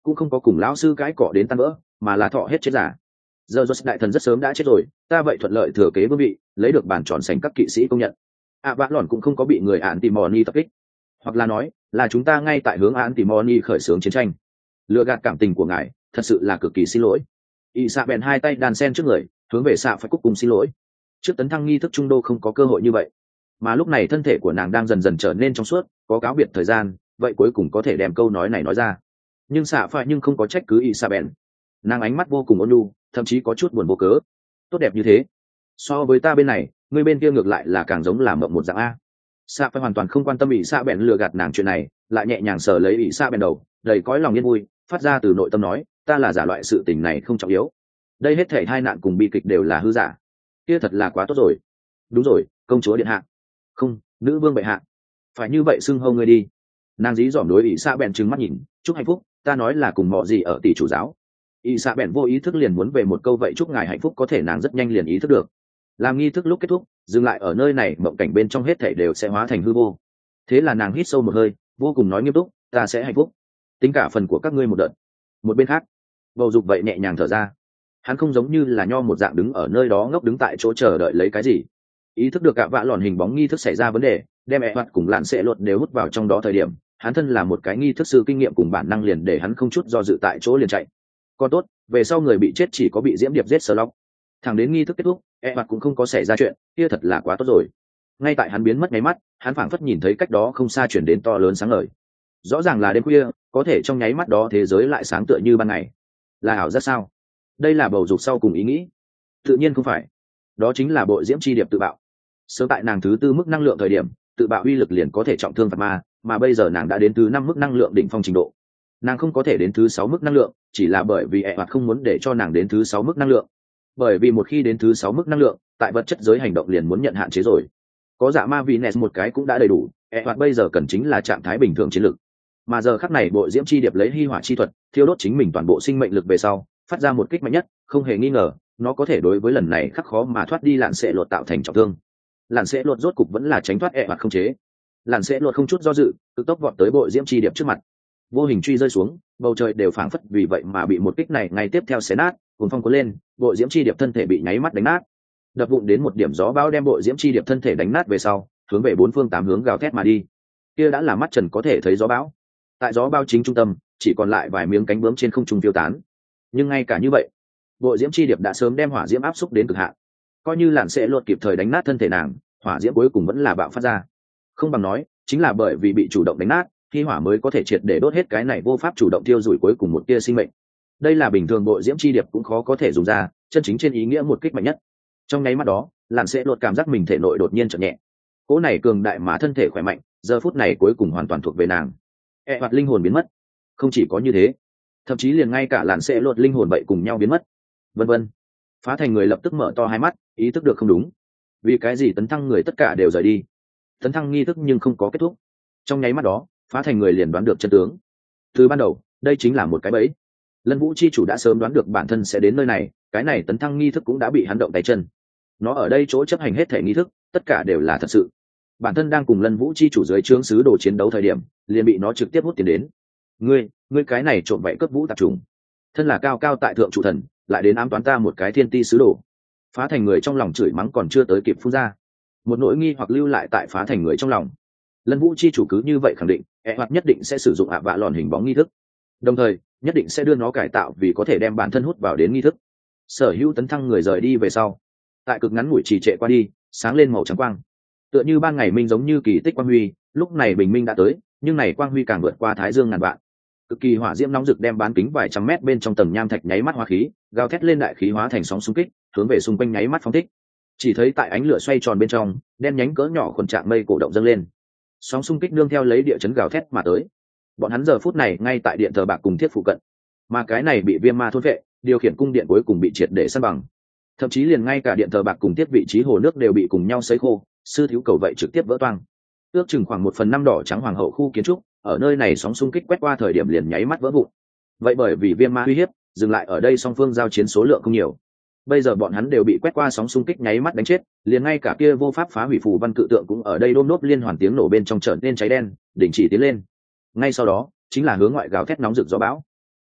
cũng không có cùng lão sư cãi cọ đến tan vỡ, mà là thọ hết chết giả. Giờ Josh đại thần rất sớm đã chết rồi, ta vậy thuận lợi thừa kế vương vị, lấy được bản tròn sành các kỵ sĩ công nhận. ạ vạ lòn cũng không có bị người ạn tìm moni tập kích, hoặc là nói là chúng ta ngay tại hướng ạn tìm moni khởi xướng chiến tranh. Lừa gạt cảm tình của ngài, thật sự là cực kỳ xin lỗi. Y xạ bèn hai tay đàn sen trước người, hướng về xạ phải cúc cùng xin lỗi. Trước tấn thăng nghi thức trung đô không có cơ hội như vậy, mà lúc này thân thể của nàng đang dần dần trở nên trong suốt, có cáo biệt thời gian, vậy cuối cùng có thể đem câu nói này nói ra. Nhưng xạ phải nhưng không có trách cứ Y xạ bèn, nàng ánh mắt vô cùng ôn nhu, thậm chí có chút buồn vô cớ. Tốt đẹp như thế, so với ta bên này, người bên kia ngược lại là càng giống là mộng một dạng a. Xạ phải hoàn toàn không quan tâm ỷ xạ bèn lừa gạt nàng chuyện này, lại nhẹ nhàng sờ lấy ỷ xạ bèn đầu, đầy cõi lòng yên vui, phát ra từ nội tâm nói, ta là giả loại sự tình này không trọng yếu, đây hết thảy hai nạn cùng bi kịch đều là hư giả. Kia thật là quá tốt rồi. Đúng rồi, công chúa điện hạ, không, nữ vương bệ hạ, phải như vậy xưng hô ngươi đi. Nàng dí dỏm đối ỷ xạ bèn trừng mắt nhìn, chúc hạnh phúc, ta nói là cùng mọi gì ở tỷ chủ giáo. ỷ xạ bèn vô ý thức liền muốn về một câu vậy chúc ngài hạnh phúc, có thể nàng rất nhanh liền ý thức được, làm nghi thức lúc kết thúc dừng lại ở nơi này, mộng cảnh bên trong hết thảy đều sẽ hóa thành hư vô. Thế là nàng hít sâu một hơi, vô cùng nói nghiêm túc, ta sẽ hạnh phúc, tính cả phần của các ngươi một đợt. Một bên khác, bầu dục vậy nhẹ nhàng thở ra, hắn không giống như là nho một dạng đứng ở nơi đó ngốc đứng tại chỗ chờ đợi lấy cái gì. Ý thức được ạ vạ lòn hình bóng nghi thức xảy ra vấn đề, đem ẹ hoạt cùng lạn sẽ luật đều hút vào trong đó thời điểm, hắn thân là một cái nghi thức sư kinh nghiệm cùng bản năng liền để hắn không chút do dự tại chỗ liền chạy. Còn tốt, về sau người bị chết chỉ có bị diễm điệp giết sờ lóc. Thẳng đến nghi thức kết thúc, ẹ hoạt cũng không có xảy ra chuyện, kia thật là quá tốt rồi. Ngay tại hắn biến mất nháy mắt, hắn phảng phất nhìn thấy cách đó không xa chuyển đến to lớn sáng ngời. Rõ ràng là đêm khuya, có thể trong nháy mắt đó thế giới lại sáng tựa như ban ngày. Là ảo giác sao? Đây là bầu dục sau cùng ý nghĩ. Tự nhiên không phải, đó chính là bội diễm chi điệp tự bạo. Sớm tại nàng thứ tư mức năng lượng thời điểm, tự bạo uy lực liền có thể trọng thương phạt ma, mà bây giờ nàng đã đến thứ năm mức năng lượng đỉnh phong trình độ. Nàng không có thể đến thứ sáu mức năng lượng, chỉ là bởi vì ẹ hoạt không muốn để cho nàng đến thứ sáu mức năng lượng. Bởi vì một khi đến thứ sáu mức năng lượng, tại vật chất giới hành động liền muốn nhận hạn chế rồi. Có dạ ma vì nes một cái cũng đã đầy đủ, ẹ hoạt bây giờ cần chính là trạng thái bình thường chiến lực. Mà giờ khắc này bội diễm chi điệp lấy hy hỏa chi thuật thiêu đốt chính mình toàn bộ sinh mệnh lực về sau, phát ra một kích mạnh nhất, không hề nghi ngờ nó có thể đối với lần này khắc khó mà thoát đi lạn sẽ lột tạo thành trọng thương. Lạn sẽ lột rốt cục vẫn là tránh thoát ẹ hoạt không chế. Lạn sẽ lột không chút do dự, cực tốc vọt tới bội diễm chi điệp trước mặt, vô hình truy rơi xuống, bầu trời đều phảng phất vì vậy mà bị một kích này ngay tiếp theo xé nát, cuồng phong cuốn lên, bội diễm chi điệp thân thể bị nháy mắt đánh nát, đập vụn đến một điểm gió bão đem bội diễm chi điệp thân thể đánh nát về sau, hướng về bốn phương tám hướng gào thét mà đi. Kia đã là mắt trần có thể thấy gió bão. Tại gió bão chính trung tâm, chỉ còn lại vài miếng cánh bướm trên không trung phiêu tán. Nhưng ngay cả như vậy, bội diễm chi điệp đã sớm đem hỏa diễm áp xúc đến cực hạn. Coi như lạn sẽ lột kịp thời đánh nát thân thể nàng, hỏa diễm cuối cùng vẫn là bạo phát ra. Không bằng nói, chính là bởi vì bị chủ động đánh nát, khi hỏa mới có thể triệt để đốt hết cái này vô pháp chủ động tiêu rủi cuối cùng một tia sinh mệnh. Đây là bình thường bội diễm chi điệp cũng khó có thể dùng ra, chân chính trên ý nghĩa một kích mạnh nhất. Trong nháy mắt đó, lạn sẽ lột cảm giác mình thể nội đột nhiên chợt nhẹ. Cỗ này cường đại mà thân thể khỏe mạnh, giờ phút này cuối cùng hoàn toàn thuộc về nàng. E hoạt linh hồn biến mất. Không chỉ có như thế, thậm chí liền ngay cả lạn sẽ lột linh hồn vậy cùng nhau biến mất. Vân vân. Phá thành người lập tức mở to hai mắt, ý thức được không đúng. Vì cái gì tấn thăng người tất cả đều rời đi? Tấn thăng nghi thức nhưng không có kết thúc. Trong nháy mắt đó, phá thành người liền đoán được chân tướng. Từ ban đầu, đây chính là một cái bẫy. Lân Vũ chi chủ đã sớm đoán được bản thân sẽ đến nơi này, cái này tấn thăng nghi thức cũng đã bị hắn động tay chân. Nó ở đây chỗ chấp hành hết thể nghi thức, tất cả đều là thật sự. Bản thân đang cùng Lân Vũ chi chủ dưới trướng sứ đồ chiến đấu thời điểm, liền bị nó trực tiếp hút tiền đến. Ngươi, ngươi cái này trộm vậy cướp vũ tạp trùng. Thân là cao cao tại thượng chủ thần, lại đến ám toán ta một cái thiên ti sứ đồ. Phá thành người trong lòng chửi mắng còn chưa tới kịp phun ra, một nỗi nghi hoặc lưu lại tại phá thành người trong lòng. Lân Vũ chi chủ cứ như vậy khẳng định, e hoặc nhất định sẽ sử dụng ạ vạ lòn hình bóng nghi thức, đồng thời nhất định sẽ đưa nó cải tạo vì có thể đem bản thân hút vào đến nghi thức. Sở hữu tấn thăng người rời đi về sau, tại cực ngắn ngủi trì trệ qua đi, sáng lên màu trắng quang, tựa như ban ngày minh giống như kỳ tích quang huy. Lúc này bình minh đã tới, nhưng này quang huy càng vượt qua thái dương ngàn vạn, cực kỳ hỏa diễm nóng rực đem bán kính vài trăm mét bên trong tầng nham thạch nháy mắt hóa khí, gào thét lên đại khí hóa thành sóng xung kích, hướng về xung quanh nháy mắt phóng thích. Chỉ thấy tại ánh lửa xoay tròn bên trong, đen nhánh cỡ nhỏ khuẩn trạng mây cổ động dâng lên, sóng xung kích nương theo lấy địa chấn gào thét mà tới. Bọn hắn giờ phút này ngay tại điện thờ bạc cùng thiết phụ cận, mà cái này bị viêm ma thôn vệ, điều khiển cung điện cuối cùng bị triệt để san bằng. Thậm chí liền ngay cả điện thờ bạc cùng thiết vị trí hồ nước đều bị cùng nhau sấy khô, sư thiếu cầu vậy trực tiếp vỡ toang. Ước chừng khoảng một phần năm đỏ trắng hoàng hậu khu kiến trúc ở nơi này sóng xung kích quét qua thời điểm liền nháy mắt vỡ vụn. Vậy bởi vì viêm ma uy hiếp, dừng lại ở đây song phương giao chiến số lượng không nhiều. Bây giờ bọn hắn đều bị quét qua sóng xung kích nháy mắt đánh chết, liền ngay cả kia vô pháp phá hủy phù văn cự tượng cũng ở đây đôm nốt liên hoàn tiếng nổ bên trong trở nên cháy đen, đình chỉ tiến lên. Ngay sau đó, chính là hướng ngoại gào thét nóng rực gió bão.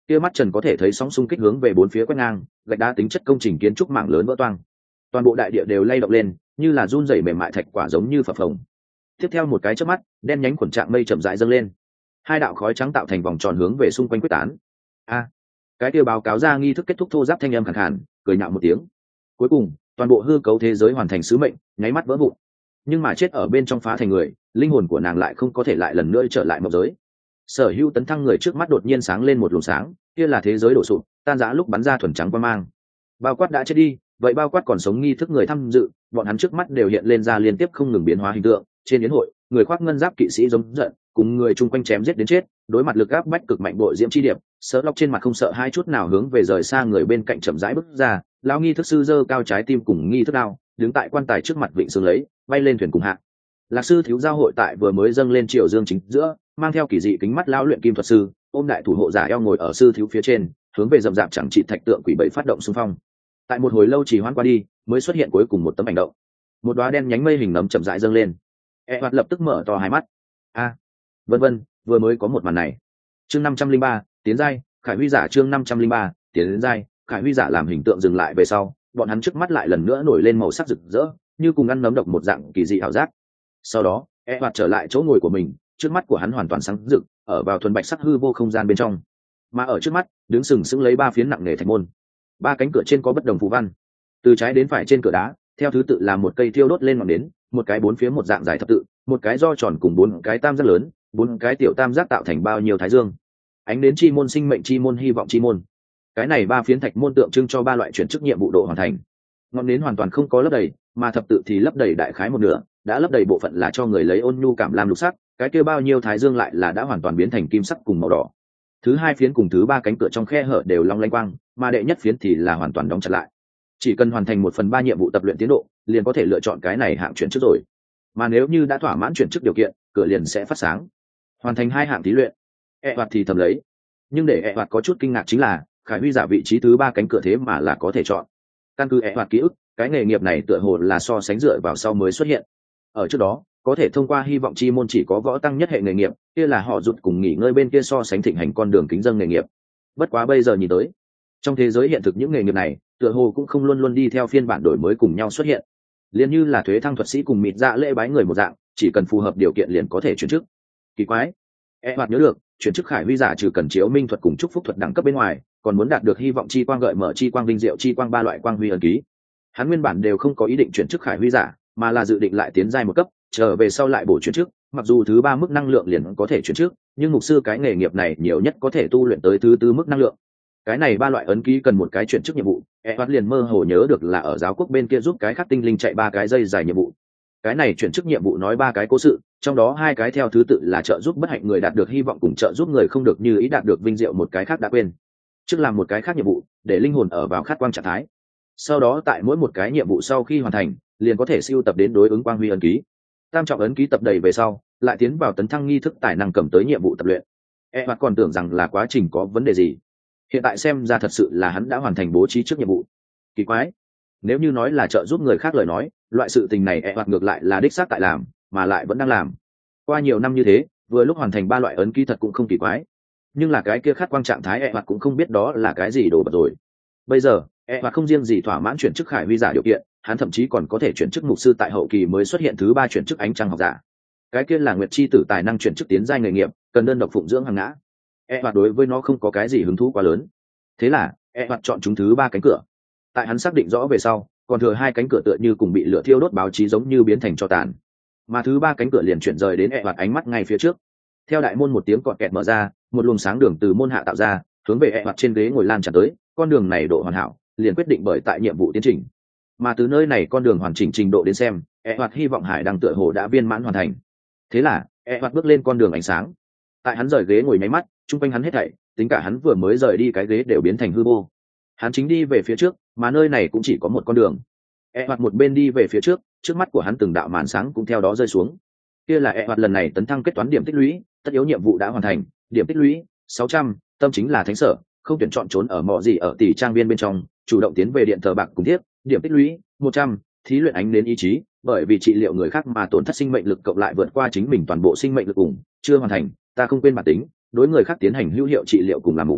kia mắt trần có thể thấy sóng xung kích hướng về bốn phía quét ngang, gạch đá tính chất công trình kiến trúc mảng lớn vỡ toang, toàn bộ đại địa đều lay động lên, như là run rẩy mềm mại thạch quả giống như phập phồng. Tiếp theo một cái chớp mắt, đen nhánh quần trạng mây chậm rãi dâng lên, hai đạo khói trắng tạo thành vòng tròn hướng về xung quanh quyết tán. A, cái kia báo cáo ra nghi thức kết thúc thô giáp thanh âm khàn khàn, cười nhạo một tiếng. Cuối cùng, toàn bộ hư cấu thế giới hoàn thành sứ mệnh, nháy mắt vỡ vụn. Nhưng mà chết ở bên trong phá thành người, linh hồn của nàng lại không có thể lại lần nữa trở lại mộng giới. Sở Hữu tấn thăng người trước mắt đột nhiên sáng lên một luồng sáng, kia là thế giới đổ sụp, tan rã lúc bắn ra thuần trắng quang mang. Bao quát đã chết đi, vậy bao quát còn sống nghi thức người tham dự, bọn hắn trước mắt đều hiện lên ra liên tiếp không ngừng biến hóa hình tượng. Trên yến hội, người khoác ngân giáp kỵ sĩ giống giận, cùng người chung quanh chém giết đến chết, đối mặt lực áp bách cực mạnh bộ diễm chi điệp, Sở Lộc trên mặt không sợ hai chút nào hướng về rời xa người bên cạnh chậm rãi bước ra, lão nghi thức sư giơ cao trái tim cùng nghi thức đao, đứng tại quan tài trước mặt vịnh sướng lấy, bay lên thuyền cùng hạ. Lạc sư thiếu giao hội tại vừa mới dâng lên triều dương chính giữa, mang theo kỳ dị kính mắt lão luyện kim thuật sư, ôm đại thủ hộ giả eo ngồi ở sư thiếu phía trên, hướng về rậm rạp chẳng trị thạch tượng quỷ bảy phát động xung phong. Tại một hồi lâu trì hoãn qua đi, mới xuất hiện cuối cùng một tấm ảnh động. Một đóa đen nhánh mây hình nấm chậm rãi dâng lên. E hoạt lập tức mở to hai mắt. A, vân vân, vừa mới có một màn này. Chương năm trăm linh ba, tiến giai, Khải Huy giả chương năm trăm linh ba, tiến giai, Khải Huy giả làm hình tượng dừng lại về sau, bọn hắn trước mắt lại lần nữa nổi lên màu sắc rực rỡ, như cùng ăn nấm độc một dạng kỳ dị ảo giác. Sau đó, E hoạt trở lại chỗ ngồi của mình, trước mắt của hắn hoàn toàn sáng rực, ở vào thuần bạch sắc hư vô không gian bên trong. Mà ở trước mắt, đứng sừng sững lấy ba phiến nặng nề thạch môn. Ba cánh cửa trên có bất đồng phù văn. Từ trái đến phải trên cửa đá, theo thứ tự là một cây thiêu đốt lên ngọn nến, một cái bốn phía một dạng dài thập tự, một cái do tròn cùng bốn cái tam giác lớn, bốn cái tiểu tam giác tạo thành bao nhiêu thái dương. Ánh đến chi môn sinh mệnh chi môn hy vọng chi môn. Cái này ba phiến thạch môn tượng trưng cho ba loại chuyển chức nhiệm vụ độ hoàn thành. Ngọn nến hoàn toàn không có lấp đầy, mà thập tự thì lấp đầy đại khái một nửa, đã lấp đầy bộ phận là cho người lấy ôn nhu cảm làm lục sắc, cái kia bao nhiêu thái dương lại là đã hoàn toàn biến thành kim sắc cùng màu đỏ. Thứ hai phiến cùng thứ ba cánh cửa trong khe hở đều long lanh quang, mà đệ nhất phiến thì là hoàn toàn đóng chặt lại. Chỉ cần hoàn thành một phần ba nhiệm vụ tập luyện tiến độ, liền có thể lựa chọn cái này hạng chuyển chức rồi. Mà nếu như đã thỏa mãn chuyển chức điều kiện, cửa liền sẽ phát sáng. Hoàn thành hai hạng thí luyện, E hoạt thì thầm lấy. Nhưng để E hoạt có chút kinh ngạc chính là, Khải Huy giả vị trí thứ ba cánh cửa thế mà là có thể chọn. Căn cứ E hoạt ký ức, cái nghề nghiệp này tựa hồ là so sánh dựa vào sau mới xuất hiện. Ở trước đó, có thể thông qua hy vọng chi môn chỉ có võ tăng nhất hệ nghề nghiệp, kia là họ rụt cùng nghỉ ngơi bên kia so sánh thịnh hành con đường kính dâng nghề nghiệp. Bất quá bây giờ nhìn tới, trong thế giới hiện thực những nghề nghiệp này, tựa hồ cũng không luôn luôn đi theo phiên bản đổi mới cùng nhau xuất hiện. Liên như là thuế thăng thuật sĩ cùng mịt dạ lễ bái người một dạng, chỉ cần phù hợp điều kiện liền có thể chuyển chức. Kỳ quái, E hoạt nhớ được, chuyển chức Khải Huy giả trừ cần chiếu minh thuật cùng chúc phúc thuật đẳng cấp bên ngoài, còn muốn đạt được hy vọng chi quang gợi mở chi quang vinh diệu chi quang ba loại quang huy ấn ký. Hắn nguyên bản đều không có ý định chuyển chức Khải Huy giả, mà là dự định lại tiến giai một cấp, trở về sau lại bổ chuyển chức. Mặc dù thứ ba mức năng lượng liền có thể chuyển chức, nhưng mục sư cái nghề nghiệp này nhiều nhất có thể tu luyện tới thứ tư mức năng lượng. Cái này ba loại ấn ký cần một cái chuyển chức nhiệm vụ, E hoạt liền mơ hồ nhớ được là ở giáo quốc bên kia giúp cái khác tinh linh chạy ba cái dây dài nhiệm vụ. Cái này chuyển chức nhiệm vụ nói ba cái cố sự, trong đó hai cái theo thứ tự là trợ giúp bất hạnh người đạt được hy vọng cùng trợ giúp người không được như ý đạt được vinh diệu, một cái khác đã quên. Trước làm một cái khác nhiệm vụ, để linh hồn ở vào khát quang trạng thái. Sau đó tại mỗi một cái nhiệm vụ sau khi hoàn thành, liền có thể siêu tập đến đối ứng quang huy ấn ký. Tam trọng ấn ký tập đầy về sau, lại tiến vào tấn thăng nghi thức tài năng cầm tới nhiệm vụ tập luyện. E hoạt còn tưởng rằng là quá trình có vấn đề gì. Hiện tại xem ra thật sự là hắn đã hoàn thành bố trí trước nhiệm vụ. Kỳ quái, nếu như nói là trợ giúp người khác lời nói, loại sự tình này E hoạt ngược lại là đích xác tại làm, mà lại vẫn đang làm. Qua nhiều năm như thế, vừa lúc hoàn thành ba loại ấn ký thật cũng không kỳ quái. Nhưng là cái kia khát quang trạng thái E hoạt cũng không biết đó là cái gì đồ vật rồi. Bây giờ, E hoạt không riêng gì thỏa mãn chuyển chức Khải Huy giả điều kiện, hắn thậm chí còn có thể chuyển chức mục sư tại hậu kỳ mới xuất hiện thứ ba chuyển chức ánh trăng học giả. Cái kia là nguyệt chi tử tài năng chuyển chức tiến giai nghề nghiệp, cần đơn độc phụng dưỡng hàng ngã. E hoạt đối với nó không có cái gì hứng thú quá lớn. Thế là, E hoạt chọn chúng thứ ba cánh cửa. Tại hắn xác định rõ về sau, còn thừa hai cánh cửa tựa như cùng bị lửa thiêu đốt báo chí giống như biến thành tro tàn. Mà thứ ba cánh cửa liền chuyển rời đến E hoạt ánh mắt ngay phía trước. Theo đại môn một tiếng cọt kẹt mở ra, một luồng sáng đường từ môn hạ tạo ra, hướng về E hoạt trên ghế ngồi lan tràn tới. Con đường này độ hoàn hảo, liền quyết định bởi tại nhiệm vụ tiến trình. Mà từ nơi này con đường hoàn chỉnh trình độ đến xem, E hoạt hy vọng hải đăng tựa hồ đã viên mãn hoàn thành. Thế là, E hoạt bước lên con đường ánh sáng. Tại hắn rời ghế ngồi nháy mắt, chung quanh hắn hết thảy, tính cả hắn vừa mới rời đi cái ghế đều biến thành hư vô. Hắn chính đi về phía trước, mà nơi này cũng chỉ có một con đường. E hoạt một bên đi về phía trước, trước mắt của hắn từng đạo màn sáng cũng theo đó rơi xuống. Kia là E hoạt lần này tấn thăng kết toán điểm tích lũy, tất yếu nhiệm vụ đã hoàn thành, điểm tích lũy sáu trăm, tâm chính là thánh sở, không tuyển chọn trốn ở mọ gì ở tỷ trang viên bên trong, chủ động tiến về điện thờ bạc cùng tiếp, điểm tích lũy một trăm, thí luyện ánh đến ý chí, bởi vì trị liệu người khác mà tổn thất sinh mệnh lực cộng lại vượt qua chính mình toàn bộ sinh mệnh lực cùng, chưa hoàn thành, ta không quên bản tính, đối người khác tiến hành hữu hiệu trị liệu cùng làm mục.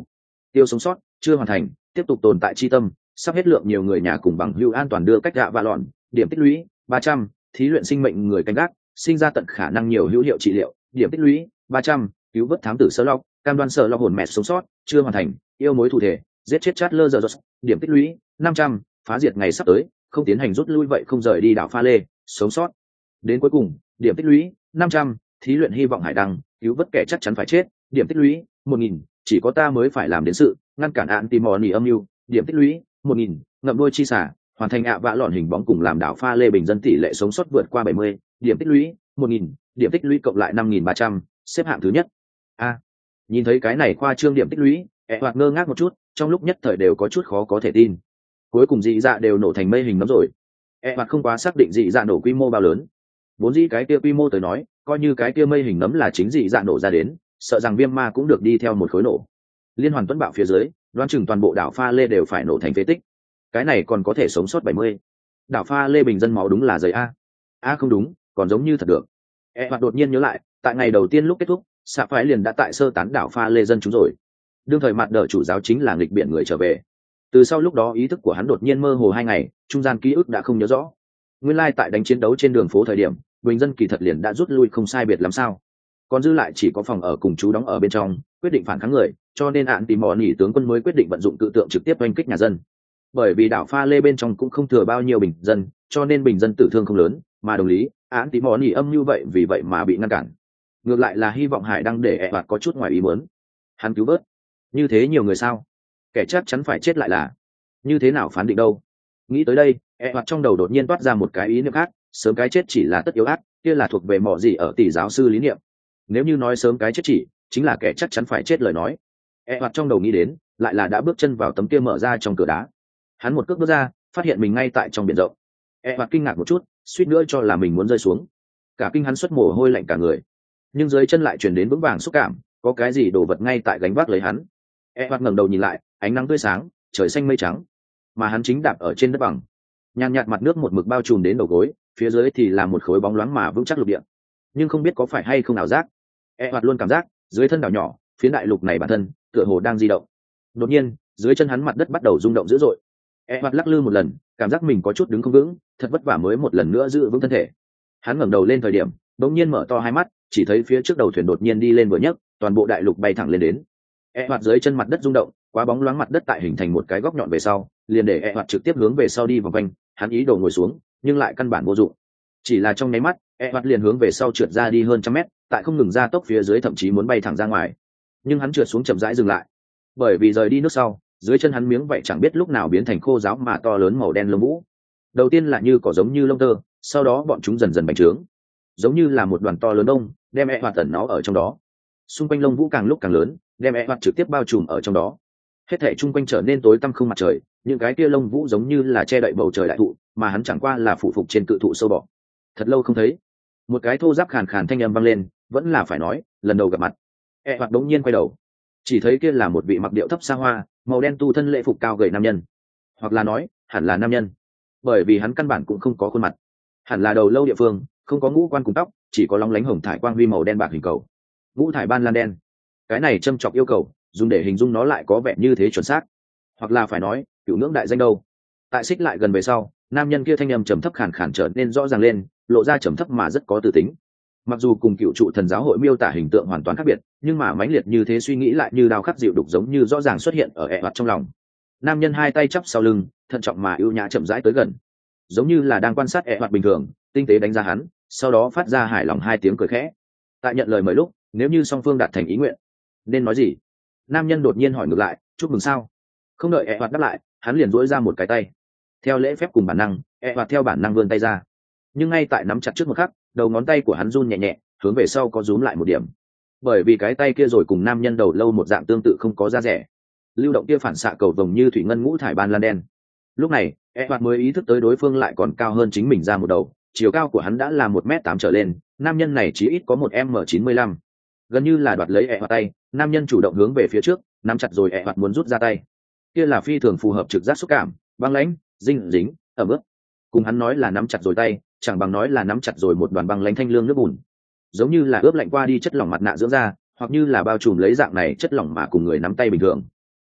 tiêu sống sót chưa hoàn thành, tiếp tục tồn tại chi tâm, sắp hết lượng nhiều người nhà cùng bằng hữu an toàn đưa cách gạ và lọn, điểm tích lũy ba trăm, thí luyện sinh mệnh người canh gác, sinh ra tận khả năng nhiều hữu hiệu trị liệu, điểm tích lũy ba trăm, cứu vớt thám tử sơ lọc, cam đoan sợ lọc hồn mẹ sống sót chưa hoàn thành, yêu mối thù thể, giết chết chát lơ giờ điểm tích lũy năm trăm, phá diệt ngày sắp tới, không tiến hành rút lui vậy không rời đi đảo pha lê, sống sót đến cuối cùng, điểm tích lũy năm trăm, thí luyện hy vọng hải đăng, cứu vớt kẻ chắc chắn phải chết, điểm tích lũy một nghìn, chỉ có ta mới phải làm đến sự ngăn cản ạn tìm mò nỉ âm mưu, điểm tích lũy một nghìn, ngậm đuôi chi xả, hoàn thành ạ vạ lọn hình bóng cùng làm đảo pha lê bình dân tỷ lệ sống sót vượt qua bảy mươi, điểm tích lũy một nghìn, điểm tích lũy cộng lại năm nghìn ba trăm, xếp hạng thứ nhất. A, nhìn thấy cái này khoa trương điểm tích lũy, ẹ hoạt ngơ ngác một chút, trong lúc nhất thời đều có chút khó có thể tin. Cuối cùng dị dạ đều nổ thành mây hình nấm rồi. ẹ hoạt không quá xác định dị dạ nổ quy mô bao lớn. Vốn dĩ cái kia quy mô tới nói, coi như cái kia mây hình nấm là chính dị dạ nổ ra đến, sợ rằng viêm ma cũng được đi theo một khối nổ. Liên hoàn tuấn bạo phía dưới, đoán chừng toàn bộ đảo pha lê đều phải nổ thành phế tích. Cái này còn có thể sống sót bảy mươi. Đảo pha lê bình dân máu đúng là dày a. A không đúng, còn giống như thật được. E hoạt đột nhiên nhớ lại, tại ngày đầu tiên lúc kết thúc, xạ phái liền đã tại sơ tán đảo pha lê dân chúng rồi. Đương thời mặt đỡ chủ giáo chính là nghịch biển người trở về. Từ sau lúc đó ý thức của hắn đột nhiên mơ hồ hai ngày, trung gian ký ức đã không nhớ rõ. Nguyên lai tại đánh chiến đấu trên đường phố thời điểm, bình dân kỳ thật liền đã rút lui không sai biệt lắm sao? Còn dư lại chỉ có phòng ở cùng chú đóng ở bên trong, quyết định phản kháng người, cho nên ạn tìm mò nỉ tướng quân mới quyết định vận dụng tự tượng trực tiếp oanh kích nhà dân. Bởi vì đảo pha lê bên trong cũng không thừa bao nhiêu bình dân, cho nên bình dân tử thương không lớn, mà đồng lý, ạn tìm mò nỉ âm như vậy vì vậy mà bị ngăn cản. Ngược lại là hy vọng hải đăng để ẹ hoạt có chút ngoài ý muốn. Hắn cứu vớt như thế nhiều người sao? Kẻ chắc chắn phải chết lại là như thế nào phán định đâu? Nghĩ tới đây, ẹ hoạt trong đầu đột nhiên toát ra một cái ý niệm khác, sớm cái chết chỉ là tất yếu ác, kia là thuộc về mỏ gì ở tỷ giáo sư lý niệm. Nếu như nói sớm cái chết chỉ chính là kẻ chắc chắn phải chết lời nói, ẹ hoạt trong đầu nghĩ đến lại là đã bước chân vào tấm kia mở ra trong cửa đá. Hắn một cước bước ra, phát hiện mình ngay tại trong biển rộng. ẹ hoạt kinh ngạc một chút, suýt nữa cho là mình muốn rơi xuống. Cả kinh hắn xuất mồ hôi lạnh cả người, nhưng dưới chân lại truyền đến vững vàng xúc cảm, có cái gì đồ vật ngay tại gánh vác lấy hắn. ẹ hoạt ngẩng đầu nhìn lại, ánh nắng tươi sáng, trời xanh mây trắng, mà hắn chính đạp ở trên đất bằng. Nhàn nhạt mặt nước một mực bao trùm đến đầu gối, phía dưới thì là một khối bóng loáng mà vững chắc lục địa. Nhưng không biết có phải hay không ảo giác, e hoạt luôn cảm giác dưới thân đảo nhỏ, phía đại lục này bản thân tựa hồ đang di động. Đột nhiên, dưới chân hắn mặt đất bắt đầu rung động dữ dội. E hoạt lắc lư một lần, cảm giác mình có chút đứng không vững, thật vất vả mới một lần nữa giữ vững thân thể. Hắn ngẩng đầu lên thời điểm, đột nhiên mở to hai mắt, chỉ thấy phía trước đầu thuyền đột nhiên đi lên vừa nhấc, toàn bộ đại lục bay thẳng lên đến. E hoạt dưới chân mặt đất rung động, quá bóng loáng mặt đất tại hình thành một cái góc nhọn về sau, liền để e hoạt trực tiếp hướng về sau đi vòng quanh. Hắn ý đồ ngồi xuống, nhưng lại căn bản vô dụng. Chỉ là trong nháy mắt, e hoạt liền hướng về sau trượt ra đi hơn trăm mét, tại không ngừng ra tốc phía dưới thậm chí muốn bay thẳng ra ngoài. Nhưng hắn trượt xuống chậm rãi dừng lại, bởi vì rời đi nước sau, dưới chân hắn miếng vậy chẳng biết lúc nào biến thành khô ráo mà to lớn màu đen lông vũ. Đầu tiên là như cỏ giống như lông tơ, sau đó bọn chúng dần dần bành trướng, giống như là một đoàn to lớn đông, đem e hoạt tẩn nó ở trong đó. Xung quanh lông vũ càng lúc càng lớn, đem e hoạt trực tiếp bao trùm ở trong đó. Hết thảy chung quanh trở nên tối tăm không mặt trời, những cái kia lông vũ giống như là che đậy bầu trời đại thụ, mà hắn chẳng qua là phụ phục trên cự thụ sâu bọ. Thật lâu không thấy, một cái thô giáp khàn khàn thanh âm vang lên, vẫn là phải nói, lần đầu gặp mặt. E hoạt đống nhiên quay đầu, chỉ thấy kia là một vị mặc điệu thấp xa hoa, màu đen tu thân lễ phục cao gầy nam nhân, hoặc là nói, hẳn là nam nhân, bởi vì hắn căn bản cũng không có khuôn mặt, hẳn là đầu lâu địa phương, không có ngũ quan cùng tóc, chỉ có lóng lánh hồng thải quang huy màu đen bạc hình cầu, ngũ thải ban lan đen. Cái này châm chọc yêu cầu, dùng để hình dung nó lại có vẻ như thế chuẩn xác, hoặc là phải nói, cựu ngưỡng đại danh đâu. Tại xích lại gần về sau, nam nhân kia thanh âm trầm thấp khàn khàn trở nên rõ ràng lên, lộ ra trầm thấp mà rất có tư tính. Mặc dù cùng cựu trụ thần giáo hội miêu tả hình tượng hoàn toàn khác biệt, nhưng mà mãnh liệt như thế suy nghĩ lại như đao khắc dịu đục giống như rõ ràng xuất hiện ở ẹ hoạt trong lòng. Nam nhân hai tay chắp sau lưng, thận trọng mà ưu nhã chậm rãi tới gần, giống như là đang quan sát ẹ hoạt bình thường, tinh tế đánh giá hắn, sau đó phát ra hài lòng hai tiếng cười khẽ. Tại nhận lời mời lúc, nếu như song phương đạt thành ý nguyện, nên nói gì? Nam nhân đột nhiên hỏi ngược lại, chúc mừng sao? Không đợi ẹ hoạt đáp lại, hắn liền duỗi ra một cái tay. Theo lễ phép cùng bản năng, ẹ hoạt theo bản năng vươn tay ra, nhưng ngay tại nắm chặt trước một khắc, đầu ngón tay của hắn run nhẹ nhẹ, hướng về sau có rúm lại một điểm, bởi vì cái tay kia rồi cùng nam nhân đầu lâu một dạng tương tự không có da rẻ, lưu động kia phản xạ cầu vồng như thủy ngân ngũ thải ban lan đen. Lúc này, e hoạt mới ý thức tới đối phương lại còn cao hơn chính mình ra một đầu, chiều cao của hắn đã là một m tám trở lên, nam nhân này chỉ ít có một m chín mươi lăm. Gần như là đoạt lấy e hoạt tay, nam nhân chủ động hướng về phía trước, nắm chặt rồi e hoạt muốn rút ra tay. Kia là phi thường phù hợp trực giác xúc cảm, băng lãnh, dinh dính, ẩm ướt. Cùng hắn nói là nắm chặt rồi tay, chẳng bằng nói là nắm chặt rồi một đoàn băng lãnh thanh lương nước bùn, giống như là ướp lạnh qua đi chất lỏng mặt nạ dưỡng da, hoặc như là bao trùm lấy dạng này chất lỏng mà cùng người nắm tay bình thường.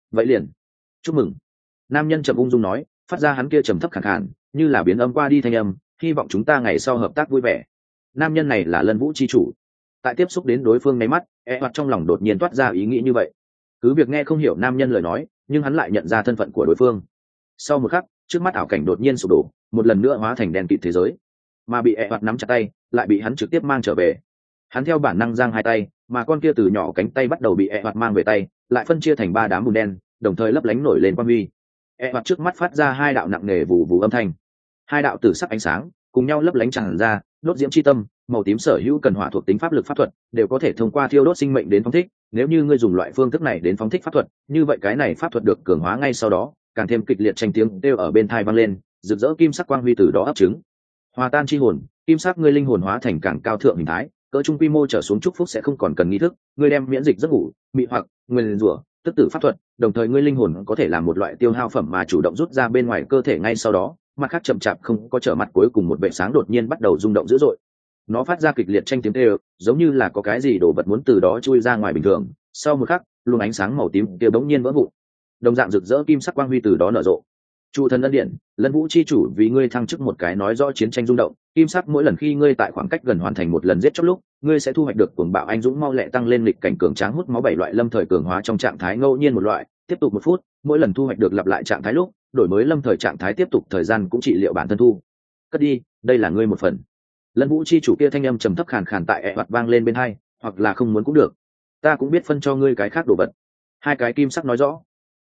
vậy liền chúc mừng. Nam nhân trầm ung dung nói, phát ra hắn kia trầm thấp khàn khàn như là biến âm qua đi thanh âm, hy vọng chúng ta ngày sau hợp tác vui vẻ. Nam nhân này là Lân Vũ chi chủ. Tại tiếp xúc đến đối phương nháy mắt, e hoặc trong lòng đột nhiên toát ra ý nghĩ như vậy. Cứ việc nghe không hiểu nam nhân lời nói, nhưng hắn lại nhận ra thân phận của đối phương. Sau một khắc, trước mắt ảo cảnh đột nhiên sụp đổ, một lần nữa hóa thành đen kịt thế giới, mà bị e hoặc nắm chặt tay lại bị hắn trực tiếp mang trở về. Hắn theo bản năng giang hai tay, mà con kia từ nhỏ cánh tay bắt đầu bị e hoặc mang về tay, lại phân chia thành ba đám bùn đen, đồng thời lấp lánh nổi lên quang huy. E hoặc trước mắt phát ra hai đạo nặng nề vù vù âm thanh, hai đạo tử sắc ánh sáng cùng nhau lấp lánh tràn ra, đốt diễm chi tâm màu tím sở hữu cần hỏa thuộc tính pháp lực pháp thuật đều có thể thông qua thiêu đốt sinh mệnh đến phóng thích. Nếu như ngươi dùng loại phương thức này đến phóng thích pháp thuật, như vậy cái này pháp thuật được cường hóa ngay sau đó, càng thêm kịch liệt tranh tiếng đều ở bên thai vang lên, rực rỡ kim sắc quang huy từ đó ấp trứng, hòa tan chi hồn, kim sắc ngươi linh hồn hóa thành càng cao thượng hình thái, cỡ trung quy mô trở xuống chúc phúc sẽ không còn cần nghi thức, ngươi đem miễn dịch giấc ngủ, mị hoặc nguyên rủa tức tử pháp thuật, đồng thời ngươi linh hồn có thể làm một loại tiêu hao phẩm mà chủ động rút ra bên ngoài cơ thể ngay sau đó. Mặt khác chậm chạp không có trở mặt, cuối cùng một vệ sáng đột nhiên bắt đầu rung động dữ dội, nó phát ra kịch liệt tranh tiếng kêu, giống như là có cái gì đồ vật muốn từ đó chui ra ngoài bình thường. Sau một khắc, luồng ánh sáng màu tím kia bỗng nhiên vỡ vụn, đồng dạng rực rỡ kim sắc quang huy từ đó nở rộ. Chu thần ân điện, Lân Vũ chi chủ vì ngươi thăng chức một cái nói rõ chiến tranh rung động kim sắc, mỗi lần khi ngươi tại khoảng cách gần hoàn thành một lần giết chóc lúc, ngươi sẽ thu hoạch được cuồng bạo anh dũng mau lẹ tăng lên lịch cảnh cường tráng hút máu bảy loại lâm thời cường hóa trong trạng thái ngẫu nhiên một loại, tiếp tục một phút, mỗi lần thu hoạch được lặp lại trạng thái lúc, đổi mới lâm thời trạng thái tiếp tục thời gian cũng trị liệu bản thân thu cất đi, đây là ngươi một phần. Lân Vũ chi chủ kia thanh âm trầm thấp khàn khàn tại ẹ e vang lên bên hai, hoặc là không muốn cũng được, ta cũng biết phân cho ngươi cái khác đồ vật. Hai cái kim sắc nói rõ,